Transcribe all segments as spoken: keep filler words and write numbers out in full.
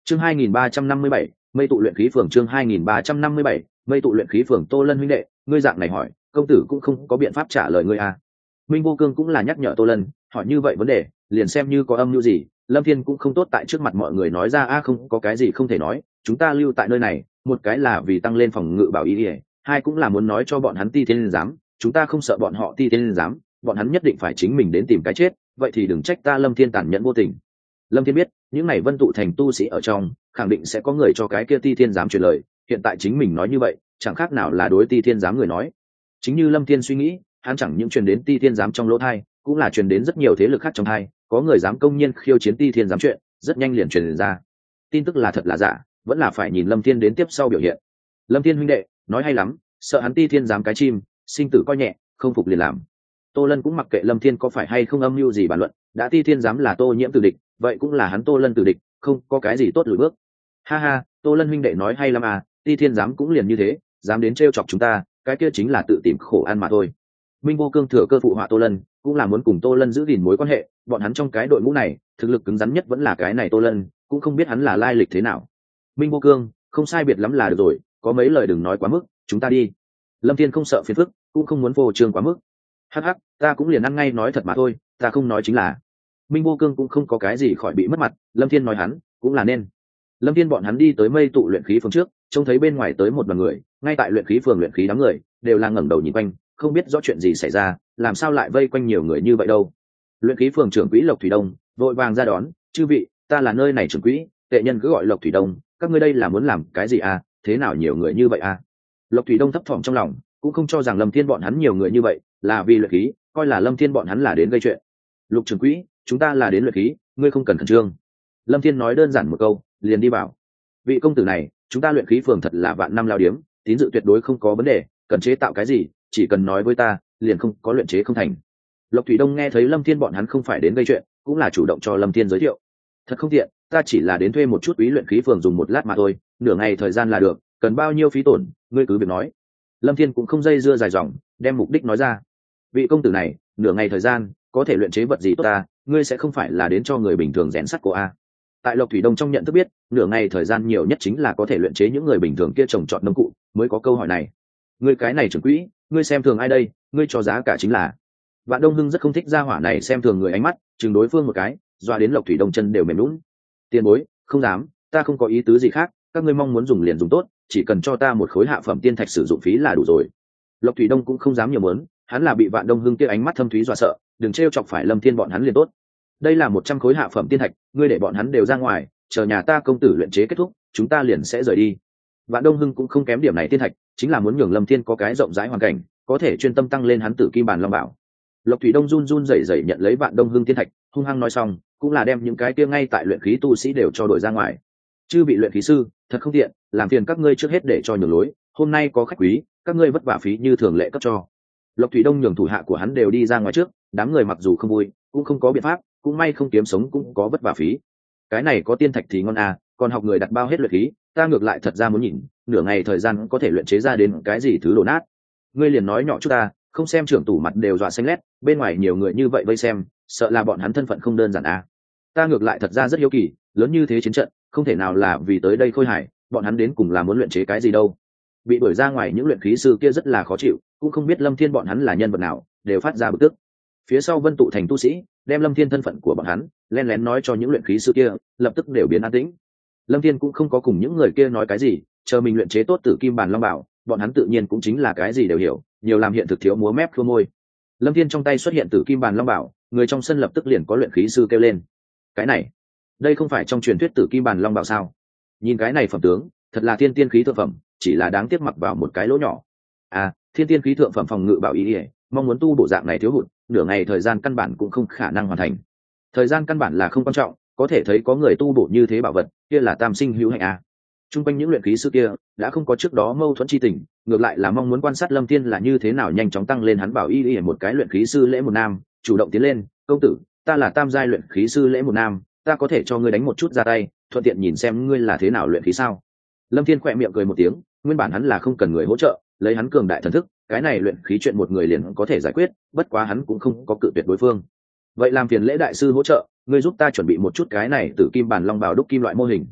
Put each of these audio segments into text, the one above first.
chương hai nghìn ba trăm năm mươi bảy, mây tụ luyện khí phường. Chương hai nghìn ba trăm năm mươi bảy, mây tụ luyện khí phường. Tô Lân huynh đệ, ngươi dạng này hỏi, công tử cũng không có biện pháp trả lời ngươi à. Minh Vô Cương cũng là nhắc nhở Tô Lân, hỏi như vậy vấn đề liền xem như có âm mưu gì, Lâm Thiên cũng không tốt tại trước mặt mọi người nói ra a. Không có cái gì không thể nói, chúng ta lưu tại nơi này, một cái là vì tăng lên phòng ngự bảo y ỉa, hai cũng là muốn nói cho bọn hắn Ti Thiên giám, chúng ta không sợ bọn họ Ti Thiên giám, bọn hắn nhất định phải chính mình đến tìm cái chết, vậy thì đừng trách ta Lâm Thiên tàn nhẫn vô tình. Lâm Thiên biết những này Vân tụ thành tu sĩ ở trong khẳng định sẽ có người cho cái kia Ti Thiên giám truyền lời, hiện tại chính mình nói như vậy chẳng khác nào là đối Ti Thiên giám người nói. Chính như Lâm Thiên suy nghĩ, hắn chẳng những truyền đến Ti Thiên giám trong lỗ thai, cũng là truyền đến rất nhiều thế lực khác trong thai, có người dám công nhiên khiêu chiến Ti Thiên giám chuyện rất nhanh liền truyền ra. Tin tức là thật là giả vẫn là phải nhìn Lâm Thiên đến tiếp sau biểu hiện. Lâm Thiên huynh đệ nói hay lắm, sợ hắn Ti Thiên giám cái chim sinh tử coi nhẹ, không phục liền làm. Tô Lân cũng mặc kệ Lâm Thiên có phải hay không âm mưu gì bàn luận, đã Ti Thiên giám là Tô Nhiễm tử địch, vậy cũng là hắn Tô Lân tử địch, không có cái gì tốt lùi bước. Ha ha, Tô Lân huynh đệ nói hay lắm à, Ti Thiên giám cũng liền như thế, dám đến trêu chọc chúng ta, cái kia chính là tự tìm khổ ăn mà thôi. Minh Vô Cương thừa cơ phụ họa Tô Lân, cũng là muốn cùng Tô Lân giữ gìn mối quan hệ, bọn hắn trong cái đội ngũ này thực lực cứng rắn nhất vẫn là cái này Tô Lân, cũng không biết hắn là lai lịch thế nào. Minh Vô Cương không sai biệt lắm là được rồi, có mấy lời đừng nói quá mức, chúng ta đi. Lâm Thiên không sợ phiền phức, cũng không muốn phô trương quá mức. Hắc hắc, ta cũng liền ăn ngay nói thật mà thôi, ta không nói chính là. Minh Vô Cương cũng không có cái gì khỏi bị mất mặt, Lâm Thiên nói hắn cũng là nên. Lâm Thiên bọn hắn đi tới mây tụ luyện khí phường trước, trông thấy bên ngoài tới một đoàn người, ngay tại luyện khí phường luyện khí đám người đều là ngẩng đầu nhìn quanh, không biết rõ chuyện gì xảy ra, làm sao lại vây quanh nhiều người như vậy đâu. Luyện khí phường trưởng quỹ Lộc Thủy Đông vội vàng ra đón, chư vị, ta là nơi này trưởng quỹ, tệ nhân cứ gọi Lộc Thủy Đông, các ngươi đây là muốn làm cái gì à, thế nào nhiều người như vậy à. Lộc Thủy Đông thấp thỏm trong lòng, cũng không cho rằng Lâm Thiên bọn hắn nhiều người như vậy là vì luyện khí, coi là Lâm Thiên bọn hắn là đến gây chuyện. Lục trưởng quỹ, chúng ta là đến luyện khí, ngươi không cần khẩn trương. Lâm Thiên nói đơn giản một câu liền đi bảo. Vị công tử này, chúng ta luyện khí phường thật là vạn năm lao điếm, tín dự tuyệt đối không có vấn đề, cần chế tạo cái gì chỉ cần nói với ta, liền không có luyện chế không thành. Lộc Thủy Đông nghe thấy Lâm Thiên bọn hắn không phải đến gây chuyện, cũng là chủ động cho Lâm Thiên giới thiệu. Thật không tiện, ta chỉ là đến thuê một chút quý luyện khí phường dùng một lát mà thôi, nửa ngày thời gian là được, cần bao nhiêu phí tổn ngươi cứ việc nói. Lâm Thiên cũng không dây dưa dài dòng, đem mục đích nói ra. Vị công tử này, nửa ngày thời gian có thể luyện chế vật gì tốt ta, ngươi sẽ không phải là đến cho người bình thường rèn sắt của a. Tại Lộc Thủy Đông trong nhận thức biết, nửa ngày thời gian nhiều nhất chính là có thể luyện chế những người bình thường kia trồng trọt nông cụ mới có câu hỏi này. Ngươi cái này trưởng quỹ, ngươi xem thường ai đây, ngươi cho giá cả chính là. Vạn Đông Hưng rất không thích gia hỏa này xem thường người ánh mắt, chừng đối phương một cái, doa đến Lộc Thủy Đông chân đều mềm lún. Tiền bối, không dám, ta không có ý tứ gì khác, các ngươi mong muốn dùng liền dùng tốt, chỉ cần cho ta một khối hạ phẩm tiên thạch sử dụng phí là đủ rồi. Lộc Thủy Đông cũng không dám nhiều muốn, hắn là bị Vạn Đông Hưng kia ánh mắt thâm thúy dọa sợ, đừng trêu chọc phải Lâm Thiên bọn hắn liền tốt. Đây là một trăm khối hạ phẩm tiên thạch, ngươi để bọn hắn đều ra ngoài, chờ nhà ta công tử luyện chế kết thúc, chúng ta liền sẽ rời đi. Vạn Đông Hưng cũng không kém điểm này tiên thạch, chính là muốn nhường Lâm Thiên có cái rộng rãi hoàn cảnh, có thể chuyên tâm tăng lên hắn Tử Kim Bàn Long Bảo. Lộc Thủy Đông run run rẩy rẩy nhận lấy Vạn Đông Hưng tiên thạch, hung hăng nói xong, cũng là đem những cái kia ngay tại luyện khí tu sĩ đều cho đội ra ngoài. Chư vị luyện khí sư, thật không tiện, làm phiền các ngươi trước hết để cho nhường lối, hôm nay có khách quý, các ngươi vất vả phí như thường lệ cấp cho. Lộc Thủy Đông nhường thủ hạ của hắn đều đi ra ngoài trước, đám người mặc dù không vui, cũng không có biện pháp, cũng may không kiếm sống cũng có vất vả phí. Cái này có tiên thạch thì ngon à, còn học người đặt bao hết luyện khí, ta ngược lại thật ra muốn nhìn, nửa ngày thời gian có thể luyện chế ra đến cái gì thứ đổ nát. Ngươi liền nói nhỏ chút ta, không xem trưởng tủ mặt đều dọa xanh lét, bên ngoài nhiều người như vậy vây xem, sợ là bọn hắn thân phận không đơn giản à. Ta ngược lại thật ra rất hiếu kỳ, lớn như thế chiến trận, không thể nào là vì tới đây khôi hài, bọn hắn đến cùng là muốn luyện chế cái gì đâu. Bị đuổi ra ngoài những luyện khí sư kia rất là khó chịu, cũng không biết Lâm Thiên bọn hắn là nhân vật nào, đều phát ra bực tức. Phía sau Vân tụ thành tu sĩ đem Lâm Thiên thân phận của bọn hắn lén lén nói cho những luyện khí sư kia, lập tức đều biến an tĩnh. Lâm Thiên cũng không có cùng những người kia nói cái gì, chờ mình luyện chế tốt Tử Kim Bàn Long Bảo, bọn hắn tự nhiên cũng chính là cái gì đều hiểu, nhiều làm hiện thực thiếu múa mép khua môi. Lâm Thiên trong tay xuất hiện Tử Kim Bàn Long Bảo, người trong sân lập tức liền có luyện khí sư kêu lên. Cái này, đây không phải trong truyền thuyết Tử Kim Bàn Long Bảo sao? Nhìn cái này phẩm tướng, thật là thiên tiên khí thượng phẩm, chỉ là đáng tiếc mặc vào một cái lỗ nhỏ. À, thiên tiên khí thượng phẩm phòng ngự bảo ý ỉa, mong muốn tu bộ dạng này thiếu hụt, nửa ngày thời gian căn bản cũng không khả năng hoàn thành. Thời gian căn bản là không quan trọng, có thể thấy có người tu bổ như thế bảo vật, kia là tam sinh hữu hạnh à. Trung quanh những luyện khí sư kia đã không có trước đó mâu thuẫn chi tình, ngược lại là mong muốn quan sát Lâm Thiên là như thế nào nhanh chóng tăng lên hắn bảo y y một cái luyện khí sư lễ một nam, chủ động tiến lên, công tử, ta là tam giai luyện khí sư lễ một nam, ta có thể cho ngươi đánh một chút ra tay, thuận tiện nhìn xem ngươi là thế nào luyện khí sao. Lâm Thiên khỏe miệng cười một tiếng, nguyên bản hắn là không cần người hỗ trợ, lấy hắn cường đại thần thức, cái này luyện khí chuyện một người liền có thể giải quyết, bất quá hắn cũng không có cự tuyệt đối phương. Vậy làm phiền lễ đại sư hỗ trợ, ngươi giúp ta chuẩn bị một chút cái này Tử Kim Bàn Long Bảo đúc kim loại mô hình.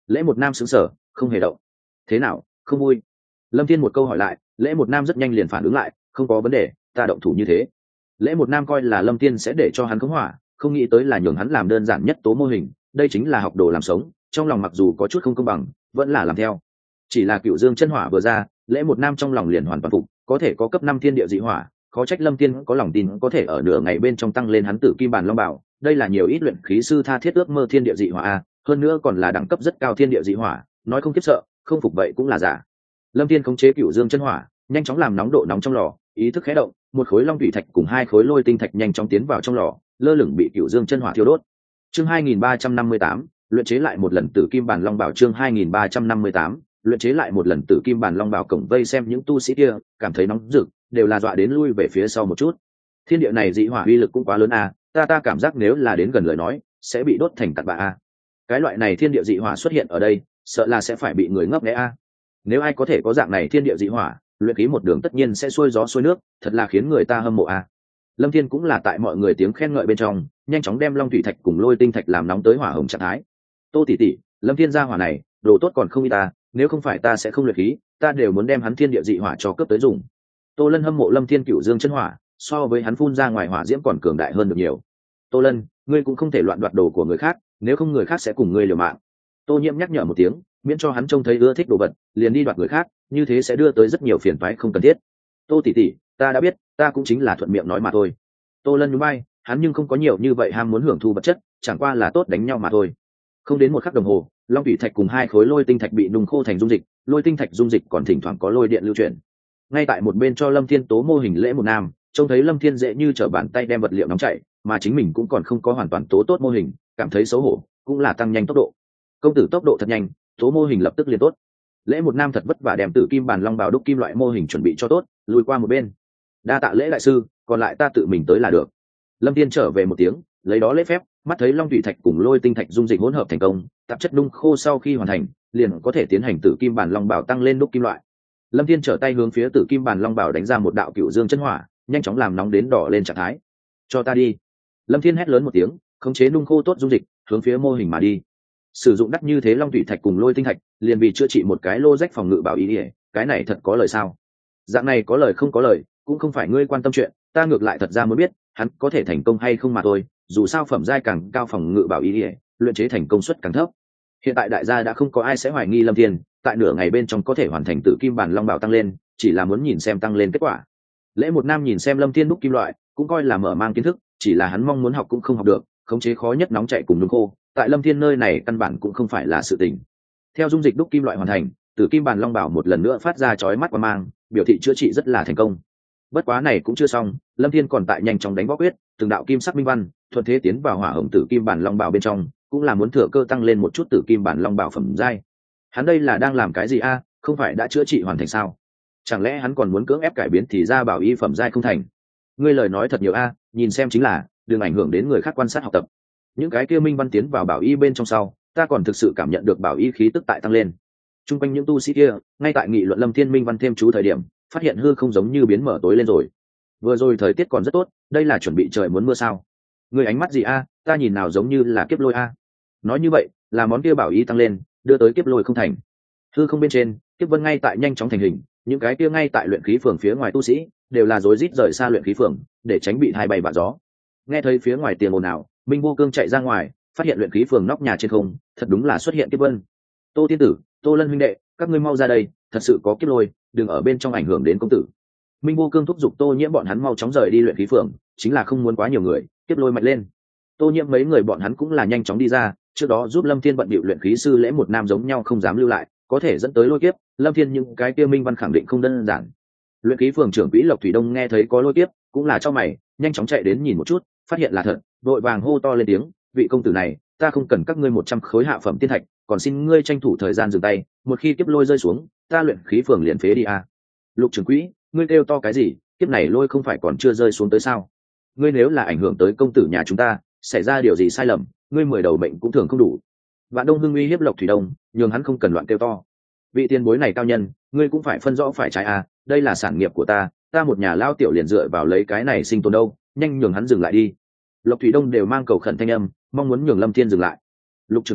Lễ Một Nam sững sờ, không hề động. Thế nào, không vui? Lâm Thiên một câu hỏi lại, Lễ Một Nam rất nhanh liền phản ứng lại, không có vấn đề, ta động thủ như thế. Lễ Một Nam coi là Lâm Thiên sẽ để cho hắn khống hỏa, không nghĩ tới là nhường hắn làm đơn giản nhất tố mô hình, đây chính là học đồ làm sống, trong lòng mặc dù có chút không công bằng, vẫn là làm theo. Chỉ là Cựu Dương chân hỏa vừa ra, Lễ Một Nam trong lòng liền hoàn toàn phục, có thể có cấp năm thiên địa dị hỏa, khó trách Lâm Thiên có lòng tin có thể ở nửa ngày bên trong tăng lên hắn Tử Kim Bản Long Bảo, đây là nhiều ít luyện khí sư tha thiết ước mơ thiên địa dị hỏa a, hơn nữa còn là đẳng cấp rất cao thiên địa dị hỏa, nói không kiếp sợ, không phục vậy cũng là giả. Lâm Thiên khống chế Cựu Dương chân hỏa, nhanh chóng làm nóng độ nóng trong lò, ý thức khẽ động, một khối long thủy thạch cùng hai khối lôi tinh thạch nhanh chóng tiến vào trong lò, lơ lửng bị Cựu Dương chân hỏa thiêu đốt. Chương hai nghìn ba trăm năm mươi tám, luyện chế lại một lần Tử Kim Bản Long Bảo. Chương hai nghìn ba trăm năm mươi tám, luyện chế lại một lần Tử Kim Bản Long Bảo. Cổng vây xem những tu sĩ kia, cảm thấy nóng rực, đều là dọa đến lui về phía sau một chút. Thiên địa này dị hỏa uy lực cũng quá lớn a, ta ta cảm giác nếu là đến gần lời nói, sẽ bị đốt thành cặn bã a. Cái loại này thiên địa dị hỏa xuất hiện ở đây, sợ là sẽ phải bị người ngấp nghé a. Nếu ai có thể có dạng này thiên địa dị hỏa, luyện khí một đường tất nhiên sẽ xuôi gió xuôi nước, thật là khiến người ta hâm mộ a. Lâm Thiên cũng là tại mọi người tiếng khen ngợi bên trong, nhanh chóng đem long thủy thạch cùng lôi tinh thạch làm nóng tới hỏa hồng trạng thái. Tô tỷ tỷ, Lâm Thiên gia hỏa này, đồ tốt còn không ít ta, nếu không phải ta sẽ không luyện khí, ta đều muốn đem hắn thiên địa dị hỏa cho cấp tới dùng. Tô Lân hâm mộ Lâm Thiên Cửu Dương chân hỏa, so với hắn phun ra ngoài hỏa diễm còn cường đại hơn được nhiều. Tô Lân, ngươi cũng không thể loạn đoạt đồ của người khác, nếu không người khác sẽ cùng ngươi liều mạng. Tô Nhiễm nhắc nhở một tiếng, miễn cho hắn trông thấy ưa thích đồ vật, liền đi đoạt người khác, như thế sẽ đưa tới rất nhiều phiền toái không cần thiết. Tô tỷ tỷ, ta đã biết, ta cũng chính là thuận miệng nói mà thôi. Tô Lân nhún vai, hắn nhưng không có nhiều như vậy ham muốn hưởng thụ vật chất, chẳng qua là tốt đánh nhau mà thôi. Không đến một khắc đồng hồ, long thủy thạch cùng hai khối lôi tinh thạch bị nung khô thành dung dịch, lôi tinh thạch dung dịch còn thỉnh thoảng có lôi điện lưu chuyển. Ngay tại một bên cho Lâm Thiên tố mô hình Lễ Một Nam, trông thấy Lâm Thiên dễ như trở bàn tay đem vật liệu nóng chảy, mà chính mình cũng còn không có hoàn toàn tố tốt mô hình, cảm thấy xấu hổ, cũng là tăng nhanh tốc độ. Công tử tốc độ thật nhanh, tố mô hình lập tức liền tốt. Lễ Một Nam thật vất vả đem Tử Kim Bản Long Bảo đúc kim loại mô hình chuẩn bị cho tốt, lùi qua một bên. Đa tạ Lễ đại sư, còn lại ta tự mình tới là được. Lâm Thiên trở về một tiếng, lấy đó lễ phép, mắt thấy long thủy thạch cùng lôi tinh thạch dung dịch hỗn hợp thành công, tạp chất nung khô sau khi hoàn thành, liền có thể tiến hành Tử Kim Bản Long Bảo tăng lên đúc kim loại. Lâm Thiên trở tay hướng phía Tử Kim Bản Long Bảo đánh ra một đạo Cựu Dương chân hỏa, nhanh chóng làm nóng đến đỏ lên trạng thái. Cho ta đi. Lâm Thiên hét lớn một tiếng, khống chế nung khô tốt dung dịch, hướng phía mô hình mà đi. Sử dụng đắt như thế long thủy thạch cùng lôi tinh thạch, liền vì chữa trị một cái lô rách phòng ngự bảo ý ỉa, cái này thật có lời sao? Dạng này có lời không có lời, cũng không phải ngươi quan tâm chuyện, ta ngược lại thật ra muốn biết, hắn có thể thành công hay không mà thôi, dù sao phẩm giai càng cao phòng ngự bảo ý ỉa, luyện chế thành công suất càng thấp. Hiện tại đại gia đã không có ai sẽ hoài nghi Lâm Thiên, tại nửa ngày bên trong có thể hoàn thành Tử Kim Bản Long Bảo tăng lên, chỉ là muốn nhìn xem tăng lên kết quả. Lễ Một Nam nhìn xem Lâm Thiên đúc kim loại, cũng coi là mở mang kiến thức, chỉ là hắn mong muốn học cũng không học được, khống chế khó nhất nóng chạy cùng nung khô, tại Lâm Thiên nơi này căn bản cũng không phải là sự tình. Theo dung dịch đúc kim loại hoàn thành, Tử Kim Bản Long Bảo một lần nữa phát ra chói mắt qua mang, biểu thị chữa trị rất là thành công. Bất quá này cũng chưa xong, Lâm Thiên còn tại nhanh chóng đánh võ quyết, từng đạo kim sắc minh văn, thuận thế tiến vào hỏa hồng Tử Kim Bản Long Bảo bên trong, cũng là muốn thừa cơ tăng lên một chút Tử Kim Bản Long Bảo phẩm giai. Hắn đây là đang làm cái gì a? Không phải đã chữa trị hoàn thành sao? Chẳng lẽ hắn còn muốn cưỡng ép cải biến thì ra bảo y phẩm giai không thành? Ngươi lời nói thật nhiều a, nhìn xem chính là, đừng ảnh hưởng đến người khác quan sát học tập. Những cái kia minh văn tiến vào bảo y bên trong sau, ta còn thực sự cảm nhận được bảo y khí tức tại tăng lên. Trung quanh những tu sĩ kia, ngay tại nghị luận Lâm Thiên minh văn thêm chú thời điểm, phát hiện hư không giống như biến mở tối lên rồi. Vừa rồi thời tiết còn rất tốt, đây là chuẩn bị trời muốn mưa sao? Người ánh mắt gì a? Ta nhìn nào giống như là kiếp lôi a. Nói như vậy, là món kia bảo y tăng lên, đưa tới kiếp lôi không thành. Hư không bên trên, kiếp vân ngay tại nhanh chóng thành hình, những cái kia ngay tại luyện khí phường phía ngoài tu sĩ, đều là rối rít rời xa luyện khí phường, để tránh bị hai bay vạ gió. Nghe thấy phía ngoài tiền ồn ào, Minh Vô Cương chạy ra ngoài, phát hiện luyện khí phường nóc nhà trên không, thật đúng là xuất hiện kiếp vân. Tô tiên tử, Tô Lân huynh đệ, các ngươi mau ra đây, thật sự có kiếp lôi, đừng ở bên trong ảnh hưởng đến công tử. Minh Vô Cương thúc giục Tô Nhiễm bọn hắn mau chóng rời đi luyện khí phường, chính là không muốn quá nhiều người, kiếp lôi mạnh lên. Tô Nhiễm mấy người bọn hắn cũng là nhanh chóng đi ra, trước đó giúp Lâm Thiên bận bịu luyện khí sư Lễ Một Nam giống nhau không dám lưu lại, có thể dẫn tới lôi kiếp, Lâm Thiên những cái kia minh văn khẳng định không đơn giản. Luyện khí phường trưởng quỹ Lộc Thủy Đông nghe thấy có lôi kiếp, cũng là cho mày, nhanh chóng chạy đến nhìn một chút, phát hiện là thật, vội vàng hô to lên tiếng, vị công tử này, ta không cần các ngươi một trăm khối hạ phẩm tiên thạch, còn xin ngươi tranh thủ thời gian dừng tay, một khi kiếp lôi rơi xuống, ta luyện khí phường liền phế đi a. À. Lục trưởng quỹ, ngươi kêu to cái gì, kiếp này lôi không phải còn chưa rơi xuống tới sao? Ngươi nếu là ảnh hưởng tới công tử nhà chúng ta, xảy ra điều gì sai lầm, ngươi mười đầu mệnh cũng thường không đủ. Vạn Đông Hưng uy hiếp Lộc Thủy Đông, nhường hắn không cần loạn kêu to. Vị tiền bối này cao nhân, ngươi cũng phải phân rõ phải trái à, đây là sản nghiệp của ta, ta một nhà lao tiểu liền dựa vào lấy cái này sinh tồn đâu, nhanh nhường hắn dừng lại đi. Lộc Thủy Đông đều mang cầu khẩn thanh âm, mong muốn nhường Lâm Thiên dừng lại. Lục trưởng quỹ,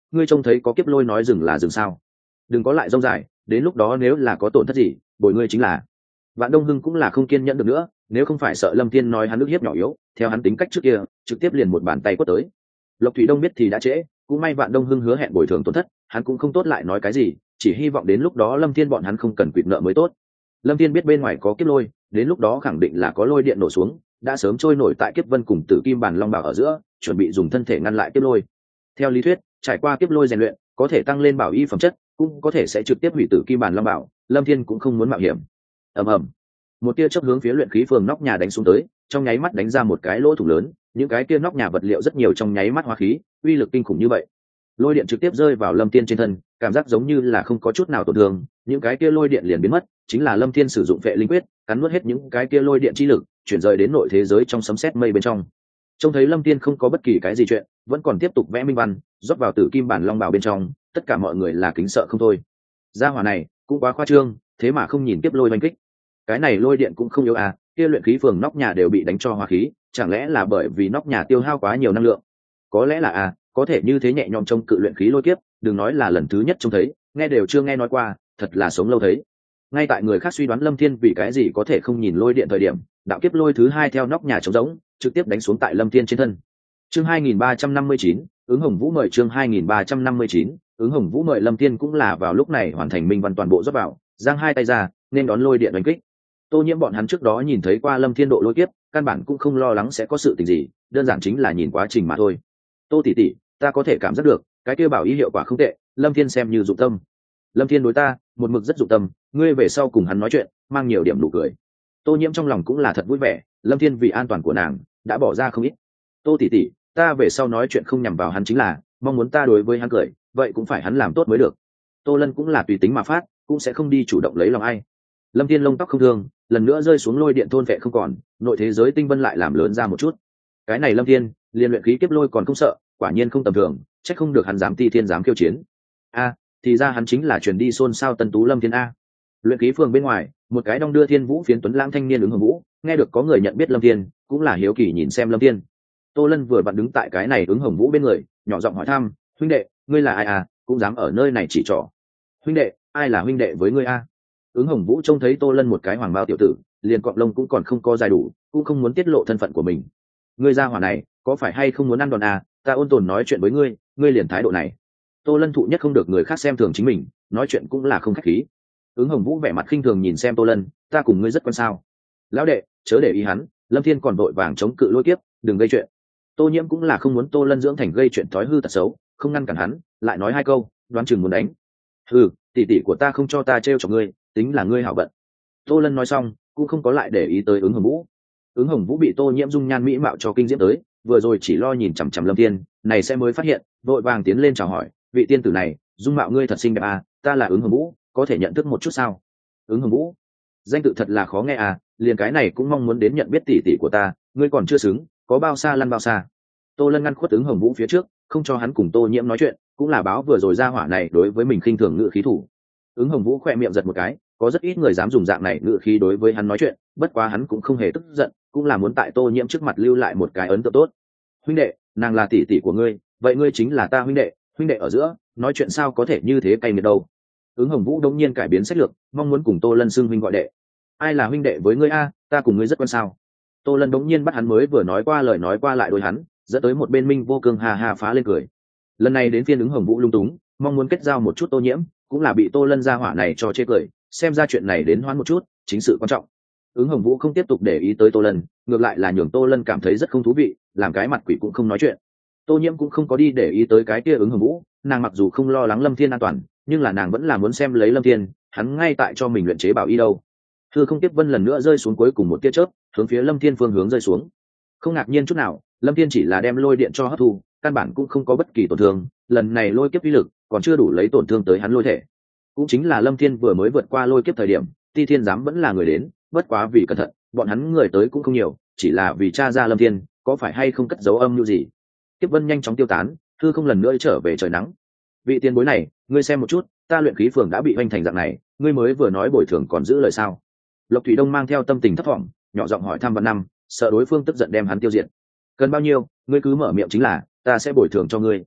ngươi trông thấy có kiếp lôi nói dừng là dừng sao? Đừng có lại rông dài, đến lúc đó nếu là có tổn thất gì, bồi ngươi chính là. Vạn Đông Hưng cũng là không kiên nhẫn được nữa, nếu không phải sợ Lâm Thiên nói hắn ức hiếp nhỏ yếu, theo hắn tính cách trước kia, trực tiếp liền một bàn tay quất tới. Lộc Thủy Đông biết thì đã trễ, cũng may Vạn Đông Hưng hứa hẹn bồi thường tổn thất, hắn cũng không tốt lại nói cái gì, chỉ hy vọng đến lúc đó Lâm Thiên bọn hắn không cần quỵt nợ mới tốt. Lâm Thiên biết bên ngoài có kiếp lôi, đến lúc đó khẳng định là có lôi điện nổ xuống, đã sớm trôi nổi tại kiếp vân cùng Tử Kim Bản Long Bảo ở giữa, chuẩn bị dùng thân thể ngăn lại kiếp lôi. Theo lý thuyết, trải qua kiếp lôi rèn luyện, có thể tăng lên bảo y phẩm chất, cũng có thể sẽ trực tiếp hủy Tử Kim Bản Long Bảo, Lâm Thiên cũng không muốn mạo hiểm. Ầm ầm. Một tia chớp hướng phía luyện khí phường nóc nhà đánh xuống tới, trong nháy mắt đánh ra một cái lỗ thủng lớn, những cái kia nóc nhà vật liệu rất nhiều trong nháy mắt hóa khí, uy lực kinh khủng như vậy. Lôi điện trực tiếp rơi vào Lâm Thiên trên thân, cảm giác giống như là không có chút nào tổn thương, những cái kia lôi điện liền biến mất, chính là Lâm Thiên sử dụng Phệ Linh Quyết, cắn nuốt hết những cái kia lôi điện chi lực, chuyển rời đến nội thế giới trong sấm sét mây bên trong. Trông thấy Lâm Thiên không có bất kỳ cái gì chuyện, vẫn còn tiếp tục vẽ minh văn, rót vào Tử Kim Bản Long Bảo bên trong, tất cả mọi người là kính sợ không thôi. Gia hỏa này cũng quá khoa trương, thế mà không nhìn tiếp lôi oanh kích. Cái này lôi điện cũng không yếu à, kia luyện khí phường nóc nhà đều bị đánh cho hóa khí, chẳng lẽ là bởi vì nóc nhà tiêu hao quá nhiều năng lượng? Có lẽ là à, có thể như thế nhẹ nhõm trong cự luyện khí lôi kiếp, đừng nói là lần thứ nhất trông thấy, nghe đều chưa nghe nói qua, thật là sống lâu thấy. Ngay tại người khác suy đoán Lâm Thiên vì cái gì có thể không nhìn lôi điện thời điểm, đạo kiếp lôi thứ hai theo nóc nhà trống rỗng, trực tiếp đánh xuống tại Lâm Thiên trên thân. Chương hai nghìn ba trăm năm mươi chín, ứng Hồng Vũ mời chương hai nghìn ba trăm năm mươi chín, ứng Hồng Vũ mời Lâm Thiên cũng là vào lúc này hoàn thành minh văn toàn bộ rót vào, giang hai tay ra, nên đón lôi điện đánh kích. Tô Nhiễm bọn hắn trước đó nhìn thấy qua Lâm Thiên độ lôi kiếp, căn bản cũng không lo lắng sẽ có sự tình gì, đơn giản chính là nhìn quá trình mà thôi. Tô tỷ tỷ, ta có thể cảm giác được, cái kia bảo y hiệu quả không tệ, Lâm Thiên xem như dụng tâm. Lâm Thiên đối ta, một mực rất dụng tâm, ngươi về sau cùng hắn nói chuyện, mang nhiều điểm nụ cười. Tô Nhiễm trong lòng cũng là thật vui vẻ, Lâm Thiên vì an toàn của nàng, đã bỏ ra không ít. Tô tỷ tỷ, ta về sau nói chuyện không nhằm vào hắn chính là, mong muốn ta đối với hắn cười, vậy cũng phải hắn làm tốt mới được. Tô Lân cũng là tùy tính mà phát, cũng sẽ không đi chủ động lấy lòng ai. Lâm Thiên lông tóc không thương, lần nữa rơi xuống lôi điện thôn vệ không còn, nội thế giới tinh vân lại làm lớn ra một chút. Cái này Lâm Thiên, liên luyện khí kiếp lôi còn không sợ, quả nhiên không tầm thường, chắc không được hắn dám ti thiên dám khiêu chiến. A, thì ra hắn chính là truyền đi xôn xao tân tú Lâm Thiên a. Luyện khí phường bên ngoài, một cái đong đưa thiên vũ phiến tuấn lãng thanh niên ứng Hồng Vũ, nghe được có người nhận biết Lâm Thiên, cũng là hiếu kỳ nhìn xem Lâm Thiên. Tô Lân vừa vặn đứng tại cái này ứng Hồng Vũ bên người, nhỏ giọng hỏi thăm, huynh đệ, ngươi là ai à, cũng dám ở nơi này chỉ trỏ. Huynh đệ, ai là huynh đệ với ngươi a? Ứng Hồng Vũ trông thấy Tô Lân một cái hoàng bao tiểu tử, liền cọp lông cũng còn không có dài đủ, cũng không muốn tiết lộ thân phận của mình. Ngươi ra hỏa này, có phải hay không muốn ăn đòn à? Ta ôn tồn nói chuyện với ngươi, ngươi liền thái độ này. Tô Lân thụ nhất không được người khác xem thường chính mình, nói chuyện cũng là không khách khí. Ứng Hồng Vũ vẻ mặt khinh thường nhìn xem Tô Lân, ta cùng ngươi rất quan sao? Lão đệ, chớ để ý hắn, Lâm Thiên còn vội vàng chống cự lôi kiếp, đừng gây chuyện. Tô Nhiễm cũng là không muốn Tô Lân dưỡng thành gây chuyện thói hư tật xấu, không ngăn cản hắn, lại nói hai câu, đoán chừng muốn đánh. Hừ, tỷ tỷ của ta không cho ta trêu chọc ngươi, tính là ngươi hảo vận. Tô Lân nói xong, cũng không có lại để ý tới ứng Hồng Vũ. Ứng Hồng Vũ bị Tô Nhiễm dung nhan mỹ mạo cho kinh diễm tới, vừa rồi chỉ lo nhìn chằm chằm Lâm Thiên, này sẽ mới phát hiện, vội vàng tiến lên chào hỏi, vị tiên tử này, dung mạo ngươi thật xinh đẹp à, ta là ứng Hồng Vũ, có thể nhận thức một chút sao? Ứng Hồng Vũ, danh tự thật là khó nghe à, liền cái này cũng mong muốn đến nhận biết tỷ tỷ của ta, ngươi còn chưa xứng, có bao xa lăn bao xa. Tô Lân ngăn khuất ứng Hồng Vũ phía trước, không cho hắn cùng Tô Nhiễm nói chuyện, cũng là báo vừa rồi ra hỏa này đối với mình khinh thường ngự khí thủ. Ứng Hồng Vũ khẽ miệng giật một cái, có rất ít người dám dùng dạng này ngự khí đối với hắn nói chuyện, bất quá hắn cũng không hề tức giận, cũng là muốn tại Tô Nhiễm trước mặt lưu lại một cái ấn tượng tốt. Huynh đệ, nàng là tỷ tỷ của ngươi, vậy ngươi chính là ta huynh đệ, huynh đệ ở giữa, nói chuyện sao có thể như thế cay nghiệt đâu. Ứng Hồng Vũ đống nhiên cải biến sách lược, mong muốn cùng Tô Lân xưng huynh gọi đệ. Ai là huynh đệ với ngươi a, ta cùng ngươi rất quan sao? Tô Lân đống nhiên bắt hắn mới vừa nói qua lời nói qua lại đối hắn, dẫn tới một bên Minh Vô Cương hà hà phá lên cười. Lần này đến phiên ứng Hồng Vũ lung túng, mong muốn kết giao một chút Tô Nhiễm, cũng là bị Tô Lân ra hỏa này cho chê cười, xem ra chuyện này đến hoán một chút, chính sự quan trọng. Ứng Hồng Vũ không tiếp tục để ý tới Tô Lân, ngược lại là nhường Tô Lân cảm thấy rất không thú vị, làm cái mặt quỷ cũng không nói chuyện. Tô Nhiễm cũng không có đi để ý tới cái kia ứng Hồng Vũ, nàng mặc dù không lo lắng Lâm Thiên an toàn, nhưng là nàng vẫn là muốn xem lấy Lâm Thiên, hắn ngay tại cho mình luyện chế bảo y đâu. Hư không tiếp vân lần nữa rơi xuống cuối cùng một tia chớp, hướng phía Lâm Thiên phương hướng rơi xuống. Không ngạc nhiên chút nào, Lâm Thiên chỉ là đem lôi điện cho hấp thu, căn bản cũng không có bất kỳ tổn thương, lần này lôi kiếp uy lực còn chưa đủ lấy tổn thương tới hắn lôi thể. Cũng chính là Lâm Thiên vừa mới vượt qua lôi kiếp thời điểm, Ti Thiên giám vẫn là người đến, bất quá vì cẩn thận, bọn hắn người tới cũng không nhiều, chỉ là vì tra ra Lâm Thiên có phải hay không cất giấu âm mưu gì. Kiếp vân nhanh chóng tiêu tán, hư không lần nữa trở về trời nắng. Vị tiền bối này, ngươi xem một chút, ta luyện khí phường đã bị hoành thành dạng này, ngươi mới vừa nói bồi thường còn giữ lời sao? Lộc Thủy Đông mang theo tâm tình thất vọng, nhỏ giọng hỏi thăm Văn Năm, sợ đối phương tức giận đem hắn tiêu diệt. Cần bao nhiêu, ngươi cứ mở miệng chính là, ta sẽ bồi thường cho ngươi.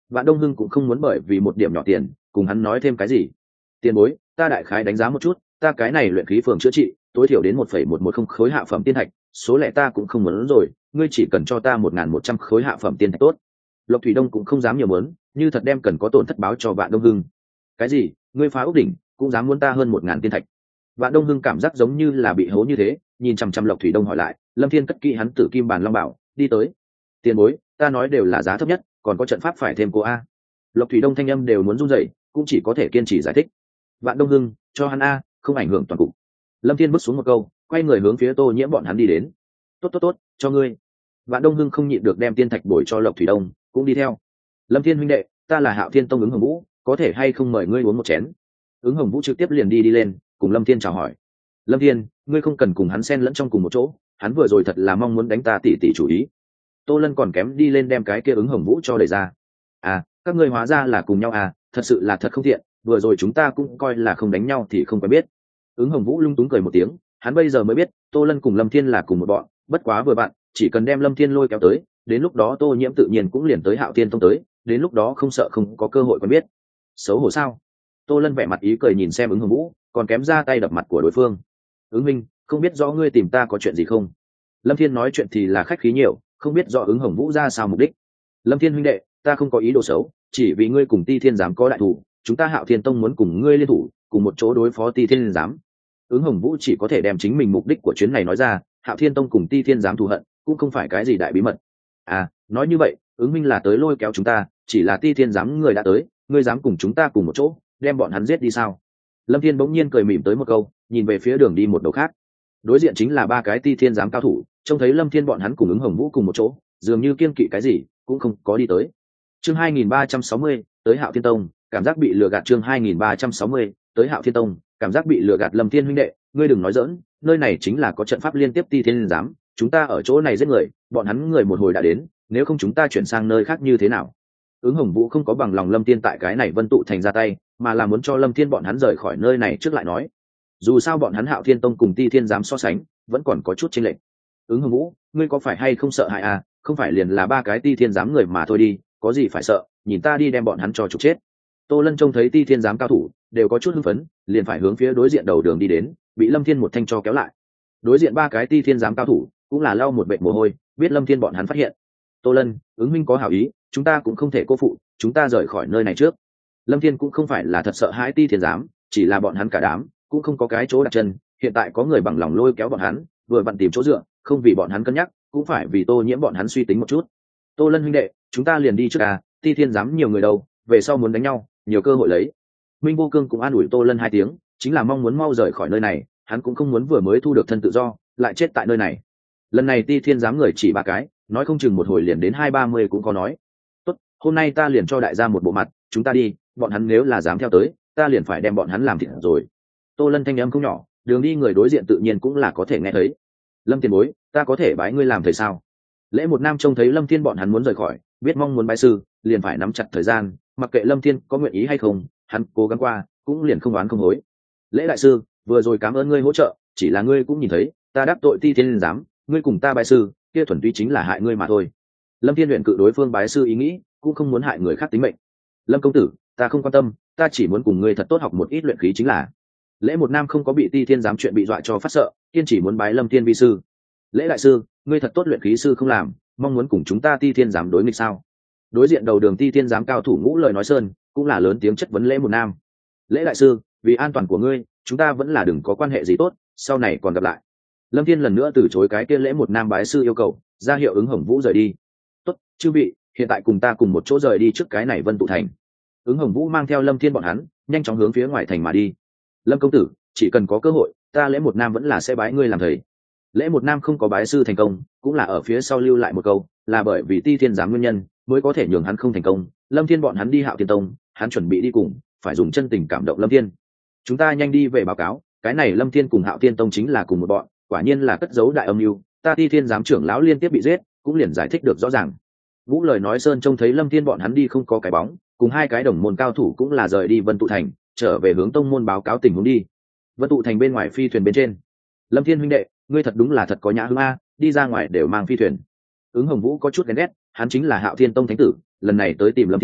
Vạn Đông Hưng cũng không muốn bởi vì một điểm nhỏ tiền cùng hắn nói thêm cái gì. Tiền bối, ta đại khái đánh giá một chút, ta cái này luyện khí phường chữa trị tối thiểu đến một phẩy một một không khối hạ phẩm tiên thạch, số lẻ ta cũng không muốn rồi, ngươi chỉ cần cho ta một nghìn một trăm khối hạ phẩm tiên thạch tốt. Lộc Thủy Đông cũng không dám nhiều muốn, như thật đem cần có tổn thất báo cho Vạn Đông Hưng. Cái gì? Ngươi phá ốc đỉnh cũng dám muốn ta hơn một ngàn tiên thạch? Vạn Đông Hưng cảm giác giống như là bị hố như thế, nhìn chằm chằm Lộc Thủy Đông hỏi lại. Lâm Thiên cất kỹ hắn Tử Kim Bàn Long Bảo, đi tới. Tiền bối, ta nói đều là giá thấp nhất, còn có trận pháp phải thêm cô a. Lộc Thủy Đông thanh âm đều muốn run rẩy, cũng chỉ có thể kiên trì giải thích. Vạn Đông Hưng, cho hắn a, không ảnh hưởng toàn cục. Lâm Thiên bước xuống một câu, quay người hướng phía Tô Nhiễm bọn hắn đi đến. Tốt tốt tốt, cho ngươi. Vạn Đông Hưng không nhịn được đem tiên thạch bồi cho Lộc Thủy Đông, cũng đi theo. Lâm Thiên huynh đệ, ta là Hạo Thiên Tông Ứng Hồng Vũ, có thể hay không mời ngươi uống một chén? Ứng Hồng Vũ trực tiếp liền đi đi lên, cùng Lâm Thiên chào hỏi. Lâm Thiên, ngươi không cần cùng hắn xen lẫn trong cùng một chỗ, hắn vừa rồi thật là mong muốn đánh ta tỉ tỉ chủ ý. Tô Lân còn kém đi lên đem cái kia Ứng Hồng Vũ cho đẩy ra. À, các ngươi hóa ra là cùng nhau à, thật sự là thật không thiện, vừa rồi chúng ta cũng coi là không đánh nhau thì không quen biết. Ứng Hồng Vũ lung túng cười một tiếng, hắn bây giờ mới biết Tô Lân cùng Lâm Thiên là cùng một bọn, bất quá vừa bạn, chỉ cần đem Lâm Thiên lôi kéo tới, đến lúc đó Tô Nhiễm tự nhiên cũng liền tới Hạo Thiên Tông tới, đến lúc đó không sợ không có cơ hội quen biết. Xấu hổ sao? Tô Lân vẻ mặt ý cười nhìn xem Ứng Hồng Vũ, còn kém ra tay đập mặt của đối phương. Ứng minh, không biết rõ ngươi tìm ta có chuyện gì không? Lâm Thiên nói chuyện thì là khách khí nhiều, không biết rõ Ứng Hồng Vũ ra sao mục đích. Lâm Thiên huynh đệ, ta không có ý đồ xấu, chỉ vì ngươi cùng Ti Thiên giám có đại thủ, chúng ta Hạo Thiên Tông muốn cùng ngươi liên thủ, cùng một chỗ đối phó Ti Thiên giám. Ứng Hồng Vũ chỉ có thể đem chính mình mục đích của chuyến này nói ra, Hạo Thiên Tông cùng Ti Thiên giám thù hận, cũng không phải cái gì đại bí mật. À, nói như vậy, Ứng minh là tới lôi kéo chúng ta, chỉ là Ti Thiên giám người đã tới, ngươi dám cùng chúng ta cùng một chỗ, đem bọn hắn giết đi sao? Lâm Thiên bỗng nhiên cười mỉm tới một câu, nhìn về phía đường đi một đầu khác. Đối diện chính là ba cái Ti Thiên giám cao thủ, trông thấy Lâm Thiên bọn hắn cùng Ứng Hồng Vũ cùng một chỗ, dường như kiên kỵ cái gì, cũng không có đi tới. Chương hai nghìn ba trăm sáu mươi, tới Hạo Thiên Tông, cảm giác bị lừa gạt. Chương hai nghìn ba trăm sáu mươi, tới Hạo Thiên Tông, cảm giác bị lừa gạt. Lâm Thiên huynh đệ, ngươi đừng nói giỡn, nơi này chính là có trận pháp liên tiếp Ti Thiên giám, chúng ta ở chỗ này giết người, bọn hắn người một hồi đã đến, nếu không chúng ta chuyển sang nơi khác như thế nào? Ứng Hồng Vũ không có bằng lòng Lâm Thiên tại cái này Vân Tụ thành ra tay, mà là muốn cho Lâm Thiên bọn hắn rời khỏi nơi này trước lại nói. Dù sao bọn hắn Hạo Thiên Tông cùng Ti Thiên giám so sánh, vẫn còn có chút chênh lệch. Ứng Hồng Vũ, ngươi có phải hay không sợ hại à? Không phải liền là ba cái Ti Thiên giám người mà thôi đi, có gì phải sợ, nhìn ta đi đem bọn hắn cho trục chết. Tô Lân trông thấy Ti Thiên giám cao thủ đều có chút hưng phấn, liền phải hướng phía đối diện đầu đường đi đến, bị Lâm Thiên một thanh cho kéo lại. Đối diện ba cái Ti Thiên giám cao thủ cũng là lau một vệt mồ hôi, biết Lâm Thiên bọn hắn phát hiện. Tô Lân, Ứng minh có hảo ý, chúng ta cũng không thể cô phụ, chúng ta rời khỏi nơi này trước. Lâm Thiên cũng không phải là thật sợ hãi Ti Thiên giám, chỉ là bọn hắn cả đám cũng không có cái chỗ đặt chân, hiện tại có người bằng lòng lôi kéo bọn hắn, vừa vặn tìm chỗ dựa, không vì bọn hắn cân nhắc, cũng phải vì Tô Nhiễm bọn hắn suy tính một chút. Tô Lân huynh đệ, chúng ta liền đi trước à, Ti Thiên giám nhiều người đâu, về sau muốn đánh nhau, nhiều cơ hội lấy. Minh Vô Cương cũng an ủi Tô Lân hai tiếng, chính là mong muốn mau rời khỏi nơi này, hắn cũng không muốn vừa mới thu được thân tự do, lại chết tại nơi này. Lần này Ti Thiên giám người chỉ ba cái, nói không chừng một hồi liền đến hai ba mươi cũng có nói. Tốt, hôm nay ta liền cho đại gia một bộ mặt, chúng ta đi, bọn hắn nếu là dám theo tới, ta liền phải đem bọn hắn làm thịt rồi. Tô Lân thanh âm không nhỏ, đường đi người đối diện tự nhiên cũng là có thể nghe thấy. Lâm tiền bối, ta có thể bái ngươi làm thầy sao? Lễ Một Nam trông thấy Lâm Thiên bọn hắn muốn rời khỏi, biết mong muốn bái sư, liền phải nắm chặt thời gian, mặc kệ Lâm Thiên có nguyện ý hay không, hắn cố gắng qua, cũng liền không oán không hối. Lễ đại sư, vừa rồi cảm ơn ngươi hỗ trợ, chỉ là ngươi cũng nhìn thấy, ta đắc tội Ti Thiên giám, ngươi cùng ta bái sư, kia thuần túy chính là hại ngươi mà thôi. Lâm Thiên luyện cự đối phương bái sư ý nghĩ, cũng không muốn hại người khác tính mệnh. Lâm công tử, ta không quan tâm, ta chỉ muốn cùng ngươi thật tốt học một ít luyện khí chính là. Lễ Một Nam không có bị Ti Thiên giám chuyện bị dọa cho phát sợ, kiên chỉ muốn bái Lâm Thiên vi sư. Lễ đại sư, ngươi thật tốt luyện khí sư không làm, mong muốn cùng chúng ta Ti Thiên giám đối nghịch sao? Đối diện đầu đường Ti Thiên giám cao thủ Ngũ Lời nói Sơn cũng là lớn tiếng chất vấn Lễ Một Nam. Lễ đại sư, vì an toàn của ngươi, chúng ta vẫn là đừng có quan hệ gì tốt, sau này còn gặp lại. Lâm Thiên lần nữa từ chối cái kia Lễ Một Nam bái sư yêu cầu, ra hiệu Ứng Hồng Vũ rời đi. Tốt, chư vị, hiện tại cùng ta cùng một chỗ rời đi trước cái này Vân Tụ thành. Ứng Hồng Vũ mang theo Lâm Thiên bọn hắn, nhanh chóng hướng phía ngoài thành mà đi. Lâm công tử, chỉ cần có cơ hội, ta Lễ Một Nam vẫn là sẽ bái ngươi làm thầy. Lễ Một Nam không có bái sư thành công, cũng là ở phía sau lưu lại một câu, là bởi vì Ti Thiên giám nguyên nhân, mới có thể nhường hắn không thành công. Lâm Thiên bọn hắn đi Hạo Thiên Tông, hắn chuẩn bị đi cùng, phải dùng chân tình cảm động Lâm Thiên. Chúng ta nhanh đi về báo cáo, cái này Lâm Thiên cùng Hạo Thiên Tông chính là cùng một bọn, quả nhiên là cất giấu đại âm mưu, ta Ti Thiên giám trưởng lão liên tiếp bị giết, cũng liền giải thích được rõ ràng. Vũ Lời nói Sơn trông thấy Lâm Thiên bọn hắn đi không có cái bóng, cùng hai cái đồng môn cao thủ cũng là rời đi Vân Tụ thành, trở về hướng tông môn báo cáo tình huống đi. Vân Tụ thành bên ngoài phi thuyền bên trên, Lâm Thiên huynh đệ, ngươi thật đúng là thật có nhã hứng a, đi ra ngoài đều mang phi thuyền. Ứng Hồng Vũ có chút ghen ghét, hắn chính là Hạo Thiên Tông thánh tử, lần này tới tìm Lâm Thiên,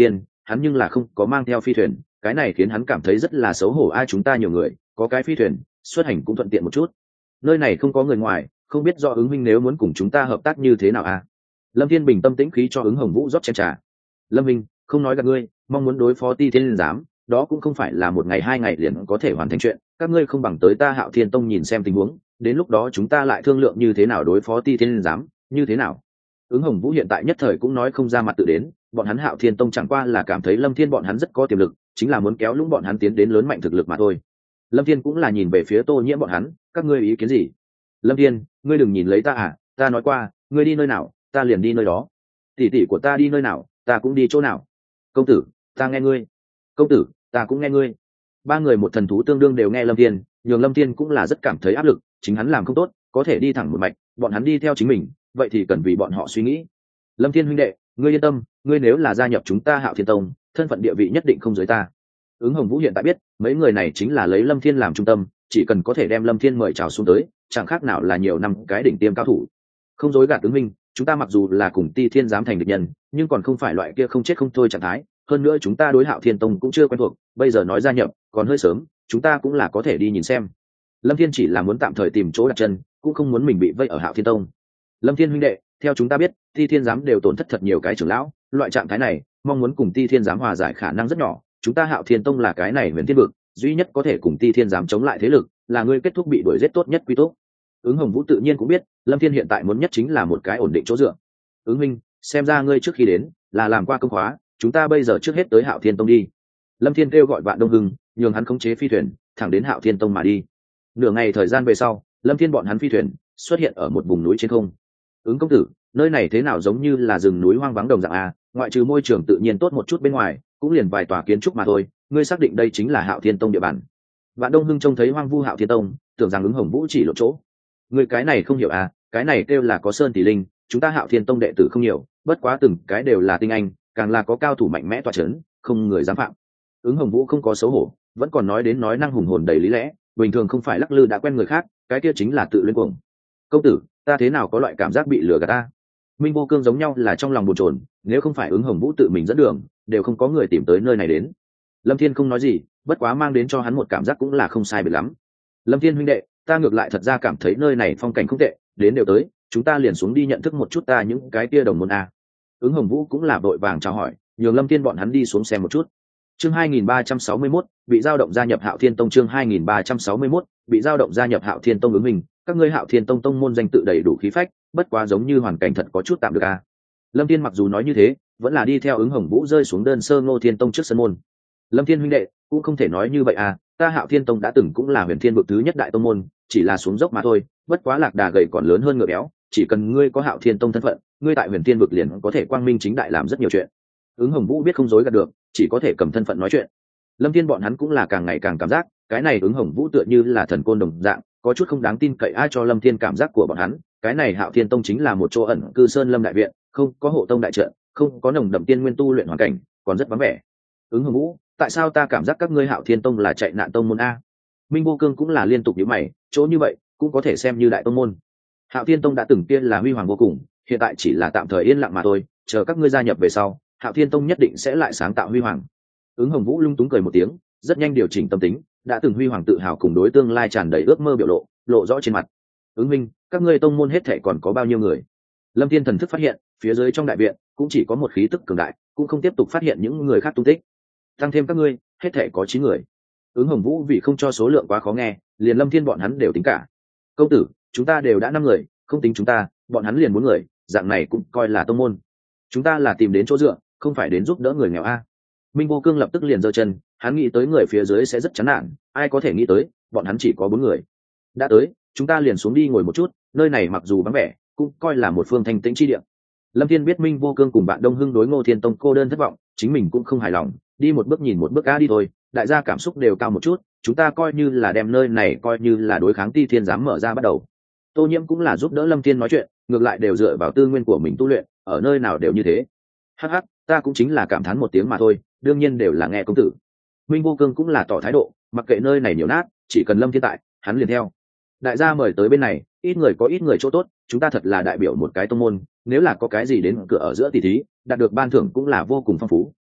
hắn nhưng là không có mang theo phi thuyền, cái này khiến hắn cảm thấy rất là xấu hổ. Ai, chúng ta nhiều người, có cái phi thuyền xuất hành cũng thuận tiện một chút, nơi này không có người ngoài, không biết do ứng minh nếu muốn cùng chúng ta hợp tác như thế nào à? Lâm Thiên bình tâm tĩnh khí cho ứng hồng vũ rót chén trà. Lâm minh, không nói gặp ngươi, mong muốn đối phó Ti Thiên giám, đó cũng không phải là một ngày hai ngày liền có thể hoàn thành chuyện, các ngươi không bằng tới ta Hạo Thiên Tông nhìn xem tình huống, đến lúc đó chúng ta lại thương lượng như thế nào đối phó Ti Thiên giám, như thế nào? Ứng hồng vũ hiện tại nhất thời cũng nói không ra mặt tự đến, bọn hắn Hạo Thiên Tông chẳng qua là cảm thấy Lâm Thiên bọn hắn rất có tiềm lực, chính là muốn kéo lũng bọn hắn tiến đến lớn mạnh thực lực mà thôi. Lâm Thiên cũng là nhìn về phía Tô Nhiễm bọn hắn, các ngươi ý kiến gì? Lâm Thiên, ngươi đừng nhìn lấy ta à, ta nói qua, ngươi đi nơi nào, ta liền đi nơi đó. Tỷ tỷ của ta đi nơi nào, ta cũng đi chỗ nào. Công tử, ta nghe ngươi. Công tử, ta cũng nghe ngươi. Ba người một thần thú tương đương đều nghe Lâm Thiên, nhường Lâm Thiên cũng là rất cảm thấy áp lực, chính hắn làm không tốt, có thể đi thẳng một mạch, bọn hắn đi theo chính mình, vậy thì cần vì bọn họ suy nghĩ. Lâm Thiên huynh đệ, ngươi yên tâm, ngươi nếu là gia nhập chúng ta Hạo Thiên Tông, thân phận địa vị nhất định không dưới ta. Ứng hồng vũ hiện tại biết, mấy người này chính là lấy Lâm Thiên làm trung tâm, chỉ cần có thể đem Lâm Thiên mời chào xuống tới, chẳng khác nào là nhiều năm cái đỉnh tiêm cao thủ. Không dối gạt ứng minh, chúng ta mặc dù là cùng Ti Thiên giám thành địch nhân, nhưng còn không phải loại kia không chết không thôi trạng thái, hơn nữa chúng ta đối Hạo Thiên Tông cũng chưa quen thuộc, bây giờ nói gia nhập còn hơi sớm, chúng ta cũng là có thể đi nhìn xem. Lâm Thiên chỉ là muốn tạm thời tìm chỗ đặt chân, cũng không muốn mình bị vây ở Hạo Thiên Tông. Lâm Thiên huynh đệ, theo chúng ta biết, Ti Thiên giám đều tổn thất thật nhiều cái trưởng lão, loại trạng thái này, mong muốn cùng Ti Thiên giám hòa giải khả năng rất nhỏ, chúng ta Hạo Thiên Tông là cái này Huyền Thiên vực, duy nhất có thể cùng Ti Thiên giám chống lại thế lực, là ngươi kết thúc bị đuổi giết tốt nhất quy tốt. Ứng hồng vũ tự nhiên cũng biết, Lâm Thiên hiện tại muốn nhất chính là một cái ổn định chỗ dựa. Ứng minh, xem ra ngươi trước khi đến là làm qua công khóa, chúng ta bây giờ trước hết tới Hạo Thiên Tông đi. Lâm Thiên kêu gọi Vạn Đông Hưng, nhường hắn khống chế phi thuyền thẳng đến Hạo Thiên Tông mà đi. Nửa ngày thời gian về sau, Lâm Thiên bọn hắn phi thuyền xuất hiện ở một vùng núi trên không. Ứng công tử, nơi này thế nào giống như là rừng núi hoang vắng đồng dạng à, ngoại trừ môi trường tự nhiên tốt một chút bên ngoài, cũng liền vài tòa kiến trúc mà thôi, ngươi xác định đây chính là Hạo Thiên Tông địa bàn? Vạn Đông Hưng trông thấy hoang vu Hạo Thiên Tông, tưởng rằng Ứng hồng vũ chỉ lộ chỗ. Ngươi cái này không hiểu à, cái này kêu là có sơn tỷ linh, chúng ta Hạo Thiên Tông đệ tử không nhiều, bất quá từng cái đều là tinh anh, càng là có cao thủ mạnh mẽ tọa chấn, không người dám phạm. Ứng hồng vũ không có xấu hổ, vẫn còn nói đến nói năng hùng hồn đầy lý lẽ, bình thường không phải lắc lư đã quen người khác, cái kia chính là tự luyến cuồng. Công tử, ta thế nào có loại cảm giác bị lừa gạt ta? Minh vô cương giống nhau là trong lòng bồn chồn, nếu không phải Ứng hồng vũ tự mình dẫn đường, đều không có người tìm tới nơi này đến. Lâm Thiên không nói gì, bất quá mang đến cho hắn một cảm giác cũng là không sai biệt lắm. Lâm Thiên huynh đệ, ta ngược lại thật ra cảm thấy nơi này phong cảnh không tệ, đến đều tới, chúng ta liền xuống đi nhận thức một chút ta những cái kia đồng môn a. Ứng hồng vũ cũng là vội vàng chào hỏi, nhường Lâm Thiên bọn hắn đi xuống xem một chút. Chương hai nghìn ba trăm sáu mươi mốt, bị giao động gia nhập Hạo Thiên Tông. Chương hai nghìn ba trăm sáu mươi mốt, bị giao động gia nhập Hạo Thiên Tông. Ứng mình, các ngươi Hạo Thiên Tông tông môn danh tự đầy đủ khí phách, bất quá giống như hoàn cảnh thật có chút tạm được a. Lâm Thiên mặc dù nói như thế, vẫn là đi theo Ứng hồng vũ rơi xuống đơn sơ Ngô Thiên Tông trước sân môn. Lâm Thiên huynh đệ, cũng không thể nói như vậy à, ta Hạo Thiên Tông đã từng cũng là Huyền Thiên vực thứ nhất đại tông môn, chỉ là xuống dốc mà thôi, bất quá lạc đà gầy còn lớn hơn ngựa béo, chỉ cần ngươi có Hạo Thiên Tông thân phận, ngươi tại Huyền Thiên vực liền có thể quang minh chính đại làm rất nhiều chuyện. Ứng hồng vũ biết không dối gạt được, chỉ có thể cầm thân phận nói chuyện. Lâm Thiên bọn hắn cũng là càng ngày càng cảm giác, cái này Ứng hồng vũ tựa như là thần côn đồng dạng, có chút không đáng tin cậy. Ai cho Lâm Thiên cảm giác của bọn hắn, cái này Hạo Thiên Tông chính là một chỗ ẩn cư sơn lâm đại viện, không có hộ tông đại trận, không có nồng đậm tiên nguyên tu luyện hoàn cảnh, còn rất vắng vẻ. Ứng hồng vũ, tại sao ta cảm giác các ngươi Hạo Thiên Tông là chạy nạn tông môn a? Minh vô cương cũng là liên tục nhíu mày, chỗ như vậy cũng có thể xem như đại tông môn. Hạo Thiên Tông đã từng tiên là huy hoàng vô cùng, hiện tại chỉ là tạm thời yên lặng mà thôi, chờ các ngươi gia nhập về sau, Hạo Thiên Tông nhất định sẽ lại sáng tạo huy hoàng. Ứng hồng vũ lung túng cười một tiếng, rất nhanh điều chỉnh tâm tính, đã từng huy hoàng tự hào cùng đối tương lai tràn đầy ước mơ biểu lộ lộ rõ trên mặt. Ứng minh, các ngươi tông môn hết thể còn có bao nhiêu người? Lâm Thiên thần thức phát hiện, phía dưới trong đại viện cũng chỉ có một khí tức cường đại, cũng không tiếp tục phát hiện những người khác tung tích. Tăng thêm các ngươi, hết thể có chín người. Ứng hồng vũ vì không cho số lượng quá khó nghe, liền Lâm Thiên bọn hắn đều tính cả. Công tử, chúng ta đều đã năm người, không tính chúng ta, bọn hắn liền bốn người, dạng này cũng coi là tông môn. Chúng ta là tìm đến chỗ dựa, không phải đến giúp đỡ người nghèo a. Minh vô cương lập tức liền giơ chân, hắn nghĩ tới người phía dưới sẽ rất chán nản, ai có thể nghĩ tới bọn hắn chỉ có bốn người. Đã tới, chúng ta liền xuống đi ngồi một chút, nơi này mặc dù vắng vẻ, cũng coi là một phương thanh tĩnh chi địa. Lâm Thiên biết Minh vô cương cùng bạn Đông Hưng đối Ngô Thiên Tông cô đơn thất vọng, chính mình cũng không hài lòng, đi một bước nhìn một bước a đi thôi, đại gia cảm xúc đều cao một chút, chúng ta coi như là đem nơi này coi như là đối kháng Ti Thiên giám mở ra bắt đầu. Tô Nhiễm cũng là giúp đỡ Lâm Thiên nói chuyện, ngược lại đều dựa vào tư nguyên của mình tu luyện, ở nơi nào đều như thế. Hắc hắc, ta cũng chính là cảm thán một tiếng mà thôi, đương nhiên đều là nghe công tử. Minh vô cương cũng là tỏ thái độ, mặc kệ nơi này nhiều nát, chỉ cần Lâm Thiên tại, hắn liền theo. Đại gia mời tới bên này, ít người có ít người chỗ tốt, chúng ta thật là đại biểu một cái tông môn, nếu là có cái gì đến cửa ở giữa tỷ thí, đạt được ban thưởng cũng là vô cùng phong phú.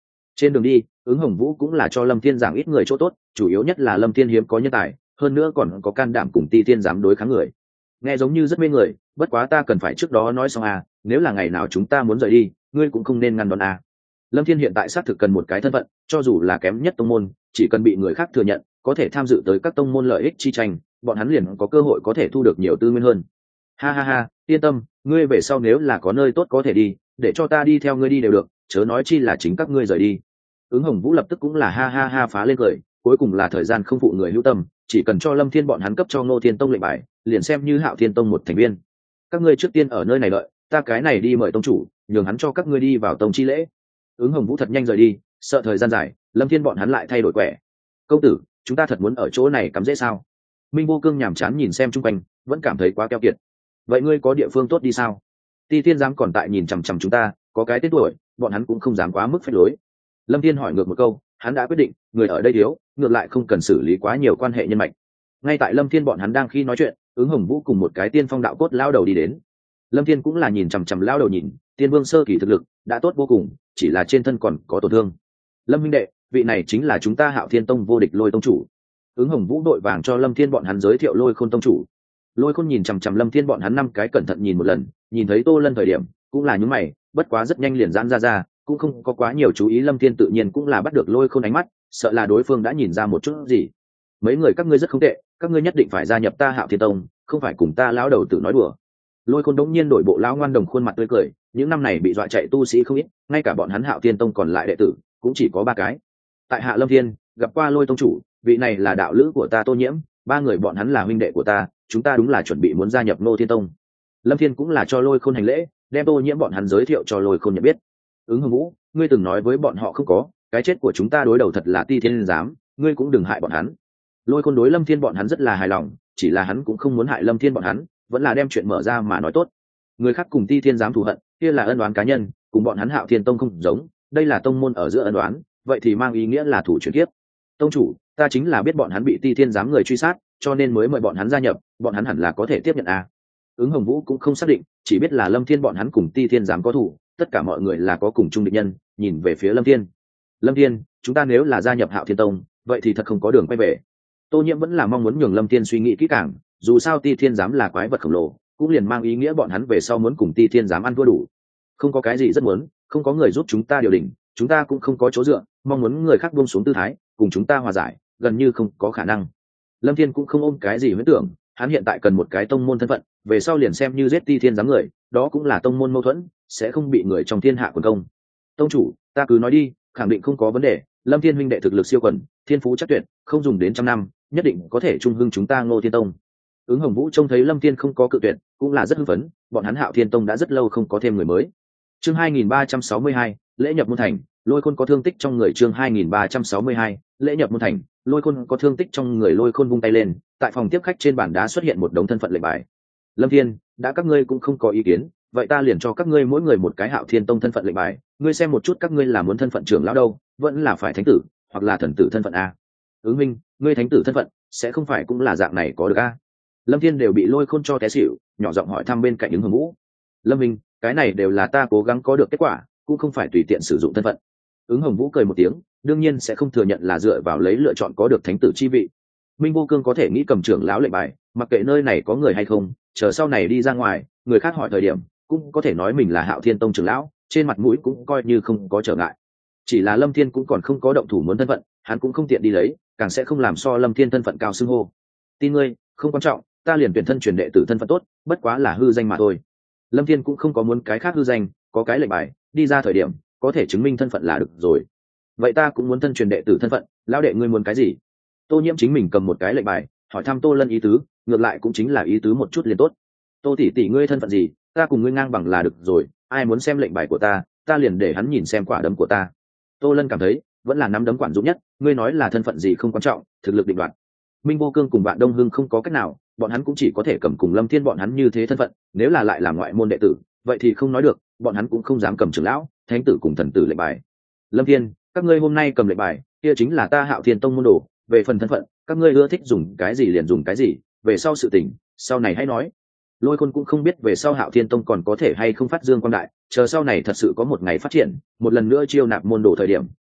Trên đường đi, ứng hồng vũ cũng là cho lâm thiên giảng ít người chỗ tốt, chủ yếu nhất là lâm thiên hiếm có nhân tài, hơn nữa còn có can đảm cùng ti thiên dám đối kháng người. Nghe giống như rất mê người, bất quá ta cần phải trước đó nói xong à, nếu là ngày nào chúng ta muốn rời đi, ngươi cũng không nên ngăn đón à. Lâm thiên hiện tại xác thực cần một cái thân phận, cho dù là kém nhất tông môn, chỉ cần bị người khác thừa nhận, có thể tham dự tới các tông môn lợi ích chi tranh, bọn hắn liền có cơ hội có thể thu được nhiều tư nguyên hơn. Ha ha ha, yên tâm, ngươi về sau nếu là có nơi tốt có thể đi, để cho ta đi theo ngươi đi đều được, chớ nói chi là chính các ngươi rời đi. Ứng hồng vũ lập tức cũng là ha ha ha phá lên cười, cuối cùng là thời gian không phụ người hữu tâm, chỉ cần cho lâm thiên bọn hắn cấp cho ngô thiên tông lệnh bài, liền xem như hạo thiên tông một thành viên. Các ngươi trước tiên ở nơi này đợi, ta cái này đi mời tông chủ, nhường hắn cho các ngươi đi vào tông chi lễ. Ứng hồng vũ thật nhanh rời đi, sợ thời gian dài lâm thiên bọn hắn lại thay đổi quẻ. Công tử, chúng ta thật muốn ở chỗ này cắm dễ sao? Minh vô cương nhàm chán nhìn xem chung quanh, vẫn cảm thấy quá keo kiệt. Vậy ngươi có địa phương tốt đi sao? Ti thiên dám còn tại nhìn chằm chằm chúng ta, có cái tên tuổi, bọn hắn cũng không dám quá mức phách lối. Lâm thiên hỏi ngược một câu, hắn đã quyết định, người ở đây thiếu, ngược lại không cần xử lý quá nhiều quan hệ nhân mạch. Ngay tại lâm thiên bọn hắn đang khi nói chuyện, ứng hồng vũ cùng một cái tiên phong đạo cốt lao đầu đi đến. Lâm thiên cũng là nhìn chằm chằm lao đầu nhìn, tiên vương sơ kỳ thực lực đã tốt vô cùng, chỉ là trên thân còn có tổn thương. Lâm minh đệ, vị này chính là chúng ta hạo thiên tông vô địch lôi tông chủ. Ứng hồng vũ đội vàng cho lâm thiên bọn hắn giới thiệu lôi khôn tông chủ. Lôi khôn nhìn chằm chằm lâm thiên bọn hắn năm cái cẩn thận nhìn một lần, nhìn thấy tô lân thời điểm cũng là nhướng mày, bất quá rất nhanh liền giãn ra ra, cũng không có quá nhiều chú ý. Lâm thiên tự nhiên cũng là bắt được lôi khôn ánh mắt, sợ là đối phương đã nhìn ra một chút gì. Mấy người các ngươi rất không tệ, các ngươi nhất định phải gia nhập ta hạo thiên tông, không phải cùng ta lão đầu tử nói đùa. Lôi khôn đống nhiên đổi bộ lão ngoan đồng khuôn mặt tươi cười, những năm này bị dọa chạy tu sĩ không ít, ngay cả bọn hắn hạo thiên tông còn lại đệ tử cũng chỉ có ba cái. Tại hạ lâm thiên gặp qua lôi tông chủ, vị này là đạo lữ của ta Tô Nhiễm, ba người bọn hắn là huynh đệ của ta, chúng ta đúng là chuẩn bị muốn gia nhập Ngô Thiên Tông. Lâm Thiên cũng là cho lôi khôn hành lễ, đem Tô Nhiễm bọn hắn giới thiệu cho lôi khôn nhận biết. Ứng hồng vũ, ngươi từng nói với bọn họ không có, cái chết của chúng ta đối đầu thật là ti thiên giám, ngươi cũng đừng hại bọn hắn. Lôi khôn đối Lâm Thiên bọn hắn rất là hài lòng, chỉ là hắn cũng không muốn hại Lâm Thiên bọn hắn, vẫn là đem chuyện mở ra mà nói tốt. Người khác cùng ti thiên giám thù hận, kia là ân oán cá nhân, cùng bọn hắn hạo thiên tông không giống, đây là tông môn ở giữa ân oán, vậy thì mang ý nghĩa là thủ chuyển kiếp. Tông chủ, ta chính là biết bọn hắn bị ti thiên giám người truy sát, cho nên mới mời bọn hắn gia nhập, bọn hắn hẳn là có thể tiếp nhận à. Ứng hồng vũ cũng không xác định, chỉ biết là lâm thiên bọn hắn cùng ti thiên giám có thủ, tất cả mọi người là có cùng chung địch nhân. Nhìn về phía lâm thiên, lâm thiên, chúng ta nếu là gia nhập hạo thiên tông, vậy thì thật không có đường quay về. Tô Nhiễm vẫn là mong muốn nhường lâm thiên suy nghĩ kỹ càng, dù sao ti thiên giám là quái vật khổng lồ, cũng liền mang ý nghĩa bọn hắn về sau muốn cùng ti thiên giám ăn thua đủ. Không có cái gì rất muốn, không có người giúp chúng ta điều đình, chúng ta cũng không có chỗ dựa, mong muốn người khác buông xuống tư thái cùng chúng ta hòa giải gần như không có khả năng. Lâm thiên cũng không ôm cái gì huyễn tưởng, hắn hiện tại cần một cái tông môn thân phận, về sau liền xem như giết ti thiên giám người, đó cũng là tông môn mâu thuẫn, sẽ không bị người trong thiên hạ quần công. Tông chủ, ta cứ nói đi, khẳng định không có vấn đề. Lâm thiên huynh đệ thực lực siêu quần, thiên phú chắc tuyệt, không dùng đến trăm năm nhất định có thể trung hưng chúng ta Ngô Thiên Tông. Ứng hồng vũ trông thấy lâm thiên không có cự tuyệt, cũng là rất hưng phấn, bọn hắn hạo thiên tông đã rất lâu không có thêm người mới. Chương hai nghìn ba trăm sáu mươi hai, lễ nhập môn thành. Lôi khôn có thương tích trong người. Chương hai nghìn ba trăm sáu mươi hai, lễ nhập môn thành. Lôi khôn có thương tích trong người. Lôi khôn vung tay lên, tại phòng tiếp khách trên bàn đá xuất hiện một đống thân phận lệnh bài. Lâm thiên, đã các ngươi cũng không có ý kiến, vậy ta liền cho các ngươi mỗi người một cái hạo thiên tông thân phận lệnh bài, ngươi xem một chút các ngươi là muốn thân phận trưởng lão đâu, vẫn là phải thánh tử hoặc là thần tử thân phận a. Ứng minh, ngươi thánh tử thân phận sẽ không phải cũng là dạng này có được a? Lâm thiên đều bị lôi khôn cho té xỉu, nhỏ giọng hỏi thăm bên cạnh ứng hồng vũ. Lâm minh, cái này đều là ta cố gắng có được kết quả, cũng không phải tùy tiện sử dụng thân phận. Ứng hồng vũ cười một tiếng, đương nhiên sẽ không thừa nhận là dựa vào lấy lựa chọn có được thánh tử chi vị. Minh vô cương có thể nghĩ cầm trưởng lão lệnh bài, mặc kệ nơi này có người hay không, chờ sau này đi ra ngoài, người khác hỏi thời điểm cũng có thể nói mình là hạo thiên tông trưởng lão, trên mặt mũi cũng coi như không có trở ngại. Chỉ là lâm thiên cũng còn không có động thủ muốn thân phận, hắn cũng không tiện đi lấy, càng sẽ không làm so lâm thiên thân phận cao xưng hô. Tin ngươi, không quan trọng, ta liền tuyển thân truyền đệ tử thân phận tốt, bất quá là hư danh mà thôi. Lâm thiên cũng không có muốn cái khác hư danh, có cái lệnh bài đi ra thời điểm có thể chứng minh thân phận là được rồi. Vậy ta cũng muốn thân truyền đệ tử thân phận, lão đệ ngươi muốn cái gì? Tô nhiễm chính mình cầm một cái lệnh bài hỏi thăm tô lân ý tứ, ngược lại cũng chính là ý tứ một chút liền tốt. Tô tỷ tỷ ngươi thân phận gì, ta cùng ngươi ngang bằng là được rồi, ai muốn xem lệnh bài của ta, ta liền để hắn nhìn xem quả đấm của ta. Tô lân cảm thấy vẫn là nắm đấm quản dụng nhất, ngươi nói là thân phận gì không quan trọng, thực lực định đoạt. Minh vô cương cùng bạn đông hưng không có cách nào, bọn hắn cũng chỉ có thể cầm cùng lâm thiên bọn hắn như thế thân phận, nếu là lại làm ngoại môn đệ tử vậy thì không nói được, bọn hắn cũng không dám cầm trưởng lão, thánh tử cùng thần tử lệnh bài. Lâm thiên, các ngươi hôm nay cầm lệnh bài kia chính là ta hạo thiên tông môn đồ, về phần thân phận các ngươi ưa thích dùng cái gì liền dùng cái gì, về sau sự tình sau này hãy nói. Lôi khôn cũng không biết về sau hạo thiên tông còn có thể hay không phát dương quang đại, chờ sau này thật sự có một ngày phát triển, một lần nữa chiêu nạp môn đồ thời điểm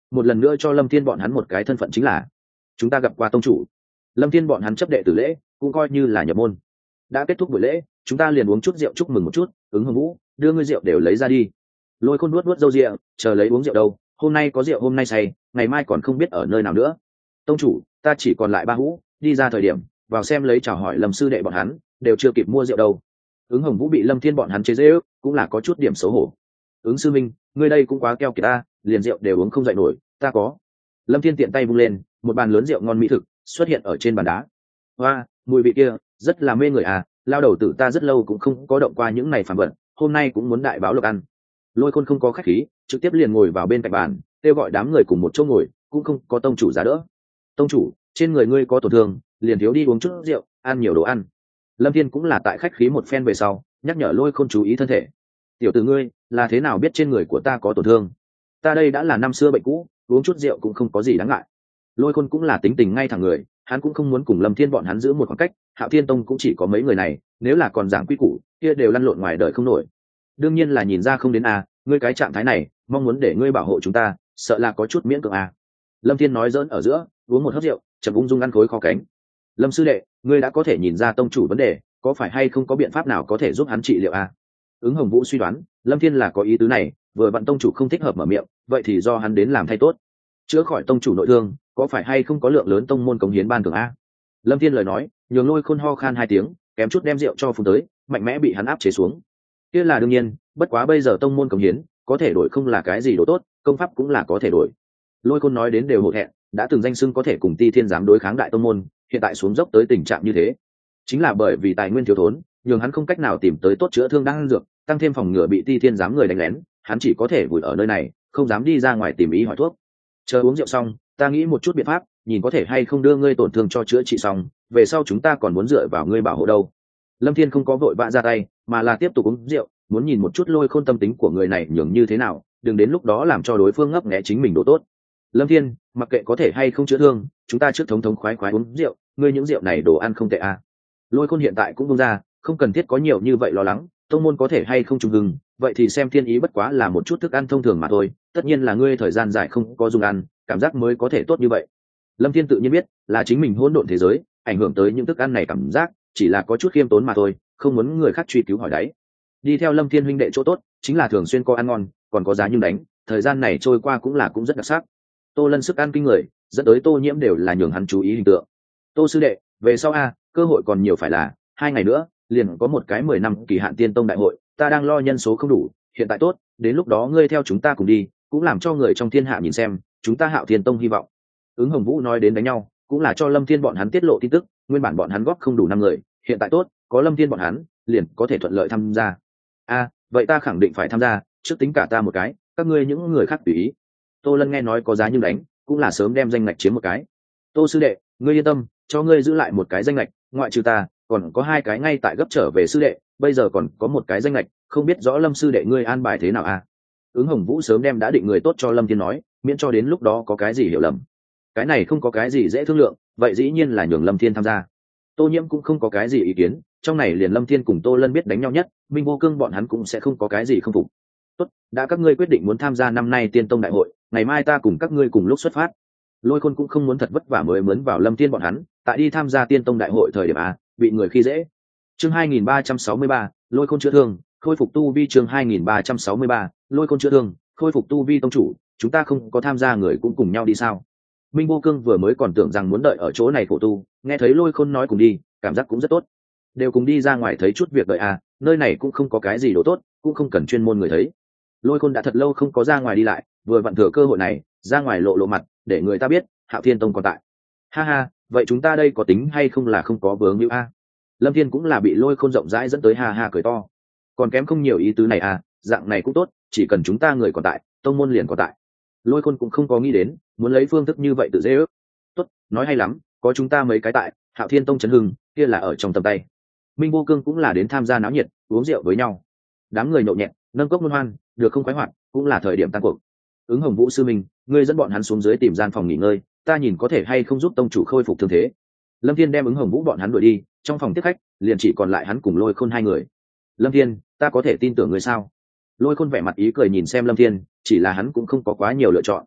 một lần nữa cho lâm thiên bọn hắn một cái thân phận chính là chúng ta gặp qua tông chủ. Lâm thiên bọn hắn chấp đệ tử lễ cũng coi như là nhập môn. Đã kết thúc buổi lễ, chúng ta liền uống chút rượu chúc mừng một chút. Ứng Hồng Vũ, đưa ngươi rượu đều lấy ra đi. Lôi Khôn nuốt nuốt râu ria, chờ lấy uống rượu đâu, hôm nay có rượu hôm nay say, ngày mai còn không biết ở nơi nào nữa. Tông chủ, ta chỉ còn lại ba hũ, đi ra thời điểm vào xem lấy chào hỏi Lâm sư đệ bọn hắn, đều chưa kịp mua rượu đâu. Ứng Hồng Vũ bị Lâm thiên bọn hắn chế giễu, cũng là có chút điểm xấu hổ. Ứng sư minh, ngươi đây cũng quá keo kiệt ta, liền rượu đều uống không dậy nổi, ta có. Lâm thiên tiện tay vung lên, một bàn lớn rượu ngon mỹ thực xuất hiện ở trên bàn đá. Hoa, mùi vị kia rất là mê người à, lao đầu tử ta rất lâu cũng không có động qua những này phản vật, hôm nay cũng muốn đại báo lộc ăn. Lôi Khôn không có khách khí, trực tiếp liền ngồi vào bên cạnh bàn, kêu gọi đám người cùng một chỗ ngồi, cũng không có tông chủ giá đỡ. Tông chủ, trên người ngươi có tổn thương, liền thiếu đi uống chút rượu, ăn nhiều đồ ăn. Lâm thiên cũng là tại khách khí một phen về sau, nhắc nhở Lôi Khôn chú ý thân thể. Tiểu tử ngươi là thế nào biết trên người của ta có tổn thương? Ta đây đã là năm xưa bệnh cũ, uống chút rượu cũng không có gì đáng ngại. Lôi Khôn cũng là tính tình ngay thẳng người, hắn cũng không muốn cùng Lâm thiên bọn hắn giữ một khoảng cách. Hạo Thiên Tông cũng chỉ có mấy người này, nếu là còn giảng quy củ, kia đều lăn lộn ngoài đời không nổi. Đương nhiên là nhìn ra không đến à, ngươi cái trạng thái này, mong muốn để ngươi bảo hộ chúng ta, sợ là có chút miễn cưỡng à. Lâm thiên nói giỡn ở giữa, uống một hớp rượu, chậm ung dung ăn khối kho cánh. Lâm sư đệ, ngươi đã có thể nhìn ra tông chủ vấn đề, có phải hay không có biện pháp nào có thể giúp hắn trị liệu à? Ứng Hồng Vũ suy đoán, Lâm thiên là có ý tứ này, vừa vặn tông chủ không thích hợp mở miệng, vậy thì do hắn đến làm thay tốt. Chữa khỏi tông chủ nội thương, có phải hay không có lượng lớn tông môn cống hiến ban thưởng a? Lâm thiên lời nói, nhường Lôi Khôn ho khan hai tiếng, kém chút đem rượu cho phun tới, mạnh mẽ bị hắn áp chế xuống. Kia là đương nhiên, bất quá bây giờ tông môn cống hiến có thể đổi không là cái gì đồ tốt, công pháp cũng là có thể đổi. Lôi Khôn nói đến đều hổ thẹn, đã từng danh xưng có thể cùng Ti Thiên giám đối kháng đại tông môn, hiện tại xuống dốc tới tình trạng như thế, chính là bởi vì tài nguyên thiếu thốn, nhường hắn không cách nào tìm tới tốt chữa thương đang dược, tăng thêm phòng ngừa bị Ti Thiên giám người đánh lén, hắn chỉ có thể vùi ở nơi này, không dám đi ra ngoài tìm ý hỏi thuốc. Chờ uống rượu xong, ta nghĩ một chút biện pháp, nhìn có thể hay không đưa ngươi tổn thương cho chữa trị xong, về sau chúng ta còn muốn dựa vào ngươi bảo hộ đâu. Lâm thiên không có vội vã ra tay, mà là tiếp tục uống rượu, muốn nhìn một chút Lôi Khôn tâm tính của người này nhường như thế nào, đừng đến lúc đó làm cho đối phương ngấp nghé chính mình độ tốt. Lâm thiên, mặc kệ có thể hay không chữa thương, chúng ta trước thống thống khoái khoái uống rượu, ngươi những rượu này đồ ăn không tệ à. Lôi Khôn hiện tại cũng buông ra, không cần thiết có nhiều như vậy lo lắng, tông môn có thể hay không trùng hưng, vậy thì xem thiên ý, bất quá là một chút thức ăn thông thường mà thôi, tất nhiên là ngươi thời gian dài không có dùng ăn, cảm giác mới có thể tốt như vậy. Lâm thiên tự nhiên biết là chính mình hỗn độn thế giới ảnh hưởng tới những thức ăn này, cảm giác chỉ là có chút khiêm tốn mà thôi, không muốn người khác truy cứu hỏi đấy. Đi theo Lâm thiên huynh đệ chỗ tốt chính là thường xuyên có ăn ngon, còn có giá nhưng đánh, thời gian này trôi qua cũng là cũng rất đặc sắc. Tô Lân sức ăn kinh người, dẫn tới Tô Nhiễm đều là nhường hắn chú ý hình tượng. Tô sư đệ, về sau a, cơ hội còn nhiều, phải là hai ngày nữa liền có một cái mười năm kỳ hạn tiên tông đại hội, ta đang lo nhân số không đủ, hiện tại tốt, đến lúc đó ngươi theo chúng ta cùng đi, cũng làm cho người trong thiên hạ nhìn xem chúng ta Hạo Thiên Tông hy vọng. Ứng Hồng Vũ nói đến đánh nhau, cũng là cho Lâm thiên bọn hắn tiết lộ tin tức, nguyên bản bọn hắn góp không đủ năm người, hiện tại tốt, có Lâm thiên bọn hắn, liền có thể thuận lợi tham gia. A, vậy ta khẳng định phải tham gia, trước tính cả ta một cái, các ngươi những người khác tùy ý. Tô Lân nghe nói có giá nhưng đánh, cũng là sớm đem danh ngạch chiếm một cái. Tô sư đệ, ngươi yên tâm, cho ngươi giữ lại một cái danh ngạch, ngoại trừ ta, còn có hai cái ngay tại gấp trở về sư đệ, bây giờ còn có một cái danh ngạch, không biết rõ Lâm sư đệ ngươi an bài thế nào a? Ứng Hồng Vũ sớm đem đã định người tốt cho Lâm thiên nói, miễn cho đến lúc đó có cái gì hiểu lầm. Cái này không có cái gì dễ thương lượng, vậy dĩ nhiên là nhường Lâm thiên tham gia. Tô Nhiễm cũng không có cái gì ý kiến, trong này liền Lâm thiên cùng Tô Lân biết đánh nhau nhất, Minh Vô Cương bọn hắn cũng sẽ không có cái gì không phục. Tốt, đã các ngươi quyết định muốn tham gia năm nay Tiên Tông đại hội, ngày mai ta cùng các ngươi cùng lúc xuất phát. Lôi Khôn cũng không muốn thật vất vả mới mướn vào Lâm thiên bọn hắn, tại đi tham gia Tiên Tông đại hội thời điểm a, bị người khi dễ. Chương hai nghìn ba trăm sáu mươi ba, Lôi Khôn chữa thương, khôi phục tu vi. Chương hai nghìn ba trăm sáu mươi ba, Lôi Khôn chữa thương, khôi phục tu vi. Tông chủ, chúng ta không có tham gia người cũng cùng nhau đi sao? Minh Vô Cương vừa mới còn tưởng rằng muốn đợi ở chỗ này khổ tu, nghe thấy Lôi Khôn nói cùng đi, cảm giác cũng rất tốt. Đều cùng đi ra ngoài thấy chút việc đợi à, nơi này cũng không có cái gì đồ tốt, cũng không cần chuyên môn người thấy. Lôi Khôn đã thật lâu không có ra ngoài đi lại, vừa vặn thừa cơ hội này, ra ngoài lộ lộ mặt, để người ta biết Hạo Thiên Tông còn tại. Ha ha, vậy chúng ta đây có tính hay không là không có vướng hữu a? Lâm thiên cũng là bị Lôi Khôn rộng rãi dẫn tới ha ha cười to. Còn kém không nhiều ý tứ này à, dạng này cũng tốt, chỉ cần chúng ta người còn tại, tông môn liền còn tại. Lôi Khôn cũng không có nghĩ đến muốn lấy phương thức như vậy tự dễ ước. Tốt, nói hay lắm, có chúng ta mấy cái tại, Hạo Thiên Tông chấn hưng, kia là ở trong tầm tay. Minh Vô Cương cũng là đến tham gia náo nhiệt, uống rượu với nhau. Đám người nhộn nhẹt, nâng cốc luân hoan, được không khoái hoạt, cũng là thời điểm tan cuộc. Ứng Hồng Vũ sư minh, ngươi dẫn bọn hắn xuống dưới tìm gian phòng nghỉ ngơi, ta nhìn có thể hay không giúp tông chủ khôi phục thương thế. Lâm thiên đem Ứng Hồng Vũ bọn hắn đuổi đi, trong phòng tiếp khách liền chỉ còn lại hắn cùng Lôi Khôn hai người. Lâm thiên, ta có thể tin tưởng ngươi sao? Lôi Khôn vẻ mặt ý cười nhìn xem Lâm thiên, chỉ là hắn cũng không có quá nhiều lựa chọn.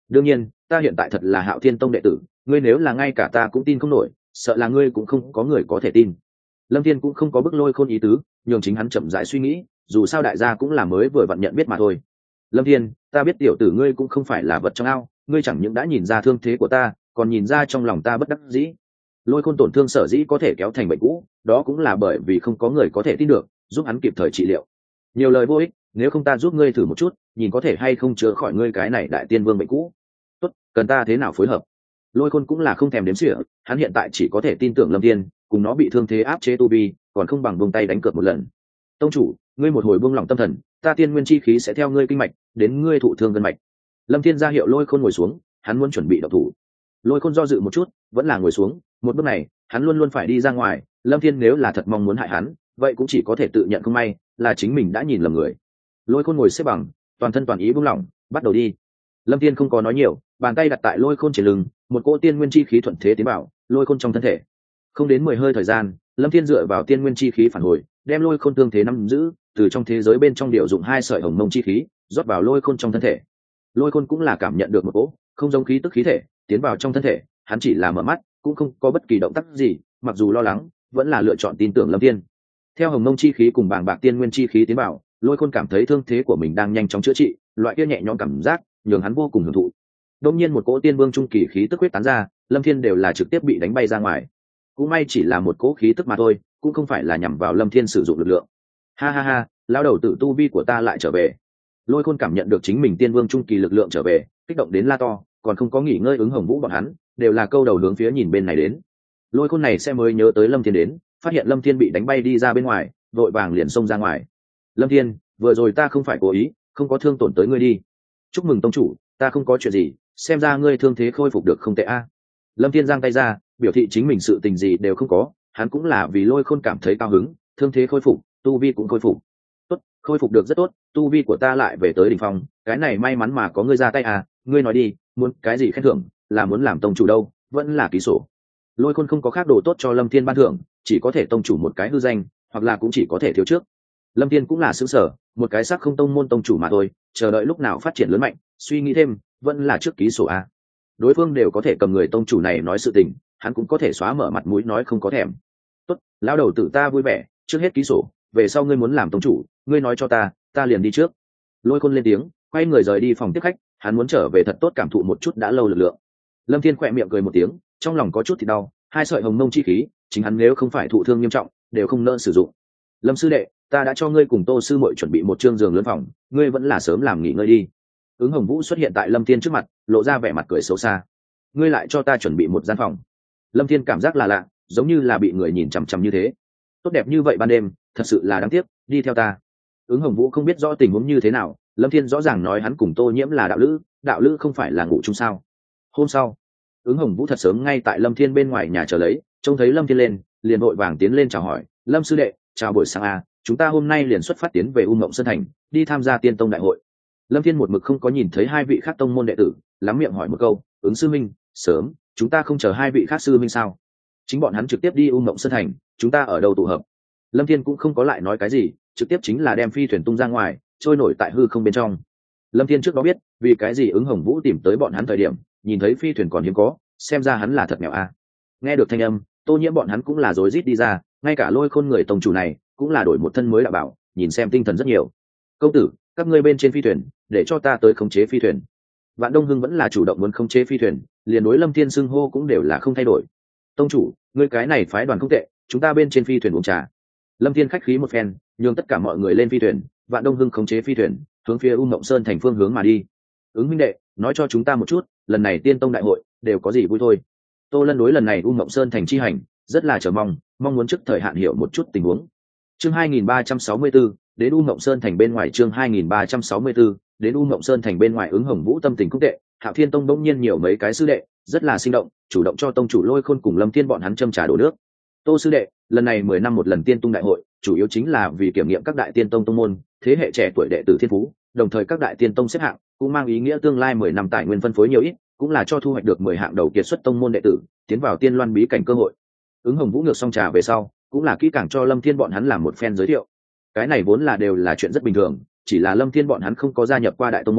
đương nhiên ta hiện tại thật là Hạo Thiên Tông đệ tử, ngươi nếu là ngay cả ta cũng tin không nổi, sợ là ngươi cũng không có người có thể tin. Lâm Thiên cũng không có bức Lôi Khôn ý tứ, nhường chính hắn chậm rãi suy nghĩ, dù sao đại gia cũng là mới vừa vặn nhận biết mà thôi. Lâm Thiên, ta biết tiểu tử ngươi cũng không phải là vật trong ao, ngươi chẳng những đã nhìn ra thương thế của ta, còn nhìn ra trong lòng ta bất đắc dĩ. Lôi Khôn tổn thương sở dĩ có thể kéo thành bệnh cũ, đó cũng là bởi vì không có người có thể tin được, giúp hắn kịp thời trị liệu. Nhiều lời vô ích, nếu không ta giúp ngươi thử một chút, nhìn có thể hay không chữa khỏi ngươi cái này đại tiên vương bệnh cũ. Tốt, cần ta thế nào phối hợp? Lôi Khôn cũng là không thèm đếm xỉa, hắn hiện tại chỉ có thể tin tưởng Lâm Thiên, cùng nó bị thương thế áp chế tu vi, còn không bằng buông tay đánh cược một lần. Tông chủ, ngươi một hồi buông lỏng tâm thần, ta tiên nguyên chi khí sẽ theo ngươi kinh mạch, đến ngươi thụ thương gân mạch. Lâm Thiên ra hiệu Lôi Khôn ngồi xuống, hắn muốn chuẩn bị động thủ. Lôi Khôn do dự một chút, vẫn là ngồi xuống, một bước này, hắn luôn luôn phải đi ra ngoài, Lâm Thiên nếu là thật mong muốn hại hắn, vậy cũng chỉ có thể tự nhận không may, là chính mình đã nhìn lầm người. Lôi Khôn ngồi xếp bằng, toàn thân toàn ý buông lỏng, bắt đầu đi. Lâm Thiên không có nói nhiều, bàn tay đặt tại Lôi Khôn trên lưng, một cỗ tiên nguyên chi khí thuận thế tiến vào Lôi Khôn trong thân thể. Không đến mười hơi thời gian, Lâm Thiên dựa vào tiên nguyên chi khí phản hồi, đem Lôi Khôn thương thế nắm giữ, từ trong thế giới bên trong điều dụng hai sợi hồng mông chi khí, rót vào Lôi Khôn trong thân thể. Lôi Khôn cũng là cảm nhận được một cỗ không giống khí tức khí thể tiến vào trong thân thể, hắn chỉ là mở mắt, cũng không có bất kỳ động tác gì, mặc dù lo lắng, vẫn là lựa chọn tin tưởng Lâm Thiên. Theo hồng mông chi khí cùng bàng bạc tiên nguyên chi khí tiến vào, Lôi Khôn cảm thấy thương thế của mình đang nhanh chóng chữa trị, loại kia nhẹ nhõm cảm giác nhường hắn vô cùng hưởng thụ. Đột nhiên một cỗ tiên vương trung kỳ khí tức huyết tán ra, Lâm Thiên đều là trực tiếp bị đánh bay ra ngoài. Cũng may chỉ là một cỗ khí tức mà thôi, cũng không phải là nhằm vào Lâm Thiên sử dụng lực lượng. Ha ha ha, lão đầu tử tu vi của ta lại trở về. Lôi Khôn cảm nhận được chính mình tiên vương trung kỳ lực lượng trở về, kích động đến la to, còn không có nghỉ ngơi ứng hồng vũ bọn hắn, đều là câu đầu hướng phía nhìn bên này đến. Lôi Khôn này sẽ mới nhớ tới Lâm Thiên đến, phát hiện Lâm Thiên bị đánh bay đi ra bên ngoài, vội vàng liền xông ra ngoài. Lâm Thiên, vừa rồi ta không phải cố ý, không có thương tổn tới ngươi đi. Chúc mừng tông chủ, ta không có chuyện gì, xem ra ngươi thương thế khôi phục được không tệ a. Lâm Thiên giang tay ra, biểu thị chính mình sự tình gì đều không có, hắn cũng là vì Lôi Khôn cảm thấy cao hứng, thương thế khôi phục, tu vi cũng khôi phục. Tốt, khôi phục được rất tốt, tu vi của ta lại về tới đỉnh phong, cái này may mắn mà có ngươi ra tay à, ngươi nói đi, muốn cái gì khen thưởng, là muốn làm tông chủ đâu, vẫn là ký sổ. Lôi Khôn không có khác đồ tốt cho Lâm Thiên ban thưởng, chỉ có thể tông chủ một cái hư danh, hoặc là cũng chỉ có thể thiếu trước. Lâm Thiên cũng là xứng sở, một cái sắc không tông môn tông chủ mà thôi, chờ đợi lúc nào phát triển lớn mạnh, suy nghĩ thêm, vẫn là trước ký sổ à. Đối phương đều có thể cầm người tông chủ này nói sự tình, hắn cũng có thể xóa mở mặt mũi nói không có thèm. Tốt, lão đầu tử ta vui vẻ, trước hết ký sổ, về sau ngươi muốn làm tông chủ, ngươi nói cho ta, ta liền đi trước. Lôi Khôn lên tiếng, quay người rời đi phòng tiếp khách, hắn muốn trở về thật tốt cảm thụ một chút đã lâu lực lượng. Lâm Thiên khỏe miệng cười một tiếng, trong lòng có chút thì đau, hai sợi hồng mông chi khí, chính hắn nếu không phải thụ thương nghiêm trọng, đều không nỡ sử dụng. Lâm sư đệ, ta đã cho ngươi cùng Tô sư muội chuẩn bị một trương giường lớn phòng, ngươi vẫn là sớm làm nghỉ ngơi đi. Ứng Hồng Vũ xuất hiện tại Lâm Thiên trước mặt, lộ ra vẻ mặt cười xấu xa. Ngươi lại cho ta chuẩn bị một gian phòng. Lâm Thiên cảm giác là lạ, giống như là bị người nhìn chằm chằm như thế. Tốt đẹp như vậy ban đêm, thật sự là đáng tiếc, đi theo ta. Ứng Hồng Vũ không biết rõ tình huống như thế nào, Lâm Thiên rõ ràng nói hắn cùng Tô Nhiễm là đạo lữ, đạo lữ không phải là ngủ chung sao? Hôm sau, Ứng Hồng Vũ thật sớm ngay tại Lâm Thiên bên ngoài nhà chờ lấy, trông thấy Lâm Thiên lên, liền vội vàng tiến lên chào hỏi, "Lâm sư đệ, chào buổi sáng a, chúng ta hôm nay liền xuất phát tiến về U Mộng Sơn thành, đi tham gia Tiên Tông đại hội." Lâm Thiên một mực không có nhìn thấy hai vị khác tông môn đệ tử, lắm miệng hỏi một câu, "Ứng sư minh, sớm, chúng ta không chờ hai vị khác sư minh sao? Chính bọn hắn trực tiếp đi U Mộng Sơn thành, chúng ta ở đâu tụ hợp?" Lâm Thiên cũng không có lại nói cái gì, trực tiếp chính là đem phi thuyền tung ra ngoài, trôi nổi tại hư không bên trong. Lâm Thiên trước đó biết, vì cái gì Ứng Hồng Vũ tìm tới bọn hắn thời điểm, nhìn thấy phi thuyền còn hiếm có, xem ra hắn là thật nghèo a. Nghe được thanh âm, Tô Nhiễm bọn hắn cũng là rối rít đi ra, ngay cả Lôi Khôn người tông chủ này, cũng là đổi một thân mới đạo bảo, nhìn xem tinh thần rất nhiều. "Công tử, các ngươi bên trên phi thuyền, để cho ta tới khống chế phi thuyền." Vạn Đông Hưng vẫn là chủ động muốn khống chế phi thuyền, liền đối Lâm Thiên xưng hô cũng đều là không thay đổi. "Tông chủ, ngươi cái này phái đoàn không tệ, chúng ta bên trên phi thuyền uống trà." Lâm Thiên khách khí một phen, nhường tất cả mọi người lên phi thuyền, Vạn Đông Hưng khống chế phi thuyền, hướng phía U Mộng Sơn thành phương hướng mà đi. "Ứng huynh đệ, nói cho chúng ta một chút, lần này Tiên Tông đại hội đều có gì vui thôi?" Tô Lân đối lần này U Mộng Sơn thành chi hành rất là chờ mong, mong muốn trước thời hạn hiểu một chút tình huống. Chương hai nghìn ba trăm sáu mươi tư, đến U Mộng Sơn thành bên ngoài. Chương hai nghìn ba trăm sáu mươi tư, đến U Mộng Sơn thành bên ngoài. Ứng Hồng Vũ tâm tình cũng tệ, Hạo Thiên Tông bỗng nhiên nhiều mấy cái sư đệ, rất là sinh động, chủ động cho tông chủ Lôi Khôn cùng Lâm Thiên bọn hắn châm trà đổ nước. "Tô sư đệ, lần này mười năm một lần Tiên Tông đại hội, chủ yếu chính là vì kiểm nghiệm các đại tiên tông tông môn, thế hệ trẻ tuổi đệ tử thiên phú, đồng thời các đại tiên tông xếp hạng, cũng mang ý nghĩa tương lai mười năm tài nguyên phân phối nhiều ít, cũng là cho thu hoạch được mười hạng đầu kiệt xuất tông môn đệ tử, tiến vào Tiên Loan bí cảnh cơ hội." Ứng Hồng Vũ ngược xong trà về sau, cũng là kỹ càng cho Lâm Thiên bọn hắn làm một phen giới thiệu. Cái này vốn là đều là chuyện rất bình thường, chỉ là Lâm Thiên bọn hắn không có gia nhập qua đại tông môn,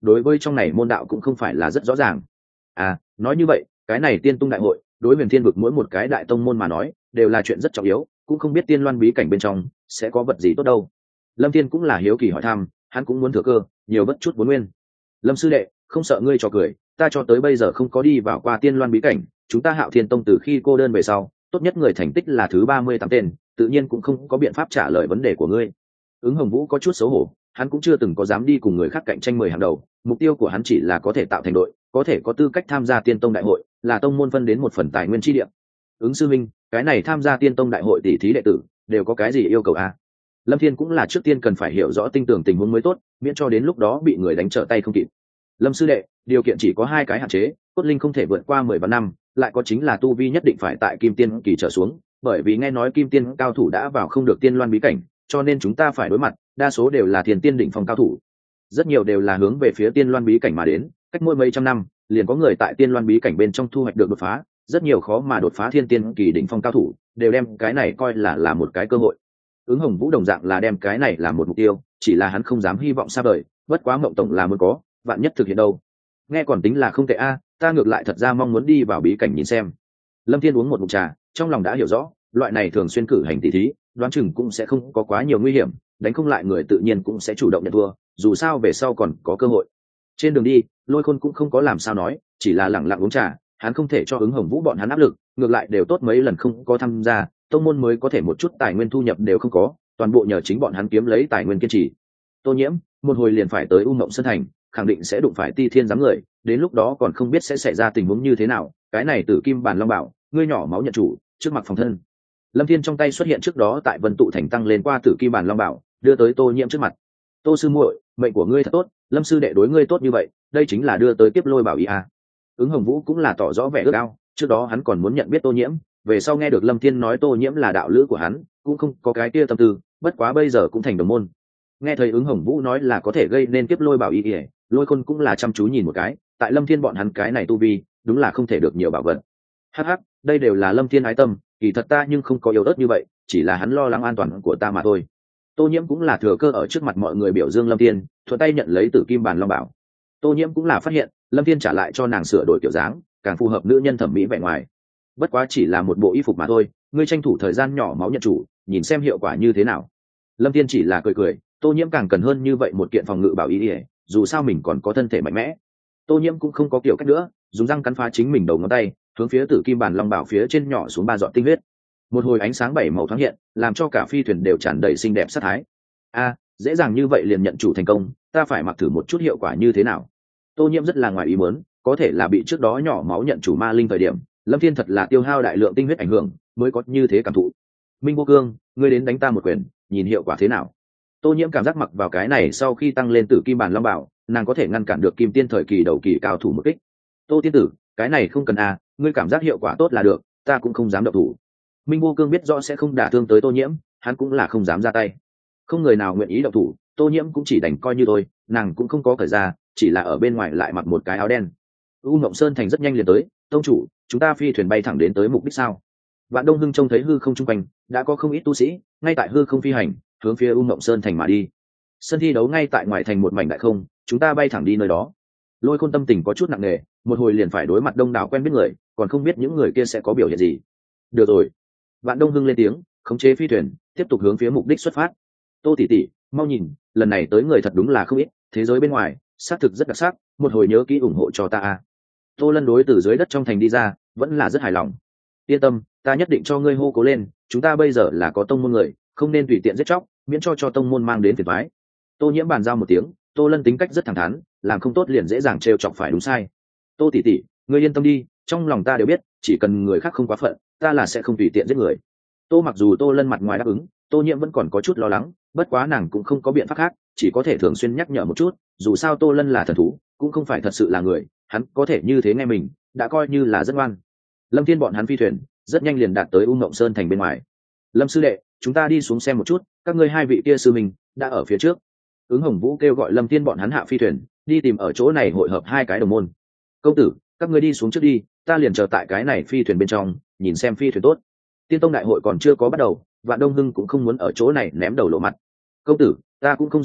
đối với trong này môn đạo cũng không phải là rất rõ ràng. À, nói như vậy cái này tiên tung đại hội đối huyền thiên vực mỗi một cái đại tông môn mà nói đều là chuyện rất trọng yếu, cũng không biết tiên loan bí cảnh bên trong sẽ có vật gì tốt đâu. Lâm Thiên cũng là hiếu kỳ hỏi thăm, hắn cũng muốn thừa cơ nhiều bất chút vốn nguyên. Lâm sư đệ, không sợ ngươi trò cười, ta cho tới bây giờ không có đi vào qua tiên loan bí cảnh, chúng ta Hạo Thiên tông từ khi cô đơn về sau tốt nhất người thành tích là thứ ba mươi tám tên, tự nhiên cũng không có biện pháp trả lời vấn đề của ngươi. Ứng Hồng Vũ có chút xấu hổ, hắn cũng chưa từng có dám đi cùng người khác cạnh tranh mười hàng đầu, mục tiêu của hắn chỉ là có thể tạo thành đội, có thể có tư cách tham gia tiên tông đại hội, là tông môn phân đến một phần tài nguyên chi địa. Ứng sư minh, cái này tham gia tiên tông đại hội tỷ thí đệ tử đều có cái gì yêu cầu a? Lâm Thiên cũng là trước tiên cần phải hiểu rõ tinh tường tình huống mới tốt, miễn cho đến lúc đó bị người đánh trở tay không kịp. Lâm sư đệ, điều kiện chỉ có hai cái hạn chế, cốt linh không thể vượt qua mười vạn năm, lại có chính là tu vi nhất định phải tại kim tiên kỳ trở xuống, bởi vì nghe nói kim tiên cao thủ đã vào không được tiên loan bí cảnh, cho nên chúng ta phải đối mặt đa số đều là thiên tiên đỉnh phong cao thủ, rất nhiều đều là hướng về phía tiên loan bí cảnh mà đến, cách mỗi mấy trăm năm liền có người tại tiên loan bí cảnh bên trong thu hoạch được đột phá, rất nhiều khó mà đột phá thiên tiên kỳ đỉnh phong cao thủ đều đem cái này coi là là một cái cơ hội. Ứng Hồng Vũ đồng dạng là đem cái này là một mục tiêu, chỉ là hắn không dám hy vọng xa vời, bất quá mộng tổng là muốn có, vạn nhất thực hiện đâu. Nghe còn tính là không tệ a, ta ngược lại thật ra mong muốn đi vào bí cảnh nhìn xem. Lâm Thiên uống một ngụm trà, trong lòng đã hiểu rõ, loại này thường xuyên cử hành tỷ thí, đoán chừng cũng sẽ không có quá nhiều nguy hiểm, đánh không lại người tự nhiên cũng sẽ chủ động nhận thua, dù sao về sau còn có cơ hội. Trên đường đi, Lôi Khôn cũng không có làm sao nói, chỉ là lặng lặng uống trà, hắn không thể cho Ứng Hồng Vũ bọn hắn áp lực, ngược lại đều tốt mấy lần không có tham gia, tông môn mới có thể một chút tài nguyên thu nhập đều không có, toàn bộ nhờ chính bọn hắn kiếm lấy tài nguyên kiên trì. Tô Nhiễm, một hồi liền phải tới U Mộng Sơn thành, khẳng định sẽ đụng phải Ti Thiên giám người, đến lúc đó còn không biết sẽ xảy ra tình huống như thế nào, cái này Tử Kim Bản Long bảo, ngươi nhỏ máu nhận chủ, trước mặt phòng thân. Lâm Thiên trong tay xuất hiện trước đó tại Vân Tụ thành tăng lên qua Tử Kim Bản Long bảo, đưa tới Tô Nhiễm trước mặt. Tô sư muội, mệnh của ngươi thật tốt, Lâm sư đệ đối ngươi tốt như vậy, đây chính là đưa tới Kiếp Lôi bảo ý à. Ứng Hồng Vũ cũng là tỏ rõ vẻ ước ao, trước đó hắn còn muốn nhận biết Tô Nhiễm, về sau nghe được Lâm Thiên nói Tô Nhiễm là đạo lữ của hắn, cũng không có cái kia tâm tư, bất quá bây giờ cũng thành đồng môn. Nghe thấy Ứng Hồng Vũ nói là có thể gây nên Kiếp Lôi bảo ý, ý Lôi Khôn cũng là chăm chú nhìn một cái, tại Lâm Thiên bọn hắn cái này tu vi, đúng là không thể được nhiều bảo vật. Hắc hắc, đây đều là Lâm Thiên ái tâm, kỳ thật ta nhưng không có yếu ớt như vậy, chỉ là hắn lo lắng an toàn của ta mà thôi. Tô Nhiễm cũng là thừa cơ ở trước mặt mọi người biểu dương Lâm Thiên, thuận tay nhận lấy Tử Kim Bản Long bảo. Tô Nhiễm cũng là phát hiện, Lâm Thiên trả lại cho nàng sửa đổi kiểu dáng, càng phù hợp nữ nhân thẩm mỹ vẻ ngoài. Bất quá chỉ là một bộ y phục mà thôi, ngươi tranh thủ thời gian nhỏ máu nhận chủ, nhìn xem hiệu quả như thế nào. Lâm Thiên chỉ là cười cười, Tô Nhiễm càng cần hơn như vậy một kiện phòng ngự bảo y, dù sao mình còn có thân thể mạnh mẽ. Tô Nhiễm cũng không có kiểu cách nữa, dùng răng cắn phá chính mình đầu ngón tay, hướng phía Tử Kim Bản Long bảo phía trên nhỏ xuống ba giọt tinh huyết. Một hồi ánh sáng bảy màu thoáng hiện, làm cho cả phi thuyền đều tràn đầy xinh đẹp sát thái. A, dễ dàng như vậy liền nhận chủ thành công, ta phải mặc thử một chút hiệu quả như thế nào. Tô Nhiễm rất là ngoài ý muốn, có thể là bị trước đó nhỏ máu nhận chủ ma linh thời điểm, Lâm Thiên thật là tiêu hao đại lượng tinh huyết ảnh hưởng, mới có như thế cảm thụ. Minh Vô Cương, ngươi đến đánh ta một quyền, nhìn hiệu quả thế nào. Tô Nhiễm cảm giác mặc vào cái này sau khi tăng lên Tử Kim Bản Long bảo, nàng có thể ngăn cản được Kim Tiên thời kỳ đầu kỳ cao thủ một kích. Tô tiên tử, cái này không cần à, ngươi cảm giác hiệu quả tốt là được, ta cũng không dám động thủ. Minh Vô Cương biết rõ sẽ không đả thương tới Tô Nhiễm, hắn cũng là không dám ra tay. Không người nào nguyện ý động thủ, Tô Nhiễm cũng chỉ đành coi như thôi, nàng cũng không có cởi ra, chỉ là ở bên ngoài lại mặc một cái áo đen. U Mộng Sơn thành rất nhanh liền tới, tông chủ, chúng ta phi thuyền bay thẳng đến tới mục đích sao? Vạn Đông Hưng trông thấy hư không trung quanh, đã có không ít tu sĩ ngay tại hư không phi hành, hướng phía U Mộng Sơn thành mà đi. Sân thi đấu ngay tại ngoài thành một mảnh đại không, chúng ta bay thẳng đi nơi đó. Lôi Khôn tâm tình có chút nặng nề, một hồi liền phải đối mặt đông đảo quen biết người, còn không biết những người kia sẽ có biểu hiện gì. Được rồi. Vạn Đông Hưng lên tiếng, khống chế phi thuyền, tiếp tục hướng phía mục đích xuất phát. Tô tỷ tỷ, mau nhìn, lần này tới người thật đúng là không ít, thế giới bên ngoài xác thực rất đặc sắc, một hồi nhớ kỹ ủng hộ cho ta a. Tô Lân đối từ dưới đất trong thành đi ra, vẫn là rất hài lòng. Yên tâm, ta nhất định cho ngươi hô cố lên, chúng ta bây giờ là có tông môn người, không nên tùy tiện giết chóc, miễn cho cho tông môn mang đến phiền toái. Tô Nhiễm bàn giao một tiếng, Tô Lân tính cách rất thẳng thắn, làm không tốt liền dễ dàng trêu chọc phải đúng sai. Tô tỷ tỷ, ngươi yên tâm đi, trong lòng ta đều biết, chỉ cần người khác không quá phận, ta là sẽ không tùy tiện giết người. Tô mặc dù Tô Lân mặt ngoài đáp ứng, Tô Nhiễm vẫn còn có chút lo lắng, bất quá nàng cũng không có biện pháp khác, chỉ có thể thường xuyên nhắc nhở một chút, dù sao Tô Lân là thần thú, cũng không phải thật sự là người, hắn có thể như thế nghe mình, đã coi như là rất ngoan. Lâm Thiên bọn hắn phi thuyền rất nhanh liền đạt tới U Mộng Sơn thành bên ngoài. Lâm sư đệ, chúng ta đi xuống xem một chút, các ngươi hai vị kia sư mình đã ở phía trước. Ứng Hồng Vũ kêu gọi Lâm Thiên bọn hắn hạ phi thuyền, đi tìm ở chỗ này hội hợp hai cái đồng môn. Công tử, các ngươi đi xuống trước đi, ta liền chờ tại cái này phi thuyền bên trong, nhìn xem phi thuyền tốt. Tiên tông đại hội còn chưa có bắt đầu, Vạn Đông Hưng cũng không muốn ở chỗ này ném đầu lộ mặt. Công tử, ta cũng không giới đi,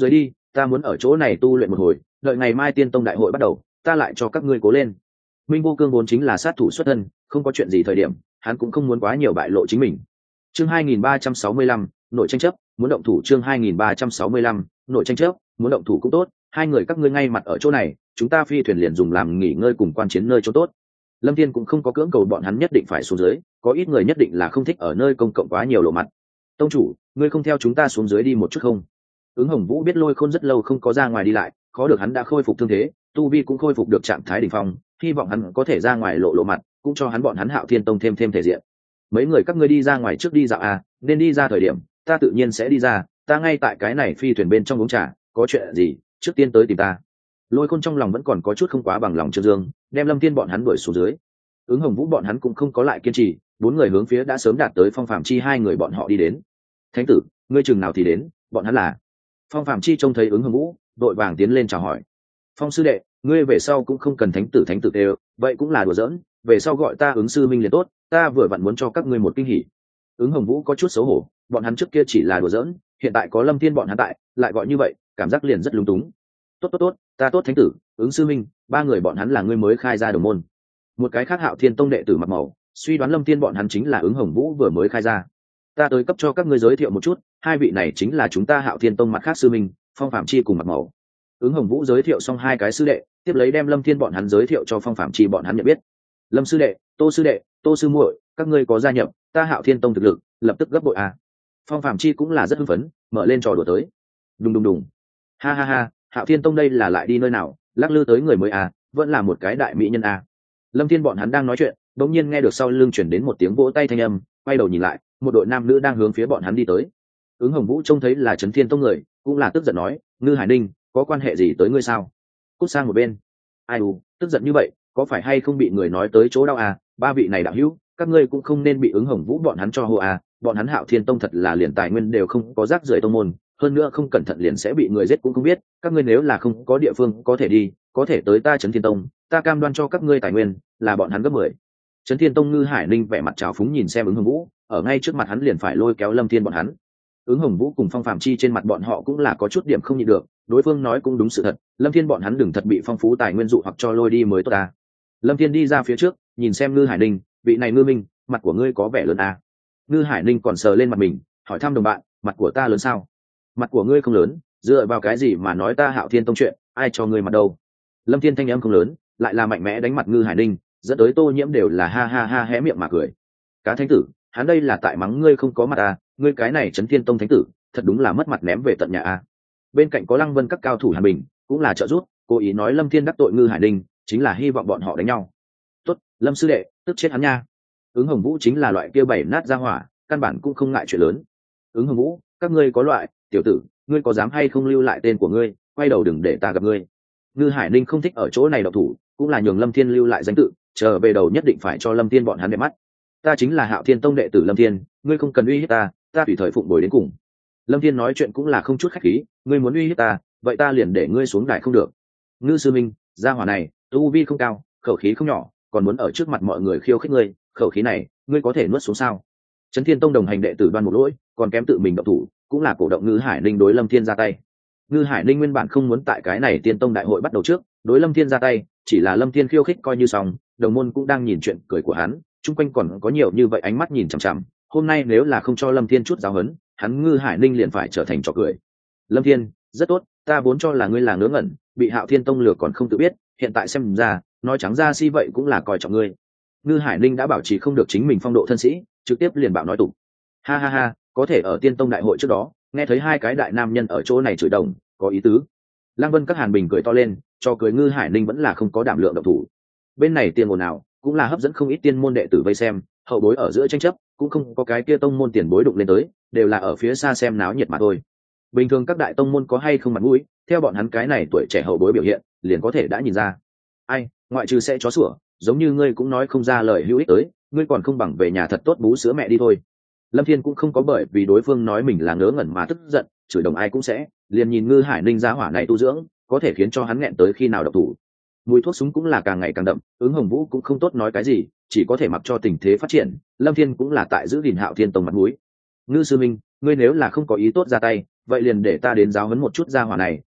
ta muốn ở chỗ này tu luyện một hồi, đợi ngày mai tiên tông đại hội bắt đầu ta lại cho các ngươi cố lên. Minh Vô Cương vốn chính là sát thủ xuất thân, không có chuyện gì thời điểm hắn cũng không muốn quá nhiều bại lộ chính mình. Chương hai nghìn ba trăm sáu mươi lăm, nội tranh chấp, muốn động thủ. Chương hai nghìn ba trăm sáu mươi lăm, nội tranh chấp, muốn động thủ cũng tốt, hai người các ngươi ngay mặt ở chỗ này, chúng ta phi thuyền liền dùng làm nghỉ ngơi cùng quan chiến nơi chỗ tốt. Lâm Thiên cũng không có cưỡng cầu bọn hắn nhất định phải xuống dưới, có ít người nhất định là không thích ở nơi công cộng quá nhiều lộ mặt. Tông chủ, ngươi không theo chúng ta xuống dưới đi một chút không? Ứng Hồng Vũ biết Lôi Khôn rất lâu không có ra ngoài đi lại, khó được hắn đã khôi phục thương thế, tu vi cũng khôi phục được trạng thái đỉnh phong, hy vọng hắn có thể ra ngoài lộ lộ mặt, cũng cho hắn bọn hắn Hạo Thiên Tông thêm thêm thể diện. Mấy người các ngươi đi ra ngoài trước đi dạo à, nên đi ra thời điểm, ta tự nhiên sẽ đi ra, ta ngay tại cái này phi thuyền bên trong uống trà, có chuyện gì, trước tiên tới tìm ta. Lôi Khôn trong lòng vẫn còn có chút không quá bằng lòng Trương Dương, đem Lâm Thiên bọn hắn đuổi xuống dưới. Ứng Hồng Vũ bọn hắn cũng không có lại kiên trì, bốn người hướng phía đã sớm đạt tới Phong Phạm Chi hai người bọn họ đi đến. Thánh tử, ngươi chừng nào thì đến, bọn hắn là? Phong Phạm Chi trông thấy Ứng Hồng Vũ, đội vàng tiến lên chào hỏi. Phong sư đệ, ngươi về sau cũng không cần thánh tử thánh tử đều, vậy cũng là đùa giỡn, về sau gọi ta Ứng sư minh liền tốt, ta vừa vặn muốn cho các ngươi một kinh hỉ. Ứng Hồng Vũ có chút xấu hổ, bọn hắn trước kia chỉ là đùa giỡn, hiện tại có Lâm Thiên bọn hắn tại, lại gọi như vậy, cảm giác liền rất lúng túng. Tốt tốt tốt, ta tốt thánh tử, Ứng sư minh, ba người bọn hắn là ngươi mới khai ra đồng môn. Một cái khác Hạo Thiên Tông đệ tử mặc màu, suy đoán Lâm Thiên bọn hắn chính là Ứng Hồng Vũ vừa mới khai ra. Ta tới cấp cho các ngươi giới thiệu một chút, hai vị này chính là chúng ta Hạo Thiên Tông mặt khác sư minh, Phong Phạm Chi cùng mặc màu. Ứng Hồng Vũ giới thiệu xong hai cái sư đệ, tiếp lấy đem Lâm Thiên bọn hắn giới thiệu cho Phong Phạm Chi bọn hắn nhận biết. Lâm sư đệ, Tô sư đệ, Tô sư muội, các ngươi có gia nhập, ta Hạo Thiên Tông thực lực lập tức gấp bội à. Phong Phạm Chi cũng là rất hưng phấn, mở lên trò đùa tới. Đùng đùng đùng. Ha ha ha, Hạo Thiên Tông đây là lại đi nơi nào, lắc lư tới người mới à, vẫn là một cái đại mỹ nhân à. Lâm Thiên bọn hắn đang nói chuyện, bỗng nhiên nghe được sau lưng chuyển đến một tiếng vỗ tay thanh âm, quay đầu nhìn lại, một đội nam nữ đang hướng phía bọn hắn đi tới. Ứng Hồng Vũ trông thấy là Trấn Thiên Tông người, cũng là tức giận nói, Ngư Hải Ninh, có quan hệ gì tới ngươi sao? Cút sang một bên. Ai u, tức giận như vậy, có phải hay không bị người nói tới chỗ đau à? Ba vị này đạo hữu, các ngươi cũng không nên bị Ứng Hồng Vũ bọn hắn cho hô à, bọn hắn Hạo Thiên Tông thật là liền tài nguyên đều không có rác rưởi tông môn, hơn nữa không cẩn thận liền sẽ bị người giết cũng không biết, các ngươi nếu là không có địa phương có thể đi, có thể tới ta Trấn Thiên Tông, ta cam đoan cho các ngươi tài nguyên, là bọn hắn gấp mười. Trấn Thiên Tông Ngư Hải Ninh vẻ mặt trào phúng nhìn xem Ứng Hồng Vũ, ở ngay trước mặt hắn liền phải lôi kéo Lâm Thiên bọn hắn. Ứng Hồng Vũ cùng Phong Phạm Chi trên mặt bọn họ cũng là có chút điểm không nhịn được, đối phương nói cũng đúng sự thật, Lâm Thiên bọn hắn đừng thật bị phong phú tài nguyên dụ hoặc cho lôi đi mới tốt ta. Lâm Thiên đi ra phía trước, nhìn xem Ngư Hải Ninh, vị này Ngư Minh, mặt của ngươi có vẻ lớn à? Ngư Hải Ninh còn sờ lên mặt mình, hỏi thăm đồng bạn, mặt của ta lớn sao? Mặt của ngươi không lớn, dựa vào cái gì mà nói ta Hạo Thiên Tông chuyện, ai cho ngươi mặt đâu? Lâm Thiên thanh âm không lớn, lại là mạnh mẽ đánh mặt Ngư Hải Ninh, dẫn tới Tô Nhiễm đều là ha ha ha hé miệng mà cười. Cá thánh tử, hắn đây là tại mắng ngươi không có mặt à, ngươi cái này Trấn Thiên Tông thánh tử, thật đúng là mất mặt ném về tận nhà à. Bên cạnh có Lăng Vân các cao thủ Hàn Bình, cũng là trợ giúp, cố ý nói Lâm Thiên đắc tội Ngư Hải Ninh, chính là hy vọng bọn họ đánh nhau. Tốt, Lâm sư đệ, tức chết hắn nha. Ứng Hồng Vũ chính là loại kia bảy nát ra hỏa, căn bản cũng không ngại chuyện lớn. Ứng Hồng Vũ, các ngươi có loại, tiểu tử, ngươi có dám hay không lưu lại tên của ngươi, quay đầu đừng để ta gặp ngươi. Ngư Hải Ninh không thích ở chỗ này độc thủ, cũng là nhường Lâm Thiên lưu lại danh tự, chờ về đầu nhất định phải cho Lâm Thiên bọn hắn đẹp mắt. Ta chính là Hạo Thiên Tông đệ tử Lâm Thiên, ngươi không cần uy hiếp ta, ta tùy thời phụng bồi đến cùng. Lâm Thiên nói chuyện cũng là không chút khách khí, ngươi muốn uy hiếp ta, vậy ta liền để ngươi xuống đài không được. Ngư sư minh, gia hỏa này, tu vi không cao, khẩu khí không nhỏ, còn muốn ở trước mặt mọi người khiêu khích ngươi, khẩu khí này, ngươi có thể nuốt xuống sao? Trấn Thiên Tông đồng hành đệ tử Đoan Mục Lỗi, còn kém tự mình động thủ, cũng là cổ động Ngư Hải Ninh đối Lâm Thiên ra tay. Ngư Hải Ninh nguyên bản không muốn tại cái này Tiên Tông đại hội bắt đầu trước, đối Lâm Thiên ra tay, chỉ là Lâm Thiên khiêu khích coi như xong, đồng môn cũng đang nhìn chuyện cười của hắn, chung quanh còn có nhiều như vậy ánh mắt nhìn chằm chằm, hôm nay nếu là không cho Lâm Thiên chút giáo huấn, hắn Ngư Hải Ninh liền phải trở thành trò cười. Lâm Thiên, rất tốt, ta vốn cho là ngươi là ngớ ngẩn, bị Hạo Thiên Tông lừa còn không tự biết, hiện tại xem ra, nói trắng ra si vậy cũng là coi trọng ngươi. Ngư Hải Ninh đã bảo trì không được chính mình phong độ thân sĩ, trực tiếp liền bảo nói tục. Ha ha ha, có thể ở Tiên Tông đại hội trước đó, nghe thấy hai cái đại nam nhân ở chỗ này chửi đồng, có ý tứ. Lăng Vân các Hàn Bình cười to lên, cho cười Ngư Hải Ninh vẫn là không có đảm lượng động thủ. Bên này tiền ồn nào, cũng là hấp dẫn không ít tiên môn đệ tử vây xem, hậu bối ở giữa tranh chấp, cũng không có cái kia tông môn tiền bối đụng lên tới, đều là ở phía xa xem náo nhiệt mà thôi. Bình thường các đại tông môn có hay không mặt mũi, theo bọn hắn cái này tuổi trẻ hậu bối biểu hiện, liền có thể đã nhìn ra. Ai, ngoại trừ sẽ chó sủa, giống như ngươi cũng nói không ra lời hữu ích tới, ngươi còn không bằng về nhà thật tốt bú sữa mẹ đi thôi. Lâm Thiên cũng không có bởi vì đối phương nói mình là ngớ ngẩn mà tức giận, chửi đồng ai cũng sẽ, liền nhìn Ngư Hải Ninh giá hỏa này tu dưỡng, có thể khiến cho hắn nghẹn tới khi nào độc thủ. Mùi thuốc súng cũng là càng ngày càng đậm, Ứng Hồng Vũ cũng không tốt nói cái gì, chỉ có thể mặc cho tình thế phát triển. Lâm Thiên cũng là tại giữ gìn Hạo Thiên Tông mặt mũi. Ngư sư minh, ngươi nếu là không có ý tốt ra tay, vậy liền để ta đến giáo huấn một chút gia hỏa này,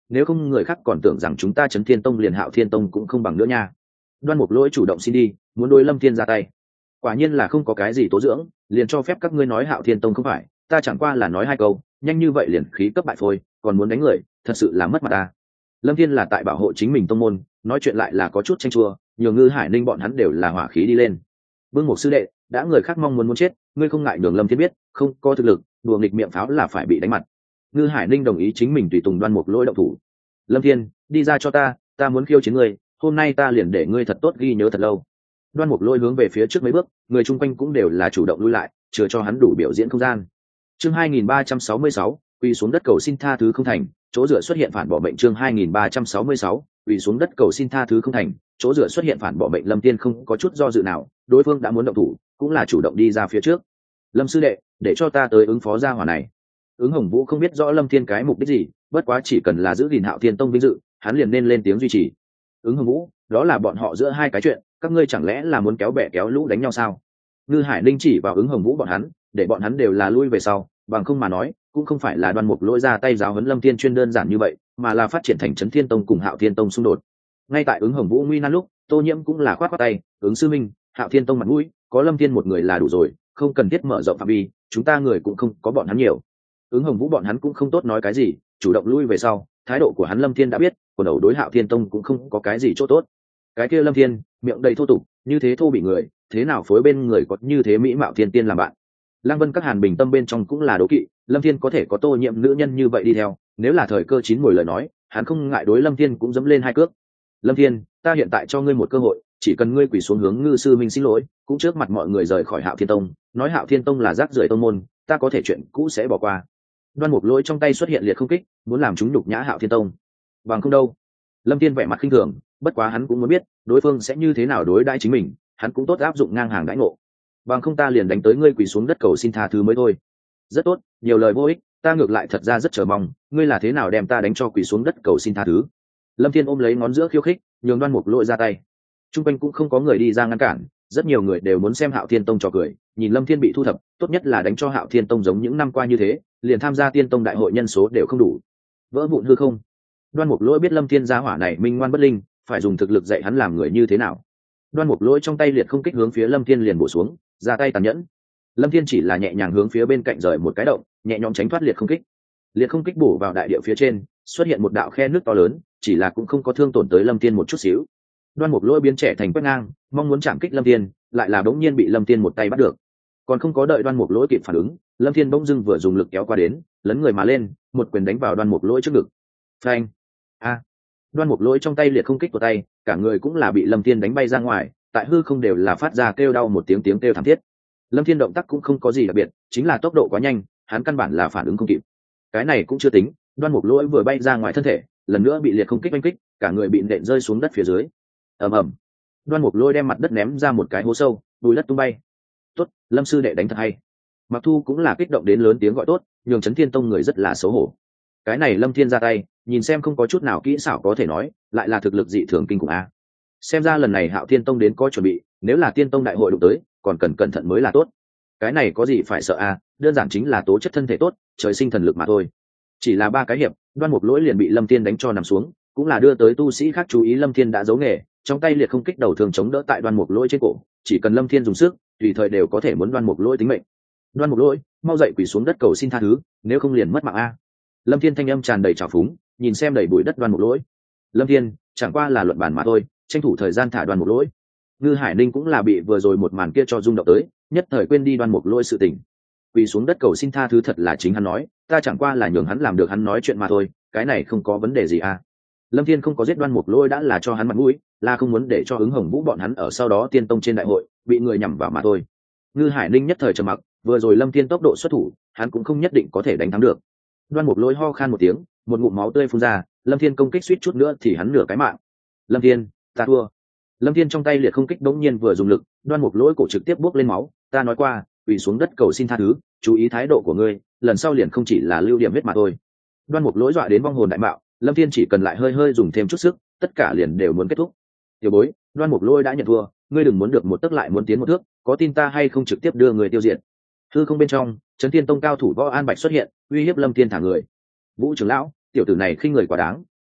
nếu không người khác còn tưởng rằng chúng ta Trấn Thiên Tông liền Hạo Thiên Tông cũng không bằng nữa nha. Đoan Mục Lỗi chủ động xin đi, muốn đối Lâm Thiên ra tay. Quả nhiên là không có cái gì tố dưỡng, liền cho phép các ngươi nói Hạo Thiên Tông không phải, ta chẳng qua là nói hai câu, nhanh như vậy liền khí cấp bại phôi, còn muốn đánh người, thật sự là mất mặt ta. Lâm Thiên là tại bảo hộ chính mình tông môn, nói chuyện lại là có chút tranh chua, nhiều Ngư Hải Ninh bọn hắn đều là hỏa khí đi lên. Bưng Một sư đệ, đã người khác mong muốn muốn chết, ngươi không ngại nhường Lâm Thiên biết, không có thực lực, đùa nghịch miệng pháo là phải bị đánh mặt. Ngư Hải Ninh đồng ý chính mình tùy tùng Đoan Mục Lỗi động thủ. Lâm Thiên, đi ra cho ta, ta muốn khiêu chiến ngươi, hôm nay ta liền để ngươi thật tốt ghi nhớ thật lâu. Đoan Mục Lỗi hướng về phía trước mấy bước, người chung quanh cũng đều là chủ động lui lại, chừa cho hắn đủ biểu diễn không gian. Chương hai nghìn ba trăm sáu mươi sáu, quỳ xuống đất cầu xin tha thứ không thành, chỗ dựa xuất hiện phản bỏ mệnh. Chương hai nghìn ba trăm sáu mươi sáu, quỳ xuống đất cầu xin tha thứ không thành, chỗ dựa xuất hiện phản bỏ mệnh. Lâm Thiên không có chút do dự nào, đối phương đã muốn động thủ, cũng là chủ động đi ra phía trước. Lâm sư đệ, để cho ta tới ứng phó gia hỏa này. Ứng Hồng Vũ không biết rõ Lâm Thiên cái mục đích gì, bất quá chỉ cần là giữ gìn Hạo Thiên Tông vinh dự, hắn liền nên lên tiếng duy trì. Ứng Hồng Vũ, đó là bọn họ giữa hai cái chuyện, các ngươi chẳng lẽ là muốn kéo bè kéo lũ đánh nhau sao? Ngư Hải Ninh chỉ vào Ứng Hồng Vũ bọn hắn, để bọn hắn đều là lui về sau, bằng không mà nói, cũng không phải là Đoan Mục Lỗi ra tay giáo huấn Lâm Thiên chuyên đơn giản như vậy, mà là phát triển thành Trấn Thiên Tông cùng Hạo Thiên Tông xung đột. Ngay tại Ứng Hồng Vũ nguy nan lúc, Tô Nhiễm cũng là khoát khoát tay, "Ứng sư minh, Hạo Thiên Tông mặt mũi, có Lâm Thiên một người là đủ rồi, không cần thiết mở rộng phạm vi, chúng ta người cũng không có bọn hắn nhiều." Ứng Hồng Vũ bọn hắn cũng không tốt nói cái gì, chủ động lui về sau, thái độ của hắn Lâm Thiên đã biết, quần đầu đối Hạo Thiên Tông cũng không có cái gì chỗ tốt. Cái kia Lâm Thiên, miệng đầy thô tục, như thế thô bị người, thế nào phối bên người có như thế mỹ mạo thiên tiên làm bạn. Lăng Vân các Hàn Bình tâm bên trong cũng là đố kỵ, Lâm Thiên có thể có Tô Nhiễm nữ nhân như vậy đi theo, nếu là thời cơ chín mùi lời nói, hắn không ngại đối Lâm Thiên cũng dẫm lên hai cước. Lâm Thiên, ta hiện tại cho ngươi một cơ hội, chỉ cần ngươi quỳ xuống hướng Ngư sư minh xin lỗi, cũng trước mặt mọi người rời khỏi Hạo Thiên Tông, nói Hạo Thiên Tông là rác rưởi tông môn, ta có thể chuyện cũ sẽ bỏ qua. Đoan Mục Lỗi trong tay xuất hiện liệt không kích, muốn làm chúng nhục nhã Hạo Thiên Tông. Bằng không đâu. Lâm Thiên vẻ mặt khinh thường, bất quá hắn cũng muốn biết, đối phương sẽ như thế nào đối đãi chính mình, hắn cũng tốt áp dụng ngang hàng đãi ngộ. Bằng không ta liền đánh tới ngươi quỳ xuống đất cầu xin tha thứ mới thôi. Rất tốt, nhiều lời vô ích, ta ngược lại thật ra rất chờ mong, ngươi là thế nào đem ta đánh cho quỳ xuống đất cầu xin tha thứ. Lâm Thiên ôm lấy ngón giữa khiêu khích, nhường Đoan Mục Lỗi ra tay. Trung quanh cũng không có người đi ra ngăn cản, rất nhiều người đều muốn xem Hạo Thiên Tông trò cười, nhìn Lâm Thiên bị thu thập, tốt nhất là đánh cho Hạo Thiên Tông giống những năm qua như thế, liền tham gia Tiên Tông đại hội nhân số đều không đủ. Vỡ vụn hư không. Đoan Mục Lỗi biết Lâm Thiên gia hỏa này minh ngoan bất linh, phải dùng thực lực dạy hắn làm người như thế nào. Đoan Mục Lỗi trong tay liệt không kích hướng phía Lâm Thiên liền bổ xuống, ra tay tàn nhẫn. Lâm Thiên chỉ là nhẹ nhàng hướng phía bên cạnh rời một cái động, nhẹ nhõm tránh thoát liệt không kích. Liệt không kích bổ vào đại địa phía trên, xuất hiện một đạo khe nước to lớn, chỉ là cũng không có thương tổn tới Lâm Thiên một chút xíu. Đoan Mục Lỗi biến trẻ thành quét ngang, mong muốn chạm kích Lâm Thiên, lại là đống nhiên bị Lâm Thiên một tay bắt được. Còn không có đợi Đoan Mục Lỗi kịp phản ứng, Lâm Thiên bỗng dưng vừa dùng lực kéo qua đến, lấn người mà lên, một quyền đánh vào Đoan Mục Lỗi trước ngực. Phanh! A! Đoan Mục Lỗi trong tay liệt không kích của tay, cả người cũng là bị Lâm Thiên đánh bay ra ngoài, tại hư không đều là phát ra kêu đau một tiếng tiếng kêu thảm thiết. Lâm Thiên động tác cũng không có gì đặc biệt, chính là tốc độ quá nhanh, hắn căn bản là phản ứng không kịp. Cái này cũng chưa tính, Đoan Mục Lỗi vừa bay ra ngoài thân thể, lần nữa bị liệt không kích oanh kích, cả người bị nện rơi xuống đất phía dưới. Ầm ầm. Đoan Mục Lỗi đem mặt đất ném ra một cái hố sâu, bùi đất tung bay. Tốt, Lâm sư đệ đánh thật hay. Mặc Thu cũng là kích động đến lớn tiếng gọi tốt, nhường Trấn Thiên Tông người rất là xấu hổ. Cái này Lâm Thiên ra tay, nhìn xem không có chút nào kỹ xảo có thể nói, lại là thực lực dị thường kinh khủng a. Xem ra lần này Hạo Thiên Tông đến có chuẩn bị, nếu là Tiên Tông đại hội đụng tới, còn cần cẩn thận mới là tốt. Cái này có gì phải sợ a, đơn giản chính là tố chất thân thể tốt, trời sinh thần lực mà thôi. Chỉ là ba cái hiệp, Đoan Mục Lỗi liền bị Lâm Thiên đánh cho nằm xuống, cũng là đưa tới tu sĩ khác chú ý Lâm Thiên đã giấu nghề, trong tay liệt không kích đầu thường chống đỡ tại Đoan Mục Lỗi trên cổ, chỉ cần Lâm Thiên dùng sức, tùy thời đều có thể muốn Đoan Mục Lỗi tính mệnh. Đoan Mục Lỗi, mau dậy quỳ xuống đất cầu xin tha thứ, nếu không liền mất mạng a. Lâm Thiên thanh âm tràn đầy trào phúng, nhìn xem đầy bụi đất Đoan Mục Lỗi. Lâm Thiên, chẳng qua là luận bàn mà thôi, tranh thủ thời gian thả Đoan Mục Lỗi. Ngư Hải Ninh cũng là bị vừa rồi một màn kia cho rung động tới, nhất thời quên đi Đoan Mục Lỗi sự tình. Quỳ xuống đất cầu xin tha thứ thật là chính hắn nói, ta chẳng qua là nhường hắn làm được hắn nói chuyện mà thôi, cái này không có vấn đề gì à. Lâm Thiên không có giết Đoan Mục Lỗi đã là cho hắn mặt mũi, là không muốn để cho Ứng Hồng Vũ bọn hắn ở sau đó Tiên Tông trên đại hội bị người nhằm vào mà thôi. Ngư Hải Ninh nhất thời trầm mặc, vừa rồi Lâm Thiên tốc độ xuất thủ, hắn cũng không nhất định có thể đánh thắng được. Đoan Mục Lỗi ho khan một tiếng, một ngụm máu tươi phun ra, Lâm Thiên công kích suýt chút nữa thì hắn nửa cái mạng. Lâm Thiên, ta thua. Lâm Thiên trong tay liệt không kích đống nhiên vừa dùng lực, Đoan Mục Lỗi cổ trực tiếp bốc lên máu, ta nói qua, quỳ xuống đất cầu xin tha thứ, chú ý thái độ của ngươi, lần sau liền không chỉ là lưu điểm huyết mà thôi. Đoan Mục Lỗi dọa đến vong hồn đại mạo, Lâm Thiên chỉ cần lại hơi hơi dùng thêm chút sức, tất cả liền đều muốn kết thúc. Tiểu bối, Đoan Mục Lỗi đã nhận thua, ngươi đừng muốn được một tấc lại muốn tiến một thước, có tin ta hay không trực tiếp đưa người tiêu diệt. Hư không bên trong, Trấn Thiên Tông cao thủ Võ An Bạch xuất hiện, uy hiếp Lâm Thiên thả người. Vũ trưởng lão, tiểu tử này khinh người quá đáng,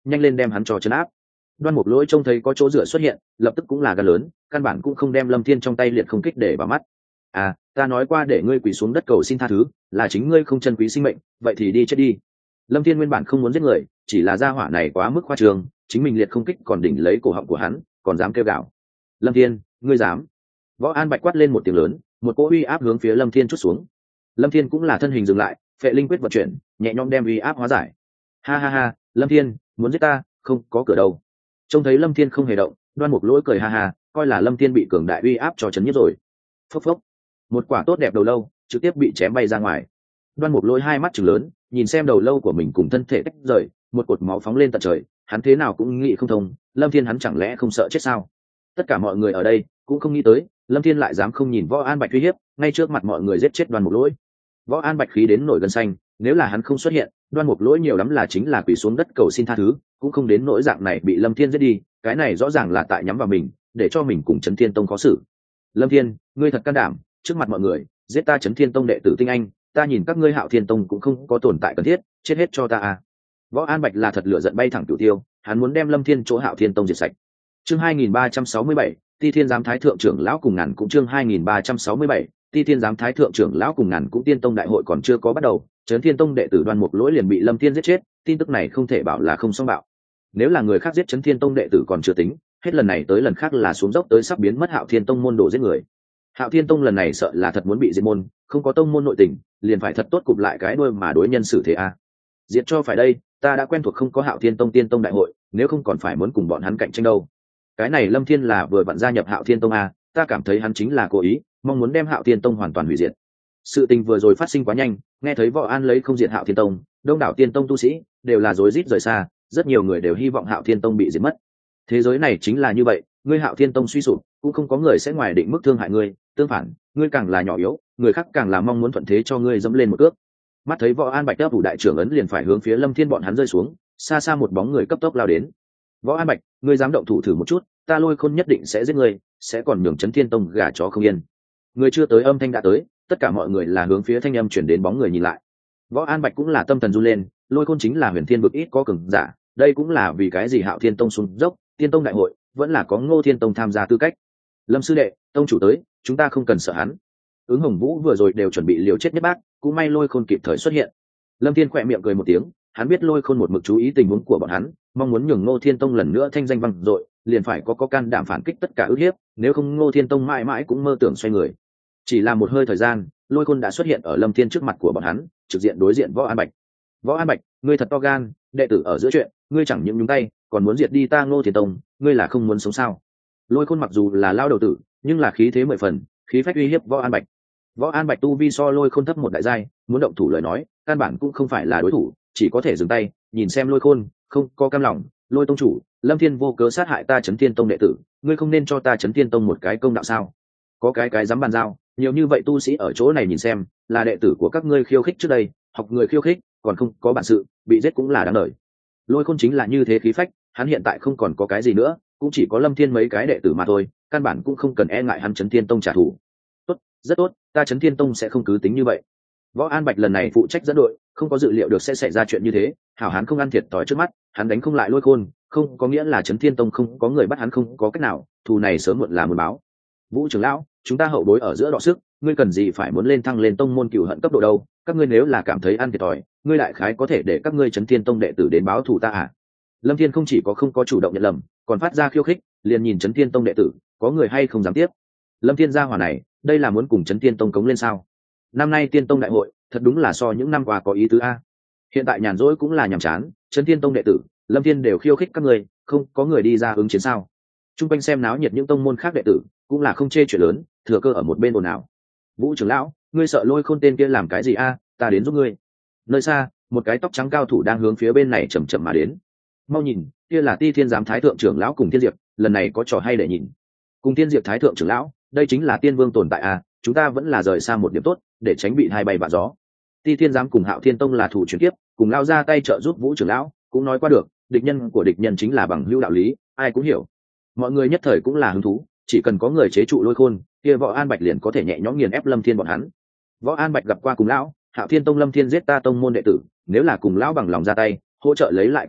nhanh lên đem hắn cho trấn áp. Đoan Mục Lỗi trông thấy có chỗ dựa xuất hiện, lập tức cũng là gan lớn, căn bản cũng không đem Lâm Thiên trong tay liệt không kích để vào mắt. À, ta nói qua để ngươi quỳ xuống đất cầu xin tha thứ, là chính ngươi không trân quý sinh mệnh, vậy thì đi chết đi. Lâm Thiên nguyên bản không muốn giết người, chỉ là gia hỏa này quá mức khoa trương, chính mình liệt không kích còn đỉnh lấy cổ họng của hắn, còn dám kêu gào. Lâm Thiên, ngươi dám? Võ An Bạch quát lên một tiếng lớn, một cỗ uy áp hướng phía Lâm Thiên chút xuống. Lâm Thiên cũng là thân hình dừng lại, phệ linh quyết vận chuyển, nhẹ nhõm đem uy áp hóa giải. Ha ha ha, Lâm Thiên, muốn giết ta, không có cửa đâu. Trông thấy Lâm Thiên không hề động, Đoan Mục Lỗi cười ha ha, coi là Lâm Thiên bị cường đại uy áp cho chấn nhất rồi. Phốc phốc, một quả tốt đẹp đầu lâu trực tiếp bị chém bay ra ngoài. Đoan Mục Lỗi hai mắt trừng lớn, nhìn xem đầu lâu của mình cùng thân thể tách rời, một cột máu phóng lên tận trời, hắn thế nào cũng nghĩ không thông, Lâm Thiên hắn chẳng lẽ không sợ chết sao? Tất cả mọi người ở đây cũng không nghĩ tới, Lâm Thiên lại dám không nhìn Võ An Bạch uy hiếp, ngay trước mặt mọi người giết chết Đoan Mục Lỗi. Võ An Bạch khí đến nổi gân xanh, nếu là hắn không xuất hiện, Đoan Mục Lỗi nhiều lắm là chính là quỳ xuống đất cầu xin tha thứ, cũng không đến nỗi dạng này bị Lâm Thiên giết đi, cái này rõ ràng là tại nhắm vào mình, để cho mình cùng Chấn Thiên Tông khó xử. Lâm Thiên, ngươi thật can đảm, trước mặt mọi người, giết ta Chấn Thiên Tông đệ tử tinh anh, ta nhìn các ngươi Hạo Thiên Tông cũng không có tồn tại cần thiết, chết hết cho ta à. Võ An Bạch là thật lửa giận bay thẳng cửu tiêu, hắn muốn đem Lâm Thiên chỗ Hạo Thiên Tông diệt sạch. Chương hai nghìn ba trăm sáu mươi bảy, Ti Thiên giám thái thượng trưởng lão cùng ngàn cũng chương hai nghìn ba trăm sáu mươi bảy, Ti Thiên giám thái thượng trưởng lão cùng ngàn cũng Tiên Tông đại hội còn chưa có bắt đầu, Chấn Thiên Tông đệ tử Đoan Mục Lỗi liền bị Lâm Thiên giết chết, tin tức này không thể bảo là không xong bạo. Nếu là người khác giết Chấn Thiên Tông đệ tử còn chưa tính, hết lần này tới lần khác là xuống dốc tới sắp biến mất Hạo Thiên Tông môn đồ giết người. Hạo Thiên Tông lần này sợ là thật muốn bị diệt môn, không có tông môn nội tình, liền phải thật tốt cụp lại cái đuôi mà đối nhân xử thế a. Diệt cho phải đây, ta đã quen thuộc không có Hạo Thiên Tông Tiên Tông đại hội, nếu không còn phải muốn cùng bọn hắn cạnh tranh đâu. Cái này Lâm Thiên là vừa vặn gia nhập Hạo Thiên Tông a, ta cảm thấy hắn chính là cố ý, mong muốn đem Hạo Thiên Tông hoàn toàn hủy diệt. Sự tình vừa rồi phát sinh quá nhanh, nghe thấy Võ An lấy không diệt Hạo Thiên Tông, đông đảo Tiên Tông tu sĩ đều là rối rít rời xa, rất nhiều người đều hy vọng Hạo Thiên Tông bị diệt mất. Thế giới này chính là như vậy, ngươi Hạo Thiên Tông suy sụp, cũng không có người sẽ ngoài định mức thương hại ngươi, tương phản, ngươi càng là nhỏ yếu, người khác càng là mong muốn thuận thế cho ngươi dẫm lên một cước. Mắt thấy Võ An Bạch đáp thủ đại trưởng ấn liền phải hướng phía Lâm Thiên bọn hắn rơi xuống, xa xa một bóng người cấp tốc lao đến. Võ An Bạch, ngươi dám động thủ thử một chút, ta Lôi Khôn nhất định sẽ giết ngươi, sẽ còn nhường Chấn Thiên Tông gà chó không yên. Người chưa tới âm thanh đã tới, tất cả mọi người là hướng phía thanh âm chuyển đến bóng người nhìn lại. Võ An Bạch cũng là tâm thần run lên, Lôi Khôn chính là huyền thiên vực ít có cường giả, đây cũng là vì cái gì Hạo Thiên Tông xuống dốc, Tiên Tông đại hội vẫn là có Ngô Thiên Tông tham gia tư cách. Lâm sư đệ, tông chủ tới, chúng ta không cần sợ hắn. Ứng Hồng Vũ vừa rồi đều chuẩn bị liều chết nhất bác, cũng may Lôi Khôn kịp thời xuất hiện. Lâm Thiên khỏe miệng cười một tiếng, hắn biết Lôi Khôn một mực chú ý tình huống của bọn hắn, mong muốn nhường Ngô Thiên Tông lần nữa thanh danh vang dội, liền phải có có can đảm phản kích tất cả ức hiếp, nếu không Ngô Thiên Tông mãi mãi cũng mơ tưởng xoay người. Chỉ là một hơi thời gian, Lôi Khôn đã xuất hiện ở Lâm Thiên trước mặt của bọn hắn, trực diện đối diện Võ An Bạch. Võ An Bạch, ngươi thật to gan, đệ tử ở giữa chuyện, ngươi chẳng những nhúng tay, còn muốn diệt đi ta Ngô Thiên Tông, ngươi là không muốn sống sao? Lôi Khôn mặc dù là lao đầu tử, nhưng là khí thế mười phần, khí phách uy hiếp Võ An Bạch. Võ An Bạch tu vi so Lôi Khôn thấp một đại giai, muốn động thủ lời nói, căn bản cũng không phải là đối thủ, chỉ có thể dừng tay, nhìn xem Lôi Khôn, không có cam lòng, Lôi tông chủ, Lâm Thiên vô cớ sát hại ta Chấn Thiên Tông đệ tử, ngươi không nên cho ta Chấn Thiên Tông một cái công đạo sao? Có cái cái dám bàn giao, nhiều như vậy tu sĩ ở chỗ này nhìn xem, là đệ tử của các ngươi khiêu khích trước đây, học người khiêu khích, còn không có bản sự, bị giết cũng là đáng đời. Lôi Khôn chính là như thế khí phách, hắn hiện tại không còn có cái gì nữa, cũng chỉ có Lâm Thiên mấy cái đệ tử mà thôi, căn bản cũng không cần e ngại hắn Chấn Thiên Tông trả thù. Tốt, rất tốt, ta Chấn Thiên Tông sẽ không cứ tính như vậy. Võ An Bạch lần này phụ trách dẫn đội, không có dự liệu được sẽ xảy ra chuyện như thế, hảo hắn không ăn thiệt thòi trước mắt, hắn đánh không lại Lôi Khôn, không có nghĩa là Chấn Thiên Tông không có người bắt hắn không có cách nào, thù này sớm muộn là muốn báo. Vũ trưởng lão, chúng ta hậu bối ở giữa đọ sức, ngươi cần gì phải muốn lên thăng lên tông môn cửu hận cấp độ đâu, các ngươi nếu là cảm thấy ăn thiệt thòi, ngươi đại khái có thể để các ngươi Chấn Thiên Tông đệ tử đến báo thù ta à? Lâm Thiên không chỉ có không có chủ động nhận lầm, còn phát ra khiêu khích, liền nhìn Chấn Thiên Tông đệ tử, có người hay không dám tiếp. Lâm Thiên gia hỏa này, đây là muốn cùng Chấn Thiên Tông cống lên sao? Năm nay Tiên Tông đại hội, thật đúng là so những năm qua có ý tứ a. Hiện tại nhàn rỗi cũng là nhàm chán, Chấn Thiên Tông đệ tử, Lâm Thiên đều khiêu khích các người, không có người đi ra ứng chiến sao? Trung quanh xem náo nhiệt những tông môn khác đệ tử, cũng là không chê chuyện lớn, thừa cơ ở một bên ồn ào. Vũ trưởng lão, ngươi sợ Lôi Khôn tên kia làm cái gì a? Ta đến giúp ngươi. Nơi xa, một cái tóc trắng cao thủ đang hướng phía bên này chậm chậm mà đến. Mau nhìn, kia là Ti Thiên giám thái thượng trưởng lão cùng Thiên Diệp, lần này có trò hay để nhìn. Cùng Thiên Diệp thái thượng trưởng lão, đây chính là tiên vương tồn tại a, chúng ta vẫn là rời xa một điểm tốt, để tránh bị hai bay vạ gió. Ti Thiên giám cùng Hạo Thiên Tông là thủ chuyển tiếp, cùng lao ra tay trợ giúp Vũ trưởng lão, cũng nói qua được, địch nhân của địch nhân chính là bằng hữu đạo lý, ai cũng hiểu. Mọi người nhất thời cũng là hứng thú, chỉ cần có người chế trụ Lôi Khôn, kia Võ An Bạch liền có thể nhẹ nhõm nghiền ép Lâm Thiên bọn hắn. Võ An Bạch gặp qua cùng lão, Hạo Thiên Tông Lâm Thiên giết ta tông môn đệ tử, nếu là cùng lão bằng lòng ra tay, hỗ trợ lấy lại công đạo,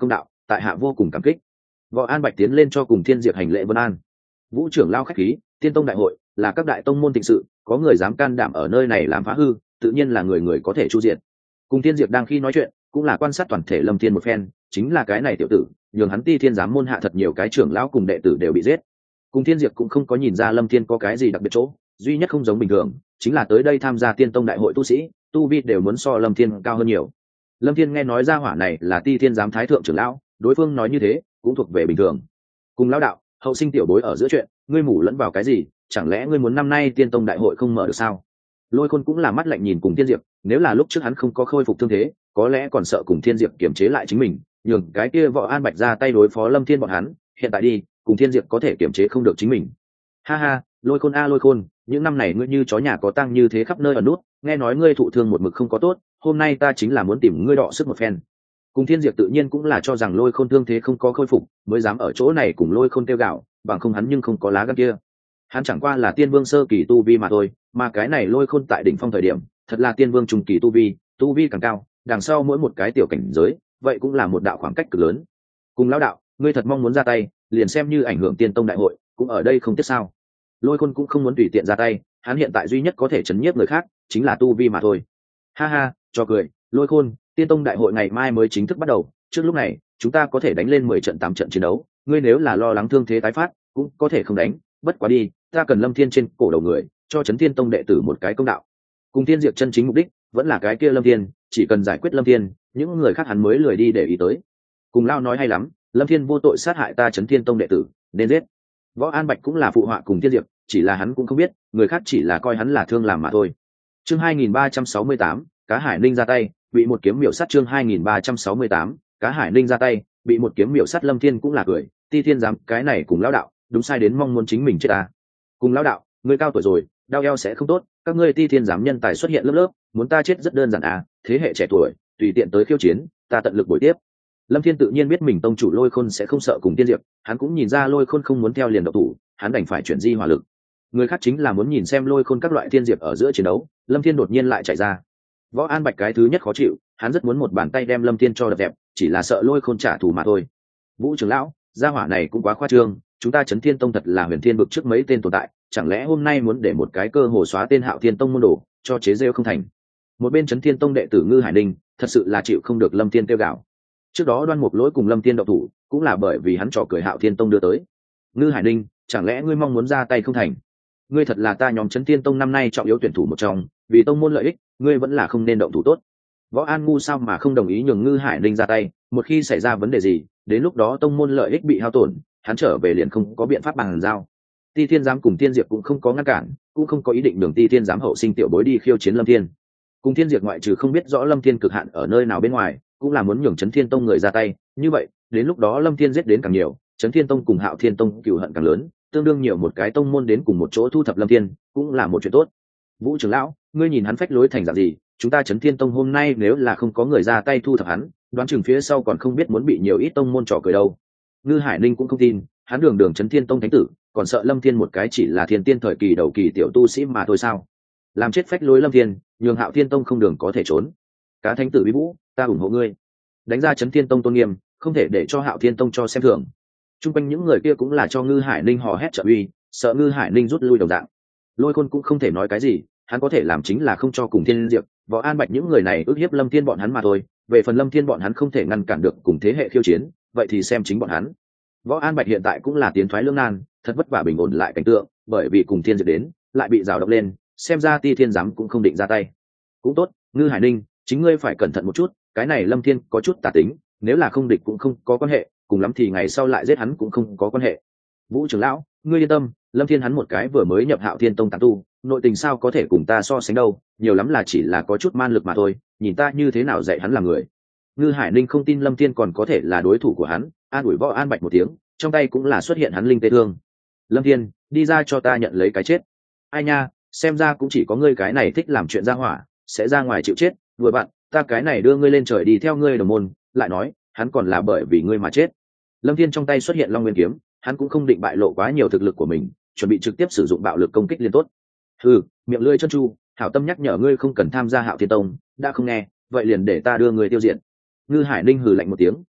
tại hạ vô cùng cảm kích. Võ An Bạch tiến lên cho Cùng Thiên Diệp hành lễ vân an. Vũ trưởng lao khách khí, Tiên Tông đại hội là các đại tông môn thịnh sự, có người dám can đảm ở nơi này làm phá hư, tự nhiên là người người có thể chu diệt. Cùng Thiên Diệp đang khi nói chuyện, cũng là quan sát toàn thể Lâm Thiên một phen, chính là cái này tiểu tử, nhường hắn Ti Thiên giám môn hạ thật nhiều cái trưởng lão cùng đệ tử đều bị giết. Cùng Thiên Diệp cũng không có nhìn ra Lâm Thiên có cái gì đặc biệt chỗ, duy nhất không giống bình thường, chính là tới đây tham gia Tiên Tông đại hội tu sĩ, tu vi đều muốn so Lâm Thiên cao hơn nhiều. Lâm Thiên nghe nói ra hỏa này là Ti Thiên giám thái thượng trưởng lão, đối phương nói như thế, cũng thuộc về bình thường. Cùng lão đạo, hậu sinh tiểu bối ở giữa chuyện, ngươi mù lẫn vào cái gì, chẳng lẽ ngươi muốn năm nay Tiên Tông đại hội không mở được sao? Lôi Khôn cũng là mắt lạnh nhìn Cùng Thiên Diệp, nếu là lúc trước hắn không có khôi phục thương thế, có lẽ còn sợ Cùng Thiên Diệp kiềm chế lại chính mình, nhường cái kia Võ An Bạch ra tay đối phó Lâm Thiên bọn hắn, hiện tại đi, Cùng Thiên Diệp có thể kiềm chế không được chính mình. Ha ha, Lôi Khôn a Lôi Khôn, những năm này ngươi như chó nhà có tang như thế khắp nơi ở nút, nghe nói ngươi thụ thương một mực không có tốt, hôm nay ta chính là muốn tìm ngươi đọ sức một phen. Cùng Thiên Diệp tự nhiên cũng là cho rằng Lôi Khôn thương thế không có khôi phục, mới dám ở chỗ này cùng Lôi Khôn tiêu gạo, bằng không hắn nhưng không có lá gan kia. Hắn chẳng qua là tiên vương sơ kỳ tu vi mà thôi, mà cái này Lôi Khôn tại đỉnh phong thời điểm, thật là tiên vương trung kỳ tu vi, tu vi càng cao, đằng sau mỗi một cái tiểu cảnh giới, vậy cũng là một đạo khoảng cách cực lớn. Cùng lão đạo, ngươi thật mong muốn ra tay, liền xem như ảnh hưởng Tiên Tông đại hội, cũng ở đây không tiếc sao? Lôi Khôn cũng không muốn tùy tiện ra tay, hắn hiện tại duy nhất có thể chấn nhiếp người khác, chính là tu vi mà thôi. Ha ha, cho cười, Lôi Khôn, Tiên Tông đại hội ngày mai mới chính thức bắt đầu, trước lúc này, chúng ta có thể đánh lên mười trận tám trận chiến đấu, ngươi nếu là lo lắng thương thế tái phát, cũng có thể không đánh, bất quá đi, ta cần Lâm Thiên trên cổ đầu người, cho Chấn Thiên Tông đệ tử một cái công đạo. Cùng Thiên Diệp chân chính mục đích, vẫn là cái kia Lâm Thiên, chỉ cần giải quyết Lâm Thiên, những người khác hắn mới lười đi để ý tới. Cùng Lao nói hay lắm, Lâm Thiên vô tội sát hại ta Chấn Thiên Tông đệ tử, nên giết. Võ An Bạch cũng là phụ họa Cùng Thiên Diệp, chỉ là hắn cũng không biết, người khác chỉ là coi hắn là thương làm mà thôi. Chương hai nghìn ba trăm sáu mươi tám, Cá Hải Ninh ra tay, bị một kiếm miểu sát. Chương hai nghìn ba trăm sáu mươi tám, Cá Hải Ninh ra tay, bị một kiếm miểu sát. Lâm Thiên cũng là cười, Ti Thiên dám cái này cùng lão đạo, đúng sai đến mong muốn chính mình chết ta. Cùng lão đạo, ngươi cao tuổi rồi, đau eo sẽ không tốt, các ngươi Ti Thiên dám nhân tài xuất hiện lớp lớp, muốn ta chết rất đơn giản à, thế hệ trẻ tuổi, tùy tiện tới khiêu chiến, ta tận lực bồi tiếp. Lâm Thiên tự nhiên biết mình tông chủ Lôi Khôn sẽ không sợ Cùng Tiên Diệp, hắn cũng nhìn ra Lôi Khôn không muốn theo liền độc thủ, hắn đành phải chuyển di hỏa lực. Người khác chính là muốn nhìn xem Lôi Khôn các loại thiên diệp ở giữa chiến đấu, Lâm Thiên đột nhiên lại chạy ra. Võ An Bạch cái thứ nhất khó chịu, hắn rất muốn một bàn tay đem Lâm Thiên cho đập dẹp, chỉ là sợ Lôi Khôn trả thù mà thôi. Vũ trưởng lão, gia hỏa này cũng quá khoa trương, chúng ta Chấn Thiên Tông thật là huyền thiên vực trước mấy tên tồn tại, chẳng lẽ hôm nay muốn để một cái cơ hồ xóa tên Hạo Thiên Tông môn đồ, cho chế rêu không thành. Một bên Chấn Thiên Tông đệ tử Ngư Hải Ninh, thật sự là chịu không được Lâm Thiên tiêu gạo. Trước đó Đoan Mục Lỗi cùng Lâm Thiên độc thủ, cũng là bởi vì hắn trò cười Hạo Thiên Tông đưa tới. Ngư Hải Ninh, chẳng lẽ ngươi mong muốn ra tay không thành? Ngươi thật là ta nhóm Chấn Thiên Tông năm nay trọng yếu tuyển thủ một trong, vì tông môn lợi ích, ngươi vẫn là không nên động thủ tốt. Võ An ngu sao mà không đồng ý nhường Ngư Hải Ninh ra tay, một khi xảy ra vấn đề gì, đến lúc đó tông môn lợi ích bị hao tổn, hắn trở về liền không có biện pháp bàn giao. Ti Thiên giám cùng Tiên Diệp cũng không có ngăn cản, cũng không có ý định nhường Ti Thiên giám hậu sinh tiểu bối đi khiêu chiến Lâm Thiên. Cùng Thiên Diệp ngoại trừ không biết rõ Lâm Thiên cực hạn ở nơi nào bên ngoài, cũng là muốn nhường Chấn Thiên Tông người ra tay, như vậy, đến lúc đó Lâm Thiên giết đến càng nhiều, Chấn Thiên Tông cùng Hạo Thiên Tông cừu hận càng lớn, tương đương nhiều một cái tông môn đến cùng một chỗ thu thập Lâm Thiên, cũng là một chuyện tốt. Vũ trưởng lão, ngươi nhìn hắn phách lối thành dạng gì, chúng ta Chấn Thiên Tông hôm nay nếu là không có người ra tay thu thập hắn, đoán chừng phía sau còn không biết muốn bị nhiều ít tông môn trò cười đâu. Ngư Hải Ninh cũng không tin, hắn đường đường Chấn Thiên Tông thánh tử, còn sợ Lâm Thiên một cái chỉ là thiên tiên thời kỳ đầu kỳ tiểu tu sĩ mà thôi sao? Làm chết phách lối Lâm Thiên, nhường Hạo Thiên Tông không đường có thể trốn. Cá thánh tử Bí Vũ, ta ủng hộ ngươi. Đánh ra Chấn Thiên Tông tôn nghiêm, không thể để cho Hạo Thiên Tông cho xem thường. Trung quanh những người kia cũng là cho Ngư Hải Ninh hò hét trợ uy, sợ Ngư Hải Ninh rút lui đồng dạng. Lôi Khôn cũng không thể nói cái gì, hắn có thể làm chính là không cho cùng Thiên Diệp, Võ An Bạch những người này ức hiếp Lâm Thiên bọn hắn mà thôi. Về phần Lâm Thiên bọn hắn không thể ngăn cản được cùng thế hệ khiêu chiến, vậy thì xem chính bọn hắn. Võ An Bạch hiện tại cũng là tiến thoái lưỡng nan, thật vất vả bình ổn lại cảnh tượng, bởi vì cùng Thiên Diệp đến, lại bị rào động lên, xem ra Ti Thiên giám cũng không định ra tay. Cũng tốt, Ngư Hải Ninh, chính ngươi phải cẩn thận một chút, cái này Lâm Thiên có chút tà tính, nếu là không địch cũng không có quan hệ, cùng lắm thì ngày sau lại giết hắn cũng không có quan hệ. Vũ trưởng lão, ngươi yên tâm, Lâm Thiên hắn một cái vừa mới nhập Hạo Thiên Tông tán tu, nội tình sao có thể cùng ta so sánh đâu, nhiều lắm là chỉ là có chút man lực mà thôi, nhìn ta như thế nào dạy hắn làm người. Ngư Hải Ninh không tin Lâm Thiên còn có thể là đối thủ của hắn, an ủi Võ An Bạch một tiếng, trong tay cũng là xuất hiện hắn linh tê thương. Lâm Thiên, đi ra cho ta nhận lấy cái chết. Ai nha, xem ra cũng chỉ có ngươi cái này thích làm chuyện ra hỏa, sẽ ra ngoài chịu chết, vừa bạn, ta cái này đưa ngươi lên trời đi theo ngươi đồng môn, lại nói, hắn còn là bởi vì ngươi mà chết. Lâm Thiên trong tay xuất hiện Long Nguyên kiếm, hắn cũng không định bại lộ quá nhiều thực lực của mình, chuẩn bị trực tiếp sử dụng bạo lực công kích liên tốt. Hừ, miệng lưỡi chân chu, hảo tâm nhắc nhở ngươi không cần tham gia Hạo Thiên Tông, đã không nghe, vậy liền để ta đưa ngươi tiêu diệt. Ngư Hải Ninh hừ lạnh một tiếng,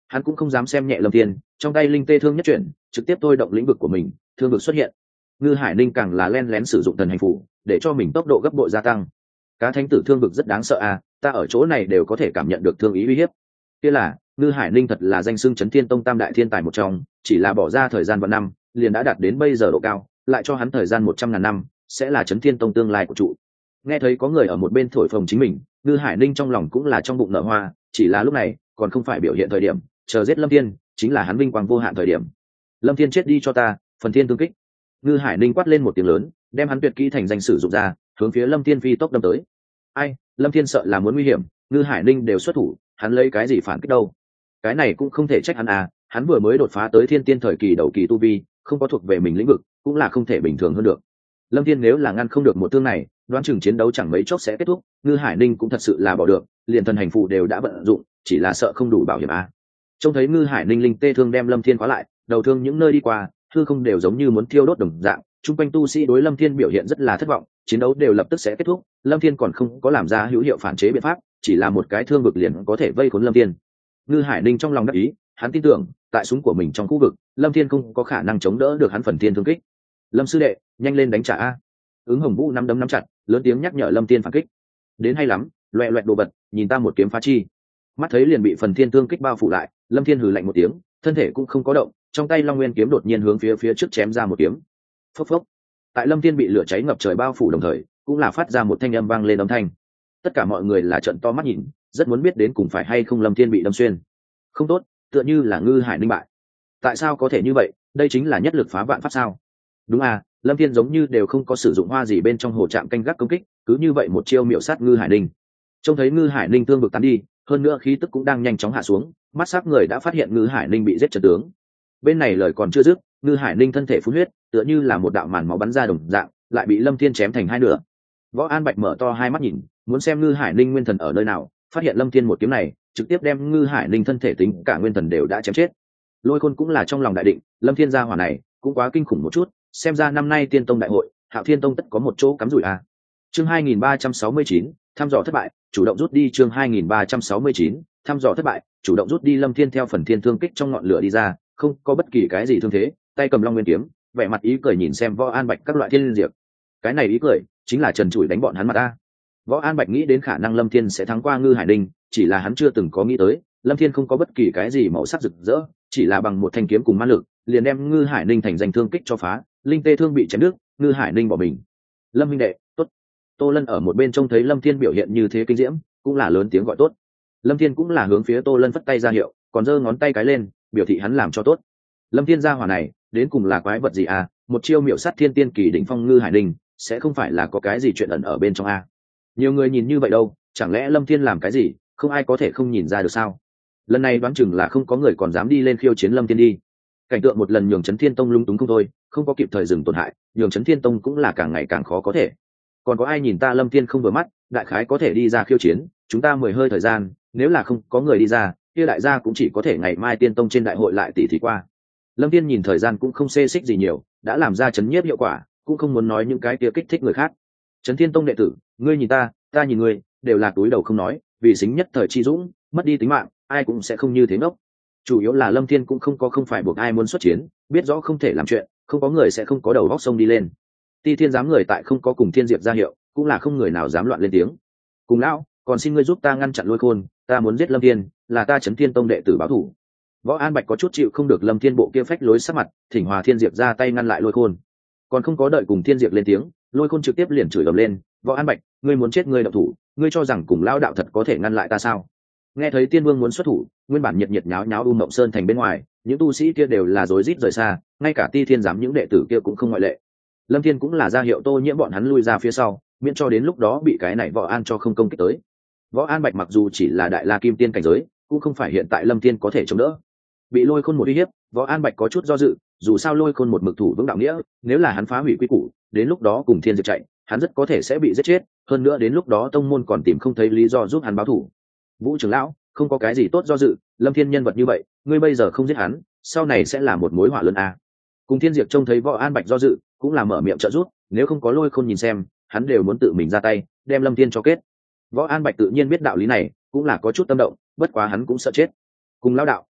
Hắn cũng không dám xem nhẹ lâm thiên, trong tay linh tê thương nhất chuyển, trực tiếp thôi động lĩnh vực của mình, thương vực xuất hiện. Ngư Hải Ninh càng là len lén sử dụng thần hành phủ để cho mình tốc độ gấp bội gia tăng. Cá thánh tử thương vực rất đáng sợ à, ta ở chỗ này đều có thể cảm nhận được thương ý uy hiếp. Kia là Ngư Hải Ninh thật là danh xưng Chấn Thiên Tông tam đại thiên tài một trong, chỉ là bỏ ra thời gian vạn năm liền đã đạt đến bây giờ độ cao, lại cho hắn thời gian một trăm ngàn năm sẽ là Chấn Thiên Tông tương lai của trụ. Nghe thấy có người ở một bên thổi phồng chính mình, Ngư Hải Ninh trong lòng cũng là trong bụng nở hoa, chỉ là lúc này còn không phải biểu hiện thời điểm, chờ giết Lâm Thiên chính là hắn vinh quang vô hạn thời điểm. Lâm Thiên chết đi cho ta, phần thiên tương kích. Ngư Hải Ninh quát lên một tiếng lớn, đem hắn tuyệt kỹ thành danh sử dụng ra, hướng phía Lâm Thiên phi tốc đâm tới. Ai, Lâm Thiên sợ là muốn nguy hiểm, Ngư Hải Ninh đều xuất thủ, hắn lấy cái gì phản kích đâu? Cái này cũng không thể trách hắn à, hắn vừa mới đột phá tới thiên tiên thời kỳ đầu kỳ tu vi, không có thuộc về mình lĩnh vực, cũng là không thể bình thường hơn được. Lâm Thiên nếu là ngăn không được một thương này, đoán chừng chiến đấu chẳng mấy chốc sẽ kết thúc. Ngư Hải Ninh cũng thật sự là bỏ được, liền thần hành phụ đều đã vận dụng, chỉ là sợ không đủ bảo hiểm à. Trông thấy Ngư Hải Ninh linh tê thương đem Lâm Thiên khóa lại, đầu thương những nơi đi qua, hư không đều giống như muốn thiêu đốt đồng dạng. Trung quanh tu sĩ đối Lâm Thiên biểu hiện rất là thất vọng, chiến đấu đều lập tức sẽ kết thúc, Lâm Thiên còn không có làm ra hữu hiệu phản chế biện pháp, chỉ là một cái thương vực liền có thể vây khốn Lâm Thiên. Ngư Hải Ninh trong lòng đắc ý, hắn tin tưởng, tại súng của mình trong khu vực, Lâm Thiên không có khả năng chống đỡ được hắn phần thiên thương kích. Lâm sư đệ, nhanh lên đánh trả a! Ứng Hồng Vũ nắm đấm nắm chặt, lớn tiếng nhắc nhở Lâm Thiên phản kích. Đến hay lắm, loẹt loẹt đồ vật, nhìn ta một kiếm phá chi. Mắt thấy liền bị phần thiên thương kích bao phủ lại, Lâm Thiên hừ lạnh một tiếng, thân thể cũng không có động, trong tay Long Nguyên kiếm đột nhiên hướng phía phía trước chém ra một kiếm. Phốc phốc. Tại Lâm Thiên bị lửa cháy ngập trời bao phủ đồng thời, cũng là phát ra một thanh âm vang lên âm thanh. Tất cả mọi người là trợn to mắt nhìn, rất muốn biết đến cùng phải hay không Lâm Thiên bị đâm xuyên. Không tốt, tựa như là Ngư Hải Ninh bại. Tại sao có thể như vậy, đây chính là nhất lực phá vạn pháp sao? Đúng à, Lâm Thiên giống như đều không có sử dụng hoa gì bên trong hồ trạm canh gác công kích, cứ như vậy một chiêu miểu sát Ngư Hải Ninh. Trông thấy Ngư Hải Ninh tương vực tán đi, hơn nữa khí tức cũng đang nhanh chóng hạ xuống, mắt sắc người đã phát hiện Ngư Hải Ninh bị giết trận tướng. Bên này lời còn chưa dứt, Ngư Hải Ninh thân thể phun huyết, tựa như là một đạo màn máu bắn ra đồng dạng, lại bị Lâm Thiên chém thành hai nửa. Võ An Bạch mở to hai mắt nhìn, muốn xem Ngư Hải Ninh nguyên thần ở nơi nào, phát hiện Lâm Thiên một kiếm này, trực tiếp đem Ngư Hải Ninh thân thể tính cả nguyên thần đều đã chém chết. Lôi Khôn cũng là trong lòng đại định, Lâm Thiên gia hỏa này cũng quá kinh khủng một chút, xem ra năm nay Tiên Tông đại hội, Hạo Thiên Tông tất có một chỗ cắm rủi à. Chương hai nghìn ba trăm sáu mươi chín, thăm dò thất bại, chủ động rút đi. Chương hai nghìn ba trăm sáu mươi chín, thăm dò thất bại, chủ động rút đi. Lâm Thiên theo phần thiên thương kích trong ngọn lửa đi ra, không có bất kỳ cái gì thương thế, tay cầm Long Nguyên kiếm, vẻ mặt ý cười nhìn xem Võ An Bạch các loại thiên liên diệp. Cái này ý cười chính là trần trụi đánh bọn hắn mặt ta. Võ An Bạch nghĩ đến khả năng Lâm Thiên sẽ thắng qua Ngư Hải Ninh, chỉ là hắn chưa từng có nghĩ tới, Lâm Thiên không có bất kỳ cái gì màu sắc rực rỡ, chỉ là bằng một thanh kiếm cùng ma lực, liền đem Ngư Hải Ninh thành danh thương kích cho phá, linh tê thương bị chém đứt, Ngư Hải Ninh bỏ mình. Lâm huynh đệ, tốt. Tô Lân ở một bên trông thấy Lâm Thiên biểu hiện như thế kinh diễm, cũng là lớn tiếng gọi tốt. Lâm Thiên cũng là hướng phía Tô Lân phất tay ra hiệu, còn giơ ngón tay cái lên, biểu thị hắn làm cho tốt. Lâm Thiên gia hỏa này, đến cùng là quái vật gì à? Một chiêu miểu sát thiên tiên kỳ đỉnh phong Ngư Hải Ninh, sẽ không phải là có cái gì chuyện ẩn ở bên trong a? Nhiều người nhìn như vậy đâu, chẳng lẽ Lâm Thiên làm cái gì, không ai có thể không nhìn ra được sao? Lần này đoán chừng là không có người còn dám đi lên khiêu chiến Lâm Thiên đi. Cảnh tượng một lần nhường Chấn Thiên Tông lung túng không thôi, không có kịp thời dừng tổn hại, nhường Chấn Thiên Tông cũng là càng ngày càng khó có thể. Còn có ai nhìn ta Lâm Thiên không vừa mắt, đại khái có thể đi ra khiêu chiến, chúng ta mười hơi thời gian, nếu là không có người đi ra, kia đại gia cũng chỉ có thể ngày mai Tiên Tông trên đại hội lại tỉ thí qua. Lâm Thiên nhìn thời gian cũng không xê xích gì nhiều, đã làm ra chấn nhiếp hiệu quả, cũng không muốn nói những cái kia kích thích người khác. Chấn Thiên Tông đệ tử, ngươi nhìn ta, ta nhìn ngươi, đều là túi đầu không nói, vì xính nhất thời chi dũng, mất đi tính mạng, ai cũng sẽ không như thế ngốc. Chủ yếu là Lâm Thiên cũng không có không phải buộc ai muốn xuất chiến, biết rõ không thể làm chuyện, không có người sẽ không có đầu góc sông đi lên. Ti Thiên dám người tại không có cùng Thiên Diệp ra hiệu, cũng là không người nào dám loạn lên tiếng. Cùng lão, còn xin ngươi giúp ta ngăn chặn Lôi Khôn, ta muốn giết Lâm Thiên, là ta Chấn Thiên Tông đệ tử báo thủ. Võ An Bạch có chút chịu không được Lâm Thiên bộ kia phách lối sắc mặt, thỉnh Hòa Thiên Diệp ra tay ngăn lại Lôi Khôn. Còn không có đợi cùng Thiên Diệp lên tiếng, Lôi Khôn trực tiếp liền chửi ầm lên, "Võ An Bạch, ngươi muốn chết ngươi động thủ, ngươi cho rằng cùng lão đạo thật có thể ngăn lại ta sao?" Nghe thấy Tiên Vương muốn xuất thủ, nguyên bản nhiệt nhiệt nháo nháo U Mộng Sơn thành bên ngoài, những tu sĩ kia đều là rối rít rời xa, ngay cả Ti Thiên giám những đệ tử kia cũng không ngoại lệ. Lâm Thiên cũng là ra hiệu Tô Nhiễm bọn hắn lui ra phía sau, miễn cho đến lúc đó bị cái này Võ An cho không công kích tới. Võ An Bạch mặc dù chỉ là đại la kim tiên cảnh giới, cũng không phải hiện tại Lâm Thiên có thể chống đỡ. Bị Lôi Khôn một uy hiếp, Võ An Bạch có chút do dự, dù sao Lôi Khôn một mực thủ vững đạo nghĩa, nếu là hắn phá hủy quy củ, đến lúc đó cùng Thiên Diệp chạy, hắn rất có thể sẽ bị giết chết, hơn nữa đến lúc đó tông môn còn tìm không thấy lý do giúp hắn báo thù. Vũ trưởng lão, không có cái gì tốt do dự, Lâm Thiên nhân vật như vậy, ngươi bây giờ không giết hắn, sau này sẽ là một mối họa lớn a. Cùng Thiên Diệp trông thấy Võ An Bạch do dự, cũng là mở miệng trợ giúp, nếu không có Lôi Khôn nhìn xem, hắn đều muốn tự mình ra tay, đem Lâm Thiên cho kết. Võ An Bạch tự nhiên biết đạo lý này, cũng là có chút tâm động, bất quá hắn cũng sợ chết. Cùng lão đạo,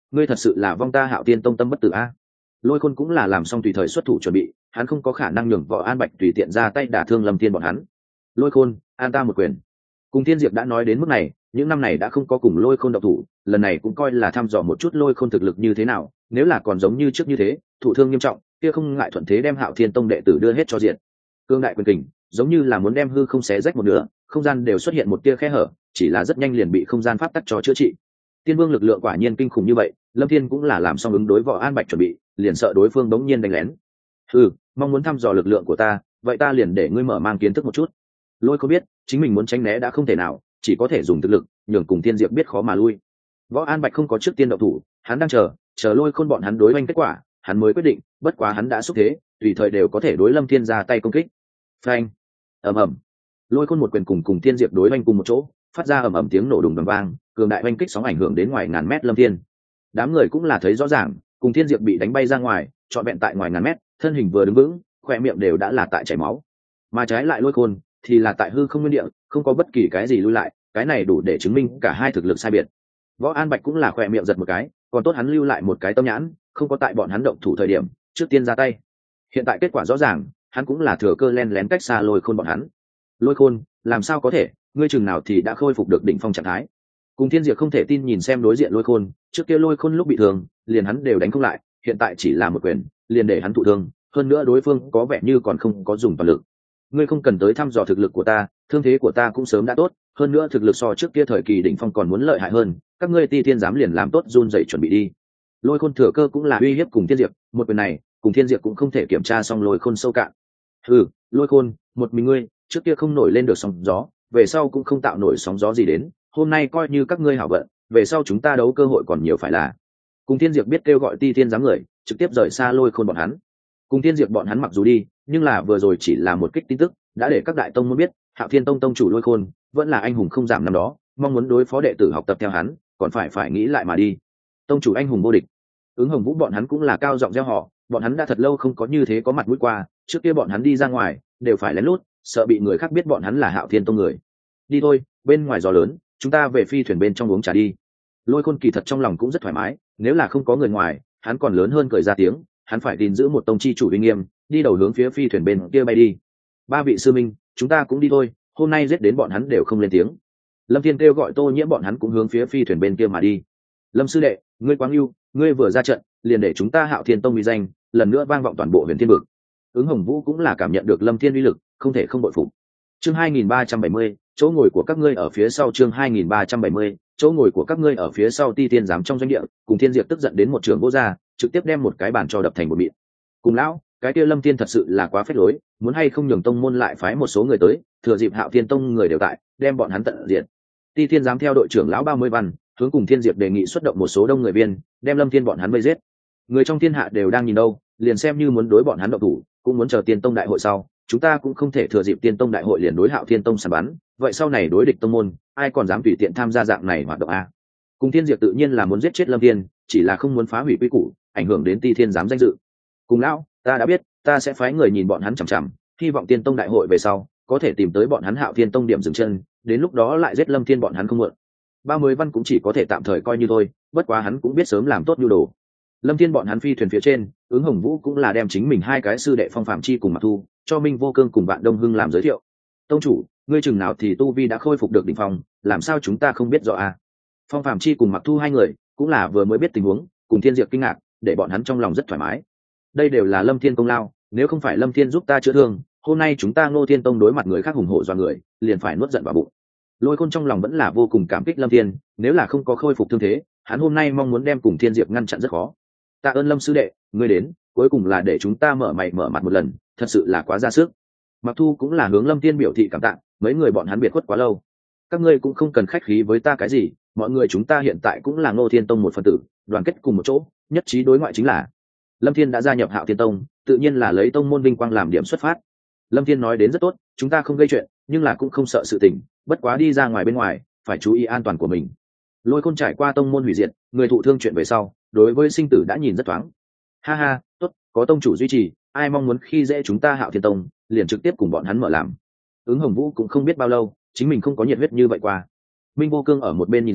ngươi thật sự là vong ta Hạo Thiên tông tâm bất tử a. Lôi Khôn cũng là làm xong tùy thời xuất thủ chuẩn bị, hắn không có khả năng nhường Võ An Bạch tùy tiện ra tay đả thương Lâm Thiên bọn hắn. Lôi Khôn, an ta một quyền. Cùng Thiên Diệp đã nói đến mức này, những năm này đã không có cùng Lôi Khôn độc thủ, lần này cũng coi là thăm dò một chút Lôi Khôn thực lực như thế nào, nếu là còn giống như trước như thế, thụ thương nghiêm trọng, kia không ngại thuận thế đem Hạo Thiên tông đệ tử đưa hết cho diện. Cương đại quyền kình, giống như là muốn đem hư không xé rách một nửa, không gian đều xuất hiện một tia khe hở, chỉ là rất nhanh liền bị không gian pháp tắc cho chữa trị. Tiên Vương lực lượng quả nhiên kinh khủng như vậy, Lâm Thiên cũng là làm xong ứng đối Võ An Bạch chuẩn bị, liền sợ đối phương đống nhiên đánh lén. Ừ, mong muốn thăm dò lực lượng của ta, vậy ta liền để ngươi mở mang kiến thức một chút. Lôi Khôn biết, chính mình muốn tránh né đã không thể nào, chỉ có thể dùng thực lực, nhường cùng Thiên Diệp biết khó mà lui. Võ An Bạch không có trước tiên động thủ, hắn đang chờ, chờ Lôi Khôn bọn hắn đối oanh kết quả, hắn mới quyết định, bất quá hắn đã xúc thế, tùy thời đều có thể đối Lâm Thiên ra tay công kích. Phanh! Ầm ầm. Lôi Khôn một quyền cùng cùng Thiên Diệp đối oanh cùng một chỗ, phát ra ầm ầm tiếng nổ đùng đoàng vang, cường đại oanh kích sóng ảnh hưởng đến ngoài ngàn mét Lâm Thiên. Đám người cũng là thấy rõ ràng, cùng Thiên Diệp bị đánh bay ra ngoài, trọn vẹn tại ngoài ngàn mét, thân hình vừa đứng vững, khoe miệng đều đã là tại chảy máu. Mà trái lại Lôi Khôn thì là tại hư không nguyên địa, không có bất kỳ cái gì lui lại, cái này đủ để chứng minh cả hai thực lực sai biệt. Võ An Bạch cũng là khoe miệng giật một cái, còn tốt hắn lưu lại một cái tâm nhãn, không có tại bọn hắn động thủ thời điểm trước tiên ra tay. Hiện tại kết quả rõ ràng, hắn cũng là thừa cơ len lén cách xa Lôi Khôn bọn hắn. Lôi Khôn, làm sao có thể, ngươi chừng nào thì đã khôi phục được đỉnh phong trạng thái. Cùng Thiên Diệp không thể tin nhìn xem đối diện Lôi Khôn, trước kia Lôi Khôn lúc bị thương, liền hắn đều đánh không lại, hiện tại chỉ là một quyền, liền để hắn thụ thương, hơn nữa đối phương có vẻ như còn không có dùng toàn lực. Ngươi không cần tới thăm dò thực lực của ta, thương thế của ta cũng sớm đã tốt, hơn nữa thực lực so trước kia thời kỳ đỉnh phong còn muốn lợi hại hơn, các ngươi Ti Thiên giám liền làm tốt run rẩy chuẩn bị đi. Lôi Khôn thừa cơ cũng là uy hiếp cùng Thiên Diệp, một quyền này, cùng Thiên Diệp cũng không thể kiểm tra xong Lôi Khôn sâu cạn. Ừ, Lôi Khôn, một mình ngươi, trước kia không nổi lên được sóng gió, về sau cũng không tạo nổi sóng gió gì đến, hôm nay coi như các ngươi hảo vận, về sau chúng ta đấu cơ hội còn nhiều phải là. Cùng Thiên Diệp biết kêu gọi Ti Thiên giám người, trực tiếp rời xa Lôi Khôn bọn hắn. Cùng Thiên Diệp bọn hắn mặc dù đi, nhưng là vừa rồi chỉ là một kích tin tức, đã để các đại tông muốn biết, Hạo Thiên tông tông chủ Lôi Khôn vẫn là anh hùng không giảm năm đó, mong muốn đối phó đệ tử học tập theo hắn, còn phải phải nghĩ lại mà đi. Tông chủ anh hùng vô địch. Ứng Hồng Vũ bọn hắn cũng là cao giọng reo hò, bọn hắn đã thật lâu không có như thế có mặt mũi qua, trước kia bọn hắn đi ra ngoài đều phải lén lút, sợ bị người khác biết bọn hắn là Hạo Thiên tông người. Đi thôi, bên ngoài gió lớn, chúng ta về phi thuyền bên trong uống trà đi. Lôi Khôn kỳ thật trong lòng cũng rất thoải mái, nếu là không có người ngoài, hắn còn lớn hơn cười ra tiếng, hắn phải gìn giữ một tông chi chủ uy nghiêm, đi đầu hướng phía phi thuyền bên kia bay đi. Ba vị sư minh, chúng ta cũng đi thôi, hôm nay giết đến bọn hắn đều không lên tiếng. Lâm Thiên kêu gọi Tô Nhiễm bọn hắn cũng hướng phía phi thuyền bên kia mà đi. Lâm sư đệ, ngươi quá ưu, ngươi vừa ra trận, liền để chúng ta Hạo Thiên tông uy danh lần nữa vang vọng toàn bộ Huyền Thiên vực. Ứng Hồng Vũ cũng là cảm nhận được Lâm Thiên uy lực, không thể không bội phục. Chương hai nghìn ba trăm bảy mươi, chỗ ngồi của các ngươi ở phía sau. Chương hai nghìn ba trăm bảy mươi, chỗ ngồi của các ngươi ở phía sau. Ti Thiên giám trong doanh địa, cùng Thiên Diệp tức giận đến một trường vỗ ra, trực tiếp đem một cái bàn cho đập thành một mịn. Cùng lão, cái kia Lâm Thiên thật sự là quá phết lối, muốn hay không nhường tông môn lại phái một số người tới, thừa dịp Hạo Thiên tông người đều tại, đem bọn hắn tận diệt. Ti Thiên giám theo đội trưởng lão ba mươi văn, hướng cùng Thiên Diệp đề nghị xuất động một số đông người viên, đem Lâm Thiên bọn hắn vây giết. Người trong thiên hạ đều đang nhìn đâu, liền xem như muốn đối bọn hắn động thủ, cũng muốn chờ Tiên tông đại hội sau, chúng ta cũng không thể thừa dịp Tiên tông đại hội liền đối Hạo Thiên tông săn bắn, vậy sau này đối địch tông môn, ai còn dám tùy tiện tham gia dạng này hoạt động a? Cùng Thiên Diệp tự nhiên là muốn giết chết Lâm Thiên, chỉ là không muốn phá hủy quy củ, ảnh hưởng đến Ti Thiên giám danh dự. Cùng lão, ta đã biết, ta sẽ phái người nhìn bọn hắn chằm chằm, hy vọng Tiên tông đại hội về sau có thể tìm tới bọn hắn Hạo Thiên tông điểm dừng chân, đến lúc đó lại giết Lâm Thiên bọn hắn không muộn. Ba mươi văn cũng chỉ có thể tạm thời coi như thôi, bất quá hắn cũng biết sớm làm tốt nhu đồ. Lâm Thiên bọn hắn phi thuyền phía trên, Ứng Hồng Vũ cũng là đem chính mình hai cái sư đệ Phong Phạm Chi cùng Mặc Thu, cho Minh Vô Cương cùng Vạn Đông Hưng làm giới thiệu. Tông chủ, ngươi chừng nào thì tu vi đã khôi phục được đỉnh phong, làm sao chúng ta không biết rõ à? Phong Phạm Chi cùng Mặc Thu hai người cũng là vừa mới biết tình huống, cùng Thiên Diệp kinh ngạc, để bọn hắn trong lòng rất thoải mái. Đây đều là Lâm Thiên công lao, nếu không phải Lâm Thiên giúp ta chữa thương, hôm nay chúng ta Ngô Thiên tông đối mặt người khác hùng hổ do người, liền phải nuốt giận vào bụng. Lôi Khôn trong lòng vẫn là vô cùng cảm kích Lâm Thiên, nếu là không có khôi phục thương thế, hắn hôm nay mong muốn đem cùng Thiên Diệp ngăn chặn rất khó. Tạ ơn Lâm sư đệ, ngươi đến, cuối cùng là để chúng ta mở mày mở mặt một lần, thật sự là quá ra sức. Mặc Thu cũng là hướng Lâm Thiên biểu thị cảm tạ, mấy người bọn hắn biệt khuất quá lâu. Các ngươi cũng không cần khách khí với ta cái gì, mọi người chúng ta hiện tại cũng là Ngô Thiên tông một phần tử, đoàn kết cùng một chỗ, nhất trí đối ngoại chính là. Lâm Thiên đã gia nhập Hạo Thiên tông, tự nhiên là lấy tông môn vinh quang làm điểm xuất phát. Lâm Thiên nói đến rất tốt, chúng ta không gây chuyện, nhưng là cũng không sợ sự tình, bất quá đi ra ngoài bên ngoài, phải chú ý an toàn của mình. Lôi Khôn trải qua tông môn hủy diệt, người thụ thương chuyện về sau, đối với sinh tử đã nhìn rất thoáng. Ha ha, tốt, có tông chủ duy trì, ai mong muốn khi dễ chúng ta Hạo Thiên tông, liền trực tiếp cùng bọn hắn mở làm. Ứng Hồng Vũ cũng không biết bao lâu, chính mình không có nhiệt huyết như vậy qua. Minh Vô Cương ở một bên nhìn xem,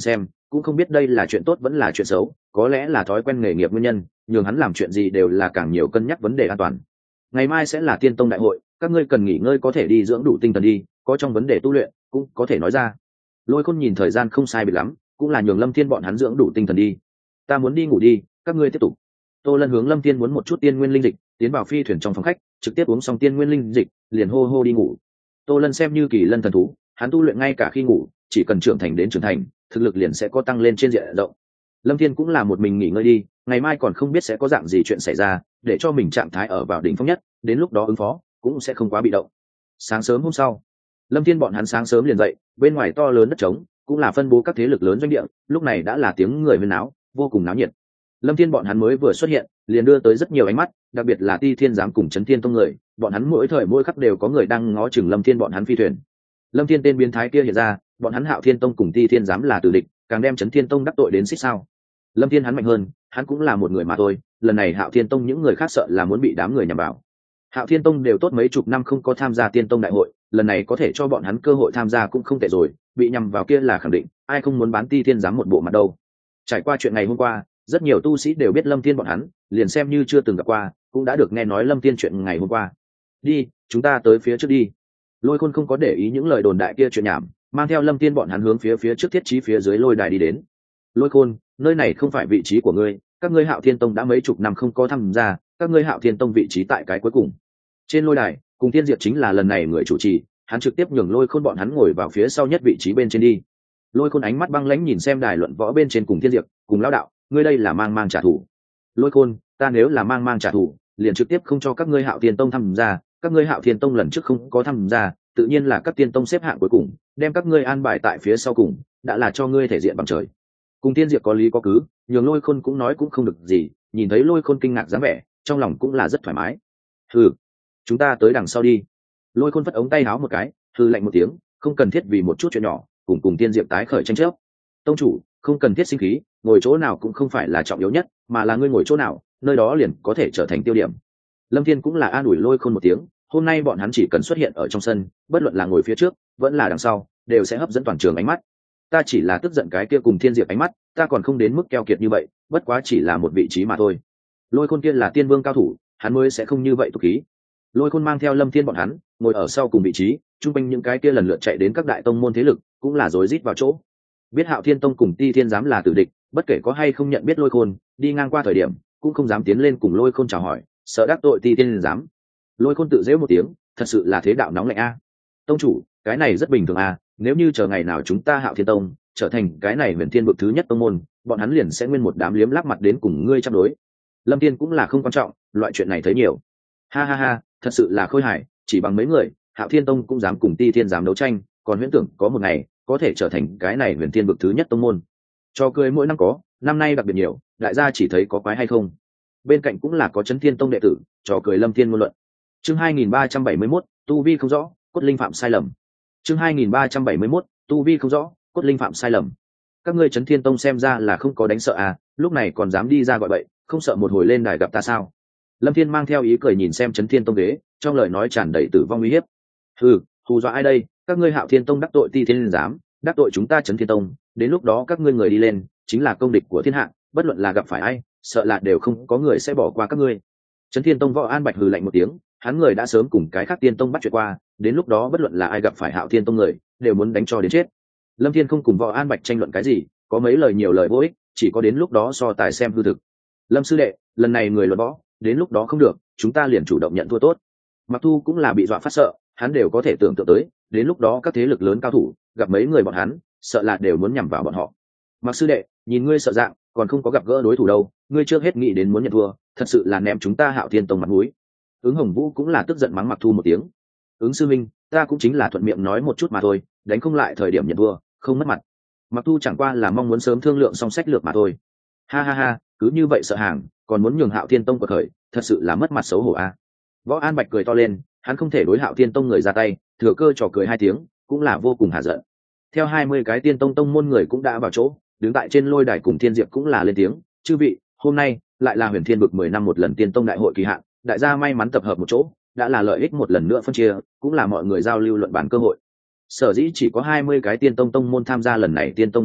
cũng không biết đây là chuyện tốt vẫn là chuyện xấu, có lẽ là thói quen nghề nghiệp nguyên nhân nhường hắn làm chuyện gì đều là càng nhiều cân nhắc vấn đề an toàn. Ngày mai sẽ là tiên tông đại hội, các ngươi cần nghỉ ngơi có thể đi dưỡng đủ tinh thần đi, có trong vấn đề tu luyện cũng có thể nói ra. Lôi Khôn nhìn thời gian không sai biệt lắm, cũng là nhường Lâm Thiên bọn hắn dưỡng đủ tinh thần đi. Ta muốn đi ngủ đi, các ngươi tiếp tục. Tô Lân hướng Lâm Thiên muốn một chút tiên nguyên linh dịch, tiến vào phi thuyền trong phòng khách, trực tiếp uống xong tiên nguyên linh dịch, liền hô hô đi ngủ. Tô Lân xem như kỳ lân thần thú, hắn tu luyện ngay cả khi ngủ, chỉ cần trưởng thành đến trưởng thành, thực lực liền sẽ có tăng lên trên diện rộng. Lâm Thiên cũng là một mình nghỉ ngơi đi, ngày mai còn không biết sẽ có dạng gì chuyện xảy ra, để cho mình trạng thái ở vào đỉnh phong nhất, đến lúc đó ứng phó cũng sẽ không quá bị động. Sáng sớm hôm sau, Lâm Thiên bọn hắn sáng sớm liền dậy, bên ngoài to lớn đất trống, cũng là phân bố các thế lực lớn doanh địa, lúc này đã là tiếng người huyên náo, vô cùng náo nhiệt. Lâm Thiên bọn hắn mới vừa xuất hiện, liền đưa tới rất nhiều ánh mắt, đặc biệt là Ti Thiên giám cùng Chấn Thiên tông người, bọn hắn mỗi thời mỗi khắc đều có người đang ngó chừng Lâm Thiên bọn hắn phi thuyền. Lâm Thiên tên biến thái kia hiện ra, bọn hắn Hạo Thiên tông cùng Ti Thiên giám là tử địch, càng đem Chấn Thiên tông đắc tội đến xích sao. Lâm Thiên hắn mạnh hơn, hắn cũng là một người mà thôi, lần này Hạo Thiên tông những người khác sợ là muốn bị đám người nhằm vào. Hạo Thiên tông đều tốt mấy chục năm không có tham gia Tiên tông đại hội, lần này có thể cho bọn hắn cơ hội tham gia cũng không tệ rồi, bị nhằm vào kia là khẳng định, ai không muốn bán Ti Thiên giám một bộ mặt đâu. Trải qua chuyện ngày hôm qua, rất nhiều tu sĩ đều biết Lâm Thiên bọn hắn, liền xem như chưa từng gặp qua, cũng đã được nghe nói Lâm Thiên chuyện ngày hôm qua. Đi, chúng ta tới phía trước đi. Lôi Khôn không có để ý những lời đồn đại kia chuyện nhảm, mang theo Lâm Thiên bọn hắn hướng phía phía trước thiết trí phía dưới lôi đài đi đến. Lôi Khôn, nơi này không phải vị trí của ngươi, các ngươi Hạo Thiên tông đã mấy chục năm không có tham gia, các ngươi Hạo Thiên tông vị trí tại cái cuối cùng. Trên lôi đài, cùng Thiên Diệp chính là lần này người chủ trì, hắn trực tiếp nhường Lôi Khôn bọn hắn ngồi vào phía sau nhất vị trí bên trên đi. Lôi Khôn ánh mắt băng lãnh nhìn xem đài luận võ bên trên cùng Thiên Diệp, cùng lão đạo, ngươi đây là mang mang trả thù. Lôi Khôn, ta nếu là mang mang trả thù, liền trực tiếp không cho các ngươi Hạo Thiên tông tham gia, các ngươi Hạo Thiên tông lần trước không có tham gia, tự nhiên là các tiên tông xếp hạng cuối cùng, đem các ngươi an bài tại phía sau cùng, đã là cho ngươi thể diện bằng trời. Cùng Thiên Diệp có lý có cứ, nhường Lôi Khôn cũng nói cũng không được gì, nhìn thấy Lôi Khôn kinh ngạc dáng vẻ, trong lòng cũng là rất thoải mái. Hừ, chúng ta tới đằng sau đi. Lôi Khôn phất ống tay áo một cái, hừ lạnh một tiếng, không cần thiết vì một chút chuyện nhỏ cùng cùng Thiên Diệp tái khởi tranh chấp. Tông chủ, không cần thiết sinh khí, ngồi chỗ nào cũng không phải là trọng yếu nhất, mà là ngươi ngồi chỗ nào, nơi đó liền có thể trở thành tiêu điểm. Lâm Thiên cũng là an ủi Lôi Khôn một tiếng, hôm nay bọn hắn chỉ cần xuất hiện ở trong sân, bất luận là ngồi phía trước vẫn là đằng sau, đều sẽ hấp dẫn toàn trường ánh mắt. Ta chỉ là tức giận cái kia cùng Thiên Diệp ánh mắt, ta còn không đến mức keo kiệt như vậy, bất quá chỉ là một vị trí mà thôi. Lôi Khôn kia là tiên vương cao thủ, hắn mới sẽ không như vậy tục khí. Lôi Khôn mang theo Lâm Thiên bọn hắn ngồi ở sau cùng vị trí, trung quanh những cái kia lần lượt chạy đến các đại tông môn thế lực, cũng là rối rít vào chỗ. Biết Hạo Thiên tông cùng Ti Thiên giám là tử địch, bất kể có hay không nhận biết Lôi Khôn, đi ngang qua thời điểm cũng không dám tiến lên cùng Lôi Khôn chào hỏi, sợ đắc tội Ti Thiên giám. Lôi Khôn tự giễu một tiếng, thật sự là thế đạo nóng lạnh a. Tông chủ, cái này rất bình thường a, nếu như chờ ngày nào chúng ta Hạo Thiên tông trở thành cái này Huyền Thiên vực thứ nhất tông môn, bọn hắn liền sẽ nguyên một đám liếm láp mặt đến cùng ngươi chấp đối. Lâm Thiên cũng là không quan trọng, loại chuyện này thấy nhiều. Ha ha ha, thật sự là khôi hài, chỉ bằng mấy người, Hạo Thiên tông cũng dám cùng Ti Thiên giám đấu tranh, còn huyễn tưởng có một ngày có thể trở thành cái này Huyền Thiên vực thứ nhất tông môn. Cho cười mỗi năm có, năm nay đặc biệt nhiều, đại gia chỉ thấy có quái hay không. Bên cạnh cũng là có Chấn Thiên tông đệ tử, trò cười Lâm Thiên ngôn luận. Chương hai nghìn ba trăm bảy mươi mốt, tu vi không rõ, cốt linh phạm sai lầm. Chương hai nghìn ba trăm bảy mươi mốt, tu vi không rõ, cốt linh phạm sai lầm. Các ngươi Chấn Thiên tông xem ra là không có đánh sợ à, lúc này còn dám đi ra gọi bậy, không sợ một hồi lên đài gặp ta sao? Lâm Thiên mang theo ý cười nhìn xem Chấn Thiên tông ghế, trong lời nói tràn đầy tử vong uy hiếp. Hừ, hù dọa ai đây? Các ngươi Hạo Thiên tông đắc tội Ti Thiên giám, đắc tội chúng ta Chấn Thiên tông, đến lúc đó các ngươi người đi lên chính là công địch của thiên hạ, bất luận là gặp phải ai, sợ là đều không có người sẽ bỏ qua các ngươi. Chấn Thiên tông Võ An Bạch hừ lạnh một tiếng, hắn người đã sớm cùng cái khác tiên tông bắt chuyện qua, đến lúc đó bất luận là ai gặp phải Hạo Thiên tông người, đều muốn đánh cho đến chết. Lâm Thiên không cùng Võ An Bạch tranh luận cái gì, có mấy lời nhiều lời vô ích, chỉ có đến lúc đó so tài xem hư thực. Lâm sư đệ, lần này người luận võ, đến lúc đó không được, chúng ta liền chủ động nhận thua tốt. Mặc Thu cũng là bị dọa phát sợ, hắn đều có thể tưởng tượng tới, đến lúc đó các thế lực lớn cao thủ gặp mấy người bọn hắn, sợ là đều muốn nhằm vào bọn họ. Mặc sư đệ, nhìn ngươi sợ dạng, còn không có gặp gỡ đối thủ đâu, ngươi trước hết nghĩ đến muốn nhận thua, thật sự là ném chúng ta Hạo Thiên tông mặt mũi. Ứng Hồng Vũ cũng là tức giận mắng Mặc Thu một tiếng. Ứng sư minh, ta cũng chính là thuận miệng nói một chút mà thôi, đánh không lại thời điểm nhận thua, không mất mặt. Mặc Thu chẳng qua là mong muốn sớm thương lượng xong sách lược mà thôi. Ha ha ha, cứ như vậy sợ hàng, còn muốn nhường Hạo Thiên tông quật khởi, thật sự là mất mặt xấu hổ a. Võ An Bạch cười to lên, hắn không thể đối Hạo Thiên tông người ra tay, thừa cơ trò cười hai tiếng, cũng là vô cùng hả giận. Theo hai mươi cái tiên tông tông môn người cũng đã vào chỗ, đứng tại trên lôi đài cùng Thiên Diệp cũng là lên tiếng, chư vị, hôm nay lại là Huyền Thiên vực mười năm một lần tiên tông đại hội kỳ hạn, đại gia may mắn tập hợp một chỗ, đã là lợi ích một lần nữa phân chia, cũng là mọi người giao lưu luận bàn cơ hội. Sở dĩ chỉ có hai mươi cái tiên tông tông môn tham gia lần này tiên tông đại hội,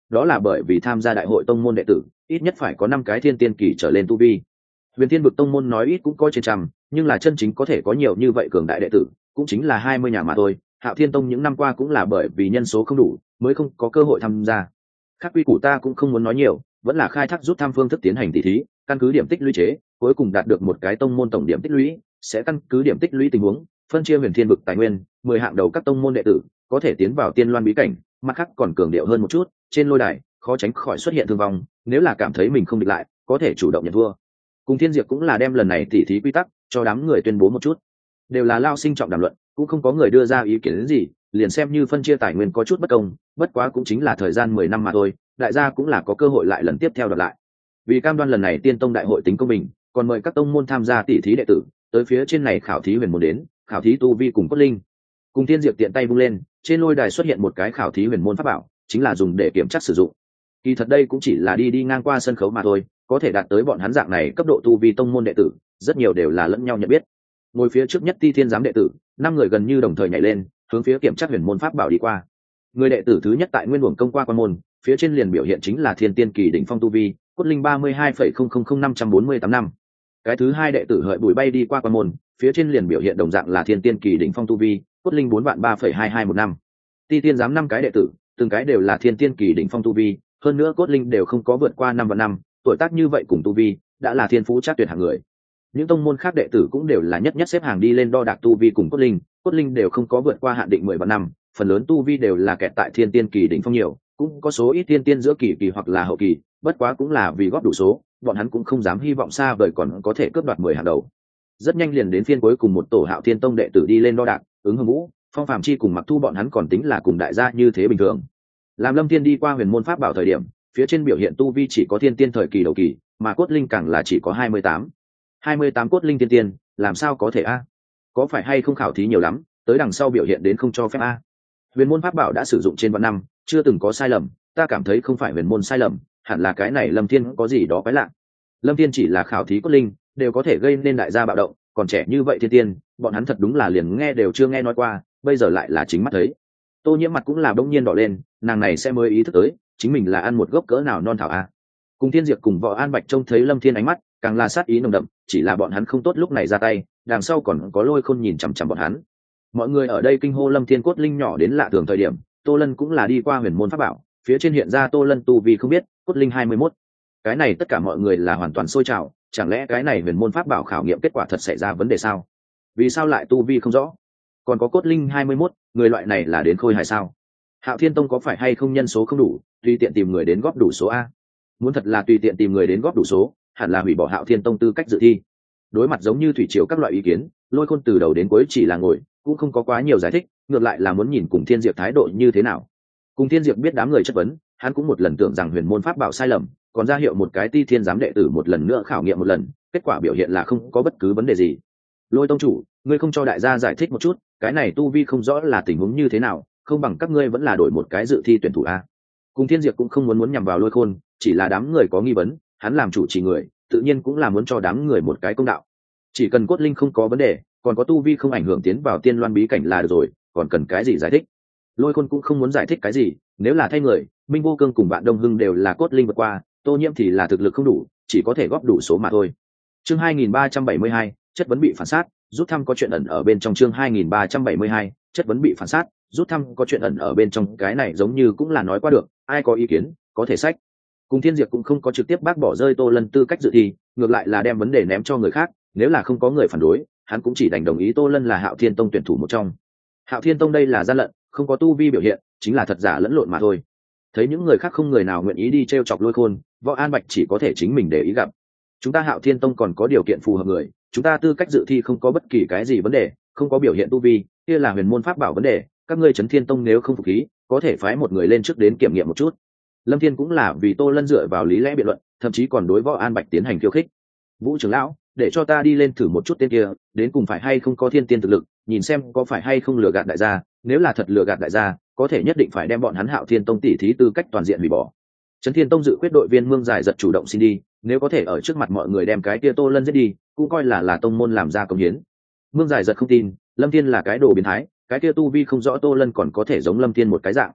đó là bởi vì tham gia đại hội tông môn đệ tử ít nhất phải có năm cái thiên tiên kỳ trở lên tu vi. Huyền Thiên vực tông môn nói ít cũng có trên trăm, nhưng là chân chính có thể có nhiều như vậy cường đại đệ tử cũng chính là hai mươi nhà mà thôi. Hạo Thiên tông những năm qua cũng là bởi vì nhân số không đủ mới không có cơ hội tham gia. Khác quy củ ta cũng không muốn nói nhiều, vẫn là khai thác rút thăm phương thức tiến hành tỷ thí, căn cứ điểm tích lũy chế, cuối cùng đạt được một cái tông môn tổng điểm tích lũy, sẽ căn cứ điểm tích lũy tình huống phân chia Huyền Thiên vực tài nguyên, mười hạng đầu các tông môn đệ tử có thể tiến vào tiên loan bí cảnh, mặt khác còn cường điệu hơn một chút, trên lôi đài khó tránh khỏi xuất hiện thương vong, nếu là cảm thấy mình không địch lại có thể chủ động nhận thua. Cùng Thiên Diệp cũng là đem lần này tỉ thí quy tắc cho đám người tuyên bố một chút, đều là lao sinh trọng đàm luận, cũng không có người đưa ra ý kiến gì, liền xem như phân chia tài nguyên có chút bất công, bất quá cũng chính là thời gian mười năm mà thôi, đại gia cũng là có cơ hội lại lần tiếp theo đoạt lại. Vì cam đoan lần này tiên tông đại hội tính công bình, còn mời các tông môn tham gia tỉ thí đệ tử tới phía trên này khảo thí huyền môn đến, khảo thí tu vi cùng cốt linh. Cùng Thiên Diệp tiện tay vung lên, trên lôi đài xuất hiện một cái khảo thí huyền môn pháp bảo, chính là dùng để kiểm tra sử dụng. Kỳ thật đây cũng chỉ là đi đi ngang qua sân khấu mà thôi, có thể đạt tới bọn hắn dạng này cấp độ tu vi tông môn đệ tử rất nhiều đều là lẫn nhau nhận biết. Ngồi phía trước nhất Ti Thiên giám đệ tử, năm người gần như đồng thời nhảy lên, hướng phía kiểm tra huyền môn pháp bảo đi qua. Người đệ tử thứ nhất tại Nguyên Uổng công qua quan môn, phía trên liền biểu hiện chính là Thiên Tiên kỳ đỉnh phong tu vi, cốt linh ba mươi hai phẩy không không không năm trăm bốn mươi tám năm. Cái thứ hai đệ tử hợi bùi bay đi qua quan môn, phía trên liền biểu hiện đồng dạng là Thiên Tiên kỳ đỉnh phong tu vi, cốt linh bốn vạn ba phẩy hai hai một năm. Ti Thiên giám năm cái đệ tử, từng cái đều là Thiên Tiên kỳ đỉnh phong tu vi, hơn nữa cốt linh đều không có vượt qua năm vạn năm, tuổi tác như vậy cùng tu vi đã là thiên phú chắc tuyệt hạng người. Những tông môn khác đệ tử cũng đều là nhất nhất xếp hàng đi lên đo đạc tu vi cùng cốt linh, cốt linh đều không có vượt qua hạn định mười vạn năm, phần lớn tu vi đều là kẹt tại Thiên Tiên kỳ đỉnh phong nhiều, cũng có số ít thiên tiên giữa kỳ kỳ hoặc là hậu kỳ, bất quá cũng là vì góp đủ số, bọn hắn cũng không dám hy vọng xa vời còn có thể cướp đoạt mười hàng đầu. Rất nhanh liền đến phiên cuối cùng một tổ Hạo Thiên tông đệ tử đi lên đo đạc, ứng hưng vũ, Phong Phàm Chi cùng Mặc Thu bọn hắn còn tính là cùng đại gia như thế bình thường. Làm Lâm Thiên đi qua huyền môn pháp bảo thời điểm, phía trên biểu hiện tu vi chỉ có thiên tiên thời kỳ đầu kỳ, mà cốt linh càng là chỉ có hai mươi tám. hai mươi tám cốt linh tiên tiên, làm sao có thể a? Có phải hay không khảo thí nhiều lắm, tới đằng sau biểu hiện đến không cho phép a? Huyền môn pháp bảo đã sử dụng trên vạn năm, chưa từng có sai lầm, ta cảm thấy không phải huyền môn sai lầm, hẳn là cái này Lâm Thiên có gì đó quái lạ. Lâm Thiên chỉ là khảo thí cốt linh, đều có thể gây nên đại gia bạo động, còn trẻ như vậy thiên tiên, bọn hắn thật đúng là liền nghe đều chưa nghe nói qua, bây giờ lại là chính mắt thấy. Tô Nhiễm mặt cũng là bỗng nhiên đỏ lên, nàng này sẽ mới ý thức tới, chính mình là ăn một gốc cỡ nào non thảo a. Cùng Thiên Diệp cùng Võ An Bạch trông thấy Lâm Thiên ánh mắt, càng là sát ý nồng đậm, chỉ là bọn hắn không tốt lúc này ra tay, đằng sau còn có Lôi Khôn nhìn chằm chằm bọn hắn. Mọi người ở đây kinh hô Lâm Thiên cốt linh nhỏ đến lạ thường thời điểm, Tô Lân cũng là đi qua huyền môn pháp bảo, phía trên hiện ra Tô Lân tu vi không biết, cốt linh hai mươi mốt. Cái này tất cả mọi người là hoàn toàn sôi trào, chẳng lẽ cái này huyền môn pháp bảo khảo nghiệm kết quả thật xảy ra vấn đề sao? Vì sao lại tu vi không rõ? Còn có cốt linh hai mươi mốt, người loại này là đến khôi hài sao? Hạo Thiên tông có phải hay không nhân số không đủ, tùy tiện tìm người đến góp đủ số a? Muốn thật là tùy tiện tìm người đến góp đủ số, hẳn là hủy bỏ Hạo Thiên tông tư cách dự thi. Đối mặt giống như thủy triều các loại ý kiến, Lôi Khôn từ đầu đến cuối chỉ là ngồi, cũng không có quá nhiều giải thích, ngược lại là muốn nhìn cùng Thiên Diệp thái độ như thế nào. Cùng Thiên Diệp biết đám người chất vấn, hắn cũng một lần tưởng rằng huyền môn pháp bảo sai lầm, còn ra hiệu một cái Ti Thiên giám đệ tử một lần nữa khảo nghiệm một lần, kết quả biểu hiện là không có bất cứ vấn đề gì. Lôi tông chủ, ngươi không cho đại gia giải thích một chút, cái này tu vi không rõ là tình huống như thế nào, không bằng các ngươi vẫn là đổi một cái dự thi tuyển thủ a. Cùng Thiên Diệp cũng không muốn muốn nhằm vào Lôi Khôn, chỉ là đám người có nghi vấn, hắn làm chủ chỉ người, tự nhiên cũng là muốn cho đám người một cái công đạo. Chỉ cần cốt linh không có vấn đề, còn có tu vi không ảnh hưởng tiến vào tiên loan bí cảnh là được rồi, còn cần cái gì giải thích. Lôi Khôn cũng không muốn giải thích cái gì, nếu là thay người, Minh Vô Cương cùng Vạn Đông Hưng đều là cốt linh vượt qua, Tô Nhiễm thì là thực lực không đủ, chỉ có thể góp đủ số mà thôi. Chương hai nghìn ba trăm bảy mươi hai, chất vấn bị phản sát, rút thăm có chuyện ẩn ở bên trong. Chương hai nghìn ba trăm bảy mươi hai, chất vấn bị phản sát, rút thăm có chuyện ẩn ở bên trong. Cái này giống như cũng là nói qua được, ai có ý kiến có thể sách. Cùng Thiên Diệp cũng không có trực tiếp bác bỏ rơi Tô Lân tư cách dự thi, ngược lại là đem vấn đề ném cho người khác, nếu là không có người phản đối, hắn cũng chỉ đành đồng ý Tô Lân là Hạo Thiên tông tuyển thủ một trong. Hạo Thiên tông đây là gian lận, không có tu vi biểu hiện, chính là thật giả lẫn lộn mà thôi. Thấy những người khác không người nào nguyện ý đi trêu chọc Lôi Khôn, Võ An Bạch chỉ có thể chính mình để ý gặp. Chúng ta Hạo Thiên tông còn có điều kiện phù hợp người, chúng ta tư cách dự thi không có bất kỳ cái gì vấn đề, không có biểu hiện tu vi, kia là huyền môn pháp bảo vấn đề, các ngươi Chấn Thiên tông nếu không phục khí, có thể phái một người lên trước đến kiểm nghiệm một chút. Lâm Thiên cũng là vì Tô Lân dựa vào lý lẽ biện luận, thậm chí còn đối Võ An Bạch tiến hành khiêu khích. Vũ trưởng lão, để cho ta đi lên thử một chút tên kia, đến cùng phải hay không có thiên tiên thực lực, nhìn xem có phải hay không lừa gạt đại gia, nếu là thật lừa gạt đại gia, có thể nhất định phải đem bọn hắn Hạo Thiên tông tỷ thí tư cách toàn diện hủy bỏ. Chấn Thiên tông dự quyết đội viên Mương Giải giật chủ động xin đi, nếu có thể ở trước mặt mọi người đem cái kia Tô Lân giết đi, cũng coi là là tông môn làm ra công hiến. Mương Giải giật không tin Lâm Thiên là cái đồ biến thái, cái kia tu vi không rõ Tô Lân còn có thể giống Lâm Thiên một cái dạng.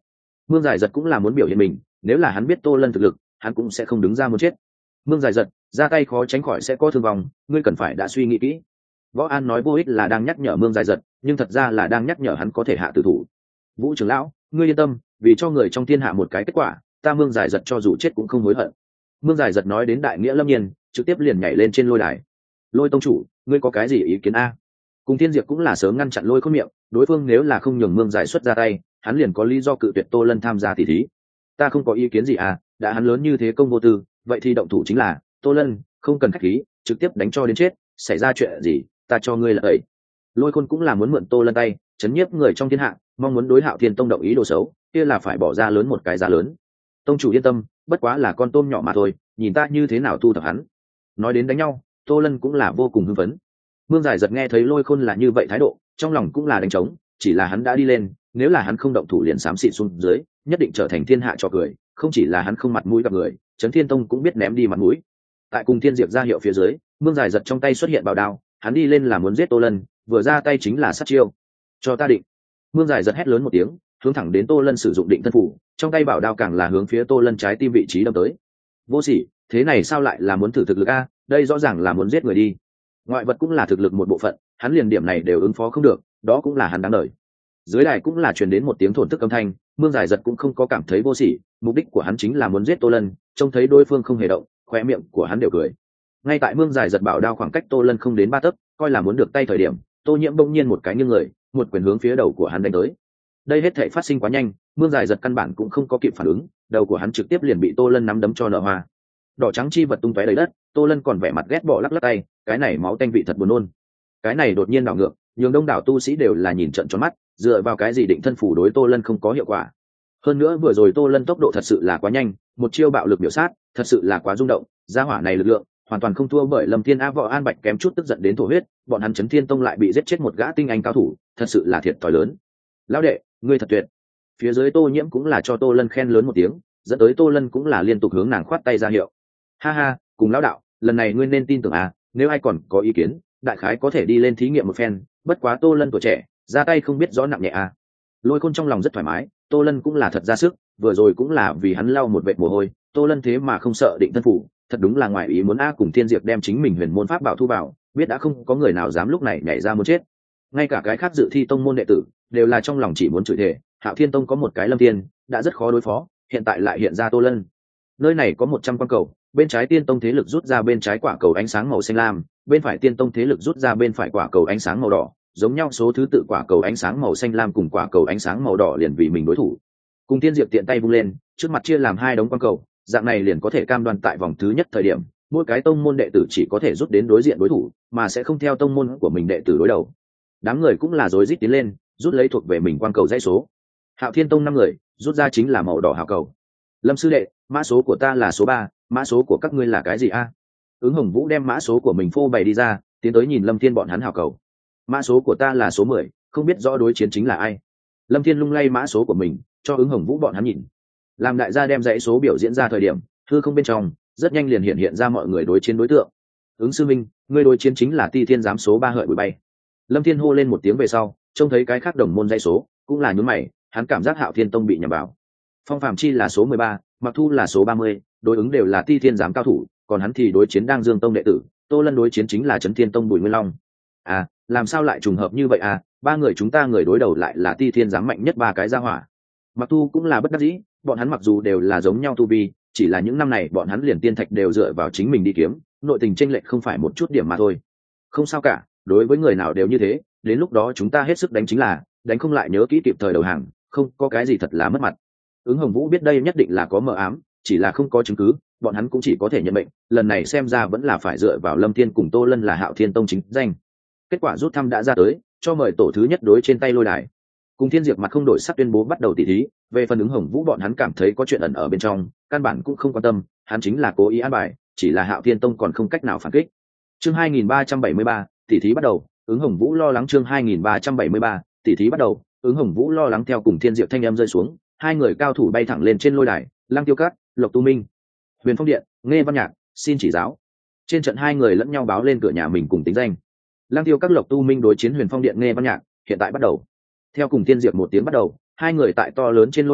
Mương Giải Giật cũng là muốn biểu hiện mình, nếu là hắn biết Tô Lân thực lực, hắn cũng sẽ không đứng ra muốn chết. Mương Giải Giật, ra tay khó tránh khỏi sẽ có thương vong, ngươi cần phải đã suy nghĩ kỹ. Võ An nói vô ích là đang nhắc nhở Mương Giải Giật, nhưng thật ra là đang nhắc nhở hắn có thể hạ tử thủ. Vũ trưởng lão, ngươi yên tâm, vì cho người trong thiên hạ một cái kết quả, ta Mương Giải Giật cho dù chết cũng không hối hận. Mương Giải Giật nói đến đại nghĩa lâm nhiên, trực tiếp liền nhảy lên trên lôi đài. Lôi tông chủ, ngươi có cái gì ý kiến a? Cùng Thiên Diệp cũng là sớm ngăn chặn Lôi Khôn miệng, đối phương nếu là không nhường Mương Giải xuất ra tay, hắn liền có lý do cự tuyệt Tô Lân tham gia tỷ thí. Ta không có ý kiến gì à, đã hắn lớn như thế công vô tư, vậy thì động thủ chính là, Tô Lân, không cần khách khí, trực tiếp đánh cho đến chết, xảy ra chuyện gì, ta cho ngươi là ấy. Lôi Khôn cũng là muốn mượn Tô Lân tay, chấn nhiếp người trong thiên hạ, mong muốn đối Hạo Thiên Tông động ý đồ xấu, kia là phải bỏ ra lớn một cái giá lớn. Tông chủ yên tâm, bất quá là con tôm nhỏ mà thôi, nhìn ta như thế nào thu thập hắn. Nói đến đánh nhau, Tô Lân cũng là vô cùng hưng phấn. Mương Giải Giật nghe thấy Lôi Khôn là như vậy thái độ, trong lòng cũng là đánh trống, chỉ là hắn đã đi lên, nếu là hắn không động thủ liền xám xịt xuống dưới, nhất định trở thành thiên hạ trò cười, không chỉ là hắn không mặt mũi gặp người, Chấn Thiên Tông cũng biết ném đi mặt mũi. Tại cùng Thiên Diệp ra hiệu phía dưới, Mương Giải Giật trong tay xuất hiện bảo đao, hắn đi lên là muốn giết Tô Lân, vừa ra tay chính là sát chiêu. Cho ta định. Mương Giải Giật hét lớn một tiếng, hướng thẳng đến Tô Lân sử dụng định thân phủ, trong tay bảo đao càng là hướng phía Tô Lân trái tim vị trí đâm tới. Vô sỉ, thế này sao lại là muốn thử thực lực a, đây rõ ràng là muốn giết người đi. Ngoại vật cũng là thực lực một bộ phận, hắn liền điểm này đều ứng phó không được, đó cũng là hắn đáng đời. Dưới đài cũng là truyền đến một tiếng thổn thức âm thanh, Mương Giải Giật cũng không có cảm thấy vô sỉ, mục đích của hắn chính là muốn giết Tô Lân, trông thấy đối phương không hề động, khóe miệng của hắn đều cười. Ngay tại Mương Giải Giật bảo đao khoảng cách Tô Lân không đến ba tấc, coi là muốn được tay thời điểm, Tô Nhiễm bỗng nhiên một cái nghiêng người, một quyền hướng phía đầu của hắn đánh tới. Đây hết thảy phát sinh quá nhanh, Mương Giải Giật căn bản cũng không có kịp phản ứng, đầu của hắn trực tiếp liền bị Tô Lân nắm đấm cho nở hoa. Đỏ trắng chi vật tung tóe đầy đất, Tô Lân còn vẻ mặt ghét bỏ lắc lắc tay, cái này máu tanh vị thật buồn nôn. Cái này đột nhiên đảo ngược, nhường đông đảo tu sĩ đều là nhìn trợn tròn mắt, dựa vào cái gì định thân phủ đối Tô Lân không có hiệu quả. Hơn nữa vừa rồi Tô Lân tốc độ thật sự là quá nhanh, một chiêu bạo lực biểu sát, thật sự là quá rung động, gia hỏa này lực lượng hoàn toàn không thua bởi Lâm Thiên A. Võ An Bạch kém chút tức giận đến thổ huyết, bọn hắn Chấn Thiên Tông lại bị giết chết một gã tinh anh cao thủ, thật sự là thiệt thòi lớn. Lão đệ, ngươi thật tuyệt. Phía dưới Tô Nhiễm cũng là cho Tô Lân khen lớn một tiếng, dẫn tới Tô Lân cũng là liên tục hướng nàng khoát tay ra hiệu. Ha ha, cùng lão đạo, lần này ngươi nên tin tưởng à, nếu ai còn có ý kiến, đại khái có thể đi lên thí nghiệm một phen, bất quá Tô Lân tuổi trẻ, ra tay không biết rõ nặng nhẹ à. Lôi Khôn trong lòng rất thoải mái, Tô Lân cũng là thật ra sức, vừa rồi cũng là vì hắn lau một vệt mồ hôi, Tô Lân thế mà không sợ định thân phủ, thật đúng là ngoài ý muốn a. Cùng Thiên Diệp đem chính mình huyền môn pháp bảo thu vào, biết đã không có người nào dám lúc này nhảy ra muốn chết. Ngay cả cái khác dự thi tông môn đệ tử đều là trong lòng chỉ muốn chửi thề, Hạo Thiên Tông có một cái Lâm Thiên đã rất khó đối phó, hiện tại lại hiện ra Tô Lân. Nơi này có một trăm quan cầu, bên trái Tiên Tông thế lực rút ra bên trái quả cầu ánh sáng màu xanh lam, bên phải Tiên Tông thế lực rút ra bên phải quả cầu ánh sáng màu đỏ, giống nhau số thứ tự quả cầu ánh sáng màu xanh lam cùng quả cầu ánh sáng màu đỏ liền vì mình đối thủ. Cùng Tiên Diệp tiện tay vung lên, trước mặt chia làm hai đống quan cầu, dạng này liền có thể cam đoan tại vòng thứ nhất thời điểm, mỗi cái tông môn đệ tử chỉ có thể rút đến đối diện đối thủ, mà sẽ không theo tông môn của mình đệ tử đối đầu. Đám người cũng là rối rít tiến lên, rút lấy thuộc về mình quan cầu dãy số. Hạo Thiên Tông năm người, rút ra chính là màu đỏ hào cầu. Lâm sư đệ, mã số của ta là số ba, mã số của các ngươi là cái gì a? Ứng Hồng Vũ đem mã số của mình phô bày đi ra, tiến tới nhìn Lâm Thiên bọn hắn hào cầu. Mã số của ta là số mười, không biết rõ đối chiến chính là ai. Lâm Thiên lung lay mã số của mình, cho Ứng Hồng Vũ bọn hắn nhìn. Làm đại gia đem dãy số biểu diễn ra thời điểm, hư không bên trong rất nhanh liền hiện hiện ra mọi người đối chiến đối tượng. Ứng sư minh, ngươi đối chiến chính là Ti Thiên giám số ba hợi bụi bay. Lâm Thiên hô lên một tiếng về sau, trông thấy cái khác đồng môn dãy số, cũng là nhún mày, hắn cảm giác Hạo Thiên Tông bị nhầm vào. Phong Phạm Chi là số mười ba, Mặc Thu là số ba mươi, đối ứng đều là Ti Thiên giám cao thủ, còn hắn thì đối chiến đang Dương Tông đệ tử, Tô Lân đối chiến chính là Chấn Thiên Tông Bùi Nguyên Long. À, làm sao lại trùng hợp như vậy à, ba người chúng ta người đối đầu lại là Ti Thiên giám mạnh nhất ba cái gia hỏa. Mặc Thu cũng là bất đắc dĩ, bọn hắn mặc dù đều là giống nhau tu vi, chỉ là những năm này bọn hắn liền tiên thạch đều dựa vào chính mình đi kiếm, nội tình chênh lệch không phải một chút điểm mà thôi. Không sao cả, đối với người nào đều như thế, đến lúc đó chúng ta hết sức đánh chính là, đánh không lại nhớ kỹ kịp thời đầu hàng, không có cái gì thật là mất mặt. Ứng Hồng Vũ biết đây nhất định là có mờ ám, chỉ là không có chứng cứ, bọn hắn cũng chỉ có thể nhận mệnh, lần này xem ra vẫn là phải dựa vào Lâm Thiên cùng Tô Lân là Hạo Thiên Tông chính danh. Kết quả rút thăm đã ra tới, cho mời tổ thứ nhất đối trên tay lôi đài. Cùng Thiên Diệp mặt không đổi sắc tuyên bố bắt đầu tỷ thí, về phần Ứng Hồng Vũ bọn hắn cảm thấy có chuyện ẩn ở bên trong, căn bản cũng không quan tâm, hắn chính là cố ý an bài, chỉ là Hạo Thiên Tông còn không cách nào phản kích. Chương hai nghìn ba trăm bảy mươi ba, tỷ thí bắt đầu, Ứng Hồng Vũ lo lắng chương hai nghìn ba trăm bảy mươi ba, tỷ thí bắt đầu, Ứng Hồng Vũ lo lắng theo cùng Thiên Diệp thanh âm rơi xuống, hai người cao thủ bay thẳng lên trên lôi đài, Lăng Tiêu Cát, Lộc Tu Minh, Huyền Phong Điện, Nghe Văn Nhạc, xin chỉ giáo. Trên trận hai người lẫn nhau báo lên cửa nhà mình cùng tính danh. Lăng Tiêu Cát Lộc Tu Minh đối chiến Huyền Phong Điện Nghe Văn Nhạc, hiện tại bắt đầu. Theo cùng Thiên Diệp một tiếng bắt đầu, hai người tại to lớn trên lôi đài,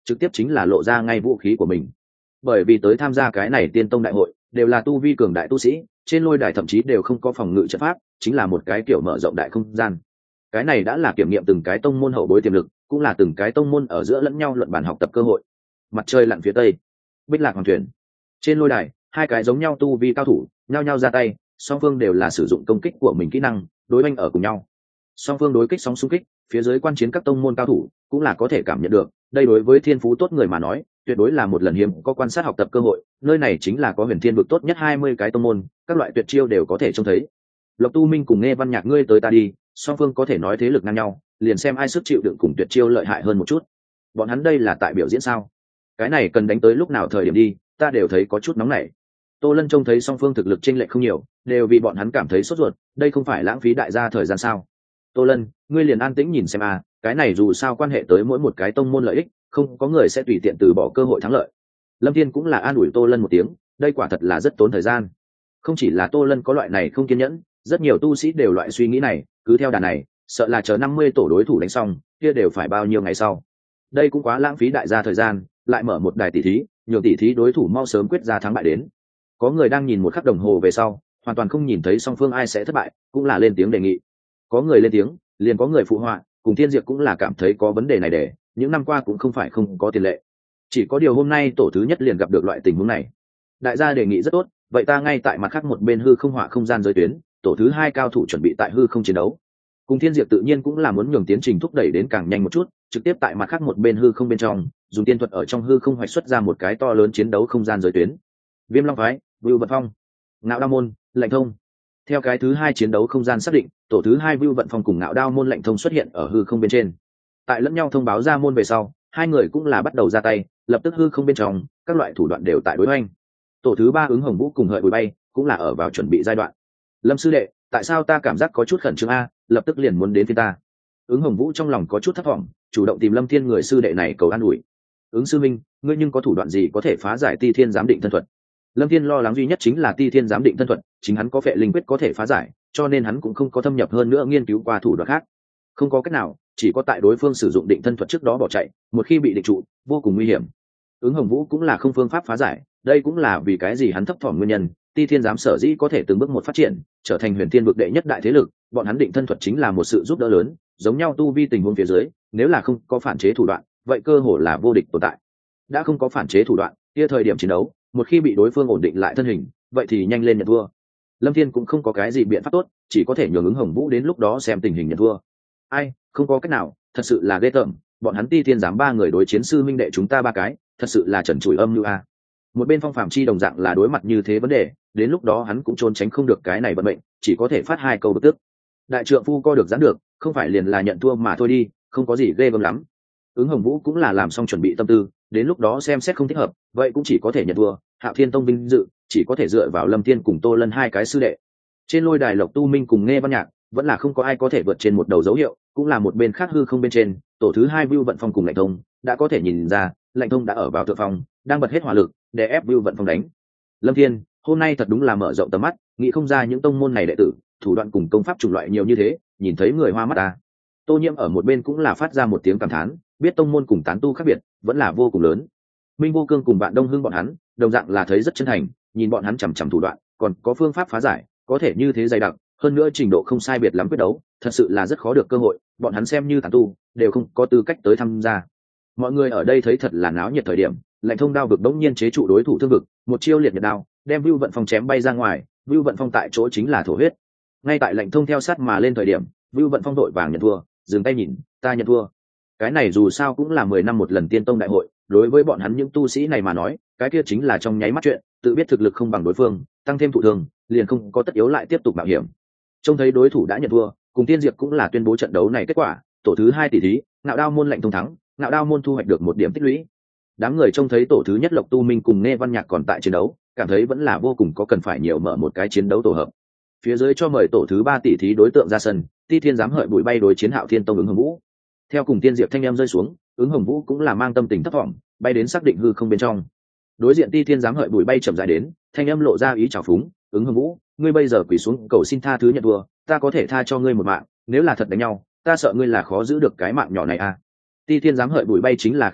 trực tiếp chính là lộ ra ngay vũ khí của mình. Bởi vì tới tham gia cái này tiên tông đại hội đều là tu vi cường đại tu sĩ, trên lôi đài thậm chí đều không có phòng ngự trận pháp, chính là một cái kiểu mở rộng đại không gian. Cái này đã là kiểm nghiệm từng cái tông môn hậu bối tiềm lực, cũng là từng cái tông môn ở giữa lẫn nhau luận bàn học tập cơ hội. Mặt trời lặn phía tây, Bích Lạc Hoàng thuyền. Trên lôi đài, hai cái giống nhau tu vi cao thủ, nhao nhao ra tay, song phương đều là sử dụng công kích của mình kỹ năng, đối oanh ở cùng nhau. Song phương đối kích sóng xung kích, phía dưới quan chiến các tông môn cao thủ cũng là có thể cảm nhận được, đây đối với thiên phú tốt người mà nói, tuyệt đối là một lần hiếm có quan sát học tập cơ hội, nơi này chính là có huyền thiên vực tốt nhất hai mươi cái tông môn, các loại tuyệt chiêu đều có thể trông thấy. Lộc Tu Minh cùng Nghe Văn Nhạc ngươi tới ta đi, song phương có thể nói thế lực ngang nhau, liền xem ai sức chịu đựng cùng tuyệt chiêu lợi hại hơn một chút. Bọn hắn đây là tại biểu diễn sao? Cái này cần đánh tới lúc nào thời điểm đi, ta đều thấy có chút nóng nảy. Tô Lân trông thấy song phương thực lực chênh lệch không nhiều, đều vì bọn hắn cảm thấy sốt ruột, đây không phải lãng phí đại gia thời gian sao? Tô Lân, ngươi liền an tĩnh nhìn xem a, cái này dù sao quan hệ tới mỗi một cái tông môn lợi ích, không có người sẽ tùy tiện từ bỏ cơ hội thắng lợi. Lâm Thiên cũng là an ủi Tô Lân một tiếng, đây quả thật là rất tốn thời gian. Không chỉ là Tô Lân có loại này không kiên nhẫn, rất nhiều tu sĩ đều loại suy nghĩ này, cứ theo đà này, sợ là chờ năm mươi tổ đối thủ đánh xong, kia đều phải bao nhiêu ngày sau. Đây cũng quá lãng phí đại gia thời gian, lại mở một đài tỷ thí, nhiều tỷ thí đối thủ mau sớm quyết ra thắng bại đến. Có người đang nhìn một khắc đồng hồ về sau, hoàn toàn không nhìn thấy song phương ai sẽ thất bại, cũng là lên tiếng đề nghị. Có người lên tiếng, liền có người phụ họa, cùng Thiên Diệp cũng là cảm thấy có vấn đề này để, những năm qua cũng không phải không có tiền lệ. Chỉ có điều hôm nay tổ thứ nhất liền gặp được loại tình huống này. Đại gia đề nghị rất tốt, vậy ta ngay tại mặt khác một bên hư không họa không gian giới tuyến, tổ thứ hai cao thủ chuẩn bị tại hư không chiến đấu. Cùng Thiên Diệp tự nhiên cũng là muốn nhường tiến trình thúc đẩy đến càng nhanh một chút, trực tiếp tại mặt khác một bên hư không bên trong, dùng tiên thuật ở trong hư không hoạch xuất ra một cái to lớn chiến đấu không gian giới tuyến. Viêm Long phái, Vưu Vận Phong, Ngạo Đao môn, Lệnh Thông. Theo cái thứ hai chiến đấu không gian xác định, tổ thứ hai Vưu Vận Phong cùng Ngạo Đao môn Lệnh Thông xuất hiện ở hư không bên trên. Tại lẫn nhau thông báo ra môn về sau, hai người cũng là bắt đầu ra tay, lập tức hư không bên trong, các loại thủ đoạn đều tại đối hoành. Tổ thứ ba Ứng Hồng Vũ cùng Hợi Bùi Bay, cũng là ở vào chuẩn bị giai đoạn. Lâm sư đệ, tại sao ta cảm giác có chút khẩn trương a, lập tức liền muốn đến phía ta. Ứng Hồng Vũ trong lòng có chút thất vọng, chủ động tìm Lâm Thiên người sư đệ này cầu an ủi. Ứng sư minh, ngươi nhưng có thủ đoạn gì có thể phá giải Ti Thiên giám định thân thuật? Lâm Thiên lo lắng duy nhất chính là Ti Thiên giám định thân thuật, chính hắn có phệ linh quyết có thể phá giải, cho nên hắn cũng không có thâm nhập hơn nữa nghiên cứu qua thủ đoạn khác. Không có cách nào, chỉ có tại đối phương sử dụng định thân thuật trước đó bỏ chạy, một khi bị địch trụ, vô cùng nguy hiểm. Ứng Hồng Vũ cũng là không phương pháp phá giải, đây cũng là vì cái gì hắn thấp thỏm nguyên nhân. Ti Thiên giám sở dĩ có thể từng bước một phát triển, trở thành huyền thiên vực đệ nhất đại thế lực, bọn hắn định thân thuật chính là một sự giúp đỡ lớn, giống nhau tu vi tình huống phía dưới, nếu là không có phản chế thủ đoạn, vậy cơ hội là vô địch tồn tại. Đã không có phản chế thủ đoạn, kia thời điểm chiến đấu, một khi bị đối phương ổn định lại thân hình, vậy thì nhanh lên nhận thua. Lâm Thiên cũng không có cái gì biện pháp tốt, chỉ có thể nhường Ứng Hồng Vũ đến lúc đó xem tình hình nhận thua. Ai, không có cách nào, thật sự là ghê tởm, bọn hắn Ti Thiên giám ba người đối chiến sư minh đệ chúng ta ba cái, thật sự là trần trụi âm như a. Một bên Phong Phạm Chi đồng dạng là đối mặt như thế vấn đề, đến lúc đó hắn cũng trốn tránh không được cái này vận mệnh, chỉ có thể phát hai câu bực tức. Đại trượng phu co được giãn được, không phải liền là nhận thua mà thôi đi, không có gì ghê gớm lắm. Ứng Hồng Vũ cũng là làm xong chuẩn bị tâm tư, đến lúc đó xem xét không thích hợp, vậy cũng chỉ có thể nhận thua. Hạo Thiên Tông vinh dự, chỉ có thể dựa vào Lâm Thiên cùng Tô Lân hai cái sư đệ. Trên lôi đài Lộc Tu Minh cùng Nghe Văn Nhạc, vẫn là không có ai có thể vượt trên một đầu dấu hiệu, cũng là một bên khác hư không bên trên, tổ thứ hai Vưu Vận Phong cùng Lệnh Thông, đã có thể nhìn ra, Lệnh Thông đã ở vào thượng phong, đang bật hết hỏa lực, để ép Vưu Vận Phong đánh. Lâm Thiên, hôm nay thật đúng là mở rộng tầm mắt, nghĩ không ra những tông môn này đệ tử, thủ đoạn cùng công pháp chủng loại nhiều như thế, nhìn thấy người hoa mắt ta. Tô Nhiễm ở một bên cũng là phát ra một tiếng cảm thán, biết tông môn cùng tán tu khác biệt, vẫn là vô cùng lớn. Minh Vô Cương cùng bạn Đông Hưng bọn hắn, đồng dạng là thấy rất chân thành, nhìn bọn hắn chằm chằm thủ đoạn, còn có phương pháp phá giải, có thể như thế dày đặc, hơn nữa trình độ không sai biệt lắm quyết đấu, thật sự là rất khó được cơ hội, bọn hắn xem như tán tu, đều không có tư cách tới tham gia. Mọi người ở đây thấy thật là náo nhiệt thời điểm, Lệnh Thông đao vực đống nhiên chế trụ đối thủ thương vực, một chiêu liệt nhật đao, đem Vưu Vận Phong chém bay ra ngoài, Vưu Vận Phong tại chỗ chính là thổ huyết. Ngay tại Lệnh Thông theo sát mà lên thời điểm, Vưu Vận Phong đội vàng nhận thua, dừng tay nhìn, ta nhận thua. Cái này dù sao cũng là mười năm một lần tiên tông đại hội, đối với bọn hắn những tu sĩ này mà nói, cái kia chính là trong nháy mắt chuyện, tự biết thực lực không bằng đối phương, tăng thêm thụ thương, liền không có tất yếu lại tiếp tục mạo hiểm. Trông thấy đối thủ đã nhận thua, cùng Tiên Diệp cũng là tuyên bố trận đấu này kết quả, tổ thứ hai tỷ thí, Ngạo Đao môn Lệnh Thông thắng, Ngạo Đao môn thu hoạch được một điểm tích lũy. Đám người trông thấy tổ thứ nhất Lộc Tu Minh cùng Nghe Văn Nhạc còn tại chiến đấu, cảm thấy vẫn là vô cùng có cần phải nhiều mở một cái chiến đấu tổ hợp. Phía dưới cho mời tổ thứ ba tỷ thí đối tượng ra sân, Ti Thiên giám Hợi Bùi Bay đối chiến Hạo Thiên Tông Ứng Hồng Vũ. Theo cùng Tiên Diệp thanh em rơi xuống, Ứng Hồng Vũ cũng là mang tâm tình thất vọng, bay đến xác định hư không bên trong. Đối diện Ti Thiên giám Hợi Bùi Bay chậm rãi đến, thanh em lộ ra ý trào phúng, Ứng Hồng Vũ, ngươi bây giờ quỳ xuống cầu xin tha thứ nhận thua, ta có thể tha cho ngươi một mạng, nếu là thật đánh nhau, ta sợ ngươi là khó giữ được cái mạng nhỏ này à. Ti Thiên giám Hợi Bùi Bay chính là khí phách,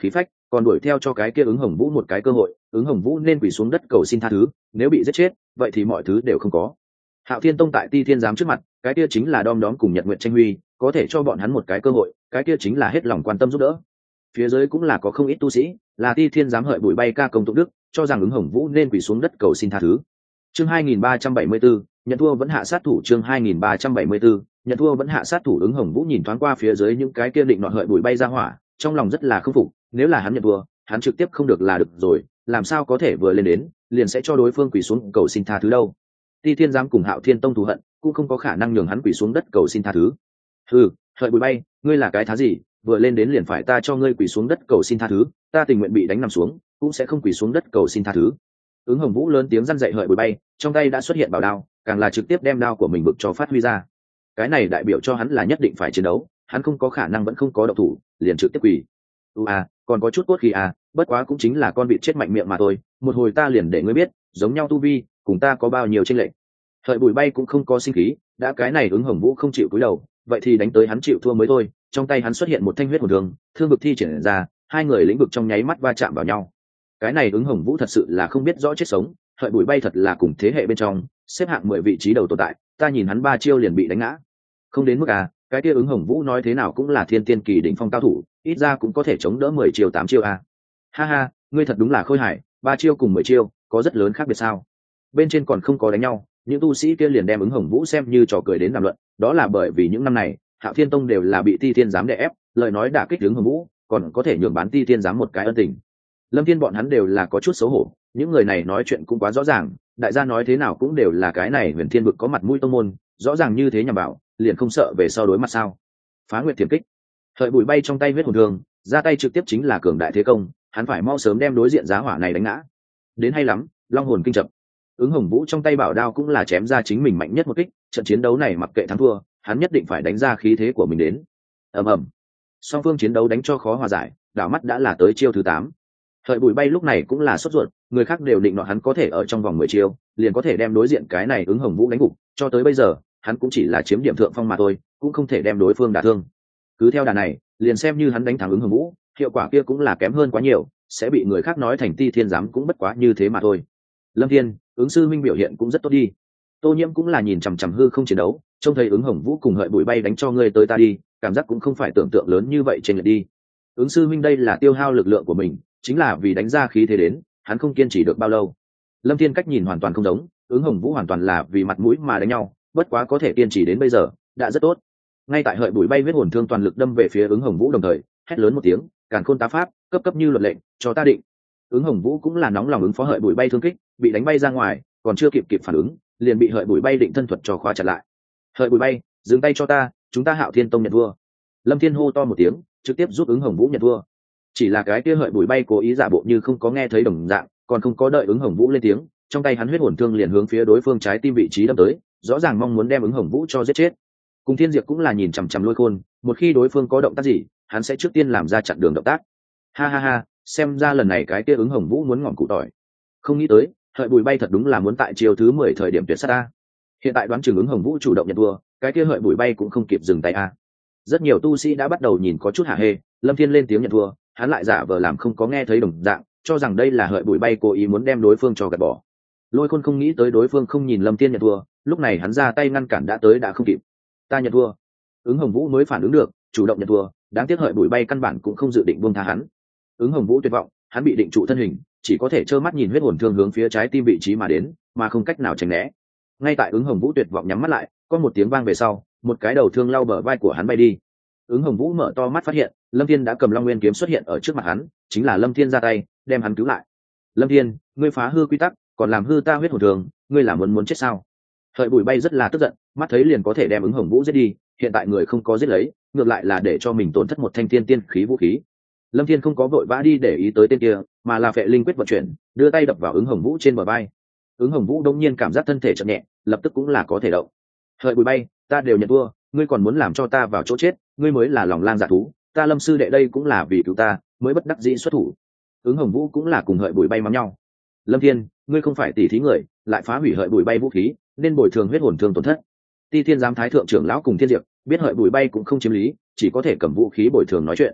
còn đuổi theo cho cái kia ứng hồng vũ một cái cơ hội, ứng hồng vũ nên quỳ xuống đất cầu xin tha thứ, nếu bị giết chết vậy thì mọi thứ đều không có. Hạo Thiên Tông tại Ti Thiên giám trước mặt, cái kia chính là đom đóm cùng Nhật Nguyện tranh huy, có thể cho bọn hắn một cái cơ hội, cái kia chính là hết lòng quan tâm giúp đỡ. Phía dưới cũng là có không ít tu sĩ, là Ti Thiên giám hợi bụi bay ca công tụng đức, cho rằng ứng hồng vũ nên quỳ xuống đất cầu xin tha thứ. Chương hai nghìn ba trăm bảy mươi bốn, nhận thua vẫn hạ sát thủ. Chương hai nghìn ba trăm bảy mươi bốn, nhận thua vẫn hạ sát thủ. Ứng hồng vũ nhìn thoáng qua phía dưới những cái kia định nọ hợi bụi bay ra hỏa, trong lòng rất là không phục, nếu là hắn nhận thua, hắn trực tiếp không được là được rồi, làm sao có thể vừa lên đến liền sẽ cho đối phương quỳ xuống cầu xin tha thứ đâu. Ti Thiên giám cùng Hạo Thiên Tông thù hận, cũng không có khả năng nhường hắn quỳ xuống đất cầu xin tha thứ. Ừ, hợi bụi bay, ngươi là cái thá gì, vừa lên đến liền phải ta cho ngươi quỳ xuống đất cầu xin tha thứ, ta tình nguyện bị đánh nằm xuống, cũng sẽ không quỳ xuống đất cầu xin tha thứ. Ứng hồng vũ lớn tiếng răn dạy hợi bụi bay, trong tay đã xuất hiện bảo đao, càng là trực tiếp đem đao của mình bực cho phát huy ra. Cái này đại biểu cho hắn là nhất định phải chiến đấu, hắn không có khả năng vẫn không có động thủ liền trực tiếp quỳ. Ừ à, còn có chút cốt khí à, bất quá cũng chính là con vịt chết mạnh miệng mà thôi, một hồi ta liền để ngươi biết giống nhau tu vi cùng ta có bao nhiêu chênh lệch. Hợi bụi bay cũng không có sinh khí, đã cái này ứng hồng vũ không chịu cúi đầu, vậy thì đánh tới hắn chịu thua mới thôi. Trong tay hắn xuất hiện một thanh huyết hồn thương, thương vực thi triển ra, hai người lĩnh vực trong nháy mắt va chạm vào nhau. Cái này ứng hồng vũ thật sự là không biết rõ chết sống, hợi bụi bay thật là cùng thế hệ bên trong xếp hạng mười vị trí đầu tồn tại, ta nhìn hắn ba chiêu liền bị đánh ngã. Không đến mức à, cái kia ứng hồng vũ nói thế nào cũng là thiên tiên kỳ đỉnh phong cao thủ, ít ra cũng có thể chống đỡ mười chiêu tám chiêu à. Ha ha, ngươi thật đúng là khôi hài, ba chiêu cùng mười chiêu có rất lớn khác biệt sao? Bên trên còn không có đánh nhau, những tu sĩ kia liền đem ứng hồng vũ xem như trò cười đến đàm luận, đó là bởi vì những năm này Hạo Thiên Tông đều là bị Ti Thiên giám đè ép, lời nói đả kích ứng hồng vũ còn có thể nhường bán Ti Thiên giám một cái ân tình. Lâm Thiên bọn hắn đều là có chút xấu hổ, những người này nói chuyện cũng quá rõ ràng, đại gia nói thế nào cũng đều là cái này Huyền Thiên vực có mặt mũi tông môn, rõ ràng như thế nhằm bảo, liền không sợ về sau đối mặt sao? Phá Nguyệt Thiểm Kích. Hợi bụi bay trong tay huyết hồn thương, ra tay trực tiếp chính là cường đại thế công, hắn phải mau sớm đem đối diện giá hỏa này đánh ngã. Đến hay lắm, Long hồn kinh chập. Ứng hồng vũ trong tay bảo đao cũng là chém ra chính mình mạnh nhất một kích, trận chiến đấu này mặc kệ thắng thua, hắn nhất định phải đánh ra khí thế của mình đến. Ầm ầm. Song phương chiến đấu đánh cho khó hòa giải, đảo mắt đã là tới chiêu thứ tám. Hợi bụi bay lúc này cũng là sốt ruột, người khác đều định nọ hắn có thể ở trong vòng mười chiêu liền có thể đem đối diện cái này ứng hồng vũ đánh gục, cho tới bây giờ hắn cũng chỉ là chiếm điểm thượng phong mà thôi, cũng không thể đem đối phương đả thương. Cứ theo đà này, liền xem như hắn đánh thắng ứng hồng vũ, hiệu quả kia cũng là kém hơn quá nhiều, sẽ bị người khác nói thành Ti Thiên giám cũng bất quá như thế mà thôi. Lâm Thiên, ứng sư minh biểu hiện cũng rất tốt đi. Tô Nhiễm cũng là nhìn chằm chằm hư không chiến đấu, trông thấy ứng hồng vũ cùng hợi bụi bay đánh cho ngươi tới ta đi, cảm giác cũng không phải tưởng tượng lớn như vậy trên lệch đi. Ứng sư minh đây là tiêu hao lực lượng của mình, chính là vì đánh ra khí thế đến, hắn không kiên trì được bao lâu. Lâm Thiên cách nhìn hoàn toàn không giống, ứng hồng vũ hoàn toàn là vì mặt mũi mà đánh nhau, bất quá có thể kiên trì đến bây giờ đã rất tốt. Ngay tại hợi bụi bay huyết hồn thương toàn lực đâm về phía ứng hồng vũ đồng thời hét lớn một tiếng, càn khôn tá pháp, cấp cấp như luật lệnh, cho ta định. Ứng hồng vũ cũng là nóng lòng ứng phó hợi bụi bay thương kích, bị đánh bay ra ngoài, còn chưa kịp kịp phản ứng liền bị hợi bụi bay định thân thuật cho khóa chặt lại. Hợi bụi bay, dừng tay cho ta, chúng ta Hạo Thiên Tông nhận thua. Lâm Thiên hô to một tiếng, trực tiếp giúp ứng hồng vũ nhận thua. Chỉ là cái kia hợi bụi bay cố ý giả bộ như không có nghe thấy đồng dạng, còn không có đợi ứng hồng vũ lên tiếng, trong tay hắn huyết hồn thương liền hướng phía đối phương trái tim vị trí đâm tới, rõ ràng mong muốn đem ứng hồng vũ cho giết chết. Cùng Thiên Diệp cũng là nhìn chằm chằm Lôi Khôn, một khi đối phương có động tác gì hắn sẽ trước tiên làm ra chặn đường động tác. Ha ha ha, xem ra lần này cái kia ứng hồng vũ muốn ngọn cụ tỏi. Không nghĩ tới hợi bụi bay thật đúng là muốn tại chiều thứ mười thời điểm tuyệt sát ta. Hiện tại đoán chừng ứng hồng vũ chủ động nhận thua, cái kia hợi bụi bay cũng không kịp dừng tay a. Rất nhiều tu sĩ đã bắt đầu nhìn có chút hả hê. Lâm Thiên lên tiếng nhận thua, hắn lại giả vờ làm không có nghe thấy đồng dạng, cho rằng đây là hợi bụi bay cố ý muốn đem đối phương cho gạt bỏ. Lôi Khôn không nghĩ tới đối phương không nhìn Lâm Thiên nhận thua, lúc này hắn ra tay ngăn cản đã tới đã không kịp. Ta nhận thua. Ứng hồng vũ mới phản ứng được, chủ động nhận thua, đáng tiếc hợi bụi bay căn bản cũng không dự định buông tha hắn. Ứng hồng vũ tuyệt vọng, hắn bị định trụ thân hình, chỉ có thể trơ mắt nhìn huyết hồn thương hướng phía trái tim vị trí mà đến, mà không cách nào tránh né. Ngay tại ứng hồng vũ tuyệt vọng nhắm mắt lại, có một tiếng vang về sau, một cái đầu thương lao bờ vai của hắn bay đi. Ứng hồng vũ mở to mắt phát hiện Lâm Thiên đã cầm Long Nguyên kiếm xuất hiện ở trước mặt hắn, chính là Lâm Thiên ra tay đem hắn cứu lại. Lâm Thiên, ngươi phá hư quy tắc, còn làm hư ta huyết hồn thương, ngươi là muốn muốn chết sao? Hợi bụi bay rất là tức giận, mắt thấy liền có thể đem ứng hồng vũ giết đi, hiện tại người không có giết lấy, ngược lại là để cho mình tổn thất một thanh tiên tiên khí vũ khí. Lâm Thiên không có vội vã đi để ý tới tên kia, mà là phệ linh quyết vận chuyển, đưa tay đập vào ứng hồng vũ trên bờ vai. Ứng hồng vũ đông nhiên cảm giác thân thể chậm nhẹ, lập tức cũng là có thể động. Hợi bụi bay, ta đều nhận thua, ngươi còn muốn làm cho ta vào chỗ chết, ngươi mới là lòng lang dạ thú, ta Lâm sư đệ đây cũng là vì cứu ta mới bất đắc dĩ xuất thủ. Ứng hồng vũ cũng là cùng hợi bụi bay mắng nhau. Lâm Thiên, ngươi không phải tỷ thí người, lại phá hủy hợi bụi bay vũ khí, nên bồi thường huyết hồn thương tổn thất. Ti Thiên giám thái thượng trưởng lão cùng Thiên Diệp biết hợi bụi bay cũng không chiếm lý, chỉ có thể cầm vũ khí bồi thường nói chuyện.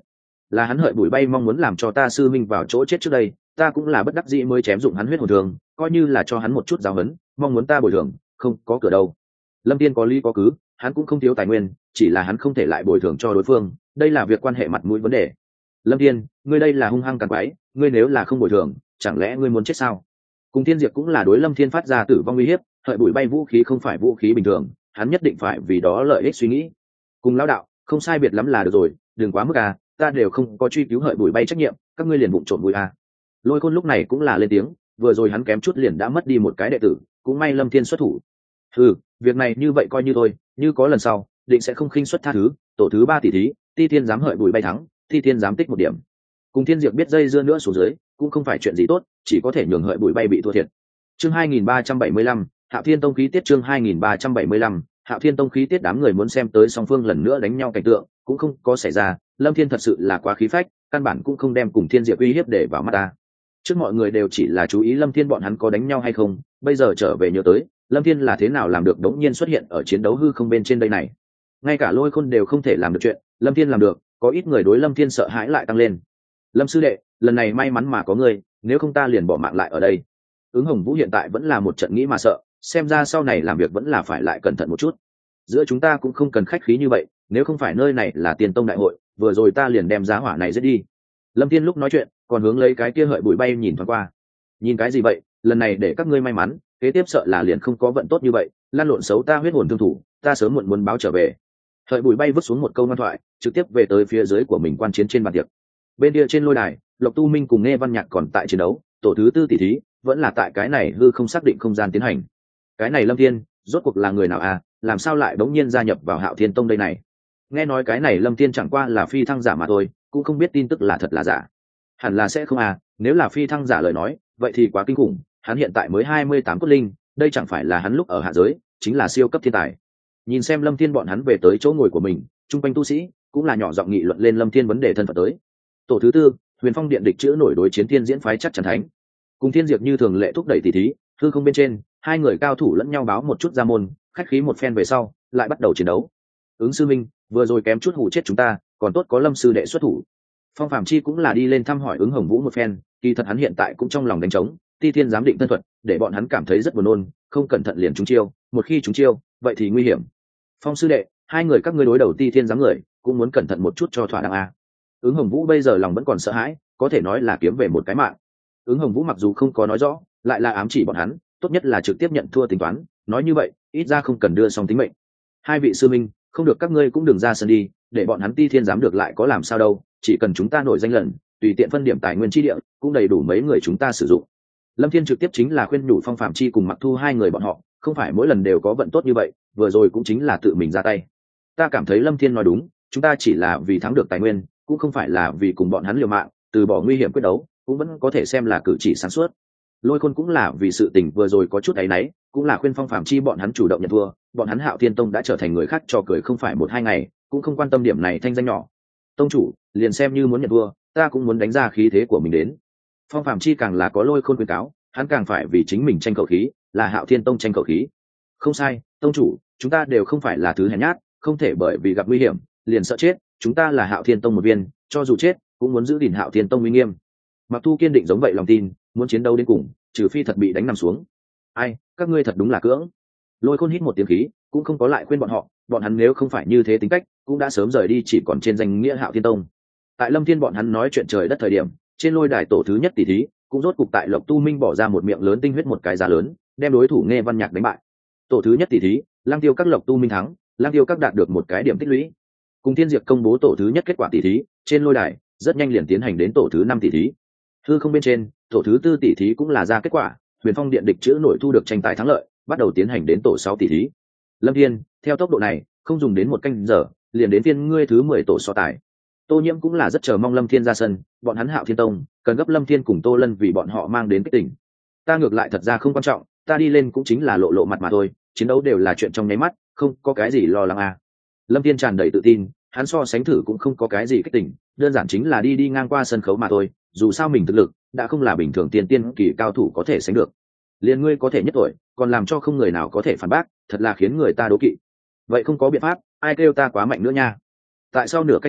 là hắn hợi bụi bay mong muốn làm cho ta sư minh vào chỗ chết trước đây, ta cũng là bất đắc dĩ mới chém dụng hắn huyết hồn thường, coi như là cho hắn một chút giáo huấn, mong muốn ta bồi thường, không có cửa đâu. Lâm Thiên có lý có cứ, hắn cũng không thiếu tài nguyên, chỉ là hắn không thể lại bồi thường cho đối phương, đây là việc quan hệ mặt mũi vấn đề. Lâm Thiên, ngươi đây là hung hăng càn quái, ngươi nếu là không bồi thường, chẳng lẽ ngươi muốn chết sao? Cùng Thiên Diệp cũng là đối Lâm Thiên phát ra tử vong uy hiếp, hợi bụi bay vũ khí không phải vũ khí bình thường, hắn nhất định phải vì đó lợi ích suy nghĩ. Cùng lão đạo, không sai biệt lắm là được rồi, đừng quá mức à, ta đều không có truy cứu hợi bụi bay trách nhiệm, các ngươi liền vụng trộm bụi à. Lôi Khôn lúc này cũng là lên tiếng, vừa rồi hắn kém chút liền đã mất đi một cái đệ tử, cũng may Lâm Thiên xuất thủ. Ừ, việc này như vậy coi như thôi, như có lần sau, định sẽ không khinh suất tha thứ. Tổ thứ ba tỷ thí, Ti Thiên dám hợi bụi bay thắng, Ti Thiên dám tích một điểm. Cùng Thiên Diệp biết dây dưa nữa xuống dưới, cũng không phải chuyện gì tốt, chỉ có thể nhường hợi bụi bay bị thua thiệt. Chương hai nghìn ba trăm bảy mươi lăm, Hạo Thiên Tông khí tiết chương hai nghìn ba trăm bảy mươi lăm, Hạo Thiên Tông khí tiết đám người muốn xem tới song phương lần nữa đánh nhau cảnh tượng, cũng không có xảy ra, Lâm Thiên thật sự là quá khí phách, căn bản cũng không đem cùng Thiên Diệp uy hiếp để vào mắt ta. Trước mọi người đều chỉ là chú ý Lâm Thiên bọn hắn có đánh nhau hay không, bây giờ trở về nhớ tới, Lâm Thiên là thế nào làm được đống nhiên xuất hiện ở chiến đấu hư không bên trên đây này. Ngay cả Lôi Khôn đều không thể làm được chuyện, Lâm Thiên làm được, có ít người đối Lâm Thiên sợ hãi lại tăng lên. Lâm sư đệ, lần này may mắn mà có ngươi, nếu không ta liền bỏ mạng lại ở đây. Ứng Hồng Vũ hiện tại vẫn là một trận nghĩ mà sợ, xem ra sau này làm việc vẫn là phải lại cẩn thận một chút. Giữa chúng ta cũng không cần khách khí như vậy, nếu không phải nơi này là Tiền Tông đại hội, vừa rồi ta liền đem giá hỏa này giết đi. Lâm Thiên lúc nói chuyện, còn hướng lấy cái kia hợi bụi bay nhìn thoáng qua. Nhìn cái gì vậy, lần này để các ngươi may mắn, kế tiếp sợ là liền không có vận tốt như vậy, lan lộn xấu ta huyết hồn thương thủ, ta sớm muộn muốn báo trở về. Hợi bụi bay vứt xuống một câu ngoan thoại, trực tiếp về tới phía dưới của mình quan chiến trên bàn tiệc. Bên kia trên lôi đài, Lộc Tu Minh cùng Nghe Văn Nhạc còn tại chiến đấu, tổ thứ tư tỷ thí vẫn là tại cái này hư không xác định không gian tiến hành. Cái này Lâm Thiên, rốt cuộc là người nào à, làm sao lại bỗng nhiên gia nhập vào Hạo Thiên Tông đây này? Nghe nói cái này Lâm Thiên chẳng qua là phi thăng giả mà thôi, cũng không biết tin tức là thật là giả. Hẳn là sẽ không à, nếu là phi thăng giả lời nói, vậy thì quá kinh khủng, hắn hiện tại mới hai mươi tám cốt linh, đây chẳng phải là hắn lúc ở hạ giới, chính là siêu cấp thiên tài. Nhìn xem Lâm Thiên bọn hắn về tới chỗ ngồi của mình, trung quanh tu sĩ cũng là nhỏ giọng nghị luận lên Lâm Thiên vấn đề thân phận tới. Tổ thứ tư, Huyền Phong Điện địch chữ nổi đối chiến Thiên Diễn phái chắc chắn thánh. Cùng Thiên Diệp như thường lệ thúc đẩy tỷ thí, hư không bên trên, hai người cao thủ lẫn nhau báo một chút ra môn, khách khí một phen về sau, lại bắt đầu chiến đấu. Ứng sư minh, vừa rồi kém chút hù chết chúng ta, còn tốt có Lâm sư đệ xuất thủ. Phong Phạm Chi cũng là đi lên thăm hỏi Ứng Hồng Vũ một phen, kỳ thật hắn hiện tại cũng trong lòng đánh trống, Ti Thiên giám định thân thuật, để bọn hắn cảm thấy rất buồn nôn, không cẩn thận liền trúng chiêu, một khi trúng chiêu, vậy thì nguy hiểm. Phong sư đệ, hai người các ngươi đối đầu Ti Thiên giám người, cũng muốn cẩn thận một chút cho thỏa đáng a. Ứng Hồng Vũ bây giờ lòng vẫn còn sợ hãi, có thể nói là kiếm về một cái mạng. Ứng Hồng Vũ mặc dù không có nói rõ, lại là ám chỉ bọn hắn, tốt nhất là trực tiếp nhận thua tính toán, nói như vậy, ít ra không cần đưa xong tính mệnh. Hai vị sư minh, không được các ngươi cũng đừng ra sân đi, để bọn hắn Ti Thiên giám được lại có làm sao đâu, chỉ cần chúng ta nổi danh lần, tùy tiện phân điểm tài nguyên chi địa, cũng đầy đủ mấy người chúng ta sử dụng. Lâm Thiên trực tiếp chính là khuyên nhủ Phong Phạm Chi cùng Mặc Thu hai người bọn họ, không phải mỗi lần đều có vận tốt như vậy, vừa rồi cũng chính là tự mình ra tay. Ta cảm thấy Lâm Thiên nói đúng, chúng ta chỉ là vì thắng được tài nguyên, cũng không phải là vì cùng bọn hắn liều mạng, từ bỏ nguy hiểm quyết đấu, cũng vẫn có thể xem là cử chỉ sáng suốt. Lôi Khôn cũng là vì sự tình vừa rồi có chút áy náy, cũng là khuyên Phong Phạm Chi bọn hắn chủ động nhận thua, bọn hắn Hạo Thiên Tông đã trở thành người khác trò cười không phải một hai ngày, cũng không quan tâm điểm này thanh danh nhỏ. Tông chủ, liền xem như muốn nhận thua, ta cũng muốn đánh ra khí thế của mình đến. Phong Phạm Chi càng là có Lôi Khôn khuyên cáo, hắn càng phải vì chính mình tranh khẩu khí, là Hạo Thiên Tông tranh khẩu khí. Không sai, tông chủ, chúng ta đều không phải là thứ hèn nhát, không thể bởi vì gặp nguy hiểm liền sợ chết, chúng ta là Hạo Thiên Tông một viên, cho dù chết cũng muốn giữ gìn Hạo Thiên Tông uy nghiêm. Mặc Thu kiên định giống vậy lòng tin, muốn chiến đấu đến cùng, trừ phi thật bị đánh nằm xuống. Ai, các ngươi thật đúng là cưỡng. Lôi Khôn hít một tiếng khí, cũng không có lại khuyên bọn họ, bọn hắn nếu không phải như thế tính cách, cũng đã sớm rời đi, chỉ còn trên danh nghĩa Hạo Thiên Tông. Tại Lâm Thiên bọn hắn nói chuyện trời đất thời điểm, trên lôi đài tổ thứ nhất tỷ thí, cũng rốt cục tại Lộc Tu Minh bỏ ra một miệng lớn tinh huyết một cái giá lớn, đem đối thủ Nghe Văn Nhạc đánh bại. Tổ thứ nhất tỷ thí, Lăng Tiêu các Lộc Tu Minh thắng, Lăng Tiêu các đạt được một cái điểm tích lũy. Cùng Thiên Diệp công bố tổ thứ nhất kết quả tỷ thí, trên lôi đài, rất nhanh liền tiến hành đến tổ thứ năm tỷ thí. Hư không bên trên, tổ thứ tư tỷ thí cũng là ra kết quả, Huyền Phong Điện địch chữ nổi thu được tranh tài thắng lợi, bắt đầu tiến hành đến tổ sáu tỷ thí. Lâm Thiên, theo tốc độ này, không dùng đến một canh giờ, liền đến phiên ngươi thứ mười tổ so tài. Tô Nhiễm cũng là rất chờ mong Lâm Thiên ra sân, bọn hắn Hạo Thiên Tông cần gấp Lâm Thiên cùng Tô Lân vì bọn họ mang đến kích tỉnh. Ta ngược lại thật ra không quan trọng, ta đi lên cũng chính là lộ lộ mặt mà thôi, chiến đấu đều là chuyện trong nháy mắt, không có cái gì lo lắng à. Lâm Thiên tràn đầy tự tin, hắn so sánh thử cũng không có cái gì kích tỉnh, đơn giản chính là đi đi ngang qua sân khấu mà thôi, dù sao mình thực lực đã không là bình thường tiên tiên kỳ cao thủ có thể sánh được. Liên ngươi có thể nhất tuổi, còn làm cho không người nào có thể phản bác, thật là khiến người ta đố kỵ. Vậy không có biện pháp, ai kêu ta quá mạnh nữa nha. Tại sau nửa canh giờ,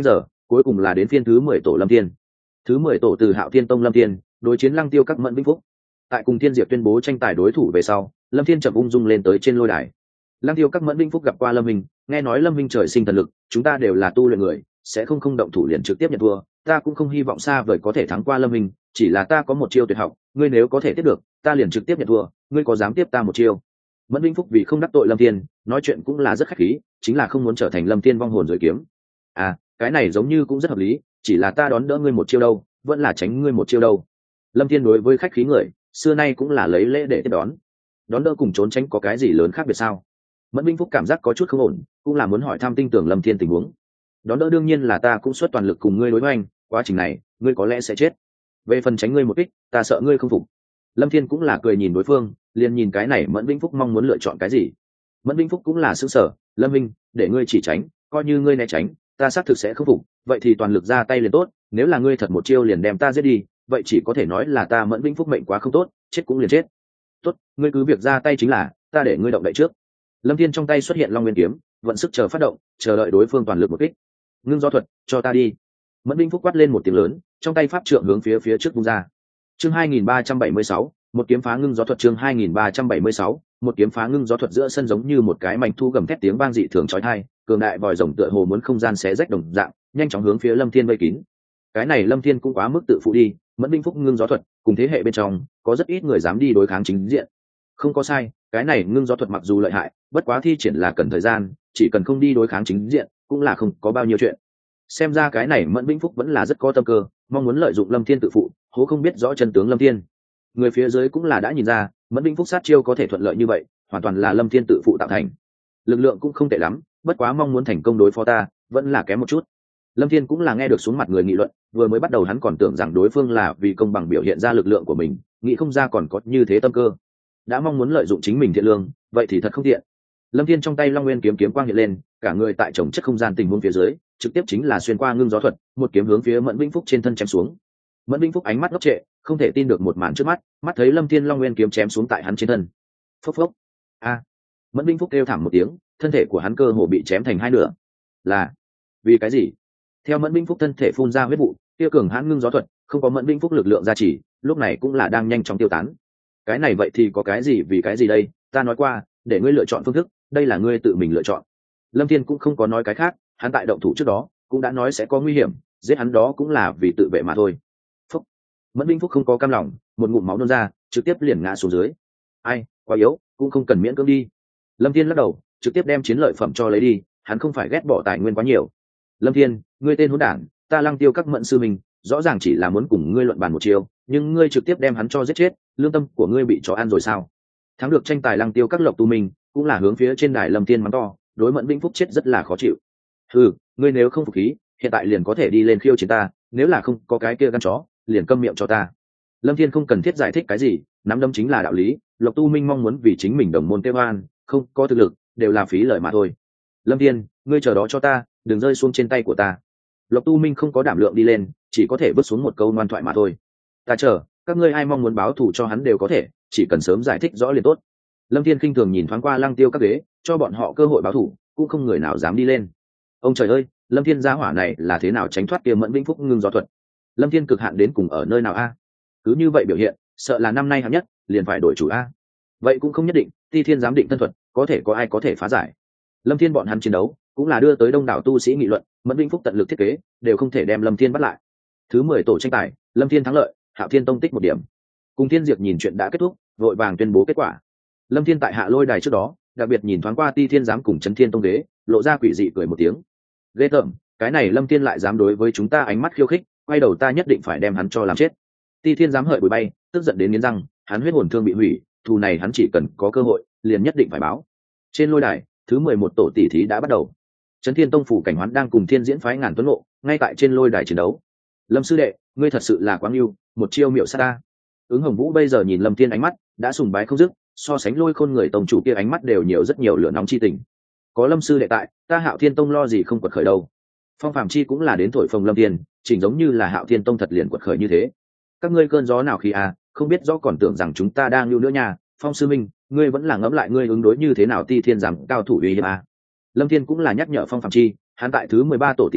cuối cùng là đến phiên thứ mười tổ Lâm Thiên. Thứ mười tổ từ Hạo Thiên Tông Lâm Thiên đối chiến Lăng Tiêu Các Mẫn Vĩnh Phúc. Tại cùng Thiên Diệp tuyên bố tranh tài đối thủ về sau, Lâm Thiên chậm ung dung lên tới trên lôi đài. Lăng Tiêu Các Mẫn Vĩnh Phúc gặp qua Lâm Minh, nghe nói Lâm Minh trời sinh thần lực, chúng ta đều là tu luyện người, sẽ không không động thủ liền trực tiếp nhận thua, ta cũng không hy vọng xa vời có thể thắng qua Lâm Minh, chỉ là ta có một chiêu tuyệt học, ngươi nếu có thể tiếp được, ta liền trực tiếp nhận thua, ngươi có dám tiếp ta một chiêu? Mẫn Vĩnh Phúc vì không đắc tội Lâm Thiên, nói chuyện cũng là rất khách khí, chính là không muốn trở thành Lâm Thiên vong hồn dưới kiếm. À, cái này giống như cũng rất hợp lý, chỉ là ta đón đỡ ngươi một chiêu đâu, vẫn là tránh ngươi một chiêu đâu. Lâm Thiên đối với khách khí người, xưa nay cũng là lấy lễ để tiếp đón. Đón đỡ cùng trốn tránh có cái gì lớn khác biệt sao? Mẫn Vĩnh Phúc cảm giác có chút không ổn, cũng là muốn hỏi thăm tin tưởng Lâm Thiên tình huống. Đón đỡ đương nhiên là ta cũng xuất toàn lực cùng ngươi đối với anh, quá trình này, ngươi có lẽ sẽ chết. Về phần tránh ngươi một kích, ta sợ ngươi không phục. Lâm Thiên cũng là cười nhìn đối phương, liền nhìn cái này Mẫn Vĩnh Phúc mong muốn lựa chọn cái gì. Mẫn Vĩnh Phúc cũng là sững sờ, Lâm Minh, để ngươi chỉ tránh, coi như ngươi né tránh, ta xác thực sẽ không phục, vậy thì toàn lực ra tay liền tốt, nếu là ngươi thật một chiêu liền đem ta giết đi, vậy chỉ có thể nói là ta Mẫn Vĩnh Phúc mệnh quá không tốt, chết cũng liền chết. Tốt, ngươi cứ việc ra tay chính là, ta để ngươi động đậy trước. Lâm Thiên trong tay xuất hiện Long Nguyên kiếm, vận sức chờ phát động, chờ đợi đối phương toàn lực một kích. Ngưng gió thuật, cho ta đi. Mẫn Vĩnh Phúc quát lên một tiếng lớn, trong tay pháp trượng hướng phía phía trước vung ra. Chương hai nghìn ba trăm bảy mươi sáu, một kiếm phá ngưng gió thuật. Chương hai nghìn ba trăm bảy mươi sáu, một kiếm phá ngưng gió thuật. Giữa sân giống như một cái mảnh thu gầm thét tiếng vang dị thường chói tai, cường đại vòi rồng tựa hồ muốn không gian xé rách đồng dạng, nhanh chóng hướng phía Lâm Thiên vây kín. Cái này Lâm Thiên cũng quá mức tự phụ đi, Mẫn Vĩnh Phúc ngưng gió thuật, cùng thế hệ bên trong, có rất ít người dám đi đối kháng chính diện. Không có sai, cái này ngưng gió thuật mặc dù lợi hại, bất quá thi triển là cần thời gian, chỉ cần không đi đối kháng chính diện, cũng là không có bao nhiêu chuyện. Xem ra cái này Mẫn Vĩnh Phúc vẫn là rất có tâm cơ, mong muốn lợi dụng Lâm Thiên tự phụ, hố không biết rõ chân tướng Lâm Thiên. Người phía dưới cũng là đã nhìn ra, Mẫn Vĩnh Phúc sát chiêu có thể thuận lợi như vậy, hoàn toàn là Lâm Thiên tự phụ tạo thành. Lực lượng cũng không tệ lắm, bất quá mong muốn thành công đối phó ta, vẫn là kém một chút. Lâm Thiên cũng là nghe được xuống mặt người nghị luận, vừa mới bắt đầu hắn còn tưởng rằng đối phương là vì công bằng biểu hiện ra lực lượng của mình, nghĩ không ra còn có như thế tâm cơ. Đã mong muốn lợi dụng chính mình thiện lương, vậy thì thật không thiện. Lâm Thiên trong tay Long Nguyên kiếm kiếm quang hiện lên, cả người tại chồng chất không gian tình huống phía dưới, trực tiếp chính là xuyên qua ngưng gió thuật, một kiếm hướng phía Mẫn Vĩnh Phúc trên thân chém xuống. Mẫn Vĩnh Phúc ánh mắt ngốc trệ, không thể tin được một màn trước mắt, mắt thấy Lâm Thiên Long Nguyên kiếm chém xuống tại hắn trên thân. Phốc phốc. A. Mẫn Vĩnh Phúc kêu thảm một tiếng, thân thể của hắn cơ hồ bị chém thành hai nửa. Là vì cái gì? Theo Mẫn Vĩnh Phúc thân thể phun ra huyết vụ, tiêu cường hãn ngưng gió thuật, không có Mẫn Vĩnh Phúc lực lượng gia trì, lúc này cũng là đang nhanh chóng tiêu tán. Cái này vậy thì có cái gì vì cái gì đây? Ta nói qua, để ngươi lựa chọn phương thức, đây là ngươi tự mình lựa chọn. Lâm Thiên cũng không có nói cái khác, hắn tại động thủ trước đó cũng đã nói sẽ có nguy hiểm, giết hắn đó cũng là vì tự vệ mà thôi. Phúc. Mẫn Vĩnh Phúc không có cam lòng, một ngụm máu nôn ra, trực tiếp liền ngã xuống dưới. Ai, quá yếu, cũng không cần miễn cưỡng đi. Lâm Thiên lắc đầu, trực tiếp đem chiến lợi phẩm cho lấy đi, hắn không phải ghét bỏ tài nguyên quá nhiều. Lâm Thiên, ngươi tên hỗn đản, ta Lăng Tiêu Các Mẫn sư mình, rõ ràng chỉ là muốn cùng ngươi luận bàn một chiều, nhưng ngươi trực tiếp đem hắn cho giết chết, lương tâm của ngươi bị chó ăn rồi sao? Thắng được tranh tài Lăng Tiêu Các Lộc Tu Minh, cũng là hướng phía trên đài Lâm Thiên mắng to, đối Mẫn Vĩnh Phúc chết rất là khó chịu. Ừ, ngươi nếu không phục khí, hiện tại liền có thể đi lên khiêu chiến ta, nếu là không có cái kia gan chó, liền câm miệng cho ta. Lâm Thiên không cần thiết giải thích cái gì, nắm đấm chính là đạo lý, Lộc Tu Minh mong muốn vì chính mình đồng môn kêu oan, không có thực lực, đều là phí lời mà thôi. Lâm Thiên, ngươi chờ đó cho ta, đừng rơi xuống trên tay của ta. Lộc Tu Minh không có đảm lượng đi lên, chỉ có thể vứt xuống một câu ngoan thoại mà thôi. Ta chờ, các ngươi ai mong muốn báo thù cho hắn đều có thể, chỉ cần sớm giải thích rõ liền tốt. Lâm Thiên khinh thường nhìn thoáng qua Lăng Tiêu Các ghế, cho bọn họ cơ hội báo thù, cũng không người nào dám đi lên. Ông trời ơi, Lâm Thiên gia hỏa này là thế nào tránh thoát kia Mẫn Vĩnh Phúc ngưng gió thuật? Lâm Thiên cực hạn đến cùng ở nơi nào a? Cứ như vậy biểu hiện, sợ là năm nay hạng nhất, liền phải đổi chủ a. Vậy cũng không nhất định, Ti Thiên giám định thân thuật, có thể có ai có thể phá giải. Lâm Thiên bọn hắn chiến đấu, cũng là đưa tới đông đảo tu sĩ nghị luận, Mẫn Vĩnh Phúc tận lực thiết kế, đều không thể đem Lâm Thiên bắt lại. Thứ mười tổ tranh tài, Lâm Thiên thắng lợi, Hạo Thiên Tông tích một điểm. Cùng Thiên Diệp nhìn chuyện đã kết thúc, vội vàng tuyên bố kết quả. Lâm Thiên tại Hạ Lôi Đài trước đó, đặc biệt nhìn thoáng qua Ti Thiên giám cùng Chấn Thiên Tông đế, lộ ra quỷ dị cười một tiếng. Ghê tởm, cái này Lâm Thiên lại dám đối với chúng ta ánh mắt khiêu khích, quay đầu ta nhất định phải đem hắn cho làm chết. Ti Thiên giám hợi bụi bay, tức giận đến nghiến răng, hắn huyết hồn thương bị hủy, thù này hắn chỉ cần có cơ hội, liền nhất định phải báo. Trên lôi đài, thứ mười một tổ tỷ thí đã bắt đầu. Chấn Thiên Tông phủ cảnh hoán đang cùng Thiên Diễn phái ngàn tuấn ngộ, ngay tại trên lôi đài chiến đấu. Lâm sư đệ, ngươi thật sự là quá ưu, một chiêu miệu sát ta. Ứng Hồng Vũ bây giờ nhìn Lâm Thiên ánh mắt đã sùng bái không dứt, so sánh Lôi Khôn người tông chủ kia ánh mắt đều nhiều rất nhiều lửa nóng chi tình. Có Lâm sư đệ tại, ta Hạo Thiên Tông lo gì không quật khởi đâu. Phong Phàm Chi cũng là đến thổi phồng Lâm Thiên, chỉnh giống như là Hạo Thiên Tông thật liền quật khởi như thế. Các ngươi cơn gió nào khi à, không biết rõ còn tưởng rằng chúng ta đang lưu nữa nha. Phong sư minh, ngươi vẫn là ngẫm lại ngươi ứng đối như thế nào Ti Thiên giảm cao thủ uy hiếp à. Lâm Thiên cũng là nhắc nhở Phong Phàm Chi, hắn tại thứ mười ba tổ tỷ thí,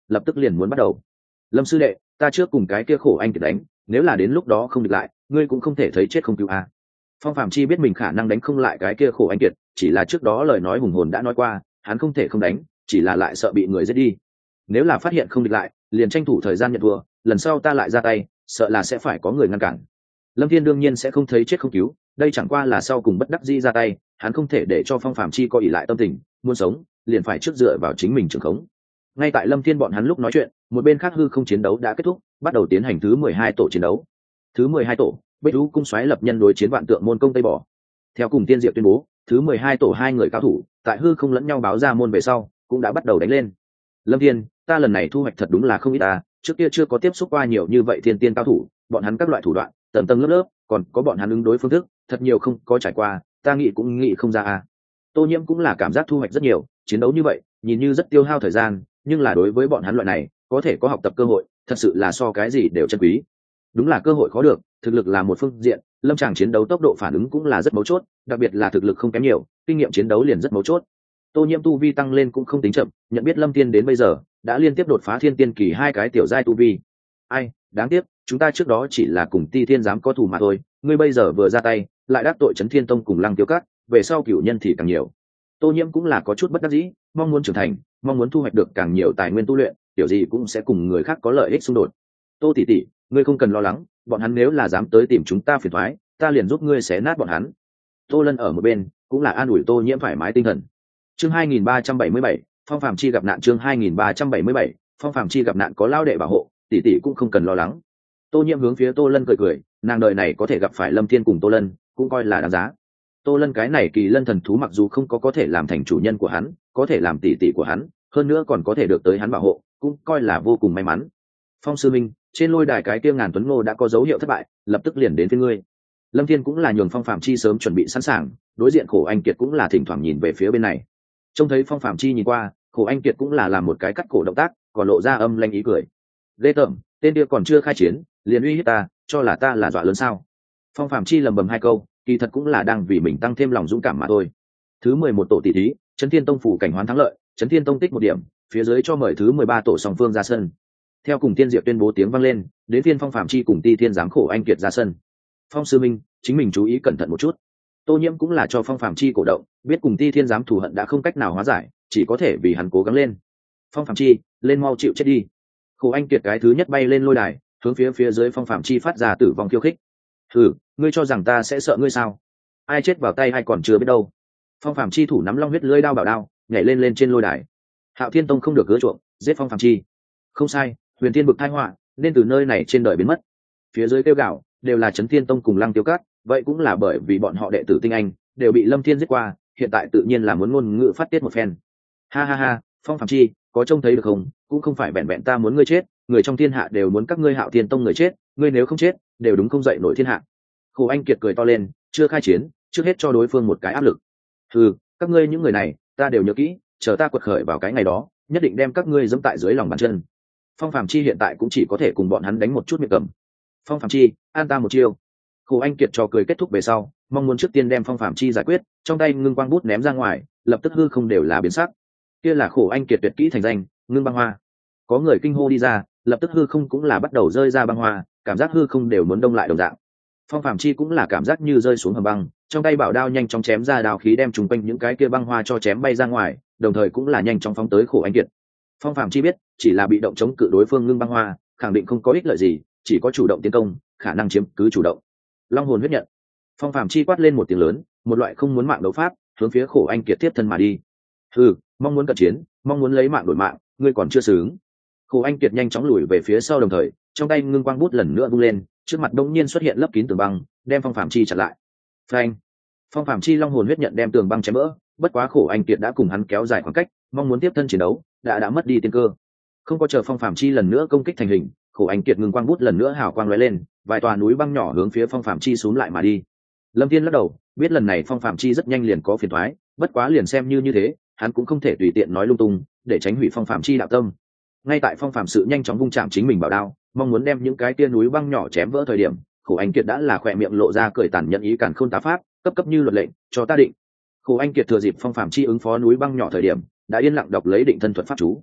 lập tức liền muốn bắt đầu. Lâm sư đệ, ta trước cùng cái kia khổ anh kiệt đánh, nếu là đến lúc đó không địch lại, ngươi cũng không thể thấy chết không cứu a. Phong Phạm Chi biết mình khả năng đánh không lại cái kia khổ anh kiệt, chỉ là trước đó lời nói hùng hồn đã nói qua, hắn không thể không đánh, chỉ là lại sợ bị người giết đi. Nếu là phát hiện không địch lại, liền tranh thủ thời gian nhận thua, lần sau ta lại ra tay, sợ là sẽ phải có người ngăn cản. Lâm Thiên đương nhiên sẽ không thấy chết không cứu, đây chẳng qua là sau cùng bất đắc dĩ ra tay, hắn không thể để cho Phong Phạm Chi có ỷ lại tâm tình, muốn sống, liền phải trước dựa vào chính mình trường khống. Ngay tại Lâm Thiên bọn hắn lúc nói chuyện, một bên khác hư không chiến đấu đã kết thúc, bắt đầu tiến hành thứ mười hai tổ chiến đấu. Thứ mười hai tổ, Bích Vũ cung xoáy lập nhân đối chiến vạn tượng môn công Tây Bỏ. Theo cùng Tiên Diệp tuyên bố, thứ mười hai tổ hai người cao thủ, tại hư không lẫn nhau báo ra môn về sau, cũng đã bắt đầu đánh lên. Lâm Thiên, ta lần này thu hoạch thật đúng là không ít ta, trước kia chưa có tiếp xúc qua nhiều như vậy thiên tiên cao thủ, bọn hắn các loại thủ đoạn, tầng tầng lớp lớp, còn có bọn hắn ứng đối phương thức, thật nhiều không có trải qua, ta nghĩ cũng nghĩ không ra a. Tô Nhiễm cũng là cảm giác thu hoạch rất nhiều, chiến đấu như vậy, nhìn như rất tiêu hao thời gian, nhưng là đối với bọn hắn loại này, có thể có học tập cơ hội, thật sự là so cái gì đều chân quý. Đúng là cơ hội khó được, thực lực là một phương diện, lâm tràng chiến đấu tốc độ phản ứng cũng là rất mấu chốt, đặc biệt là thực lực không kém nhiều, kinh nghiệm chiến đấu liền rất mấu chốt. Tô Nhiễm tu vi tăng lên cũng không tính chậm, nhận biết Lâm Tiên đến bây giờ, đã liên tiếp đột phá thiên tiên kỳ hai cái tiểu giai tu vi. Ai, đáng tiếc, chúng ta trước đó chỉ là cùng Ti Thiên giám có thù mà thôi, ngươi bây giờ vừa ra tay, lại đắc tội Chấn Thiên Tông cùng Lăng Tiêu Các, về sau cửu nhân thì càng nhiều. Tô Nhiễm cũng là có chút bất đắc dĩ, mong muốn trưởng thành, mong muốn thu hoạch được càng nhiều tài nguyên tu luyện, tiểu gì cũng sẽ cùng người khác có lợi ích xung đột. Tô tỷ tỷ, ngươi không cần lo lắng, bọn hắn nếu là dám tới tìm chúng ta phiền toái, ta liền giúp ngươi xé nát bọn hắn. Tô Lân ở một bên, cũng là an ủi Tô Nhiễm thoải mái tinh thần. Chương hai nghìn ba trăm bảy mươi bảy, Phong Phàm Chi gặp nạn. Chương hai nghìn ba trăm bảy mươi bảy, Phong Phàm Chi gặp nạn, có lao đệ bảo hộ, tỷ tỷ cũng không cần lo lắng. Tô Nhiễm hướng phía Tô Lân cười cười, nàng đời này có thể gặp phải Lâm Thiên cùng Tô Lân, cũng coi là đáng giá. Tô Lân cái này kỳ lân thần thú mặc dù không có có thể làm thành chủ nhân của hắn, có thể làm tỷ tỷ của hắn, hơn nữa còn có thể được tới hắn bảo hộ, cũng coi là vô cùng may mắn. Phong sư minh, trên lôi đài cái kia ngàn tuấn ngô đã có dấu hiệu thất bại, lập tức liền đến phía ngươi. Lâm Thiên cũng là nhường Phong Phàm Chi sớm chuẩn bị sẵn sàng, đối diện Khổ Anh Kiệt cũng là thỉnh thoảng nhìn về phía bên này. Trông thấy Phong Phàm Chi nhìn qua, Khổ Anh Kiệt cũng là làm một cái cắt cổ động tác, còn lộ ra âm lanh ý cười. Ghê tởm, tên kia còn chưa khai chiến, liền uy hiếp ta, cho là ta là dọa lớn sao? Phong Phàm Chi lầm bầm hai câu, kỳ thật cũng là đang vì mình tăng thêm lòng dũng cảm mà thôi. Thứ mười một tổ tỷ thí, Chấn Thiên Tông phủ cảnh hoán thắng lợi, Chấn Thiên Tông tích một điểm, phía dưới cho mời thứ mười ba tổ song phương ra sân. Theo cùng Tiên Diệp tuyên bố tiếng vang lên, đến phiên Phong Phàm Chi cùng Ti Thiên giám Khổ Anh Kiệt ra sân. Phong sư minh, chính mình chú ý cẩn thận một chút. Tô Nhiễm cũng là cho Phong Phàm Chi cổ động, biết cùng Ti Thiên giám thù hận đã không cách nào hóa giải, chỉ có thể vì hắn cố gắng lên. Phong Phàm Chi, lên mau chịu chết đi. Khổ Anh Kiệt cái thứ nhất bay lên lôi đài, hướng phía phía dưới Phong Phàm Chi phát ra tử vong khiêu khích. Thử, ngươi cho rằng ta sẽ sợ ngươi sao? Ai chết vào tay hay còn chưa biết đâu. Phong Phàm Chi thủ nắm long huyết lưỡi đao bảo đao, nhảy lên lên trên lôi đài. Hạo Thiên Tông không được gỡ chuộng, giết Phong Phàm Chi. Không sai, Huyền Thiên bực tai họa, nên từ nơi này trên đời biến mất. Phía dưới kêu gào, đều là Chấn Thiên Tông cùng Lăng Tiêu Cát, vậy cũng là bởi vì bọn họ đệ tử tinh anh đều bị Lâm Thiên giết qua, hiện tại tự nhiên là muốn ngôn ngữ phát tiết một phen. Ha ha ha, Phong Phàm Chi, có trông thấy được không, cũng không phải vẹn vẹn ta muốn ngươi chết, người trong thiên hạ đều muốn các ngươi Hạo Thiên Tông người chết, ngươi nếu không chết, đều đúng không dậy nổi thiên hạ. Khổ Anh Kiệt cười to lên, chưa khai chiến, trước hết cho đối phương một cái áp lực. Ừ, các ngươi những người này, ta đều nhớ kỹ, chờ ta quật khởi vào cái ngày đó, nhất định đem các ngươi giẫm tại dưới lòng bàn chân. Phong Phàm Chi hiện tại cũng chỉ có thể cùng bọn hắn đánh một chút miệng cầm. Phong Phàm Chi, an ta một chiêu. Khổ Anh Kiệt trò cười kết thúc về sau, mong muốn trước tiên đem Phong Phàm Chi giải quyết, trong tay ngưng quang bút ném ra ngoài, lập tức hư không đều là biến sắc. Kia là Khổ Anh Kiệt tuyệt kỹ thành danh, ngưng băng hoa. Có người kinh hô đi ra, lập tức hư không cũng là bắt đầu rơi ra băng hoa, cảm giác hư không đều muốn đông lại đồng dạng. Phong Phàm Chi cũng là cảm giác như rơi xuống hầm băng, trong tay bảo đao nhanh chóng chém ra đao khí đem trùng quanh những cái kia băng hoa cho chém bay ra ngoài, đồng thời cũng là nhanh chóng phóng tới Khổ Anh Kiệt. Phong Phàm Chi biết, chỉ là bị động chống cự đối phương ngưng băng hoa, khẳng định không có ích lợi gì, chỉ có chủ động tiến công, khả năng chiếm cứ chủ động. Long hồn huyết nhận. Phong Phàm Chi quát lên một tiếng lớn, một loại không muốn mạng đấu pháp, hướng phía Khổ Anh Kiệt tiếp thân mà đi. Hừ, mong muốn cận chiến, mong muốn lấy mạng đổi mạng, ngươi còn chưa xứng. Khổ Anh Kiệt nhanh chóng lùi về phía sau, đồng thời trong tay ngưng quang bút lần nữa vung lên, trước mặt đông nhiên xuất hiện lấp kín tường băng, đem Phong Phàm Chi chặn lại. Phanh! Phong Phàm Chi long hồn huyết nhận đem tường băng chém vỡ, bất quá Khổ Anh Kiệt đã cùng hắn kéo dài khoảng cách, mong muốn tiếp thân chiến đấu, đã đã mất đi tiên cơ. Không có chờ Phong Phàm Chi lần nữa công kích thành hình, Khổ Anh Kiệt ngưng quang bút lần nữa hào quang lóe lên, vài tòa núi băng nhỏ hướng phía Phong Phàm Chi xuống lại mà đi. Lâm Thiên lắc đầu, biết lần này Phong Phàm Chi rất nhanh liền có phiền toái, bất quá liền xem như như thế, hắn cũng không thể tùy tiện nói lung tung, để tránh hủy Phong Phàm Chi đạo tâm. Ngay tại Phong Phàm sự nhanh chóng vung chạm chính mình bảo đao, mong muốn đem những cái tia núi băng nhỏ chém vỡ thời điểm, Khổ Anh Kiệt đã là khỏe miệng lộ ra cười tàn nhẫn ý càn khôn tá pháp, cấp cấp như luật lệnh, cho ta định. Khổ Anh Kiệt thừa dịp Phong Phàm Chi ứng phó núi băng nhỏ thời điểm, đã yên lặng đọc lấy định thân thuật pháp chú.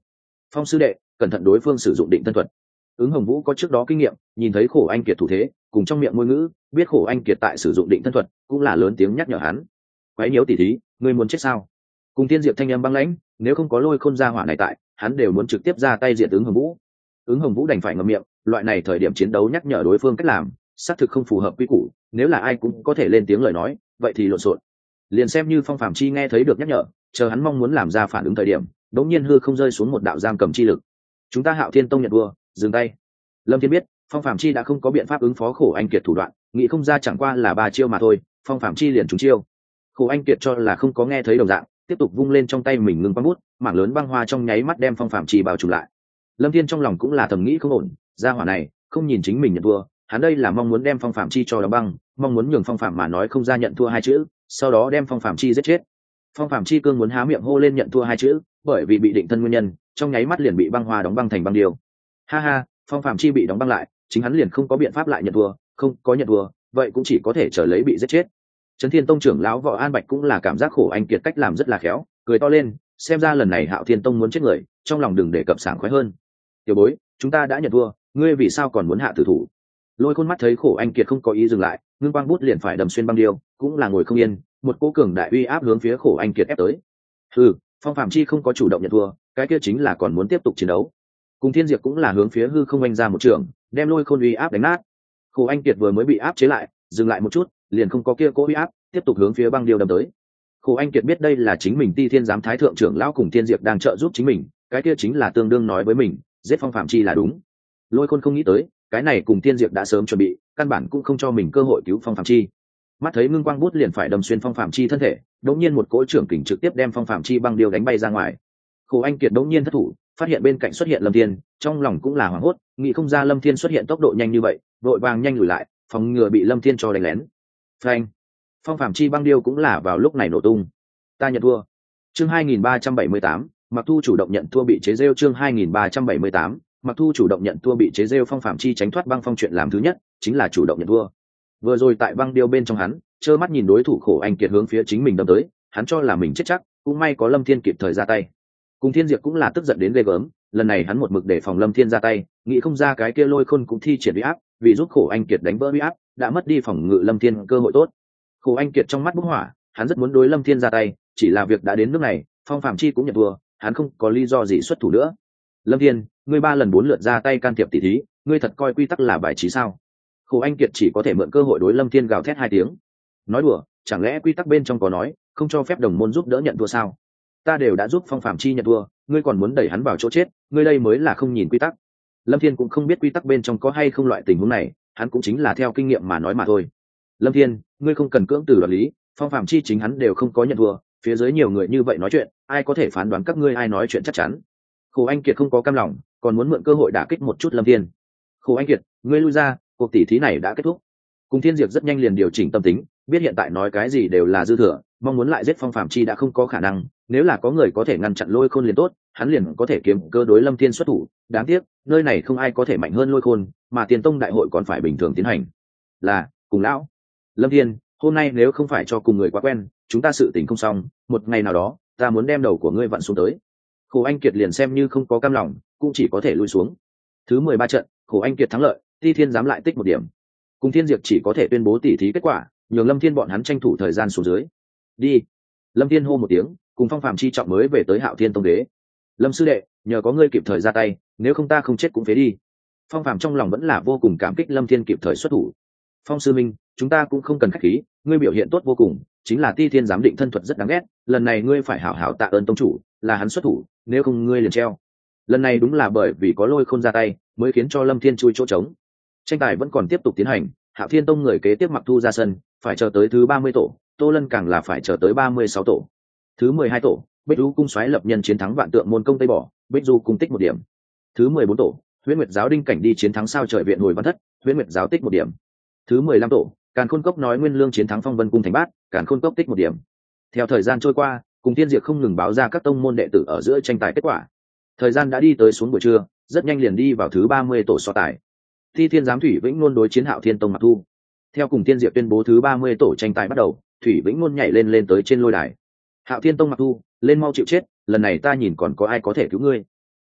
Phong sư đệ, cẩn thận đối phương sử dụng định thân thuật. Ứng Hồng Vũ có trước đó kinh nghiệm, nhìn thấy Khổ Anh Kiệt thủ thế, cùng trong miệng ngôn ngữ biết Khổ Anh Kiệt tại sử dụng định thân thuật, cũng là lớn tiếng nhắc nhở hắn. Quái nhiễu tỉ thí, ngươi muốn chết sao? Cùng Tiên Diệp thanh âm băng lãnh, nếu không có Lôi Khôn gia hỏa này tại, hắn đều muốn trực tiếp ra tay diệt Ứng Hồng Vũ. Ứng Hồng Vũ đành phải ngậm miệng, loại này thời điểm chiến đấu nhắc nhở đối phương cách làm, xác thực không phù hợp quy củ, nếu là ai cũng có thể lên tiếng lời nói, vậy thì lộn xộn. Liền xem như Phong Phàm Chi nghe thấy được nhắc nhở, chờ hắn mong muốn làm ra phản ứng thời điểm, đột nhiên hư không rơi xuống một đạo giam cầm chi lực. Chúng ta Hạo Thiên Tông nhận vua, dừng tay. Lâm Thiên biết, Phong Phàm Chi đã không có biện pháp ứng phó Khổ Anh Kiệt thủ đoạn, nghĩ không ra chẳng qua là ba chiêu mà thôi, Phong Phàm Chi liền trúng chiêu. Khổ Anh Kiệt cho là không có nghe thấy đồng dạng, tiếp tục vung lên trong tay mình ngưng băng bút, mảng lớn băng hoa trong nháy mắt đem Phong Phàm Chi bao trùm lại. Lâm Thiên trong lòng cũng là thầm nghĩ không ổn, gia hỏa này không nhìn chính mình nhận thua, hắn đây là mong muốn đem Phong Phàm Chi cho đóng băng, mong muốn nhường Phong Phàm mà nói không ra nhận thua hai chữ, sau đó đem Phong Phàm Chi giết chết. Phong Phàm Chi cương muốn há miệng hô lên nhận thua hai chữ, bởi vì bị định thân nguyên nhân, trong nháy mắt liền bị băng hoa đóng băng thành băng điêu. Ha ha, Phong Phàm Chi bị đóng băng lại, chính hắn liền không có biện pháp lại nhận thua, không có nhận thua, vậy cũng chỉ có thể chờ lấy bị giết chết. Trấn Thiên Tông trưởng lão Võ An Bạch cũng là cảm giác Khổ Anh Kiệt cách làm rất là khéo, cười to lên, xem ra lần này Hạo Thiên Tông muốn chết người, trong lòng đừng để cập sảng khoái hơn. Tiểu bối, chúng ta đã nhận thua, ngươi vì sao còn muốn hạ tử thủ? Lôi Khôn mắt thấy Khổ Anh Kiệt không có ý dừng lại, ngưng quang bút liền phải đâm xuyên băng điêu, cũng là ngồi không yên, một cỗ cường đại uy áp hướng phía Khổ Anh Kiệt ép tới. Ừ, Phong Phàm Chi không có chủ động nhận thua, cái kia chính là còn muốn tiếp tục chiến đấu. Cùng Thiên Diệp cũng là hướng phía hư không anh ra một trường, đem Lôi Khôn uy áp đánh nát. Khổ Anh Kiệt vừa mới bị áp chế lại, dừng lại một chút, liền không có kia cỗ uy áp, tiếp tục hướng phía băng điêu đâm tới. Khổ Anh Kiệt biết đây là chính mình Ti Thiên giám thái thượng trưởng lão cùng Thiên Diệp đang trợ giúp chính mình, cái kia chính là tương đương nói với mình, giết Phong Phàm Chi là đúng. Lôi Khôn không nghĩ tới, cái này cùng Thiên Diệp đã sớm chuẩn bị, căn bản cũng không cho mình cơ hội cứu Phong Phàm Chi. Mắt thấy ngưng quang bút liền phải đâm xuyên Phong Phàm Chi thân thể, đột nhiên một cỗ trưởng kình trực tiếp đem Phong Phàm Chi băng điêu đánh bay ra ngoài. Khổ Anh Kiệt đột nhiên thất thủ, phát hiện bên cạnh xuất hiện Lâm Thiên, trong lòng cũng là hoảng hốt, nghĩ không ra Lâm Thiên xuất hiện tốc độ nhanh như vậy, vội vàng nhanh lùi lại, phòng ngừa bị Lâm Thiên cho đánh lén. Phanh! Phong Phàm Chi băng điêu cũng là vào lúc này nổ tung. Ta nhận thua. Chương hai nghìn ba trăm bảy mươi tám, Mặc Thu chủ động nhận thua bị chế giễu. Chương hai nghìn ba trăm bảy mươi tám, Mặc Thu chủ động nhận thua bị chế giễu. Phong Phàm Chi tránh thoát băng phong chuyện làm thứ nhất chính là chủ động nhận thua. Vừa rồi tại băng điêu bên trong hắn, trơ mắt nhìn đối thủ Khổ Anh Kiệt hướng phía chính mình đâm tới, hắn cho là mình chết chắc, cũng may có Lâm Thiên kịp thời ra tay. Cùng Thiên Diệp cũng là tức giận đến ghê gớm, lần này hắn một mực để phòng Lâm Thiên ra tay, nghĩ không ra cái kia Lôi Khôn cũng thi triển uy áp, vì giúp Khổ Anh Kiệt đánh vỡ uy áp, đã mất đi phòng ngự Lâm Thiên cơ hội tốt. Khổ Anh Kiệt trong mắt bốc hỏa, hắn rất muốn đối Lâm Thiên ra tay, chỉ là việc đã đến nước này, Phong Phàm Chi cũng nhận thua, hắn không có lý do gì xuất thủ nữa. Lâm Thiên, ngươi ba lần bốn lượt ra tay can thiệp tỷ thí, ngươi thật coi quy tắc là bài trí sao? Khổ Anh Kiệt chỉ có thể mượn cơ hội đối Lâm Thiên gào thét hai tiếng. Nói đùa, chẳng lẽ quy tắc bên trong có nói, không cho phép đồng môn giúp đỡ nhận thua sao? Ta đều đã giúp Phong Phàm Chi nhận thua, ngươi còn muốn đẩy hắn vào chỗ chết, ngươi đây mới là không nhìn quy tắc. Lâm Thiên cũng không biết quy tắc bên trong có hay không loại tình huống này, hắn cũng chính là theo kinh nghiệm mà nói mà thôi. Lâm Thiên, ngươi không cần cưỡng từ đoạt lý, Phong Phàm Chi chính hắn đều không có nhận thua, phía dưới nhiều người như vậy nói chuyện, ai có thể phán đoán các ngươi ai nói chuyện chắc chắn? Khổ Anh Kiệt không có cam lòng, còn muốn mượn cơ hội đả kích một chút Lâm Thiên. Khổ Anh Kiệt, ngươi lui ra, cuộc tỷ thí này đã kết thúc. Cùng Thiên Diệp rất nhanh liền điều chỉnh tâm tính, biết hiện tại nói cái gì đều là dư thừa, mong muốn lại giết Phong Phàm Chi đã không có khả năng, nếu là có người có thể ngăn chặn Lôi Khôn liền tốt, hắn liền có thể kiếm cơ đối Lâm Thiên xuất thủ, đáng tiếc, nơi này không ai có thể mạnh hơn Lôi Khôn, mà Tiền Tông đại hội còn phải bình thường tiến hành. Là, cùng lão. Lâm Thiên, hôm nay nếu không phải cho cùng người quá quen, chúng ta sự tình không xong, một ngày nào đó, ta muốn đem đầu của ngươi vặn xuống tới. Khổ Anh Kiệt liền xem như không có cam lòng, cũng chỉ có thể lui xuống. Thứ mười ba trận, Khổ Anh Kiệt thắng lợi, Ti Thiên dám lại tích một điểm. Cùng Thiên Diệp chỉ có thể tuyên bố tỉ thí kết quả, nhường Lâm Thiên bọn hắn tranh thủ thời gian xuống dưới. Đi. Lâm Thiên hô một tiếng, cùng Phong Phàm Chi trọng mới về tới Hạo Thiên Tông đế. Lâm sư đệ, nhờ có ngươi kịp thời ra tay, nếu không ta không chết cũng phế đi. Phong Phàm trong lòng vẫn là vô cùng cảm kích Lâm Thiên kịp thời xuất thủ. Phong sư minh, chúng ta cũng không cần khách khí, ngươi biểu hiện tốt vô cùng, chính là Ti Thiên giám định thân thuật rất đáng ghét, lần này ngươi phải hảo hảo tạ ơn tông chủ, là hắn xuất thủ, nếu không ngươi liền treo. Lần này đúng là bởi vì có Lôi Khôn ra tay, mới khiến cho Lâm Thiên chui chỗ trống. Tranh tài vẫn còn tiếp tục tiến hành, Hạo Thiên Tông người kế tiếp Mặc Thu ra sân, phải chờ tới thứ ba mươi tổ, Tô Lân càng là phải chờ tới ba mươi sáu tổ. Thứ mười hai tổ, Bích Du cung xoáy lập nhân chiến thắng Vạn Tượng môn công Tây Bỏ, Bích Du cung tích một điểm. Thứ mười bốn tổ, Huyễn Nguyệt giáo Đinh Cảnh đi chiến thắng Sao Trời viện Hồi Văn Thất, Huyễn Nguyệt giáo tích một điểm. Thứ mười lăm tổ, Càn Khôn Cốc nói Nguyên Lương chiến thắng Phong Vân cung Thành Bát, Càn Khôn Cốc tích một điểm. Theo thời gian trôi qua, cùng Thiên Diệp không ngừng báo ra các tông môn đệ tử ở giữa tranh tài kết quả. Thời gian đã đi tới xuống buổi trưa, rất nhanh liền đi vào thứ ba mươi tổ so tài. Thi Thiên giám Thủy Vĩnh Nôn đối chiến Hạo Thiên Tông Mặc Thu. Theo cùng Thiên Diệp tuyên bố thứ ba mươi tổ tranh tài bắt đầu, Thủy Vĩnh Nôn nhảy lên lên tới trên lôi đài. Hạo Thiên Tông Mặc Thu, lên mau chịu chết, lần này ta nhìn còn có ai có thể cứu ngươi.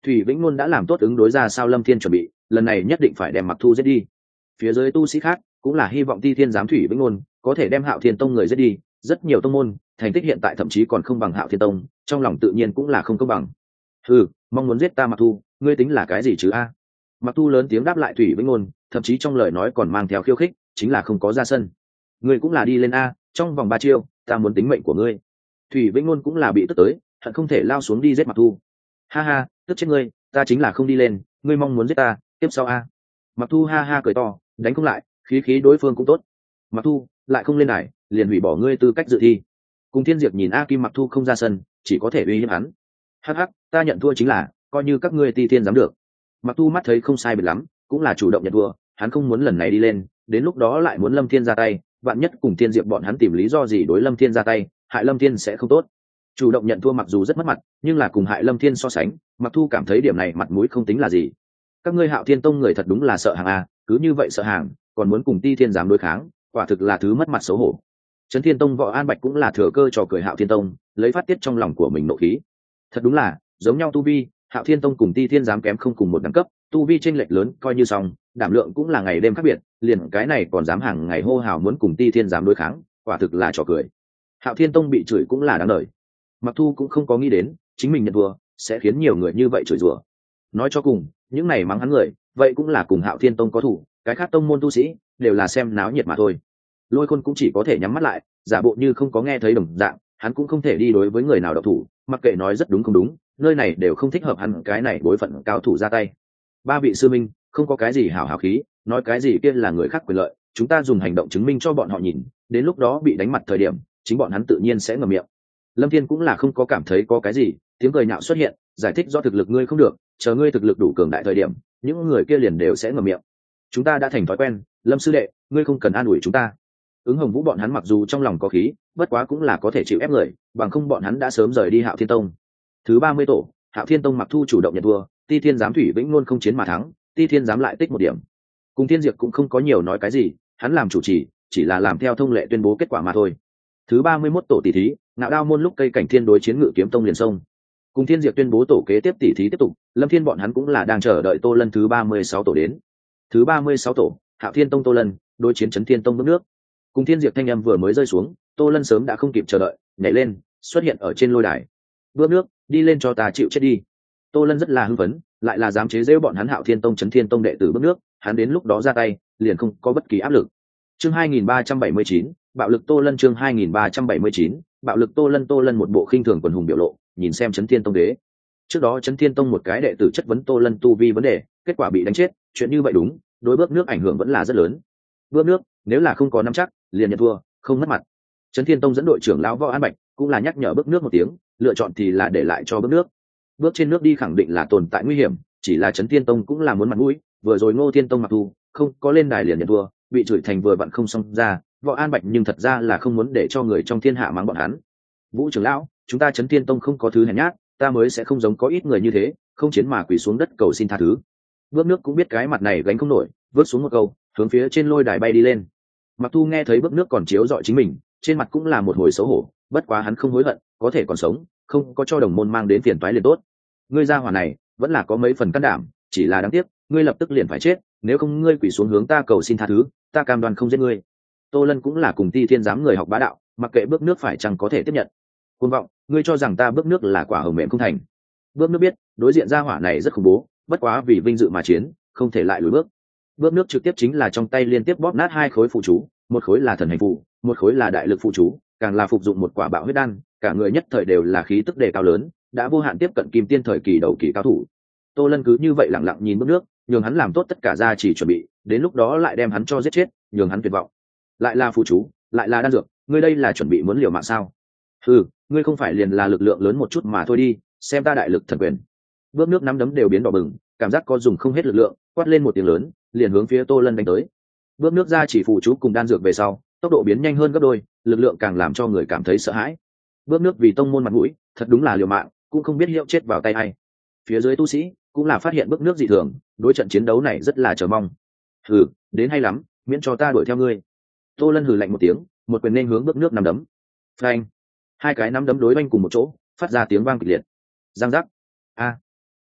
Thủy Vĩnh Luân đã làm tốt ứng đối ra sao Lâm Thiên chuẩn bị, lần này nhất định phải đem Mặc Thu giết đi. Phía dưới tu sĩ khác cũng là hy vọng Ti Thiên giám Thủy Vĩnh Luân có thể đem Hạo Thiên Tông người giết đi, rất nhiều tông môn thành tích hiện tại thậm chí còn không bằng Hạo Thiên Tông, trong lòng tự nhiên cũng là không công bằng. Ừ, mong muốn giết ta Mặc Thu, ngươi tính là cái gì chứ a? Mặc Thu lớn tiếng đáp lại Thủy Vĩnh Luân, thậm chí trong lời nói còn mang theo khiêu khích, chính là không có ra sân. Ngươi cũng là đi lên a, trong vòng ba chiêu, ta muốn tính mệnh của ngươi. Thủy Vĩnh Luân cũng là bị tức tới, hận không thể lao xuống đi giết Mặc Thu. Ha ha, tức chết ngươi, ta chính là không đi lên, ngươi mong muốn giết ta, tiếp sau a. Mặc Thu ha ha cười to, đánh không lại, khí khí đối phương cũng tốt. Mặc Thu lại không lên đài, liền hủy bỏ ngươi tư cách dự thi. Cùng Thiên Diệp nhìn A Kim Mặc Thu không ra sân, chỉ có thể uy hiếp hắn. Hắc hắc, ta nhận thua chính là, coi như các ngươi Ti Thiên dám được. Mặc Thu mắt thấy không sai biệt lắm, cũng là chủ động nhận thua, hắn không muốn lần này đi lên, đến lúc đó lại muốn Lâm Thiên ra tay, vạn nhất cùng Thiên Diệp bọn hắn tìm lý do gì đối Lâm Thiên ra tay, hại Lâm Thiên sẽ không tốt. Chủ động nhận thua mặc dù rất mất mặt, nhưng là cùng hại Lâm Thiên so sánh, Mặc Thu cảm thấy điểm này mặt mũi không tính là gì. Các ngươi Hạo Thiên Tông người thật đúng là sợ hàng a, cứ như vậy sợ hàng, còn muốn cùng Ti Thiên dám đối kháng, quả thực là thứ mất mặt xấu hổ. Trấn Thiên Tông Võ An Bạch cũng là thừa cơ trò cười Hạo Thiên Tông, lấy phát tiết trong lòng của mình nộ khí. Thật đúng là, giống nhau tu vi, Hạo Thiên Tông cùng Ti Thiên dám kém không cùng một đẳng cấp, tu vi chênh lệch lớn coi như xong, đảm lượng cũng là ngày đêm khác biệt, liền cái này còn dám hàng ngày hô hào muốn cùng Ti Thiên dám đối kháng, quả thực là trò cười. Hạo Thiên Tông bị chửi cũng là đáng đời. Mặc Thu cũng không có nghĩ đến, chính mình nhận thua sẽ khiến nhiều người như vậy chửi rủa. Nói cho cùng, những này mắng hắn người, vậy cũng là cùng Hạo Thiên Tông có thủ, cái khác tông môn tu sĩ đều là xem náo nhiệt mà thôi. Lôi Khôn cũng chỉ có thể nhắm mắt lại, giả bộ như không có nghe thấy đồng dạng, hắn cũng không thể đi đối với người nào độc thủ, mặc kệ nói rất đúng không đúng, nơi này đều không thích hợp hắn cái này đối phận cao thủ ra tay. Ba vị sư minh, không có cái gì hảo hảo khí, nói cái gì kia là người khác quyền lợi, chúng ta dùng hành động chứng minh cho bọn họ nhìn, đến lúc đó bị đánh mặt thời điểm, chính bọn hắn tự nhiên sẽ ngậm miệng. Lâm Thiên cũng là không có cảm thấy có cái gì, tiếng cười nhạo xuất hiện, giải thích do thực lực ngươi không được, chờ ngươi thực lực đủ cường đại thời điểm, những người kia liền đều sẽ ngậm miệng. Chúng ta đã thành thói quen, Lâm sư đệ, ngươi không cần an ủi chúng ta. Ứng Hồng Vũ bọn hắn mặc dù trong lòng có khí, bất quá cũng là có thể chịu ép người, bằng không bọn hắn đã sớm rời đi Hạo Thiên Tông. Thứ ba mươi tổ, Hạo Thiên Tông Mặc Thu chủ động nhận thua, Ti Thiên giám Thủy Vĩnh luôn không chiến mà thắng, Ti Thiên giám lại tích một điểm. Cùng Thiên Diệp cũng không có nhiều nói cái gì, hắn làm chủ trì, chỉ là làm theo thông lệ tuyên bố kết quả mà thôi. Thứ ba mươi mốt tổ tỷ thí, Ngạo Đao môn lúc cây cảnh thiên đối chiến Ngự Kiếm Tông liền sông. Cùng Thiên Diệp tuyên bố tổ kế tiếp tỷ thí tiếp tục, Lâm Thiên bọn hắn cũng là đang chờ đợi Tô Lân thứ ba mươi sáu tổ đến. Thứ ba mươi sáu tổ, Hạo Thiên Tông Tô Lân đối chiến Trấn Thiên Tông Bước Nước. Cùng Thiên Diệp thanh âm vừa mới rơi xuống, Tô Lân sớm đã không kịp chờ đợi, nhảy lên, xuất hiện ở trên lôi đài. Bước Nước, đi lên cho ta chịu chết đi. Tô Lân rất là hưng phấn, lại là dám chế giễu bọn hắn Hạo Thiên Tông Trấn Thiên Tông đệ tử Bước Nước, hắn đến lúc đó ra tay, liền không có bất kỳ áp lực. Chương hai nghìn ba trăm bảy mươi chín, bạo lực Tô Lân chương hai nghìn ba trăm bảy mươi chín, bạo lực Tô Lân Tô Lân một bộ khinh thường quần hùng biểu lộ, nhìn xem Trấn Thiên Tông đế. Trước đó Trấn Thiên Tông một cái đệ tử chất vấn Tô Lân tu vi vấn đề, kết quả bị đánh chết, chuyện như vậy đúng, đối Bước Nước ảnh hưởng vẫn là rất lớn. Bước Nước, nếu là không có nắm chắc, liền nhận thua, không mất mặt. Trấn Thiên Tông dẫn đội trưởng lão Võ An Bạch cũng là nhắc nhở Bước Nước một tiếng, lựa chọn thì là để lại cho Bước Nước. Bước trên nước đi khẳng định là tồn tại nguy hiểm, chỉ là Trấn Thiên Tông cũng là muốn mặt mũi, vừa rồi Ngô Thiên Tông Mặc Thu không có lên đài liền nhận thua, bị chửi thành vừa vặn không xong ra, Võ An Bạch nhưng thật ra là không muốn để cho người trong thiên hạ mắng bọn hắn. Vũ trưởng lão, chúng ta Trấn Thiên Tông không có thứ hèn nhát, ta mới sẽ không giống có ít người như thế, không chiến mà quỳ xuống đất cầu xin tha thứ. Bước Nước cũng biết cái mặt này gánh không nổi, vớt xuống một câu, hướng phía trên lôi đài bay đi lên. Mặc Thu nghe thấy Bước Nước còn chiếu dọi chính mình, trên mặt cũng là một hồi xấu hổ, bất quá hắn không hối hận, có thể còn sống, không có cho đồng môn mang đến phiền toái liền tốt. Ngươi gia hỏa này, vẫn là có mấy phần can đảm, chỉ là đáng tiếc, ngươi lập tức liền phải chết, nếu không ngươi quỳ xuống hướng ta cầu xin tha thứ, ta cam đoan không giết ngươi. Tô Lân cũng là cùng Ti Thiên giám người học bá đạo, mặc kệ Bước Nước phải chăng có thể tiếp nhận. Cuồng vọng, ngươi cho rằng ta Bước Nước là quả hồng mềm không thành. Bước Nước biết, đối diện gia hỏa này rất khủng bố, bất quá vì vinh dự mà chiến, không thể lại lùi bước. Bước Nước trực tiếp chính là trong tay liên tiếp bóp nát hai khối phụ chú, một khối là thần hành phụ, một khối là đại lực phụ chú, càng là phục dụng một quả bạo huyết đan, cả người nhất thời đều là khí tức đề cao lớn, đã vô hạn tiếp cận kim tiên thời kỳ đầu kỳ cao thủ. Tô Lân cứ như vậy lặng lặng nhìn Bước Nước, nhường hắn làm tốt tất cả gia chỉ chuẩn bị, đến lúc đó lại đem hắn cho giết chết, nhường hắn tuyệt vọng. Lại là phụ chú, lại là đan dược, ngươi đây là chuẩn bị muốn liều mạng sao? Ừ, ngươi không phải liền là lực lượng lớn một chút mà thôi đi, xem ta đại lực thần quyền. Bước Nước nắm đấm đều biến đỏ bừng, cảm giác có dùng không hết lực lượng, quát lên một tiếng lớn, liền hướng phía Tô Lân đánh tới. Bước Nước ra chỉ phụ chú cùng đan dược về sau, tốc độ biến nhanh hơn gấp đôi, lực lượng càng làm cho người cảm thấy sợ hãi. Bước Nước vì tông môn mặt mũi, thật đúng là liều mạng, cũng không biết hiệu chết vào tay ai. Phía dưới tu sĩ cũng là phát hiện Bước Nước dị thường, đối trận chiến đấu này rất là chờ mong. Hừ, đến hay lắm, miễn cho ta đuổi theo ngươi. Tô Lân hừ lạnh một tiếng, một quyền nên hướng Bước Nước nắm đấm. Phanh! Hai cái nắm đấm đối oanh cùng một chỗ, phát ra tiếng vang kịch liệt. Giang giác! A!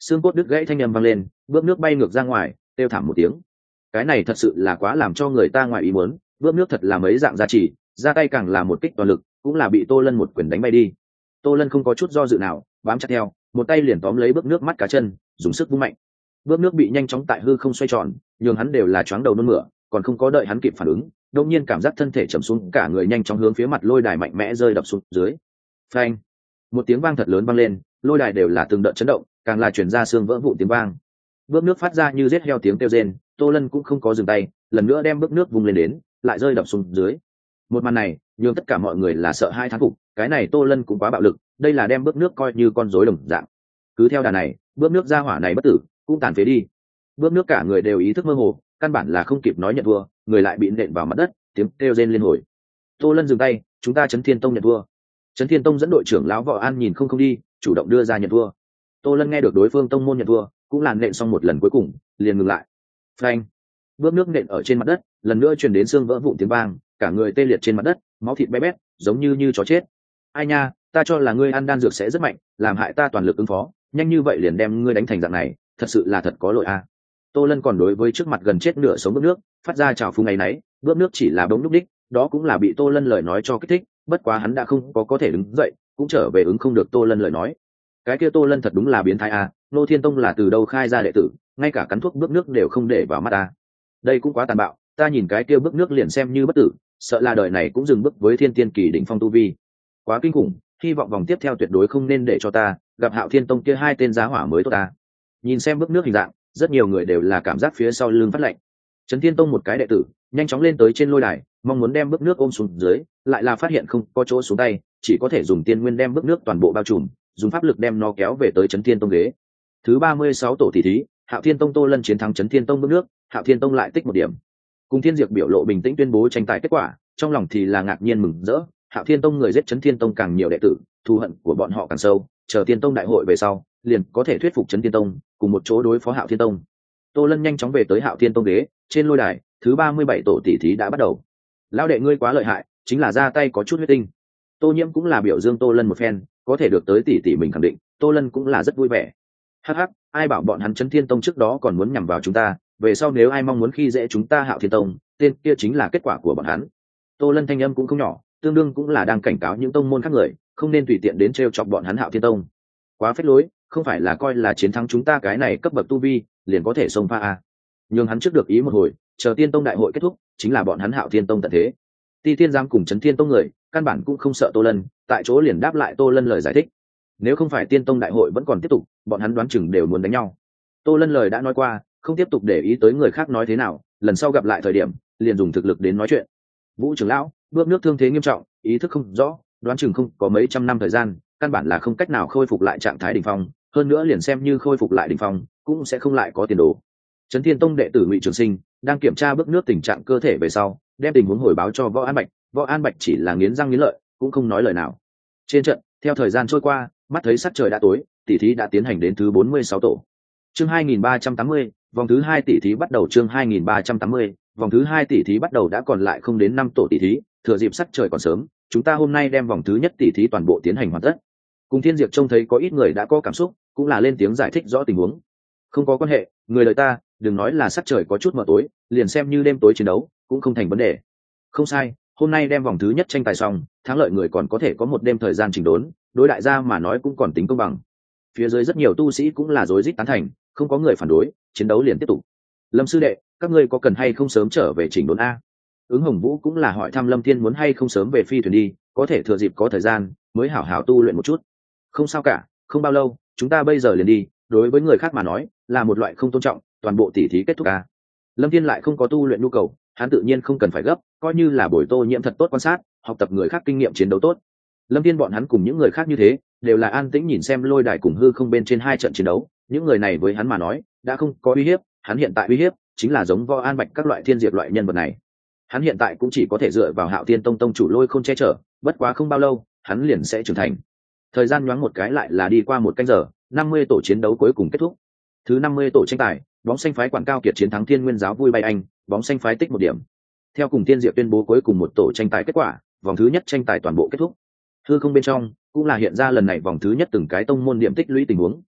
xương cốt đứt gãy thanh âm vang lên, bước nước bay ngược ra ngoài, kêu thảm một tiếng. Cái này thật sự là quá làm cho người ta ngoài ý muốn, bước nước thật là mấy dạng gia trì, ra tay càng là một kích toàn lực, cũng là bị Tô Lân một quyền đánh bay đi. Tô Lân không có chút do dự nào, bám chặt theo, một tay liền tóm lấy bước nước mắt cá chân, dùng sức vung mạnh. Bước nước bị nhanh chóng tại hư không xoay tròn, nhường hắn đều là choáng đầu nôn mửa, còn không có đợi hắn kịp phản ứng, đột nhiên cảm giác thân thể trầm xuống, cả người nhanh chóng hướng phía mặt lôi đài mạnh mẽ rơi đập xuống dưới. Phanh! Một tiếng vang thật lớn vang lên, lôi đài đều là từng đợt chấn động, càng là truyền ra xương vỡ vụn tiếng vang. Bước nước phát ra như rết heo tiếng kêu rên, Tô Lân cũng không có dừng tay, lần nữa đem bước nước vung lên đến, lại rơi đập xuống dưới. Một màn này, nhường tất cả mọi người là sợ hai thán phục, cái này Tô Lân cũng quá bạo lực, đây là đem bước nước coi như con rối đồng dạng. Cứ theo đà này, bước nước ra hỏa này bất tử, cũng tàn phế đi. Bước nước cả người đều ý thức mơ hồ, căn bản là không kịp nói nhận thua, người lại bị nện vào mặt đất, tiếng kêu rên liên hồi. Tô Lân dừng tay, chúng ta Chấn Thiên Tông nhận thua. Chấn Thiên Tông dẫn đội trưởng lão Võ An nhìn không không đi, chủ động đưa ra nhận thua. Tô Lân nghe được đối phương tông môn nhận thua, cũng làn nện xong một lần cuối cùng, liền ngừng lại. Phanh! Bước nước nện ở trên mặt đất, lần nữa truyền đến xương vỡ vụn tiếng vang, cả người tê liệt trên mặt đất, máu thịt bé bét, giống như như chó chết. Ai nha, ta cho là ngươi ăn đan dược sẽ rất mạnh, làm hại ta toàn lực ứng phó, nhanh như vậy liền đem ngươi đánh thành dạng này, thật sự là thật có lỗi a. À. Tô Lân còn đối với trước mặt gần chết nửa sống bước nước, phát ra trào phúng ngày nấy, bước nước chỉ là bóng lúc đích, đó cũng là bị Tô Lân lời nói cho kích thích, bất quá hắn đã không có có thể đứng dậy, cũng trở về ứng không được Tô Lân lời nói. Cái kia Tô Lân thật đúng là biến thái a, à. Nô Thiên Tông là từ đâu khai ra đệ tử, ngay cả cắn thuốc bước nước đều không để vào mắt ta. Đây cũng quá tàn bạo, ta nhìn cái kia bước nước liền xem như bất tử, sợ là đời này cũng dừng bước với thiên tiên kỳ đỉnh phong tu vi. Quá kinh khủng, hy vọng vòng tiếp theo tuyệt đối không nên để cho ta gặp Hạo Thiên Tông kia hai tên giá hỏa mới tốt ta. Nhìn xem bước nước hình dạng, rất nhiều người đều là cảm giác phía sau lưng phát lạnh. Trấn Thiên Tông một cái đệ tử nhanh chóng lên tới trên lôi đài, mong muốn đem bước nước ôm xuống dưới, lại là phát hiện không có chỗ xuống tay, chỉ có thể dùng tiên nguyên đem bước nước toàn bộ bao trùm, dùng pháp lực đem nó kéo về tới Trấn Thiên Tông ghế. Thứ ba mươi sáu tổ tỷ thí, Hạo Thiên Tông Tô Lân chiến thắng Trấn Thiên Tông bước nước, Hạo Thiên Tông lại tích một điểm. Cùng Thiên Diệp biểu lộ bình tĩnh tuyên bố tranh tài kết quả, trong lòng thì là ngạc nhiên mừng rỡ, Hạo Thiên Tông người giết Trấn Thiên Tông càng nhiều đệ tử, thù hận của bọn họ càng sâu, chờ Thiên Tông đại hội về sau, liền có thể thuyết phục Trấn Thiên Tông, cùng một chỗ đối phó Hạo Thiên Tông. Tô Lân nhanh chóng về tới Hạo Thiên Tông ghế, trên lôi đài, thứ ba mươi bảy tổ tỷ thí đã bắt đầu. Lão đệ ngươi quá lợi hại, chính là ra tay có chút huyết tinh. Tô Nhiễm cũng là biểu dương Tô Lân một phen, có thể được tới tỷ tỷ mình khẳng định, Tô Lân cũng là rất vui vẻ. Hắc hắc, ai bảo bọn hắn Trấn Thiên Tông trước đó còn muốn nhằm vào chúng ta, về sau nếu ai mong muốn khi dễ chúng ta Hạo Thiên Tông, tên kia chính là kết quả của bọn hắn. Tô Lân thanh âm cũng không nhỏ, tương đương cũng là đang cảnh cáo những tông môn khác người, không nên tùy tiện đến trêu chọc bọn hắn Hạo Thiên Tông. Quá phết lối, không phải là coi là chiến thắng chúng ta cái này cấp bậc tu vi, liền có thể xông pha a. Nhưng hắn trước được ý một hồi, chờ Tiên Tông đại hội kết thúc, chính là bọn hắn Hạo Thiên Tông tận thế. Ti Thiên Giám cùng Trấn Thiên Tông người, căn bản cũng không sợ Tô Lân, tại chỗ liền đáp lại Tô Lân lời giải thích. Nếu không phải Tiên Tông đại hội vẫn còn tiếp tục, bọn hắn đoán chừng đều muốn đánh nhau. Tô Lân lời đã nói qua, không tiếp tục để ý tới người khác nói thế nào, lần sau gặp lại thời điểm, liền dùng thực lực đến nói chuyện. Vũ trưởng lão, bước nước thương thế nghiêm trọng, ý thức không rõ, đoán chừng không có mấy trăm năm thời gian, căn bản là không cách nào khôi phục lại trạng thái đỉnh phong, hơn nữa liền xem như khôi phục lại đỉnh phong, cũng sẽ không lại có tiền đồ. Trấn Thiên Tông đệ tử Ngụy Trường Sinh đang kiểm tra bước nước tình trạng cơ thể về sau, đem tình huống hồi báo cho Võ An Bạch, Võ An Bạch chỉ là nghiến răng nghiến lợi, cũng không nói lời nào. Trên trận, theo thời gian trôi qua, mắt thấy sắc trời đã tối, tỷ thí đã tiến hành đến thứ bốn mươi sáu tổ. Chương hai nghìn ba trăm tám mươi, vòng thứ hai tỷ thí bắt đầu. Chương hai nghìn ba trăm tám mươi, vòng thứ hai tỷ thí bắt đầu đã còn lại không đến năm tổ tỷ thí, thừa dịp sắc trời còn sớm, chúng ta hôm nay đem vòng thứ nhất tỷ thí toàn bộ tiến hành hoàn tất. Cùng Thiên Diệp trông thấy có ít người đã có cảm xúc, cũng là lên tiếng giải thích rõ tình huống. Không có quan hệ, người lời ta, đừng nói là sắc trời có chút mờ tối, liền xem như đêm tối chiến đấu, cũng không thành vấn đề. Không sai, hôm nay đem vòng thứ nhất tranh tài xong, thắng lợi người còn có thể có một đêm thời gian chỉnh đốn, đối đại gia mà nói cũng còn tính công bằng. Phía dưới rất nhiều tu sĩ cũng là rối rít tán thành, không có người phản đối, chiến đấu liền tiếp tục. Lâm sư đệ, các ngươi có cần hay không sớm trở về chỉnh đốn a? Ứng Hồng Vũ cũng là hỏi thăm Lâm Thiên muốn hay không sớm về phi thuyền đi, có thể thừa dịp có thời gian mới hảo hảo tu luyện một chút. Không sao cả, không bao lâu, chúng ta bây giờ liền đi, đối với người khác mà nói, là một loại không tôn trọng, toàn bộ tỉ thí kết thúc a. Lâm Thiên lại không có tu luyện nhu cầu, hắn tự nhiên không cần phải gấp, coi như là buổi Tô Nhiễm thật tốt quan sát, học tập người khác kinh nghiệm chiến đấu tốt. Lâm Thiên bọn hắn cùng những người khác như thế, đều là an tĩnh nhìn xem lôi đài cùng hư không bên trên hai trận chiến đấu, những người này với hắn mà nói, đã không có uy hiếp, hắn hiện tại uy hiếp chính là giống Võ An Bạch các loại thiên diệp loại nhân vật này. Hắn hiện tại cũng chỉ có thể dựa vào Hạo Thiên Tông tông chủ Lôi Khôn che chở, bất quá không bao lâu, hắn liền sẽ trưởng thành. Thời gian nhoáng một cái lại là đi qua một canh giờ, năm mươi tổ chiến đấu cuối cùng kết thúc. Thứ năm mươi tổ tranh tài, bóng xanh phái Quản Cao Kiệt chiến thắng Thiên Nguyên giáo Vui Bay Anh, bóng xanh phái tích một điểm. Theo cùng Thiên Diệp tuyên bố cuối cùng một tổ tranh tài kết quả, vòng thứ nhất tranh tài toàn bộ kết thúc. Hư không bên trong cũng là hiện ra lần này vòng thứ nhất từng cái tông môn điểm tích lũy tình huống.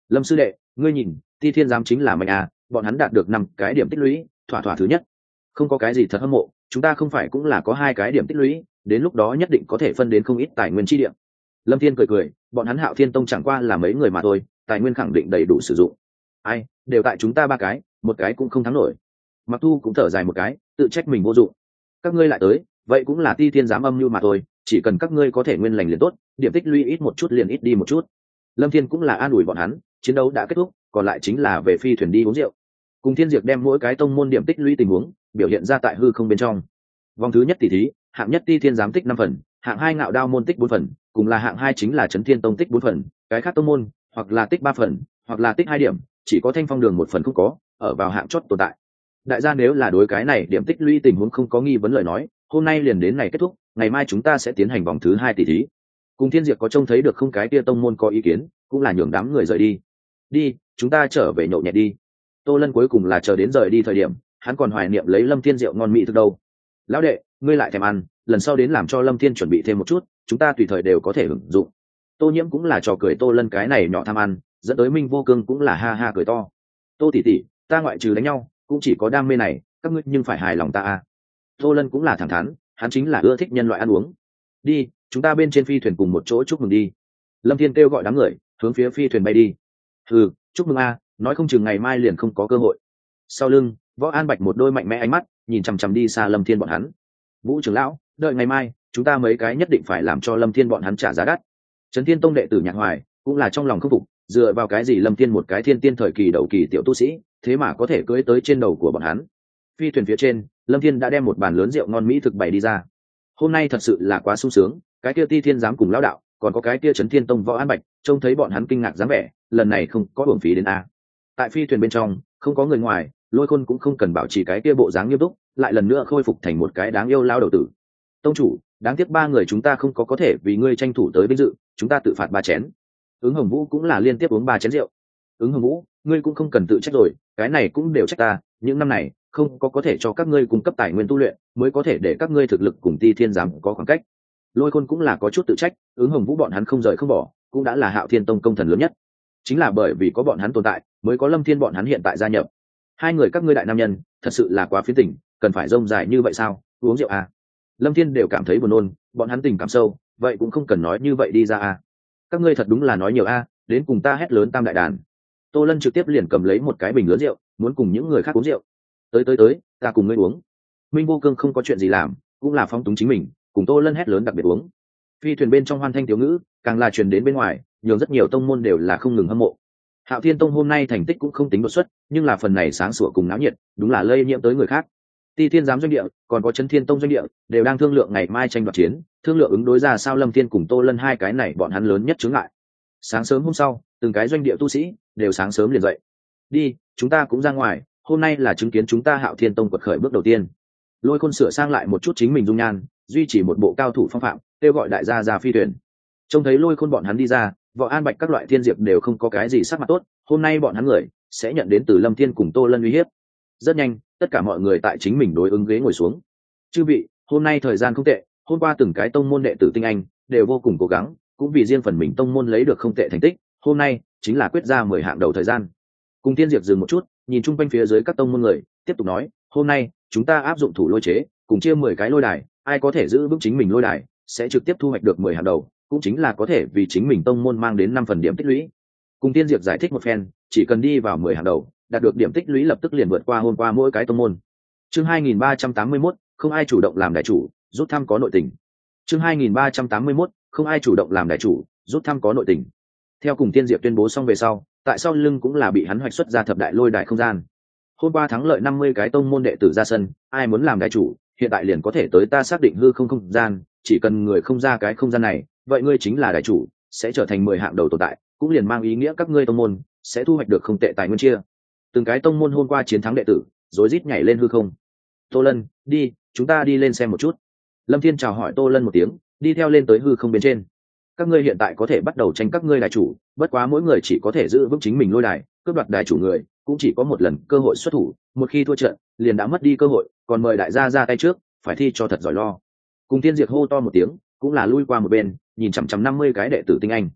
Lâm sư đệ, ngươi nhìn, ti thiên giám chính là mạnh à, bọn hắn đạt được năm cái điểm tích lũy, thỏa thỏa thứ nhất. Không có cái gì thật hâm mộ, chúng ta không phải cũng là có hai cái điểm tích lũy, đến lúc đó nhất định có thể phân đến không ít tài nguyên chi điểm. Lâm Thiên cười cười, bọn hắn Hạo Thiên Tông chẳng qua là mấy người mà thôi, tài nguyên khẳng định đầy đủ sử dụng. Ai, đều tại chúng ta ba cái, một cái cũng không thắng nổi. Mặc Thu cũng thở dài một cái, tự trách mình vô dụng. Các ngươi lại tới, vậy cũng là ti thiên giám âm mưu mà thôi, chỉ cần các ngươi có thể nguyên lành liền tốt, điểm tích lũy ít một chút liền ít đi một chút. Lâm Thiên cũng là an ủi bọn hắn, chiến đấu đã kết thúc, còn lại chính là về phi thuyền đi uống rượu. Cùng Thiên Diệp đem mỗi cái tông môn điểm tích lũy tình huống biểu hiện ra tại hư không bên trong. Vòng thứ nhất tỷ thí, hạng nhất ti thiên giám tích năm phần, hạng hai ngạo đao môn tích bốn phần, cùng là hạng hai chính là Chấn Thiên Tông tích bốn phần, cái khác tông môn hoặc là tích ba phần, hoặc là tích hai điểm, chỉ có Thanh Phong Đường một phần không có, ở vào hạng chót tồn tại. Đại gia nếu là đối cái này điểm tích lũy tình huống không có nghi vấn lời nói, hôm nay liền đến này kết thúc, ngày mai chúng ta sẽ tiến hành vòng thứ hai tỷ thí. Cùng Thiên Diệp có trông thấy được không cái kia tông môn có ý kiến, cũng là nhường đám người rời đi. Đi, chúng ta trở về nhậu nhẹt đi. Tô Lân cuối cùng là chờ đến rời đi thời điểm, hắn còn hoài niệm lấy Lâm Thiên rượu ngon mỹ thực đâu. Lão đệ, ngươi lại thèm ăn, lần sau đến làm cho Lâm Thiên chuẩn bị thêm một chút, chúng ta tùy thời đều có thể hưởng dụng. Tô Nhiễm cũng là trò cười Tô Lân cái này nhỏ tham ăn, dẫn tới Minh Vô Cương cũng là ha ha cười to. Tô tỷ tỷ, ta ngoại trừ đánh nhau, cũng chỉ có đam mê này, các ngươi nhưng phải hài lòng ta à. Tô Lân cũng là thẳng thắn, hắn chính là ưa thích nhân loại ăn uống. Đi, chúng ta bên trên phi thuyền cùng một chỗ chúc mừng đi. Lâm Thiên kêu gọi đám người, hướng phía phi thuyền bay đi. Ừ, chúc mừng a, nói không chừng ngày mai liền không có cơ hội. Sau lưng, Võ An Bạch một đôi mạnh mẽ ánh mắt nhìn chằm chằm đi xa Lâm Thiên bọn hắn. Vũ trưởng lão, đợi ngày mai, chúng ta mấy cái nhất định phải làm cho Lâm Thiên bọn hắn trả giá đắt. Trấn Thiên Tông đệ tử Nhạc Hoài cũng là trong lòng khâm phục, dựa vào cái gì Lâm Thiên một cái thiên tiên thời kỳ đầu kỳ tiểu tu sĩ, thế mà có thể cưỡi tới trên đầu của bọn hắn. Phi thuyền phía trên, Lâm Thiên đã đem một bàn lớn rượu ngon mỹ thực bày đi ra. Hôm nay thật sự là quá sung sướng, cái kia Ti Thiên giám cùng lão đạo, còn có cái kia Trấn Thiên Tông Võ An Bạch, trông thấy bọn hắn kinh ngạc dáng vẻ, lần này không có uổng phí đến a. Tại phi thuyền bên trong, không có người ngoài, Lôi Khôn cũng không cần bảo trì cái kia bộ dáng nghiêm túc, lại lần nữa khôi phục thành một cái đáng yêu lao đầu tử. Tông chủ, đáng tiếc ba người chúng ta không có có thể vì ngươi tranh thủ tới vinh dự, chúng ta tự phạt ba chén. Ứng Hồng Vũ cũng là liên tiếp uống ba chén rượu. Ứng Hồng Vũ, ngươi cũng không cần tự trách rồi, cái này cũng đều trách ta, những năm này không có có thể cho các ngươi cung cấp tài nguyên tu luyện, mới có thể để các ngươi thực lực cùng Ti Thiên giám có khoảng cách. Lôi Khôn cũng là có chút tự trách, Ứng Hồng Vũ bọn hắn không rời không bỏ, cũng đã là Hạo Thiên Tông công thần lớn nhất. Chính là bởi vì có bọn hắn tồn tại, mới có Lâm Thiên bọn hắn hiện tại gia nhập. Hai người các ngươi đại nam nhân, thật sự là quá phiến tình, cần phải rông dài như vậy sao? Uống rượu à? Lâm Thiên đều cảm thấy buồn nôn, bọn hắn tình cảm sâu, vậy cũng không cần nói như vậy đi ra à? Các ngươi thật đúng là nói nhiều a, à, đến cùng ta hét lớn tam đại đàn. Tô Lân trực tiếp liền cầm lấy một cái bình lớn rượu, muốn cùng những người khác uống rượu. Tới tới tới, ta cùng ngươi uống. Minh Vô Cương không có chuyện gì làm, cũng là phóng túng chính mình, cùng Tô Lân hét lớn đặc biệt uống. Phi thuyền bên trong hoan thanh thiếu ngữ, càng là truyền đến bên ngoài, nhường rất nhiều tông môn đều là không ngừng hâm mộ. Hạo Thiên Tông hôm nay thành tích cũng không tính đột xuất, nhưng là phần này sáng sủa cùng náo nhiệt, đúng là lây nhiễm tới người khác. Ti Thiên giám doanh địa, còn có Chấn Thiên Tông doanh địa, đều đang thương lượng ngày mai tranh đoạt chiến, thương lượng ứng đối ra sao Lâm Thiên cùng Tô Lân hai cái này bọn hắn lớn nhất chướng ngại. Sáng sớm hôm sau, từng cái doanh địa tu sĩ đều sáng sớm liền dậy. Đi, chúng ta cũng ra ngoài, hôm nay là chứng kiến chúng ta Hạo Thiên Tông quật khởi bước đầu tiên. Lôi Khôn sửa sang lại một chút chính mình dung nhan, duy trì một bộ cao thủ phong phạm, kêu gọi đại gia ra phi thuyền. Trông thấy Lôi Khôn bọn hắn đi ra, Võ An Bạch các loại thiên diệp đều không có cái gì sắc mặt tốt, hôm nay bọn hắn người sẽ nhận đến từ Lâm Thiên cùng Tô Lân uy hiếp. Rất nhanh, tất cả mọi người tại chính mình đối ứng ghế ngồi xuống. Chư vị, hôm nay thời gian không tệ, hôm qua từng cái tông môn đệ tử tinh anh đều vô cùng cố gắng, cũng vì riêng phần mình tông môn lấy được không tệ thành tích, hôm nay chính là quyết ra mười hạng đầu thời gian. Cùng Thiên Diệp dừng một chút, nhìn chung quanh phía dưới các tông môn người, tiếp tục nói, hôm nay chúng ta áp dụng thủ lôi chế, cùng chia mười cái lôi đài, ai có thể giữ vững chính mình lôi đài, sẽ trực tiếp thu hoạch được mười hạng đầu, cũng chính là có thể vì chính mình tông môn mang đến năm phần điểm tích lũy. Cùng Thiên Diệp giải thích một phen, chỉ cần đi vào mười hạng đầu, đạt được điểm tích lũy lập tức liền vượt qua hôm qua mỗi cái tông môn. Chương hai nghìn ba trăm tám mươi mốt, không ai chủ động làm đại chủ, rút thăm có nội tình. Chương hai nghìn ba trăm tám mươi mốt, không ai chủ động làm đại chủ, rút thăm có nội tình. Theo Cùng Thiên Diệp tuyên bố xong về sau, tại sau lưng cũng là bị hắn hoạch xuất ra thập đại lôi đài không gian. Hôm qua thắng lợi năm mươi cái tông môn đệ tử ra sân, ai muốn làm đại chủ, hiện tại liền có thể tới ta xác định hư không không gian, chỉ cần người không ra cái không gian này, vậy ngươi chính là đại chủ, sẽ trở thành mười hạng đầu tồn tại, cũng liền mang ý nghĩa các ngươi tông môn sẽ thu hoạch được không tệ tài nguyên chia. Từng cái tông môn hôm qua chiến thắng đệ tử, rối rít nhảy lên hư không. Tô Lân, đi, chúng ta đi lên xem một chút. Lâm Thiên chào hỏi Tô Lân một tiếng, đi theo lên tới hư không bên trên. Các ngươi hiện tại có thể bắt đầu tranh các ngươi đại chủ, bất quá mỗi người chỉ có thể giữ vững chính mình lôi đài, cướp đoạt đài chủ người cũng chỉ có một lần cơ hội xuất thủ, một khi thua trận, liền đã mất đi cơ hội, còn mời đại gia ra tay trước, phải thi cho thật giỏi lo. Cùng Thiên Diệp hô to một tiếng, cũng là lui qua một bên, nhìn chằm chằm năm mươi cái đệ tử tinh anh.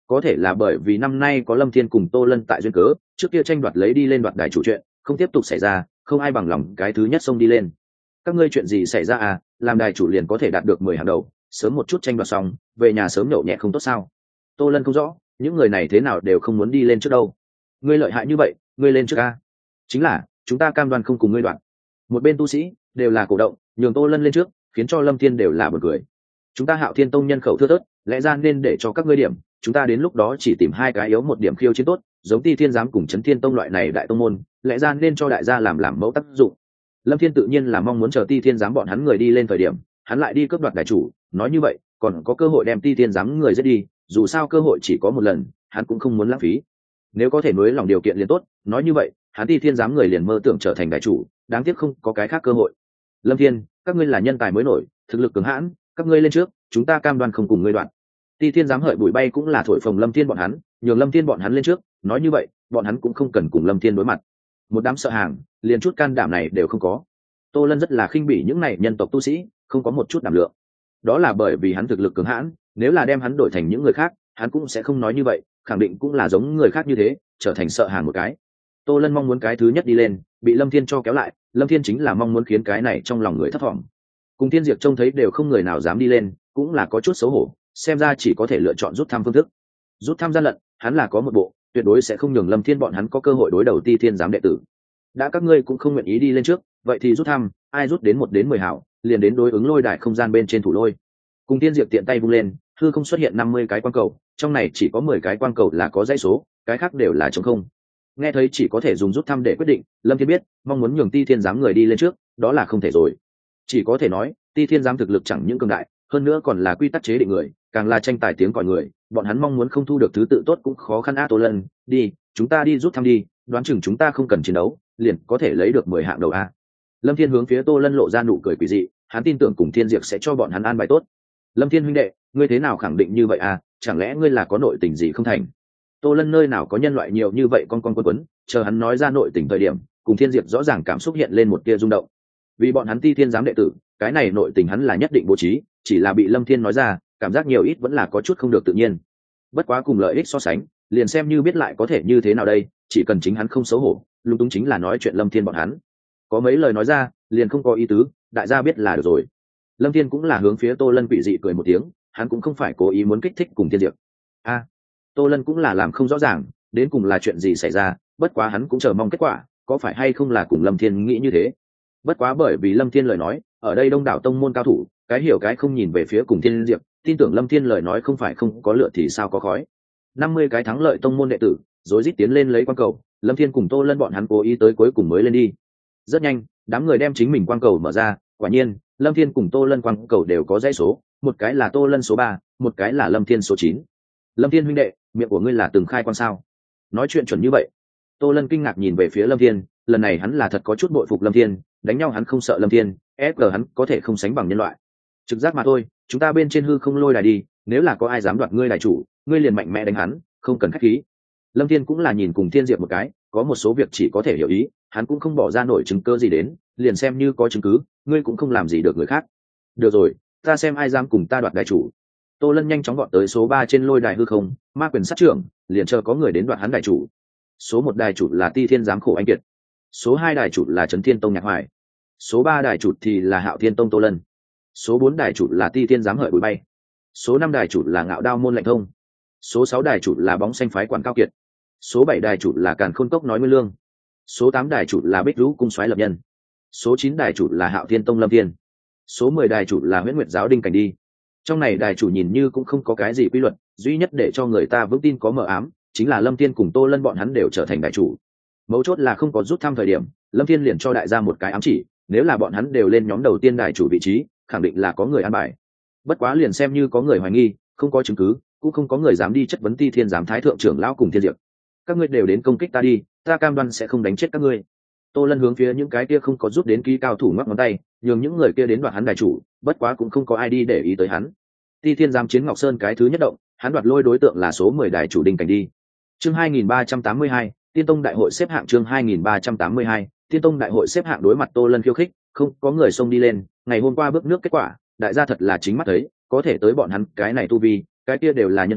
có thể là bởi vì năm nay có Lâm Thiên cùng Tô Lân tại duyên cớ, trước kia tranh đoạt lấy đi lên đoạt đài chủ chuyện không tiếp tục xảy ra, không ai bằng lòng cái thứ nhất xông đi lên. Các ngươi chuyện gì xảy ra à, làm đài chủ liền có thể đạt được mười hàng đầu, sớm một chút tranh đoạt xong về nhà sớm nhậu nhẹ không tốt sao? Tô Lân không rõ, những người này thế nào đều không muốn đi lên trước đâu. Ngươi lợi hại như vậy, ngươi lên trước a. Chính là chúng ta cam đoan không cùng ngươi đoạn. Một bên tu sĩ đều là cổ động nhường Tô Lân lên trước, khiến cho Lâm Thiên đều là buồn cười. Chúng ta Hạo Thiên Tông nhân khẩu thưa thớt, lẽ ra nên để cho các ngươi điểm, chúng ta đến lúc đó chỉ tìm hai cái yếu một điểm khiêu chiến tốt, giống Ti Thiên giám cùng Chấn Thiên Tông loại này đại tông môn, lẽ ra nên cho đại gia làm làm mẫu tác dụng. Lâm Thiên tự nhiên là mong muốn chờ Ti Thiên giám bọn hắn người đi lên thời điểm, hắn lại đi cướp đoạt đại chủ, nói như vậy, còn có cơ hội đem Ti Thiên giám người giết đi, dù sao cơ hội chỉ có một lần, hắn cũng không muốn lãng phí. Nếu có thể nối lòng điều kiện liền tốt, nói như vậy, hắn Ti Thiên giám người liền mơ tưởng trở thành đại chủ, đáng tiếc không có cái khác cơ hội. Lâm Thiên, các ngươi là nhân tài mới nổi, thực lực cứng hãn, các ngươi lên trước, chúng ta cam đoan không cùng ngươi đoạn. Ti Thiên giám hợi bụi bay cũng là thổi phồng Lâm Thiên bọn hắn, nhường Lâm Thiên bọn hắn lên trước, nói như vậy, bọn hắn cũng không cần cùng Lâm Thiên đối mặt. Một đám sợ hàng, liền chút can đảm này đều không có. Tô Lân rất là khinh bỉ những này nhân tộc tu sĩ, không có một chút đảm lượng. Đó là bởi vì hắn thực lực cường hãn, nếu là đem hắn đổi thành những người khác, hắn cũng sẽ không nói như vậy, khẳng định cũng là giống người khác như thế, trở thành sợ hàng một cái. Tô Lân mong muốn cái thứ nhất đi lên, bị Lâm Thiên cho kéo lại, Lâm Thiên chính là mong muốn khiến cái này trong lòng người thất vọng. Cùng Thiên Diệp trông thấy đều không người nào dám đi lên, cũng là có chút xấu hổ, xem ra chỉ có thể lựa chọn rút thăm phương thức. Rút thăm gian lận, hắn là có một bộ, tuyệt đối sẽ không nhường Lâm Thiên bọn hắn có cơ hội đối đầu Ti Thiên giám đệ tử. Đã các ngươi cũng không nguyện ý đi lên trước, vậy thì rút thăm, ai rút đến một đến mười hảo, liền đến đối ứng lôi đài không gian bên trên thủ lôi. Cùng Thiên Diệp tiện tay vung lên, hư không xuất hiện năm mươi cái quang cầu, trong này chỉ có mười cái quang cầu là có dãy số, cái khác đều là trống không. Nghe thấy chỉ có thể dùng rút thăm để quyết định, Lâm Thiên biết, mong muốn nhường Ti Thiên giám người đi lên trước, đó là không thể rồi. Chỉ có thể nói, Ti Thiên giám thực lực chẳng những cường đại, hơn nữa còn là quy tắc chế định người, càng là tranh tài tiếng còi người, bọn hắn mong muốn không thu được thứ tự tốt cũng khó khăn. A Tô Lân, đi, chúng ta đi rút thăm đi, đoán chừng chúng ta không cần chiến đấu, liền có thể lấy được mười hạng đầu a. Lâm Thiên hướng phía Tô Lân lộ ra nụ cười quỷ dị, hắn tin tưởng cùng Thiên Diệp sẽ cho bọn hắn an bài tốt. Lâm Thiên huynh đệ, ngươi thế nào khẳng định như vậy à, chẳng lẽ ngươi là có nội tình gì không thành? Tô Lân nơi nào có nhân loại nhiều như vậy con con quấn quấn, chờ hắn nói ra nội tình thời điểm, cùng Thiên Diệp rõ ràng cảm xúc hiện lên một tia rung động. Vì bọn hắn Ti Thiên giám đệ tử, cái này nội tình hắn là nhất định bố trí, chỉ là bị Lâm Thiên nói ra, cảm giác nhiều ít vẫn là có chút không được tự nhiên. Bất quá cùng lợi ích so sánh, liền xem như biết lại có thể như thế nào đây, chỉ cần chính hắn không xấu hổ, lung túng chính là nói chuyện Lâm Thiên bọn hắn. Có mấy lời nói ra, liền không có ý tứ, đại gia biết là được rồi. Lâm Thiên cũng là hướng phía Tô Lân quỷ dị cười một tiếng, hắn cũng không phải cố ý muốn kích thích cùng Thiên Diệp. A, à, Tô Lân cũng là làm không rõ ràng, đến cùng là chuyện gì xảy ra, bất quá hắn cũng chờ mong kết quả, có phải hay không là cùng Lâm Thiên nghĩ như thế. Bất quá bởi vì Lâm Thiên lời nói, ở đây đông đảo tông môn cao thủ, cái hiểu cái không nhìn về phía cùng Thiên Diệp, tin tưởng Lâm Thiên lời nói không phải không có lửa thì sao có khói. năm mươi cái thắng lợi tông môn đệ tử, rối rít tiến lên lấy quang cầu, Lâm Thiên cùng Tô Lân bọn hắn cố ý tới cuối cùng mới lên đi. Rất nhanh, đám người đem chính mình quang cầu mở ra, quả nhiên, Lâm Thiên cùng Tô Lân quang cầu đều có dãy số, một cái là Tô Lân số ba, một cái là Lâm Thiên số chín. Lâm Thiên huynh đệ, miệng của ngươi là từng khai quan sao? Nói chuyện chuẩn như vậy. Tô Lân kinh ngạc nhìn về phía Lâm Thiên, lần này hắn là thật có chút bội phục Lâm Thiên, đánh nhau hắn không sợ Lâm Thiên, ép cờ hắn có thể không sánh bằng nhân loại. Trực giác mà thôi, chúng ta bên trên hư không lôi đài đi, nếu là có ai dám đoạt ngươi đài chủ, ngươi liền mạnh mẽ đánh hắn, không cần khách khí. Lâm Thiên cũng là nhìn cùng Thiên Diệp một cái, có một số việc chỉ có thể hiểu ý, hắn cũng không bỏ ra nổi chứng cứ gì đến, liền xem như có chứng cứ, ngươi cũng không làm gì được người khác. Được rồi, ta xem ai dám cùng ta đoạt đài chủ. Tô Lân nhanh chóng gọn tới số ba trên lôi đài hư không, ma quyền sát trưởng, liền chờ có người đến đoạt hắn đài chủ. Số một đài chủ là Ti Thiên giám Khổ Anh Kiệt, số hai đài chủ là Chấn Thiên Tông Nhạc Hoài, số ba đài chủ thì là Hạo Thiên Tông Tô Lân, số bốn đài chủ là Ti Thiên giám Hợi Bụi Bay, số năm đài chủ là Ngạo Đao Môn Lạnh Thông, số sáu đài chủ là Bóng Xanh Phái Quản Cao Kiệt, số bảy đài chủ là Càn Khôn Cốc Nói Nguyên Lương, số tám đài chủ là Bích Vũ Cung Soái Lập Nhân, số chín đài chủ là Hạo Thiên Tông Lâm Thiên, số mười đài chủ là Huyễn Nguyệt Giáo Đinh Cảnh Đi. Trong này đài chủ nhìn như cũng không có cái gì quy luật, duy nhất để cho người ta vững tin có mờ ám, chính là Lâm Thiên cùng Tô Lân bọn hắn đều trở thành đài chủ. Mấu chốt là không có rút thăm thời điểm, Lâm Thiên liền cho đại gia một cái ám chỉ, nếu là bọn hắn đều lên nhóm đầu tiên đài chủ vị trí, khẳng định là có người an bài. Bất quá liền xem như có người hoài nghi, không có chứng cứ, cũng không có người dám đi chất vấn Ti Thiên giám thái thượng trưởng lão cùng Thiên Diệp. Các ngươi đều đến công kích ta đi, ta cam đoan sẽ không đánh chết các ngươi. Tô Lân hướng phía những cái kia không có rút đến ký cao thủ ngoắc ngón tay, nhường những người kia đến đoạt hắn đài chủ, bất quá cũng không có ai đi để ý tới hắn. Ti Thiên giám chiến Ngọc Sơn cái thứ nhất động, hắn đoạt lôi đối tượng là số mười đài chủ Đinh Cảnh Đi. Chương hai nghìn ba trăm tám mươi hai, Tiên Tông đại hội xếp hạng chương hai nghìn ba trăm tám mươi hai, Tiên Tông đại hội xếp hạng đối mặt Tô Lân khiêu khích, không có người xông đi lên, ngày hôm qua bước nước kết quả, đại gia thật là chính mắt thấy, có thể tới bọn hắn cái này tu vi, cái kia đều là nhân tinh,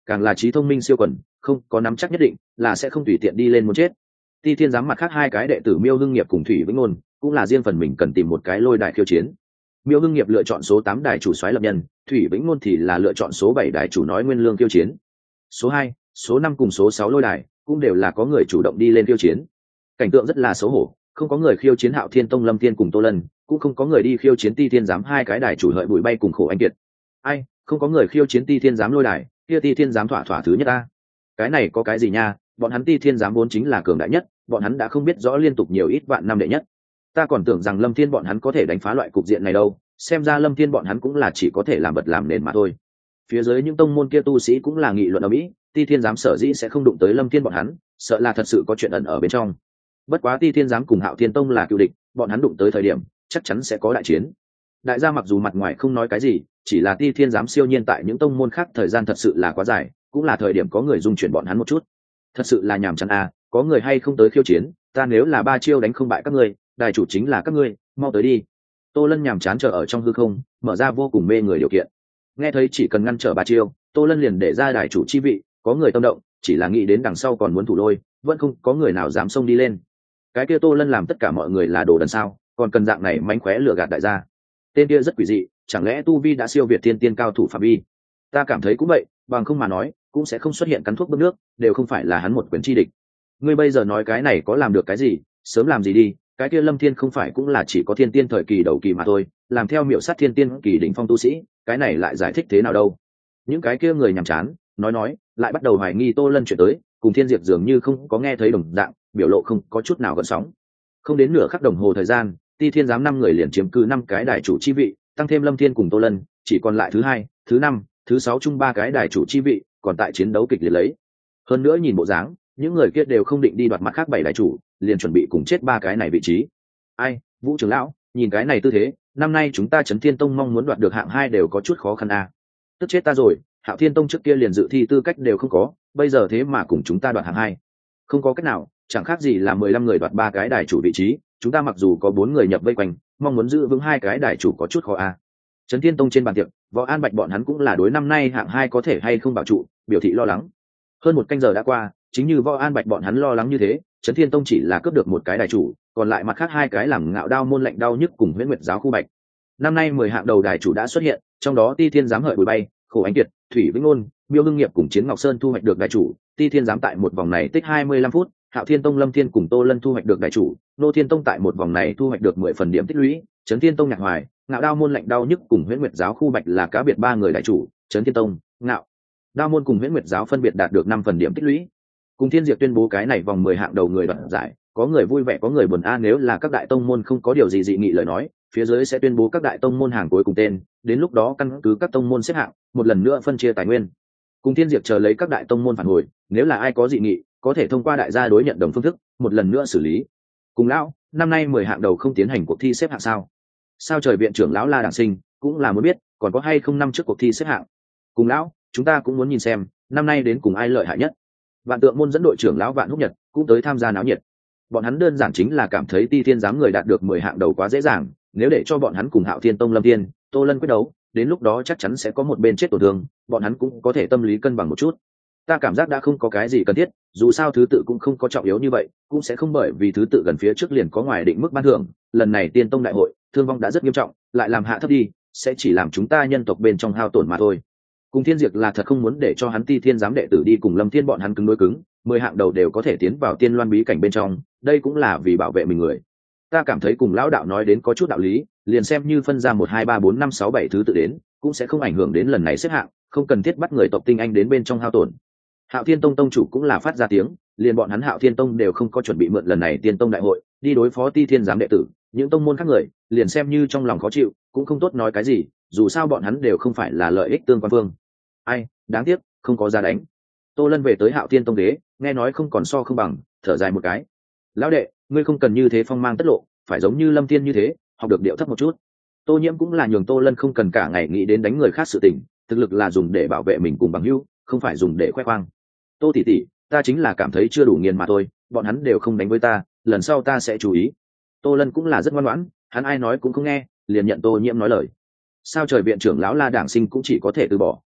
càng là trí thông minh siêu quần, không có nắm chắc nhất định là sẽ không tùy tiện đi lên muốn chết. Ti Thiên giám mặt khác hai cái đệ tử Miêu Hưng Nghiệp cùng Thủy Vĩnh Ngôn cũng là riêng phần mình cần tìm một cái lôi đài khiêu chiến. Miêu Hưng Nghiệp lựa chọn số tám đài chủ soái lập nhân, Thủy Vĩnh Ngôn thì là lựa chọn số bảy đài chủ nói Nguyên Lương khiêu chiến. Số hai, số năm cùng số sáu lôi đài cũng đều là có người chủ động đi lên khiêu chiến. Cảnh tượng rất là xấu hổ, không có người khiêu chiến Hạo Thiên Tông Lâm Thiên cùng Tô Lân, cũng không có người đi khiêu chiến Ti Thiên giám hai cái đài chủ Hợi Bụi Bay cùng Khổ Anh Kiệt. Ai, không có người khiêu chiến Ti Thiên giám lôi đài, kia Ti Thiên giám thỏa thỏa thứ nhất a. Cái này có cái gì nha, bọn hắn Ti Thiên giám vốn chính là cường đại nhất, bọn hắn đã không biết rõ liên tục nhiều ít vạn năm đệ nhất. Ta còn tưởng rằng Lâm Thiên bọn hắn có thể đánh phá loại cục diện này đâu, xem ra Lâm Thiên bọn hắn cũng là chỉ có thể làm bật làm nền mà thôi. Phía dưới những tông môn kia tu sĩ cũng là nghị luận ở mỹ, Ti Thiên giám sở dĩ sẽ không đụng tới Lâm Thiên bọn hắn, sợ là thật sự có chuyện ẩn ở bên trong. Bất quá Ti Thiên giám cùng Hạo Thiên Tông là cựu địch, bọn hắn đụng tới thời điểm chắc chắn sẽ có đại chiến. Đại gia mặc dù mặt ngoài không nói cái gì, chỉ là Ti Thiên giám siêu nhiên tại những tông môn khác thời gian thật sự là quá dài, cũng là thời điểm có người dung chuyển bọn hắn một chút. Thật sự là nhàm chán à, có người hay không tới khiêu chiến, ta nếu là ba chiêu đánh không bại các ngươi, đài chủ chính là các ngươi, mau tới đi. Tô Lân nhàm chán chờ ở trong hư không, mở ra vô cùng mê người điều kiện. Nghe thấy chỉ cần ngăn trở ba chiêu, Tô Lân liền để ra đài chủ chi vị, có người tâm động, chỉ là nghĩ đến đằng sau còn muốn thủ đôi, vẫn không có người nào dám xông đi lên. Cái kia Tô Lân làm tất cả mọi người là đồ đần sao, còn cần dạng này mánh khóe lừa gạt đại gia. Tên kia rất quỷ dị, chẳng lẽ tu vi đã siêu việt thiên tiên cao thủ phạm vi? Ta cảm thấy cũng vậy, bằng không mà nói cũng sẽ không xuất hiện cắn thuốc bước nước, đều không phải là hắn một quyền chi địch. Ngươi bây giờ nói cái này có làm được cái gì, sớm làm gì đi, cái kia Lâm Thiên không phải cũng là chỉ có thiên tiên thời kỳ đầu kỳ mà thôi, làm theo miểu sát thiên tiên kỳ đỉnh phong tu sĩ, cái này lại giải thích thế nào đâu? Những cái kia người nhàm chán nói nói lại bắt đầu hoài nghi Tô Lân chuyện tới, cùng Thiên Diệp dường như không có nghe thấy đồng dạng, biểu lộ không có chút nào gợn sóng. Không đến nửa khắc đồng hồ thời gian, Ti Thiên giám năm người liền chiếm cứ năm cái đài chủ chi vị, tăng thêm Lâm Thiên cùng Tô Lân, chỉ còn lại thứ hai, thứ năm, thứ sáu chung ba cái đài chủ chi vị, còn tại chiến đấu kịch liệt lấy. Hơn nữa nhìn bộ dáng, những người kia đều không định đi đoạt mặt khác bảy đài chủ, liền chuẩn bị cùng chết ba cái này vị trí. Ai, Vũ trưởng lão, nhìn cái này tư thế, năm nay chúng ta Chấn Thiên Tông mong muốn đoạt được hạng hai đều có chút khó khăn à. Tức chết ta rồi, Hạo Thiên Tông trước kia liền dự thi tư cách đều không có, bây giờ thế mà cùng chúng ta đoạt hạng hai. Không có cách nào, chẳng khác gì là mười lăm người đoạt ba cái đài chủ vị trí, chúng ta mặc dù có bốn người nhập vây quanh, mong muốn giữ vững hai cái đài chủ có chút khó à. Chấn Thiên Tông trên bàn tiệc, Võ An Bạch bọn hắn cũng là đối năm nay hạng hai có thể hay không bảo trụ, biểu thị lo lắng. Hơn một canh giờ đã qua, chính như Võ An Bạch bọn hắn lo lắng như thế, Chấn Thiên Tông chỉ là cướp được một cái đài chủ, còn lại mặt khác hai cái làm Ngạo Đao môn lệnh đau nhức cùng Huyễn Nguyệt giáo khu bạch. Năm nay mười hạng đầu đài chủ đã xuất hiện, trong đó Ti Thiên giám Hợi Bụi Bay, Khổ Ánh Kiệt, Thủy Vĩnh Ngôn, Miêu Hưng Nghiệp cùng Chiến Ngọc Sơn thu hoạch được đài chủ, Ti Thiên giám tại một vòng này tích hai mươi lăm phút, Hạo Thiên Tông Lâm Thiên cùng Tô Lân thu hoạch được đài chủ, Nô Thiên Tông tại một vòng này thu hoạch được mười phần điểm tích lũy, Chấn Thiên Tông Nhạc Hoài, Ngạo Đao môn lệnh đau nhức cùng Huyễn Nguyệt giáo khu bạch là cá biệt ba người đài chủ, Chấn Thiên Tông, Ngạo Đao môn cùng Huyễn Nguyệt giáo phân biệt đạt được năm phần điểm tích lũy. Cùng Thiên Diệp tuyên bố cái này vòng mười hạng đầu người đoạt giải, có người vui vẻ có người buồn a, nếu là các đại tông môn không có điều gì dị nghị lời nói, phía dưới sẽ tuyên bố các đại tông môn hàng cuối cùng tên, đến lúc đó căn cứ các tông môn xếp hạng, một lần nữa phân chia tài nguyên. Cùng Thiên Diệp chờ lấy các đại tông môn phản hồi, nếu là ai có dị nghị, có thể thông qua đại gia đối nhận đồng phương thức, một lần nữa xử lý. Cùng lão, năm nay mười hạng đầu không tiến hành cuộc thi xếp hạng sao? Sao trời viện trưởng lão La Đảng Sinh cũng là muốn biết, còn có hay không năm trước cuộc thi xếp hạng. Cùng lão, chúng ta cũng muốn nhìn xem, năm nay đến cùng ai lợi hại nhất. Vạn Tượng môn dẫn đội trưởng lão Vạn Húc Nhật cũng tới tham gia náo nhiệt. Bọn hắn đơn giản chính là cảm thấy Ti Thiên giám người đạt được mười hạng đầu quá dễ dàng, nếu để cho bọn hắn cùng Hạo Thiên Tông Lâm Thiên, Tô Lân quyết đấu, đến lúc đó chắc chắn sẽ có một bên chết tổn thương, bọn hắn cũng có thể tâm lý cân bằng một chút. Ta cảm giác đã không có cái gì cần thiết, dù sao thứ tự cũng không có trọng yếu như vậy, cũng sẽ không bởi vì thứ tự gần phía trước liền có ngoài định mức ban thưởng, lần này Tiên Tông đại hội, thương vong đã rất nghiêm trọng, lại làm hạ thấp đi, sẽ chỉ làm chúng ta nhân tộc bên trong hao tổn mà thôi. Cùng Thiên Diệp là thật không muốn để cho hắn Ti Thiên giám đệ tử đi cùng Lâm Thiên bọn hắn cứng đối cứng, mười hạng đầu đều có thể tiến vào Tiên Loan bí cảnh bên trong, đây cũng là vì bảo vệ mình người. Ta cảm thấy cùng lão đạo nói đến có chút đạo lý, liền xem như phân ra một hai ba bốn năm sáu bảy thứ tự đến, cũng sẽ không ảnh hưởng đến lần này xếp hạng, không cần thiết bắt người tộc tinh anh đến bên trong hao tổn. Hạo Thiên Tông tông chủ cũng là phát ra tiếng, liền bọn hắn Hạo Thiên Tông đều không có chuẩn bị mượn lần này Tiên Tông đại hội đi đối phó Ti Thiên giám đệ tử, những tông môn khác người, liền xem như trong lòng khó chịu, cũng không tốt nói cái gì, dù sao bọn hắn đều không phải là lợi ích tương quan phương. Ai, đáng tiếc, không có ra đánh. Tô Lân về tới Hạo Thiên Tông đế, nghe nói không còn so không bằng, thở dài một cái. Lão đệ, ngươi không cần như thế phong mang tất lộ, phải giống như Lâm Thiên như thế, học được điệu thấp một chút. Tô Nhiễm cũng là nhường Tô Lân không cần cả ngày nghĩ đến đánh người khác sự tình, thực lực là dùng để bảo vệ mình cùng bằng hữu, không phải dùng để khoe khoang. Tô tỷ tỷ, ta chính là cảm thấy chưa đủ nghiền mà thôi, bọn hắn đều không đánh với ta, lần sau ta sẽ chú ý. Tô Lân cũng là rất ngoan ngoãn, hắn ai nói cũng không nghe, liền nhận Tô Nhiễm nói lời. Sao trời viện trưởng lão La Đảng Sinh cũng chỉ có thể từ bỏ,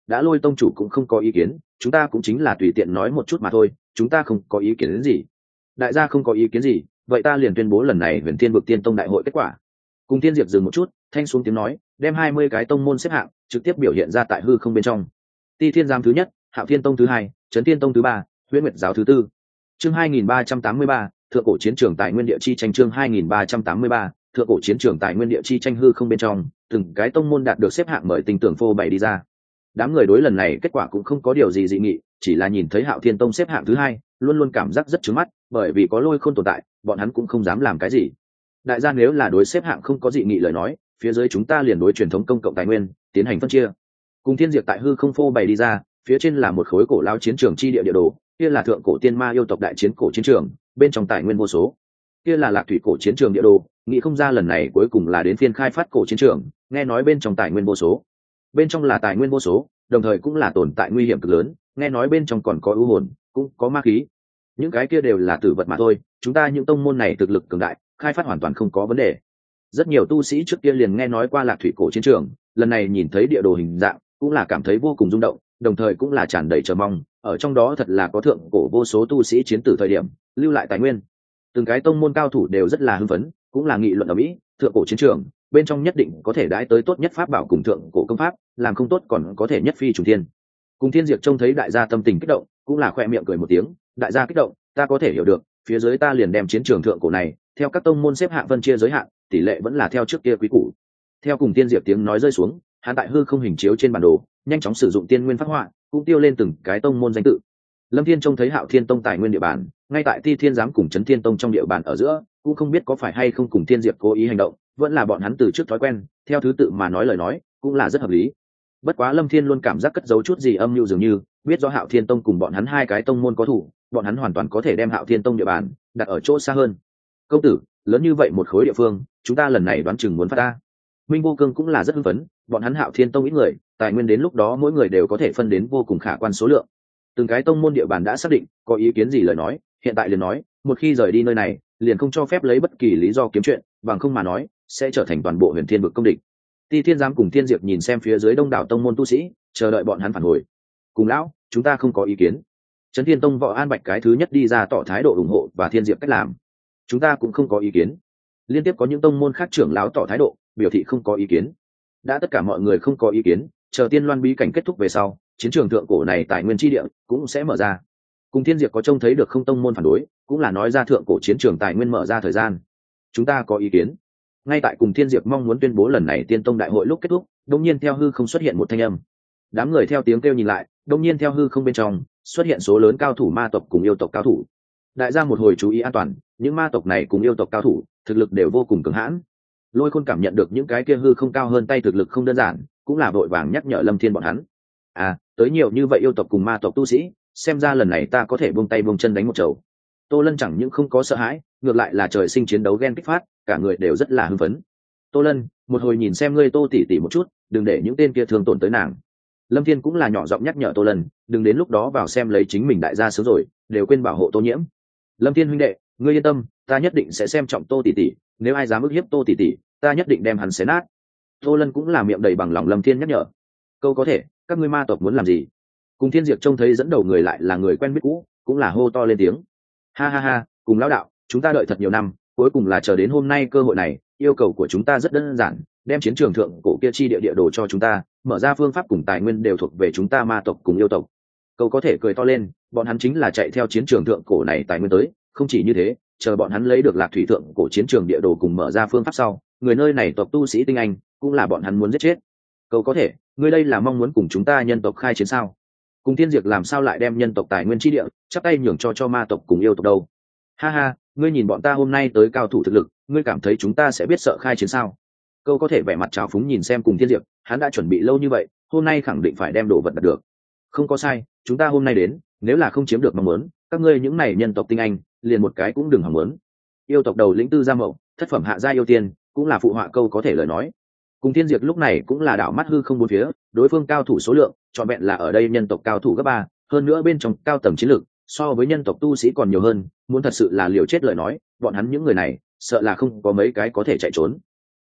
đã Lôi tông chủ cũng không có ý kiến, chúng ta cũng chính là tùy tiện nói một chút mà thôi, chúng ta không có ý kiến đến gì. Đại gia không có ý kiến gì, vậy ta liền tuyên bố lần này Huyền Thiên vực Tiên Tông đại hội kết quả. Cùng Thiên Diệp dừng một chút, thanh xuống tiếng nói, đem hai mươi cái tông môn xếp hạng trực tiếp biểu hiện ra tại hư không bên trong. Ti Thiên Giám thứ nhất, Hạo Thiên Tông thứ hai, Trấn Thiên Tông thứ ba, Huyễn Nguyệt Giáo thứ tư. Chương hai nghìn ba trăm tám mươi ba, thượng cổ chiến trường tài nguyên địa chi tranh. Chương hai nghìn ba trăm tám mươi ba, thượng cổ chiến trường tài nguyên địa chi tranh. Hư không bên trong, từng cái tông môn đạt được xếp hạng mời tình tưởng phô bày đi ra. Đám người đối lần này kết quả cũng không có điều gì dị nghị, chỉ là nhìn thấy Hạo Thiên Tông xếp hạng thứ hai, luôn luôn cảm giác rất chướng mắt, bởi vì có Lôi Khôn tồn tại, bọn hắn cũng không dám làm cái gì. Đại gia nếu là đối xếp hạng không có dị nghị lời nói, phía dưới chúng ta liền đối truyền thống công cộng tài nguyên tiến hành phân chia. Cùng Thiên Diệp tại hư không phô bày đi ra, phía trên là một khối cổ lao chiến trường chi địa địa đồ, kia là thượng cổ tiên ma yêu tộc đại chiến cổ chiến trường, bên trong tài nguyên vô số. Kia là lạc thủy cổ chiến trường địa đồ, nghĩ không ra lần này cuối cùng là đến phiên khai phát cổ chiến trường, nghe nói bên trong tài nguyên vô số. Bên trong là tài nguyên vô số, đồng thời cũng là tồn tại nguy hiểm cực lớn, nghe nói bên trong còn có ưu hồn, cũng có ma khí. Những cái kia đều là tử vật mà thôi, chúng ta những tông môn này thực lực cường đại, khai phát hoàn toàn không có vấn đề. Rất nhiều tu sĩ trước kia liền nghe nói qua lạc thủy cổ chiến trường, lần này nhìn thấy địa đồ hình dạng, cũng là cảm thấy vô cùng rung động, đồng thời cũng là tràn đầy chờ mong, ở trong đó thật là có thượng cổ vô số tu sĩ chiến tử thời điểm, lưu lại tài nguyên. Từng cái tông môn cao thủ đều rất là hưng phấn, cũng là nghị luận ở mỹ, thượng cổ chiến trường, bên trong nhất định có thể đãi tới tốt nhất pháp bảo cùng thượng cổ công pháp, làm không tốt còn có thể nhất phi trùng thiên. Cùng Thiên Diệp trông thấy đại gia tâm tình kích động, cũng là khoe miệng cười một tiếng, đại gia kích động, ta có thể hiểu được, phía dưới ta liền đem chiến trường thượng cổ này, theo các tông môn xếp hạng phân chia giới hạn, tỷ lệ vẫn là theo trước kia quý cũ. Theo Cùng Thiên Diệp tiếng nói rơi xuống, hắn tại hư không hình chiếu trên bản đồ, nhanh chóng sử dụng tiên nguyên phát họa, cũng tiêu lên từng cái tông môn danh tự. Lâm Thiên trông thấy Hạo Thiên Tông tài nguyên địa bàn, ngay tại Ti Thiên Giám cùng Trấn Thiên Tông trong địa bàn ở giữa, cũng không biết có phải hay không Cùng Thiên Diệp cố ý hành động, vẫn là bọn hắn từ trước thói quen, theo thứ tự mà nói lời nói, cũng là rất hợp lý. Bất quá Lâm Thiên luôn cảm giác cất giấu chút gì âm mưu dường như, biết do Hạo Thiên Tông cùng bọn hắn hai cái tông môn có thủ, bọn hắn hoàn toàn có thể đem Hạo Thiên Tông địa bàn đặt ở chỗ xa hơn. Công tử, lớn như vậy một khối địa phương, chúng ta lần này đoán chừng muốn phát ta. Minh Vô Cương cũng là rất hưng phấn, bọn hắn Hạo Thiên Tông ít người, tài nguyên đến lúc đó mỗi người đều có thể phân đến vô cùng khả quan số lượng. Từng cái tông môn địa bàn đã xác định, có ý kiến gì lời nói, hiện tại liền nói, một khi rời đi nơi này, liền không cho phép lấy bất kỳ lý do kiếm chuyện, bằng không mà nói, sẽ trở thành toàn bộ Huyền Thiên vực công địch. Ti Thiên Giám cùng Thiên Diệp nhìn xem phía dưới đông đảo tông môn tu sĩ, chờ đợi bọn hắn phản hồi. Cùng lão, chúng ta không có ý kiến. Trấn Thiên Tông Võ An Bạch cái thứ nhất đi ra tỏ thái độ ủng hộ và Thiên Diệp cách làm. Chúng ta cũng không có ý kiến. Liên tiếp có những tông môn khác trưởng lão tỏ thái độ, biểu thị không có ý kiến. Đã tất cả mọi người không có ý kiến, chờ Tiên Loan bí cảnh kết thúc về sau, chiến trường thượng cổ này tại nguyên chi địa cũng sẽ mở ra. Cùng Thiên Diệp có trông thấy được không tông môn phản đối, cũng là nói ra thượng cổ chiến trường tài nguyên mở ra thời gian. Chúng ta có ý kiến. Ngay tại Cùng Thiên Diệp mong muốn tuyên bố lần này Tiên Tông đại hội lúc kết thúc, đột nhiên theo hư không xuất hiện một thanh âm. Đám người theo tiếng kêu nhìn lại, đột nhiên theo hư không bên trong xuất hiện số lớn cao thủ ma tộc cùng yêu tộc cao thủ. Đại gia một hồi chú ý an toàn, những ma tộc này cùng yêu tộc cao thủ, thực lực đều vô cùng cường hãn. Lôi Khôn cảm nhận được những cái kia hư không cao hơn tay thực lực không đơn giản, cũng là vội vàng nhắc nhở Lâm Thiên bọn hắn. À, tới nhiều như vậy yêu tộc cùng ma tộc tu sĩ, xem ra lần này ta có thể buông tay buông chân đánh một chầu. Tô Lân chẳng những không có sợ hãi, ngược lại là trời sinh chiến đấu ghen kích phát, cả người đều rất là hưng phấn. Tô Lân, một hồi nhìn xem ngươi Tô tỷ tỷ một chút, đừng để những tên kia thương tổn tới nàng. Lâm Thiên cũng là nhỏ giọng nhắc nhở Tô Lân, đừng đến lúc đó vào xem lấy chính mình đại gia sớm rồi, đều quên bảo hộ Tô Nhiễm. Lâm Thiên huynh đệ, ngươi yên tâm, ta nhất định sẽ xem trọng Tô tỷ tỷ, nếu ai dám ức hiếp Tô tỷ tỷ, ta nhất định đem hắn xé nát. Tô Lân cũng là miệng đầy bằng lòng Lâm Thiên nhắc nhở. Câu có thể, các ngươi ma tộc muốn làm gì? Cùng Thiên Diệp trông thấy dẫn đầu người lại là người quen biết cũ, cũng là hô to lên tiếng. Ha ha ha, cùng lão đạo, chúng ta đợi thật nhiều năm, cuối cùng là chờ đến hôm nay cơ hội này, yêu cầu của chúng ta rất đơn giản, đem chiến trường thượng cổ kia chi địa địa đồ cho chúng ta, mở ra phương pháp cùng tài nguyên đều thuộc về chúng ta ma tộc cùng yêu tộc. Câu có thể cười to lên, bọn hắn chính là chạy theo chiến trường thượng cổ này tài nguyên tới, không chỉ như thế, chờ bọn hắn lấy được lạc thủy thượng cổ chiến trường địa đồ cùng mở ra phương pháp sau, người nơi này tộc tu sĩ tinh anh, cũng là bọn hắn muốn giết chết. Câu có thể, ngươi đây là mong muốn cùng chúng ta nhân tộc khai chiến sao? Cùng Thiên Diệp làm sao lại đem nhân tộc tài nguyên chi địa chắp tay nhường cho cho ma tộc cùng yêu tộc đâu? Ha ha, ngươi nhìn bọn ta hôm nay tới cao thủ thực lực, ngươi cảm thấy chúng ta sẽ biết sợ khai chiến sao? Câu có thể vẻ mặt trào phúng nhìn xem Cùng Thiên Diệp, hắn đã chuẩn bị lâu như vậy, hôm nay khẳng định phải đem đồ vật đạt được. Không có sai, chúng ta hôm nay đến, nếu là không chiếm được mong muốn, các ngươi những này nhân tộc tinh anh, liền một cái cũng đừng hòng muốn. Yêu tộc đầu lĩnh Tư Gia Mậu, thất phẩm hạ gia yêu tiên, cũng là phụ họa câu có thể lời nói. Cùng Thiên Diệp lúc này cũng là đảo mắt hư không bốn phía, đối phương cao thủ số lượng, trọn vẹn là ở đây nhân tộc cao thủ gấp ba, hơn nữa bên trong cao tầng chiến lược, so với nhân tộc tu sĩ còn nhiều hơn, muốn thật sự là liều chết lời nói, bọn hắn những người này, sợ là không có mấy cái có thể chạy trốn.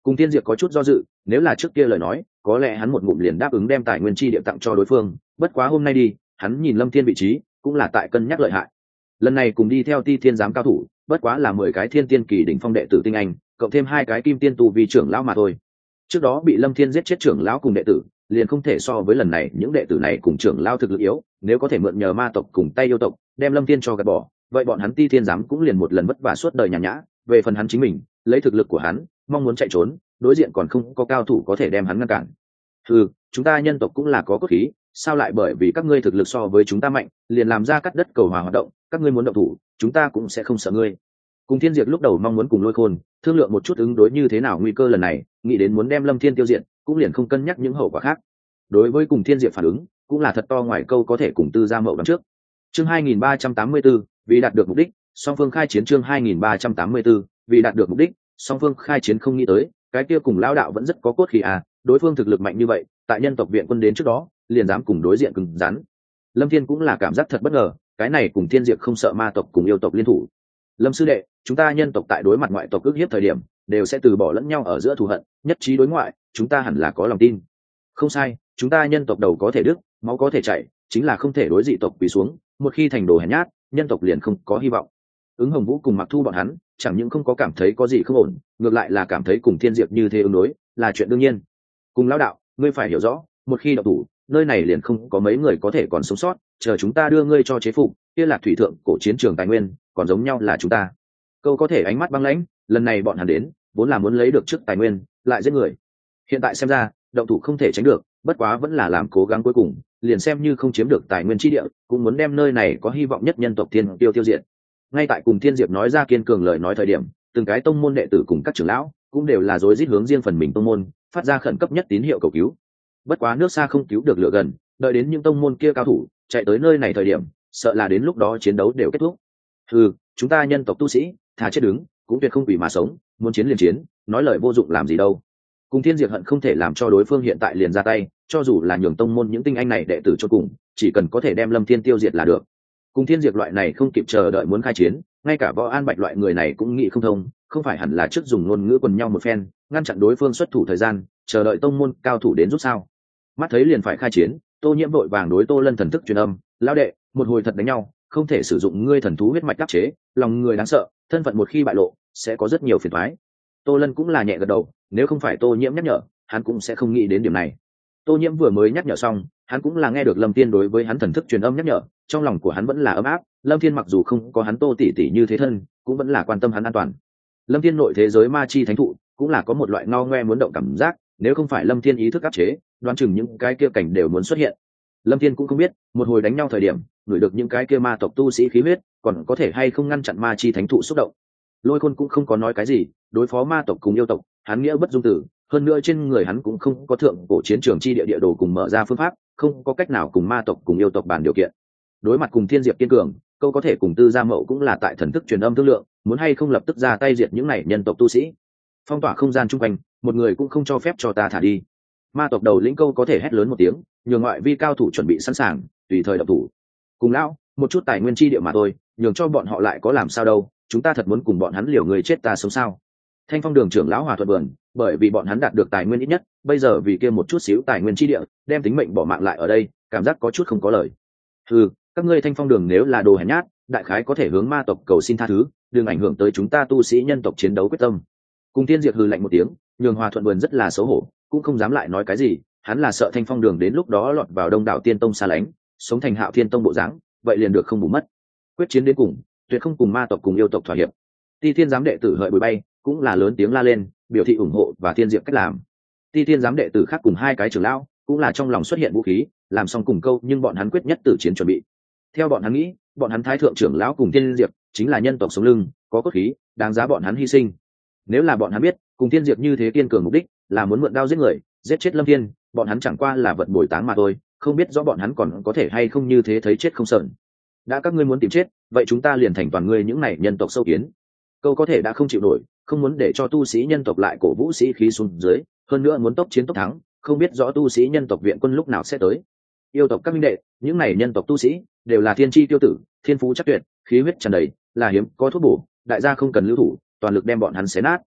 Cùng Thiên Diệp có chút do dự, nếu là trước kia lời nói có lẽ hắn một ngụm liền đáp ứng đem tài nguyên chi địa tặng cho đối phương, bất quá hôm nay đi hắn nhìn Lâm Thiên vị trí cũng là tại cân nhắc lợi hại. Lần này cùng đi theo Ti Thiên giám cao thủ bất quá là mười cái thiên tiên kỳ đỉnh phong đệ tử tinh anh, cộng thêm hai cái kim tiên tu vi trưởng lão mà thôi. Trước đó bị Lâm Thiên giết chết trưởng lão cùng đệ tử liền không thể so với lần này những đệ tử này cùng trưởng lão thực lực yếu, nếu có thể mượn nhờ ma tộc cùng tay yêu tộc đem Lâm Thiên cho gạt bỏ, vậy bọn hắn Ti Thiên giám cũng liền một lần vất vả suốt đời nhàn nhã. Về phần hắn chính mình, lấy thực lực của hắn mong muốn chạy trốn, đối diện còn không có cao thủ có thể đem hắn ngăn cản. Ừ, chúng ta nhân tộc cũng là có cốt khí, sao lại bởi vì các ngươi thực lực so với chúng ta mạnh liền làm ra cắt đất cầu hòa hoạt động, các ngươi muốn động thủ chúng ta cũng sẽ không sợ ngươi. Cùng Thiên Diệp lúc đầu mong muốn cùng Lôi Khôn thương lượng một chút ứng đối như thế nào nguy cơ lần này, nghĩ đến muốn đem Lâm Thiên tiêu diệt cũng liền không cân nhắc những hậu quả khác. Đối với Cùng Thiên Diệp phản ứng cũng là thật to ngoài câu có thể cùng Tư Gia Mậu đằng trước. Chương hai nghìn ba trăm tám mươi 34, vì đạt được mục đích song phương khai chiến. Chương hai nghìn ba trăm tám mươi 34, vì đạt được mục đích song phương khai chiến. Không nghĩ tới cái kia cùng lão đạo vẫn rất có cốt khí à, đối phương thực lực mạnh như vậy tại nhân tộc viện quân đến trước đó liền dám cùng đối diện cứng rắn. Lâm Thiên cũng là cảm giác thật bất ngờ, cái này cùng Thiên Diệp không sợ ma tộc cùng yêu tộc liên thủ. Lâm sư đệ, chúng ta nhân tộc tại đối mặt ngoại tộc ức hiếp thời điểm đều sẽ từ bỏ lẫn nhau ở giữa thù hận, nhất trí đối ngoại, chúng ta hẳn là có lòng tin. Không sai, chúng ta nhân tộc đầu có thể đứt, máu có thể chảy, chính là không thể đối dị tộc quỳ xuống, một khi thành đồ hèn nhát nhân tộc liền không có hy vọng. Ứng Hồng Vũ cùng Mặc Thu bọn hắn chẳng những không có cảm thấy có gì không ổn, ngược lại là cảm thấy cùng Thiên Diệp như thế ứng đối là chuyện đương nhiên. Cùng lão đạo, ngươi phải hiểu rõ, một khi độc thủ nơi này liền không có mấy người có thể còn sống sót, chờ chúng ta đưa ngươi cho chế phục, kia Lạc Thủy thượng cổ chiến trường tài nguyên còn giống nhau là chúng ta. Câu có thể ánh mắt băng lãnh, lần này bọn hắn đến vốn là muốn lấy được trước tài nguyên lại giết người, hiện tại xem ra động thủ không thể tránh được, bất quá vẫn là làm cố gắng cuối cùng, liền xem như không chiếm được tài nguyên chi địa cũng muốn đem nơi này có hy vọng nhất nhân tộc thiên tiêu tiêu diệt. Ngay tại cùng Thiên Diệp nói ra kiên cường lời nói thời điểm, từng cái tông môn đệ tử cùng các trưởng lão cũng đều là rối rít hướng riêng phần mình tông môn phát ra khẩn cấp nhất tín hiệu cầu cứu. Bất quá nước xa không cứu được lửa gần, đợi đến những tông môn kia cao thủ chạy tới nơi này thời điểm, sợ là đến lúc đó chiến đấu đều kết thúc. Ừ, chúng ta nhân tộc tu sĩ thà chết đứng cũng tuyệt không vì mà sống, muốn chiến liền chiến, nói lời vô dụng làm gì đâu. Cùng Thiên Diệp hận không thể làm cho đối phương hiện tại liền ra tay, cho dù là nhường tông môn những tinh anh này đệ tử cho cùng, chỉ cần có thể đem Lâm Thiên tiêu diệt là được. Cùng Thiên Diệp loại này không kịp chờ đợi muốn khai chiến, ngay cả Võ An Bạch loại người này cũng nghĩ không thông, không phải hẳn là trước dùng ngôn ngữ quần nhau một phen, ngăn chặn đối phương xuất thủ thời gian, chờ đợi tông môn cao thủ đến giúp sao? Mắt thấy liền phải khai chiến, Tô Nhiễm vội vàng đối Tô Lân thần thức truyền âm, lão đệ, một hồi thật đánh nhau, không thể sử dụng ngươi thần thú huyết mạch đắc chế, lòng người đáng sợ, thân phận một khi bại lộ, sẽ có rất nhiều phiền toái. Tô Lân cũng là nhẹ gật đầu, nếu không phải Tô Nhiễm nhắc nhở, hắn cũng sẽ không nghĩ đến điểm này. Tô Nhiễm vừa mới nhắc nhở xong, hắn cũng là nghe được Lâm Thiên đối với hắn thần thức truyền âm nhắc nhở, trong lòng của hắn vẫn là ấm áp. Lâm Thiên mặc dù không có hắn Tô tỷ tỷ như thế thân, cũng vẫn là quan tâm hắn an toàn. Lâm Thiên nội thế giới ma chi thánh thụ cũng là có một loại ngao ngoe muốn động cảm giác, nếu không phải Lâm Thiên ý thức áp chế, đoán chừng những cái kia cảnh đều muốn xuất hiện. Lâm Thiên cũng không biết, một hồi đánh nhau thời điểm, đuổi được những cái kia ma tộc tu sĩ khí huyết, còn có thể hay không ngăn chặn ma chi thánh thụ xúc động. Lôi Khôn cũng không có nói cái gì, đối phó ma tộc cùng yêu tộc, hắn nghĩa bất dung tử, hơn nữa trên người hắn cũng không có thượng cổ chiến trường chi địa địa đồ cùng mở ra phương pháp, không có cách nào cùng ma tộc cùng yêu tộc bàn điều kiện. Đối mặt cùng Thiên Diệp kiên cường, câu có thể cùng Tư Gia Mậu cũng là tại thần thức truyền âm thương lượng, muốn hay không lập tức ra tay diệt những này nhân tộc tu sĩ. Phong tỏa không gian chung quanh, một người cũng không cho phép cho ta thả đi. Ma tộc đầu lĩnh câu có thể hét lớn một tiếng, nhường ngoại vi cao thủ chuẩn bị sẵn sàng, tùy thời động thủ. Cùng lão, một chút tài nguyên chi địa mà thôi, nhường cho bọn họ lại có làm sao đâu, chúng ta thật muốn cùng bọn hắn liều người chết ta sống sao? Thanh Phong Đường trưởng lão Hòa Thuận Vườn, bởi vì bọn hắn đạt được tài nguyên ít nhất, bây giờ vì kia một chút xíu tài nguyên chi địa, đem tính mệnh bỏ mạng lại ở đây, cảm giác có chút không có lời. Ừ, các ngươi Thanh Phong Đường nếu là đồ hèn nhát, đại khái có thể hướng ma tộc cầu xin tha thứ, đừng ảnh hưởng tới chúng ta tu sĩ nhân tộc chiến đấu quyết tâm. Cùng Thiên Diệp hừ lạnh một tiếng, nhường Hòa Thuận Vườn rất là xấu hổ, cũng không dám lại nói cái gì, hắn là sợ Thanh Phong Đường đến lúc đó lọt vào Đông Đảo Tiên Tông xa lánh, sống thành Hạo Thiên Tông bộ dáng, vậy liền được không bù mất. Quyết chiến đến cùng, tuyệt không cùng ma tộc cùng yêu tộc thỏa hiệp. Ti Thiên giám đệ tử hợi bụi bay, cũng là lớn tiếng la lên, biểu thị ủng hộ và Thiên Diệp cách làm. Ti Thiên giám đệ tử khác cùng hai cái trưởng lão, cũng là trong lòng xuất hiện vũ khí, làm xong cùng câu, nhưng bọn hắn quyết nhất tử chiến chuẩn bị. Theo bọn hắn nghĩ, bọn hắn thái thượng trưởng lão cùng Thiên Diệp chính là nhân tộc sống lưng, có cốt khí, đáng giá bọn hắn hy sinh. Nếu là bọn hắn biết, cùng Thiên Diệp như thế kiên cường mục đích là muốn mượn đao giết người, giết chết Lâm Thiên, bọn hắn chẳng qua là vật bồi táng mà thôi, không biết rõ bọn hắn còn có thể hay không như thế thấy chết không sờn. Đã các ngươi muốn tìm chết, vậy chúng ta liền thành toàn ngươi những này nhân tộc sâu kiến. Câu có thể đã không chịu nổi, không muốn để cho tu sĩ nhân tộc lại cổ vũ sĩ khí xuống dưới, hơn nữa muốn tốc chiến tốc thắng, không biết rõ tu sĩ nhân tộc viện quân lúc nào sẽ tới. Yêu tộc các minh đệ, những này nhân tộc tu sĩ đều là thiên chi tiêu tử, thiên phú chắc tuyệt, khí huyết tràn đầy, là hiếm có thuốc bổ, đại gia không cần lưu thủ, toàn lực đem bọn hắn xé nát.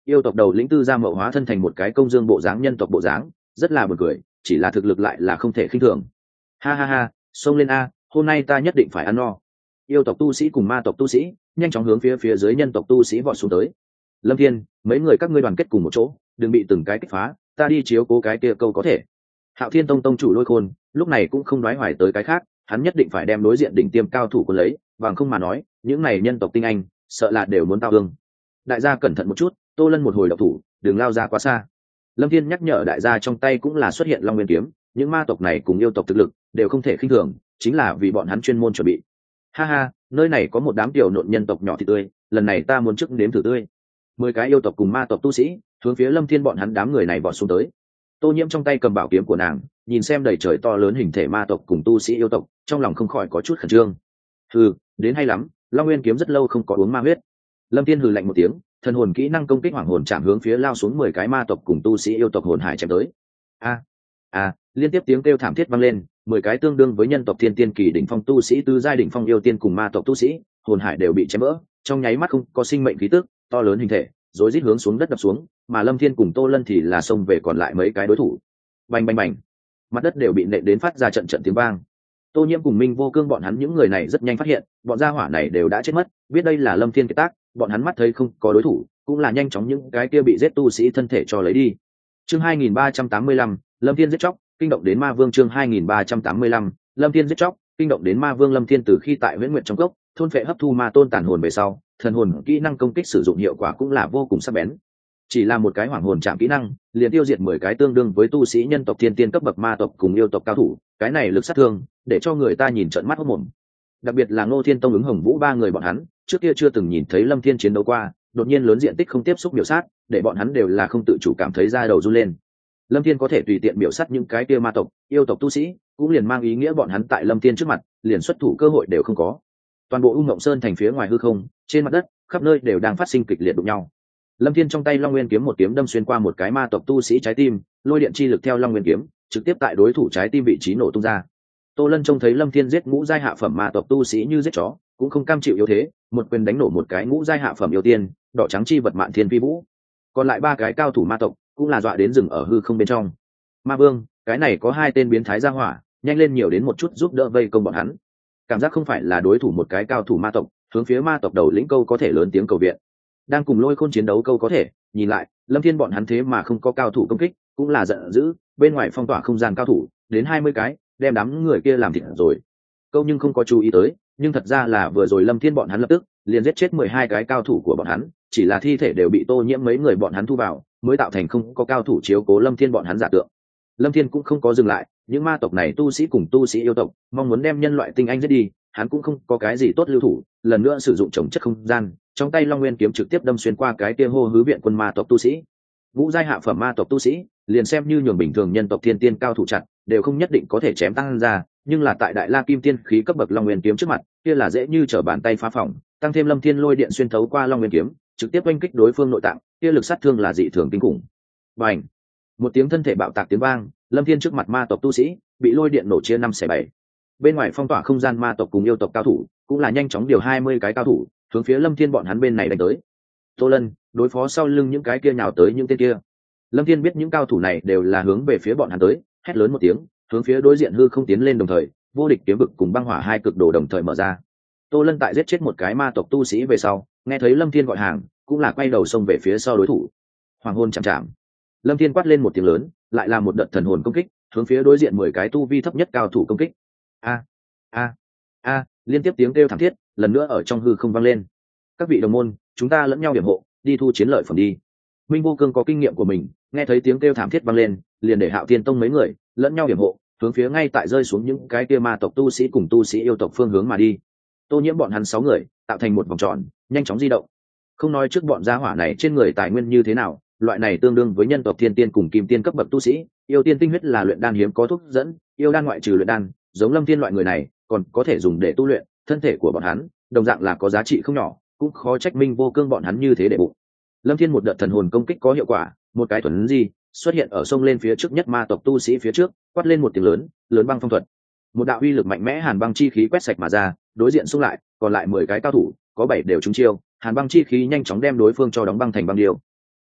Yêu tộc đầu lĩnh Tư Gia Mậu hóa thân thành một cái công dương bộ dáng nhân tộc bộ dáng, rất là buồn cười, chỉ là thực lực lại là không thể khinh thường. Ha ha ha, xông lên a, hôm nay ta nhất định phải ăn no. Yêu tộc tu sĩ cùng ma tộc tu sĩ nhanh chóng hướng phía phía dưới nhân tộc tu sĩ vọt xuống tới. Lâm Thiên, mấy người các ngươi đoàn kết cùng một chỗ, đừng bị từng cái kích phá, ta đi chiếu cố cái kia câu có thể. Hạo Thiên Tông tông chủ Lôi Khôn lúc này cũng không đoái hoài tới cái khác, hắn nhất định phải đem đối diện đỉnh tiêm cao thủ quân lấy, bằng không mà nói, những này nhân tộc tinh anh, sợ là đều muốn tao thương. Đại gia cẩn thận một chút, Tô Lân một hồi độc thủ, đừng lao ra quá xa. Lâm Thiên nhắc nhở đại gia trong tay cũng là xuất hiện Long Nguyên kiếm, những ma tộc này cùng yêu tộc thực lực đều không thể khinh thường, chính là vì bọn hắn chuyên môn chuẩn bị. Ha ha, nơi này có một đám tiểu nộn nhân tộc nhỏ thịt tươi, lần này ta muốn trước nếm thử tươi. Mười cái yêu tộc cùng ma tộc tu sĩ hướng phía Lâm Thiên bọn hắn đám người này vọt xuống tới. Tô Nhiễm trong tay cầm bảo kiếm của nàng, nhìn xem đầy trời to lớn hình thể ma tộc cùng tu sĩ yêu tộc, trong lòng không khỏi có chút khẩn trương. Hừ, đến hay lắm, Long Nguyên kiếm rất lâu không có uống ma huyết. Lâm Thiên hừ lạnh một tiếng, thần hồn kỹ năng công kích hoàng hồn chạm hướng phía lao xuống mười cái ma tộc cùng tu sĩ yêu tộc hồn hải chém tới. A, a, liên tiếp tiếng kêu thảm thiết vang lên, mười cái tương đương với nhân tộc thiên tiên kỳ đỉnh phong tu sĩ tứ giai đỉnh phong yêu tiên cùng ma tộc tu sĩ, hồn hải đều bị chém vỡ, trong nháy mắt không có sinh mệnh khí tức, to lớn hình thể, rối rít hướng xuống đất đập xuống, mà Lâm Thiên cùng Tô Lân thì là xông về còn lại mấy cái đối thủ. Bành bành bành, mặt đất đều bị nện đến phát ra trận trận tiếng vang. Tô Nhiễm cùng Minh Vô Cương bọn hắn những người này rất nhanh phát hiện, bọn gia hỏa này đều đã chết mất, biết đây là Lâm Thiên kiệt tác, bọn hắn mắt thấy không có đối thủ, cũng là nhanh chóng những cái kia bị giết tu sĩ thân thể cho lấy đi. Chương hai nghìn ba trăm tám mươi lăm, Lâm Thiên giết chóc, kinh động đến Ma Vương. Chương hai nghìn ba trăm tám mươi lăm, Lâm Thiên giết chóc, kinh động đến Ma Vương. Lâm Thiên từ khi tại Huyễn Nguyệt trong cốc thôn phệ hấp thu ma tôn tàn hồn về sau, thần hồn kỹ năng công kích sử dụng hiệu quả cũng là vô cùng sắc bén. Chỉ là một cái hoàng hồn chạm kỹ năng, liền tiêu diệt mười cái tương đương với tu sĩ nhân tộc thiên tiên cấp bậc ma tộc cùng yêu tộc cao thủ, cái này lực sát thương, để cho người ta nhìn trợn mắt hốt mồm. Đặc biệt là Ngô Thiên Tông ứng Hồng Vũ ba người bọn hắn, trước kia chưa từng nhìn thấy Lâm Thiên chiến đấu qua, đột nhiên lớn diện tích không tiếp xúc biểu sát, để bọn hắn đều là không tự chủ cảm thấy da đầu run lên. Lâm Thiên có thể tùy tiện biểu sát những cái kia ma tộc, yêu tộc tu sĩ, cũng liền mang ý nghĩa bọn hắn tại Lâm Thiên trước mặt, liền xuất thủ cơ hội đều không có. Toàn bộ U Ngộng Sơn thành phía ngoài hư không, trên mặt đất, khắp nơi đều đang phát sinh kịch liệt đụng nhau. Lâm Thiên trong tay Long Nguyên kiếm một kiếm đâm xuyên qua một cái ma tộc tu sĩ trái tim, lôi điện chi lực theo Long Nguyên kiếm, trực tiếp tại đối thủ trái tim vị trí nổ tung ra. Tô Lân trông thấy Lâm Thiên giết ngũ giai hạ phẩm ma tộc tu sĩ như giết chó, cũng không cam chịu yếu thế, một quyền đánh nổ một cái ngũ giai hạ phẩm yêu tiên, đỏ trắng chi vật Mạn Thiên Phi Vũ. Còn lại ba cái cao thủ ma tộc, cũng là dọa đến rừng ở hư không bên trong. Ma Vương, cái này có hai tên biến thái gia hỏa, nhanh lên nhiều đến một chút giúp đỡ vây công bọn hắn. Cảm giác không phải là đối thủ một cái cao thủ ma tộc, hướng phía ma tộc đầu lĩnh câu có thể lớn tiếng cầu viện. Đang cùng Lôi Khôn chiến đấu câu có thể, nhìn lại, Lâm Thiên bọn hắn thế mà không có cao thủ công kích, cũng là giận dữ, bên ngoài phong tỏa không gian cao thủ, đến hai mươi cái, đem đám người kia làm thịt rồi. Câu nhưng không có chú ý tới, nhưng thật ra là vừa rồi Lâm Thiên bọn hắn lập tức liền giết chết mười hai cái cao thủ của bọn hắn, chỉ là thi thể đều bị Tô Nhiễm mấy người bọn hắn thu vào, mới tạo thành không có cao thủ chiếu cố Lâm Thiên bọn hắn giả tượng. Lâm Thiên cũng không có dừng lại, những ma tộc này tu sĩ cùng tu sĩ yêu tộc, mong muốn đem nhân loại tinh anh giết đi, hắn cũng không có cái gì tốt lưu thủ, lần nữa sử dụng trồng chất không gian, trong tay Long Nguyên kiếm trực tiếp đâm xuyên qua cái kia hô hứ viện quân ma tộc tu sĩ. Ngũ giai hạ phẩm ma tộc tu sĩ, liền xem như nhường bình thường nhân tộc thiên tiên cao thủ chặt, đều không nhất định có thể chém tăng ra, nhưng là tại Đại La Kim Tiên khí cấp bậc Long Nguyên kiếm trước mặt, kia là dễ như trở bàn tay phá phỏng, tăng thêm Lâm Thiên lôi điện xuyên thấu qua Long Nguyên kiếm, trực tiếp oanh kích đối phương nội tạng, kia lực sát thương là dị thường kinh khủng. Bành! Một tiếng thân thể bạo tạc tiếng vang, Lâm Thiên trước mặt ma tộc tu sĩ bị lôi điện nổ chia năm xẻ bảy. Bên ngoài phong tỏa không gian ma tộc cùng yêu tộc cao thủ, cũng là nhanh chóng điều hai mươi cái cao thủ, hướng phía Lâm Thiên bọn hắn bên này đánh tới. Tô Lân đối phó sau lưng những cái kia nhào tới những tên kia. Lâm Thiên biết những cao thủ này đều là hướng về phía bọn hắn tới, hét lớn một tiếng, hướng phía đối diện hư không tiến lên đồng thời, vô địch kiếm vực cùng băng hỏa hai cực đồ đồng thời mở ra. Tô Lân tại giết chết một cái ma tộc tu sĩ về sau, nghe thấy Lâm Thiên gọi hàng, cũng là quay đầu xông về phía sau đối thủ. Hoàng hôn chạm chạm. Lâm Thiên quát lên một tiếng lớn, lại là một đợt thần hồn công kích, hướng phía đối diện mười cái tu vi thấp nhất cao thủ công kích. A a a, liên tiếp tiếng kêu thảm thiết, lần nữa ở trong hư không vang lên. Các vị đồng môn, chúng ta lẫn nhau điểm hộ, đi thu chiến lợi phẩm đi. Minh Vô Cương có kinh nghiệm của mình, nghe thấy tiếng kêu thảm thiết vang lên, liền để Hạo Thiên Tông mấy người lẫn nhau điểm hộ, hướng phía ngay tại rơi xuống những cái kia ma tộc tu sĩ cùng tu sĩ yêu tộc phương hướng mà đi. Tô Nhiễm bọn hắn sáu người tạo thành một vòng tròn, nhanh chóng di động. Không nói trước bọn gia hỏa này trên người tài nguyên như thế nào, loại này tương đương với nhân tộc thiên tiên cùng kim tiên cấp bậc tu sĩ, yêu tiên tinh huyết là luyện đan hiếm có thuốc dẫn, yêu đan ngoại trừ luyện đan, giống Lâm Thiên loại người này, còn có thể dùng để tu luyện, thân thể của bọn hắn đồng dạng là có giá trị không nhỏ, cũng khó trách Minh Vô Cương bọn hắn như thế để bụng. Lâm Thiên một đợt thần hồn công kích có hiệu quả, một cái thuần gì xuất hiện ở sông lên phía trước nhất ma tộc tu sĩ phía trước, quát lên một tiếng lớn, lớn băng phong thuật. Một đạo uy lực mạnh mẽ hàn băng chi khí quét sạch mà ra, đối diện xung lại, còn lại mười cái cao thủ, có bảy đều trúng chiêu, hàn băng chi khí nhanh chóng đem đối phương cho đóng băng thành băng điêu.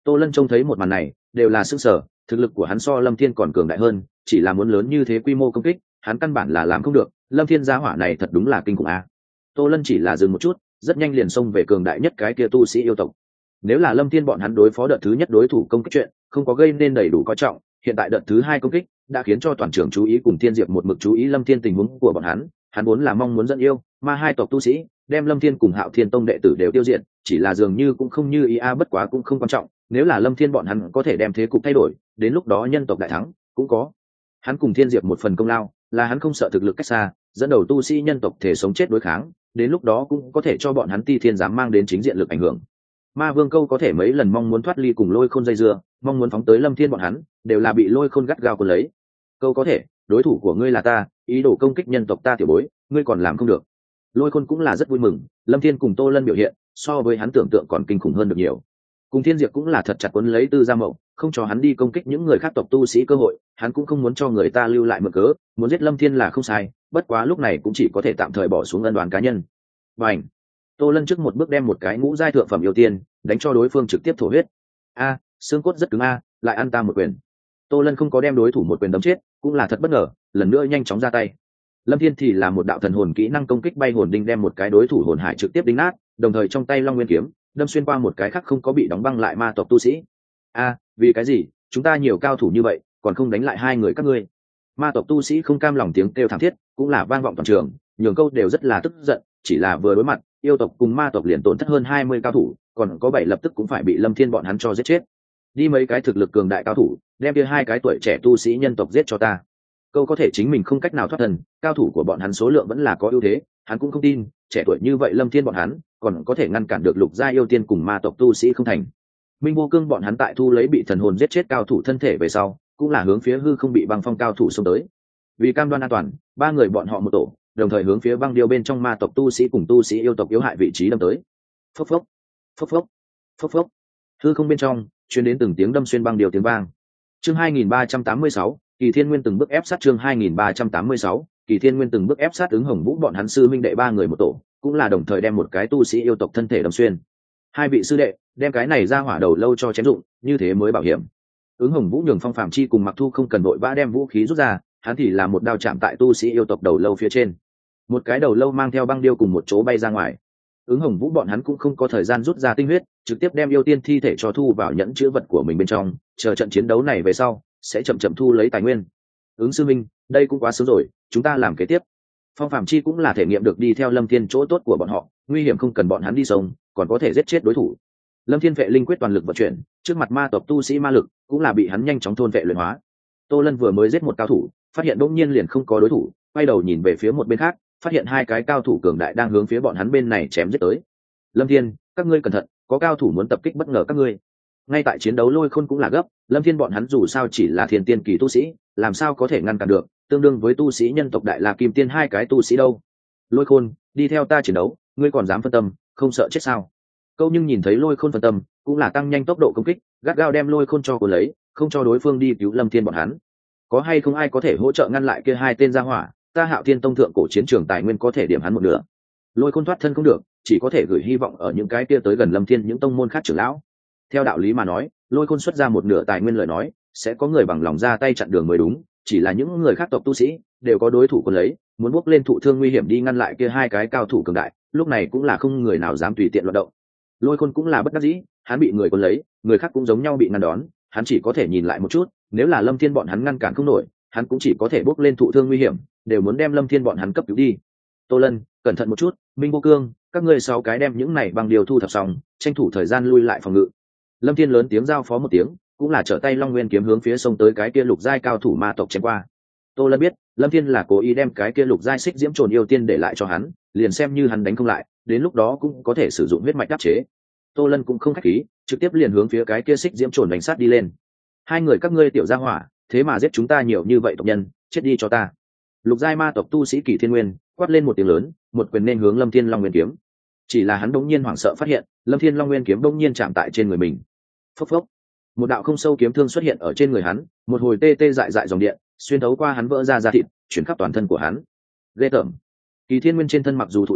Tô Lân trông thấy một màn này đều là sức sở, thực lực của hắn so Lâm Thiên còn cường đại hơn, chỉ là muốn lớn như thế quy mô công kích hắn căn bản là làm không được. Lâm Thiên gia hỏa này thật đúng là kinh khủng a. Tô Lân chỉ là dừng một chút, rất nhanh liền xông về cường đại nhất cái kia tu sĩ yêu tộc. Nếu là Lâm Thiên bọn hắn đối phó đợt thứ nhất đối thủ công kích chuyện không có gây nên đầy đủ coi trọng, hiện tại đợt thứ hai công kích đã khiến cho toàn trường chú ý cùng Thiên Diệp một mực chú ý Lâm Thiên tình huống của bọn hắn. Hắn vốn là mong muốn dẫn yêu ma hai tộc tu sĩ đem Lâm Thiên cùng Hạo Thiên Tông đệ tử đều tiêu diệt, chỉ là dường như cũng không như ý a, bất quá cũng không quan trọng, nếu là Lâm Thiên bọn hắn có thể đem thế cục thay đổi, đến lúc đó nhân tộc đại thắng cũng có hắn cùng Thiên Diệp một phần công lao, là hắn không sợ thực lực cách xa dẫn đầu tu sĩ nhân tộc thể sống chết đối kháng, đến lúc đó cũng có thể cho bọn hắn Ti Thiên dám mang đến chính diện lực ảnh hưởng. Ma Vương Câu có thể mấy lần mong muốn thoát ly cùng Lôi Khôn dây dưa, mong muốn phóng tới Lâm Thiên bọn hắn, đều là bị Lôi Khôn gắt gao cuốn lấy. Câu có thể, đối thủ của ngươi là ta, ý đồ công kích nhân tộc ta tiểu bối, ngươi còn làm không được. Lôi Khôn cũng là rất vui mừng, Lâm Thiên cùng Tô Lân biểu hiện so với hắn tưởng tượng còn kinh khủng hơn được nhiều. Cùng Thiên Diệp cũng là thật chặt cuốn lấy Tư Gia Mộng, không cho hắn đi công kích những người khác tộc tu sĩ cơ hội, hắn cũng không muốn cho người ta lưu lại mượn cớ, muốn giết Lâm Thiên là không sai, bất quá lúc này cũng chỉ có thể tạm thời bỏ xuống ân đoán cá nhân. Bành! Tô Lân trước một bước đem một cái ngũ giai thượng phẩm yêu tiên đánh cho đối phương trực tiếp thổ huyết. A, xương cốt rất cứng a, lại ăn ta một quyền. Tô Lân không có đem đối thủ một quyền đấm chết, cũng là thật bất ngờ, lần nữa nhanh chóng ra tay. Lâm Thiên thì là một đạo thần hồn kỹ năng công kích bay hồn đinh đem một cái đối thủ hồn hải trực tiếp đinh nát, đồng thời trong tay Long Nguyên kiếm đâm xuyên qua một cái khác không có bị đóng băng lại ma tộc tu sĩ. A, vì cái gì? Chúng ta nhiều cao thủ như vậy, còn không đánh lại hai người các ngươi? Ma tộc tu sĩ không cam lòng tiếng kêu thảm thiết, cũng là vang vọng toàn trường, nhường câu đều rất là tức giận, chỉ là vừa đối mặt, yêu tộc cùng ma tộc liền tổn thất hơn hai mươi cao thủ, còn có bảy lập tức cũng phải bị Lâm Thiên bọn hắn cho giết chết. Đi mấy cái thực lực cường đại cao thủ, đem kia hai cái tuổi trẻ tu sĩ nhân tộc giết cho ta. Câu có thể chính mình không cách nào thoát thân, cao thủ của bọn hắn số lượng vẫn là có ưu thế, hắn cũng không tin, trẻ tuổi như vậy Lâm Thiên bọn hắn còn có thể ngăn cản được lục gia yêu tiên cùng ma tộc tu sĩ không thành. Minh Vô Cương bọn hắn tại thu lấy bị thần hồn giết chết cao thủ thân thể về sau, cũng là hướng phía hư không bị băng phong cao thủ xông tới. Vì cam đoan an toàn, ba người bọn họ một tổ, đồng thời hướng phía băng điêu bên trong ma tộc tu sĩ cùng tu sĩ yêu tộc yếu hại vị trí đâm tới. Phốc phốc, phốc phốc, phốc phốc. Hư không bên trong truyền đến từng tiếng đâm xuyên băng điêu tiếng vang. Chương hai nghìn ba trăm tám mươi sáu, Kỳ Thiên Nguyên từng bước ép sát. Chương hai nghìn ba trăm tám mươi sáu, Kỳ Thiên Nguyên từng bước ép sát. Ứng Hồng Vũ bọn hắn sư minh đệ ba người một tổ, cũng là đồng thời đem một cái tu sĩ yêu tộc thân thể đâm xuyên. Hai vị sư đệ đem cái này ra hỏa đầu lâu cho chém dụng, như thế mới bảo hiểm. Ứng Hồng Vũ nhường Phong Phàm Chi cùng Mặc Thu không cần vội vã đem vũ khí rút ra, hắn thì là một đao chạm tại tu sĩ yêu tộc đầu lâu phía trên. Một cái đầu lâu mang theo băng điêu cùng một chỗ bay ra ngoài. Ứng Hồng Vũ bọn hắn cũng không có thời gian rút ra tinh huyết, trực tiếp đem yêu tiên thi thể cho thu vào nhẫn chứa vật của mình bên trong, chờ trận chiến đấu này về sau sẽ chậm chậm thu lấy tài nguyên. Ứng sư minh, đây cũng quá sớm rồi, chúng ta làm kế tiếp. Phong Phàm Chi cũng là thể nghiệm được đi theo Lâm Thiên chỗ tốt của bọn họ, nguy hiểm không cần bọn hắn đi sống, còn có thể giết chết đối thủ. Lâm Thiên vệ linh quyết toàn lực vận chuyển, trước mặt ma tộc tu sĩ ma lực cũng là bị hắn nhanh chóng thôn vệ luyện hóa. Tô Lân vừa mới giết một cao thủ, phát hiện đột nhiên liền không có đối thủ, quay đầu nhìn về phía một bên khác, phát hiện hai cái cao thủ cường đại đang hướng phía bọn hắn bên này chém giết tới. Lâm Thiên, các ngươi cẩn thận, có cao thủ muốn tập kích bất ngờ các ngươi. Ngay tại chiến đấu Lôi Khôn cũng là gấp, Lâm Thiên bọn hắn dù sao chỉ là thiên tiên kỳ tu sĩ, làm sao có thể ngăn cản được, tương đương với tu sĩ nhân tộc đại La Kim Tiên hai cái tu sĩ đâu. Lôi Khôn, đi theo ta chiến đấu, ngươi còn dám phân tâm, không sợ chết sao? Câu nhưng nhìn thấy Lôi Khôn phân tâm, cũng là tăng nhanh tốc độ công kích, gắt gao đem Lôi Khôn cho cuốn lấy, không cho đối phương đi cứu Lâm Thiên bọn hắn. Có hay không ai có thể hỗ trợ ngăn lại kia hai tên gia hỏa, ta Hạo Thiên Tông thượng cổ chiến trường tài nguyên có thể điểm hắn một nửa. Lôi Khôn thoát thân không được, chỉ có thể gửi hy vọng ở những cái kia tới gần Lâm Thiên những tông môn khác trưởng lão. Theo đạo lý mà nói, Lôi Khôn xuất ra một nửa tài nguyên lời nói, sẽ có người bằng lòng ra tay chặn đường mới đúng, chỉ là những người khác tộc tu sĩ đều có đối thủ quân lấy, muốn bước lên thụ thương nguy hiểm đi ngăn lại kia hai cái cao thủ cường đại, lúc này cũng là không người nào dám tùy tiện loạn động. Lôi Khôn cũng là bất đắc dĩ, hắn bị người quân lấy, người khác cũng giống nhau bị ngăn đón, hắn chỉ có thể nhìn lại một chút, nếu là Lâm Thiên bọn hắn ngăn cản không nổi, hắn cũng chỉ có thể bước lên thụ thương nguy hiểm, đều muốn đem Lâm Thiên bọn hắn cấp cứu đi. Tô Lân, cẩn thận một chút, Minh Vô Cương, các ngươi sáu cái đem những này bằng điều thu thập xong, tranh thủ thời gian lui lại phòng ngự. Lâm Thiên lớn tiếng giao phó một tiếng, cũng là trở tay Long Nguyên kiếm hướng phía sông tới cái kia lục giai cao thủ ma tộc chém qua. Tô Lân biết, Lâm Thiên là cố ý đem cái kia lục giai xích diễm trồn yêu tiên để lại cho hắn, liền xem như hắn đánh không lại, đến lúc đó cũng có thể sử dụng huyết mạch đáp chế. Tô Lân cũng không khách khí, trực tiếp liền hướng phía cái kia xích diễm trồn đánh sát đi lên. Hai người các ngươi tiểu gia hỏa, thế mà giết chúng ta nhiều như vậy tộc nhân, chết đi cho ta. Lục giai ma tộc tu sĩ Kỳ Thiên Nguyên quát lên một tiếng lớn, một quyền nên hướng Lâm Thiên Long Nguyên kiếm. Chỉ là hắn đống nhiên hoảng sợ phát hiện, Lâm Thiên Long Nguyên kiếm đống nhiên chạm tại trên người mình. Phốc phốc, một đạo không sâu kiếm thương xuất hiện ở trên người hắn, một hồi tê tê dại dại dòng điện xuyên thấu qua hắn vỡ ra da thịt, chuyển khắp toàn thân của hắn. Ghê tởm. Kỳ Thiên Nguyên trên thân mặc dù thụ thương,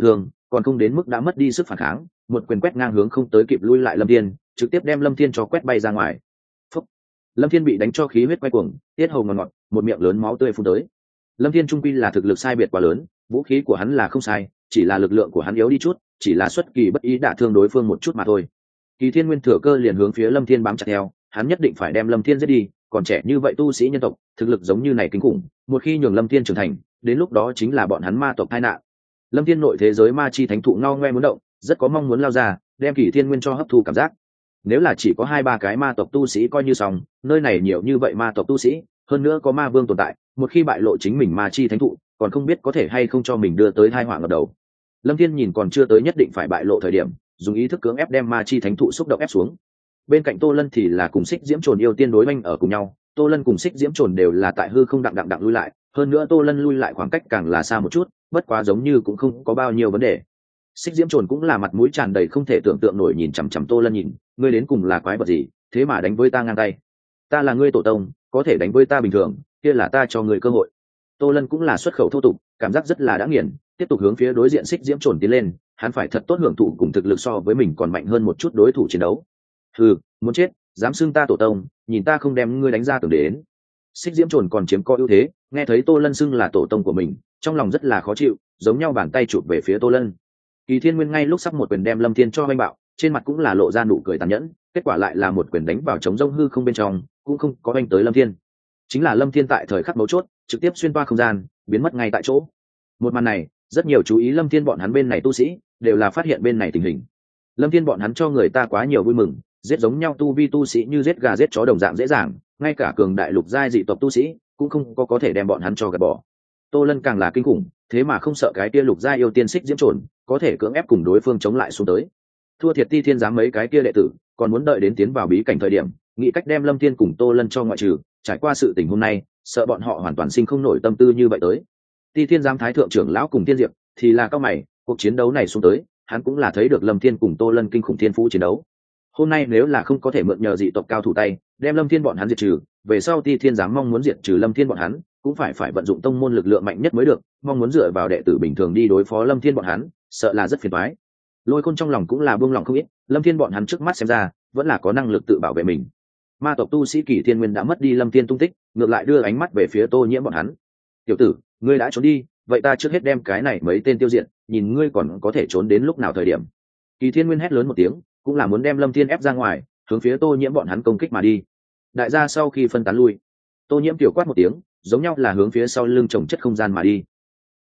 còn không đến mức đã mất đi sức phản kháng, một quyền quét ngang hướng không tới kịp lui lại Lâm Thiên, trực tiếp đem Lâm Thiên cho quét bay ra ngoài. Phúc. Lâm Thiên bị đánh cho khí huyết quay cuồng, tiết hầu ngọt ngọt, một miệng lớn máu tươi phun tới. Lâm Thiên trung quy là thực lực sai biệt quá lớn, vũ khí của hắn là không sai, chỉ là lực lượng của hắn yếu đi chút, chỉ là xuất kỳ bất ý đả thương đối phương một chút mà thôi. Kỳ Thiên Nguyên thừa cơ liền hướng phía Lâm Thiên bám chặt theo, hắn nhất định phải đem Lâm Thiên giết đi, còn trẻ như vậy tu sĩ nhân tộc, thực lực giống như này kinh khủng, một khi nhường Lâm Thiên trưởng thành, đến lúc đó chính là bọn hắn ma tộc tai nạn. Lâm Thiên nội thế giới ma chi thánh thụ ngao ngoe muốn động, rất có mong muốn lao ra, đem Kỳ Thiên Nguyên cho hấp thu cảm giác. Nếu là chỉ có hai ba cái ma tộc tu sĩ coi như xong, nơi này nhiều như vậy ma tộc tu sĩ, hơn nữa có ma vương tồn tại, một khi bại lộ chính mình ma chi thánh thụ, còn không biết có thể hay không cho mình đưa tới tai họa ngập đầu. Lâm Thiên nhìn còn chưa tới nhất định phải bại lộ thời điểm, dùng ý thức cưỡng ép đem ma chi thánh thụ xúc động ép xuống. Bên cạnh Tô Lân thì là cùng Xích Diễm Trồn yêu tiên đối binh ở cùng nhau, Tô Lân cùng Xích Diễm Trồn đều là tại hư không đặng đặng đặng lui lại, hơn nữa Tô Lân lui lại khoảng cách càng là xa một chút, bất quá giống như cũng không có bao nhiêu vấn đề. Xích Diễm Trồn cũng là mặt mũi tràn đầy không thể tưởng tượng nổi nhìn chằm chằm Tô Lân nhìn, ngươi đến cùng là quái vật gì, thế mà đánh với ta ngang tay? Ta là ngươi tổ tông, có thể đánh với ta bình thường, kia là ta cho ngươi cơ hội. Tô Lân cũng là xuất khẩu thô tục, cảm giác rất là đã nghiền, tiếp tục hướng phía đối diện Xích Diễm Trồn tiến lên, hắn phải thật tốt hưởng thụ cùng thực lực so với mình còn mạnh hơn một chút đối thủ chiến đấu. Hừ, muốn chết, dám xưng ta tổ tông, nhìn ta không đem ngươi đánh ra tưởng đến. Xích Diễm Trồn còn chiếm có ưu thế, nghe thấy Tô Lân xưng là tổ tông của mình, trong lòng rất là khó chịu, giống nhau bàn tay chụp về phía Tô Lân. Kỳ Thiên Nguyên ngay lúc sắp một quyền đem Lâm Thiên cho vanh bạo, trên mặt cũng là lộ ra nụ cười tàn nhẫn, kết quả lại là một quyền đánh vào trống rông hư không bên trong, cũng không có vanh tới Lâm Thiên. Chính là Lâm Thiên tại thời khắc mấu chốt, trực tiếp xuyên qua không gian, biến mất ngay tại chỗ. Một màn này, rất nhiều chú ý Lâm Thiên bọn hắn bên này tu sĩ, đều là phát hiện bên này tình hình. Lâm Thiên bọn hắn cho người ta quá nhiều vui mừng, giết giống nhau tu vi tu sĩ như giết gà giết chó đồng dạng dễ dàng, ngay cả cường đại lục giai dị tộc tu sĩ cũng không có có thể đem bọn hắn cho gạt bỏ. Tô Lân càng là kinh khủng, thế mà không sợ cái kia lục giai yêu tiên Xích Diễm Trồn, có thể cưỡng ép cùng đối phương chống lại xuống tới. Thua thiệt Ti Thiên giám mấy cái kia đệ tử, còn muốn đợi đến tiến vào bí cảnh thời điểm, nghĩ cách đem Lâm Thiên cùng Tô Lân cho ngoại trừ, trải qua sự tình hôm nay, sợ bọn họ hoàn toàn sinh không nổi tâm tư như vậy tới. Ti Thiên giám thái thượng trưởng lão cùng Tiên Diệp thì là cao mày, cuộc chiến đấu này xuống tới, hắn cũng là thấy được Lâm Thiên cùng Tô Lân kinh khủng thiên phú chiến đấu. Hôm nay nếu là không có thể mượn nhờ dị tộc cao thủ tay, đem Lâm Thiên bọn hắn diệt trừ, về sau Ti Thiên giám mong muốn diệt trừ Lâm Thiên bọn hắn, cũng phải phải vận dụng tông môn lực lượng mạnh nhất mới được, mong muốn dựa vào đệ tử bình thường đi đối phó Lâm Thiên bọn hắn, sợ là rất phiền toái. Lôi Khôn trong lòng cũng là buông lòng không ít, Lâm Thiên bọn hắn trước mắt xem ra, vẫn là có năng lực tự bảo vệ mình. Ma tộc tu sĩ Kỳ Thiên Nguyên đã mất đi Lâm Thiên tung tích, ngược lại đưa ánh mắt về phía Tô Nhiễm bọn hắn. "Tiểu tử, ngươi đã trốn đi, vậy ta trước hết đem cái này mấy tên tiêu diệt, nhìn ngươi còn có thể trốn đến lúc nào thời điểm." Kỳ Thiên Nguyên hét lớn một tiếng, cũng là muốn đem Lâm Thiên ép ra ngoài, hướng phía Tô Nhiễm bọn hắn công kích mà đi. Đại gia sau khi phân tán lui, Tô Nhiễm tiểu quát một tiếng, giống nhau là hướng phía sau lưng trồng chất không gian mà đi.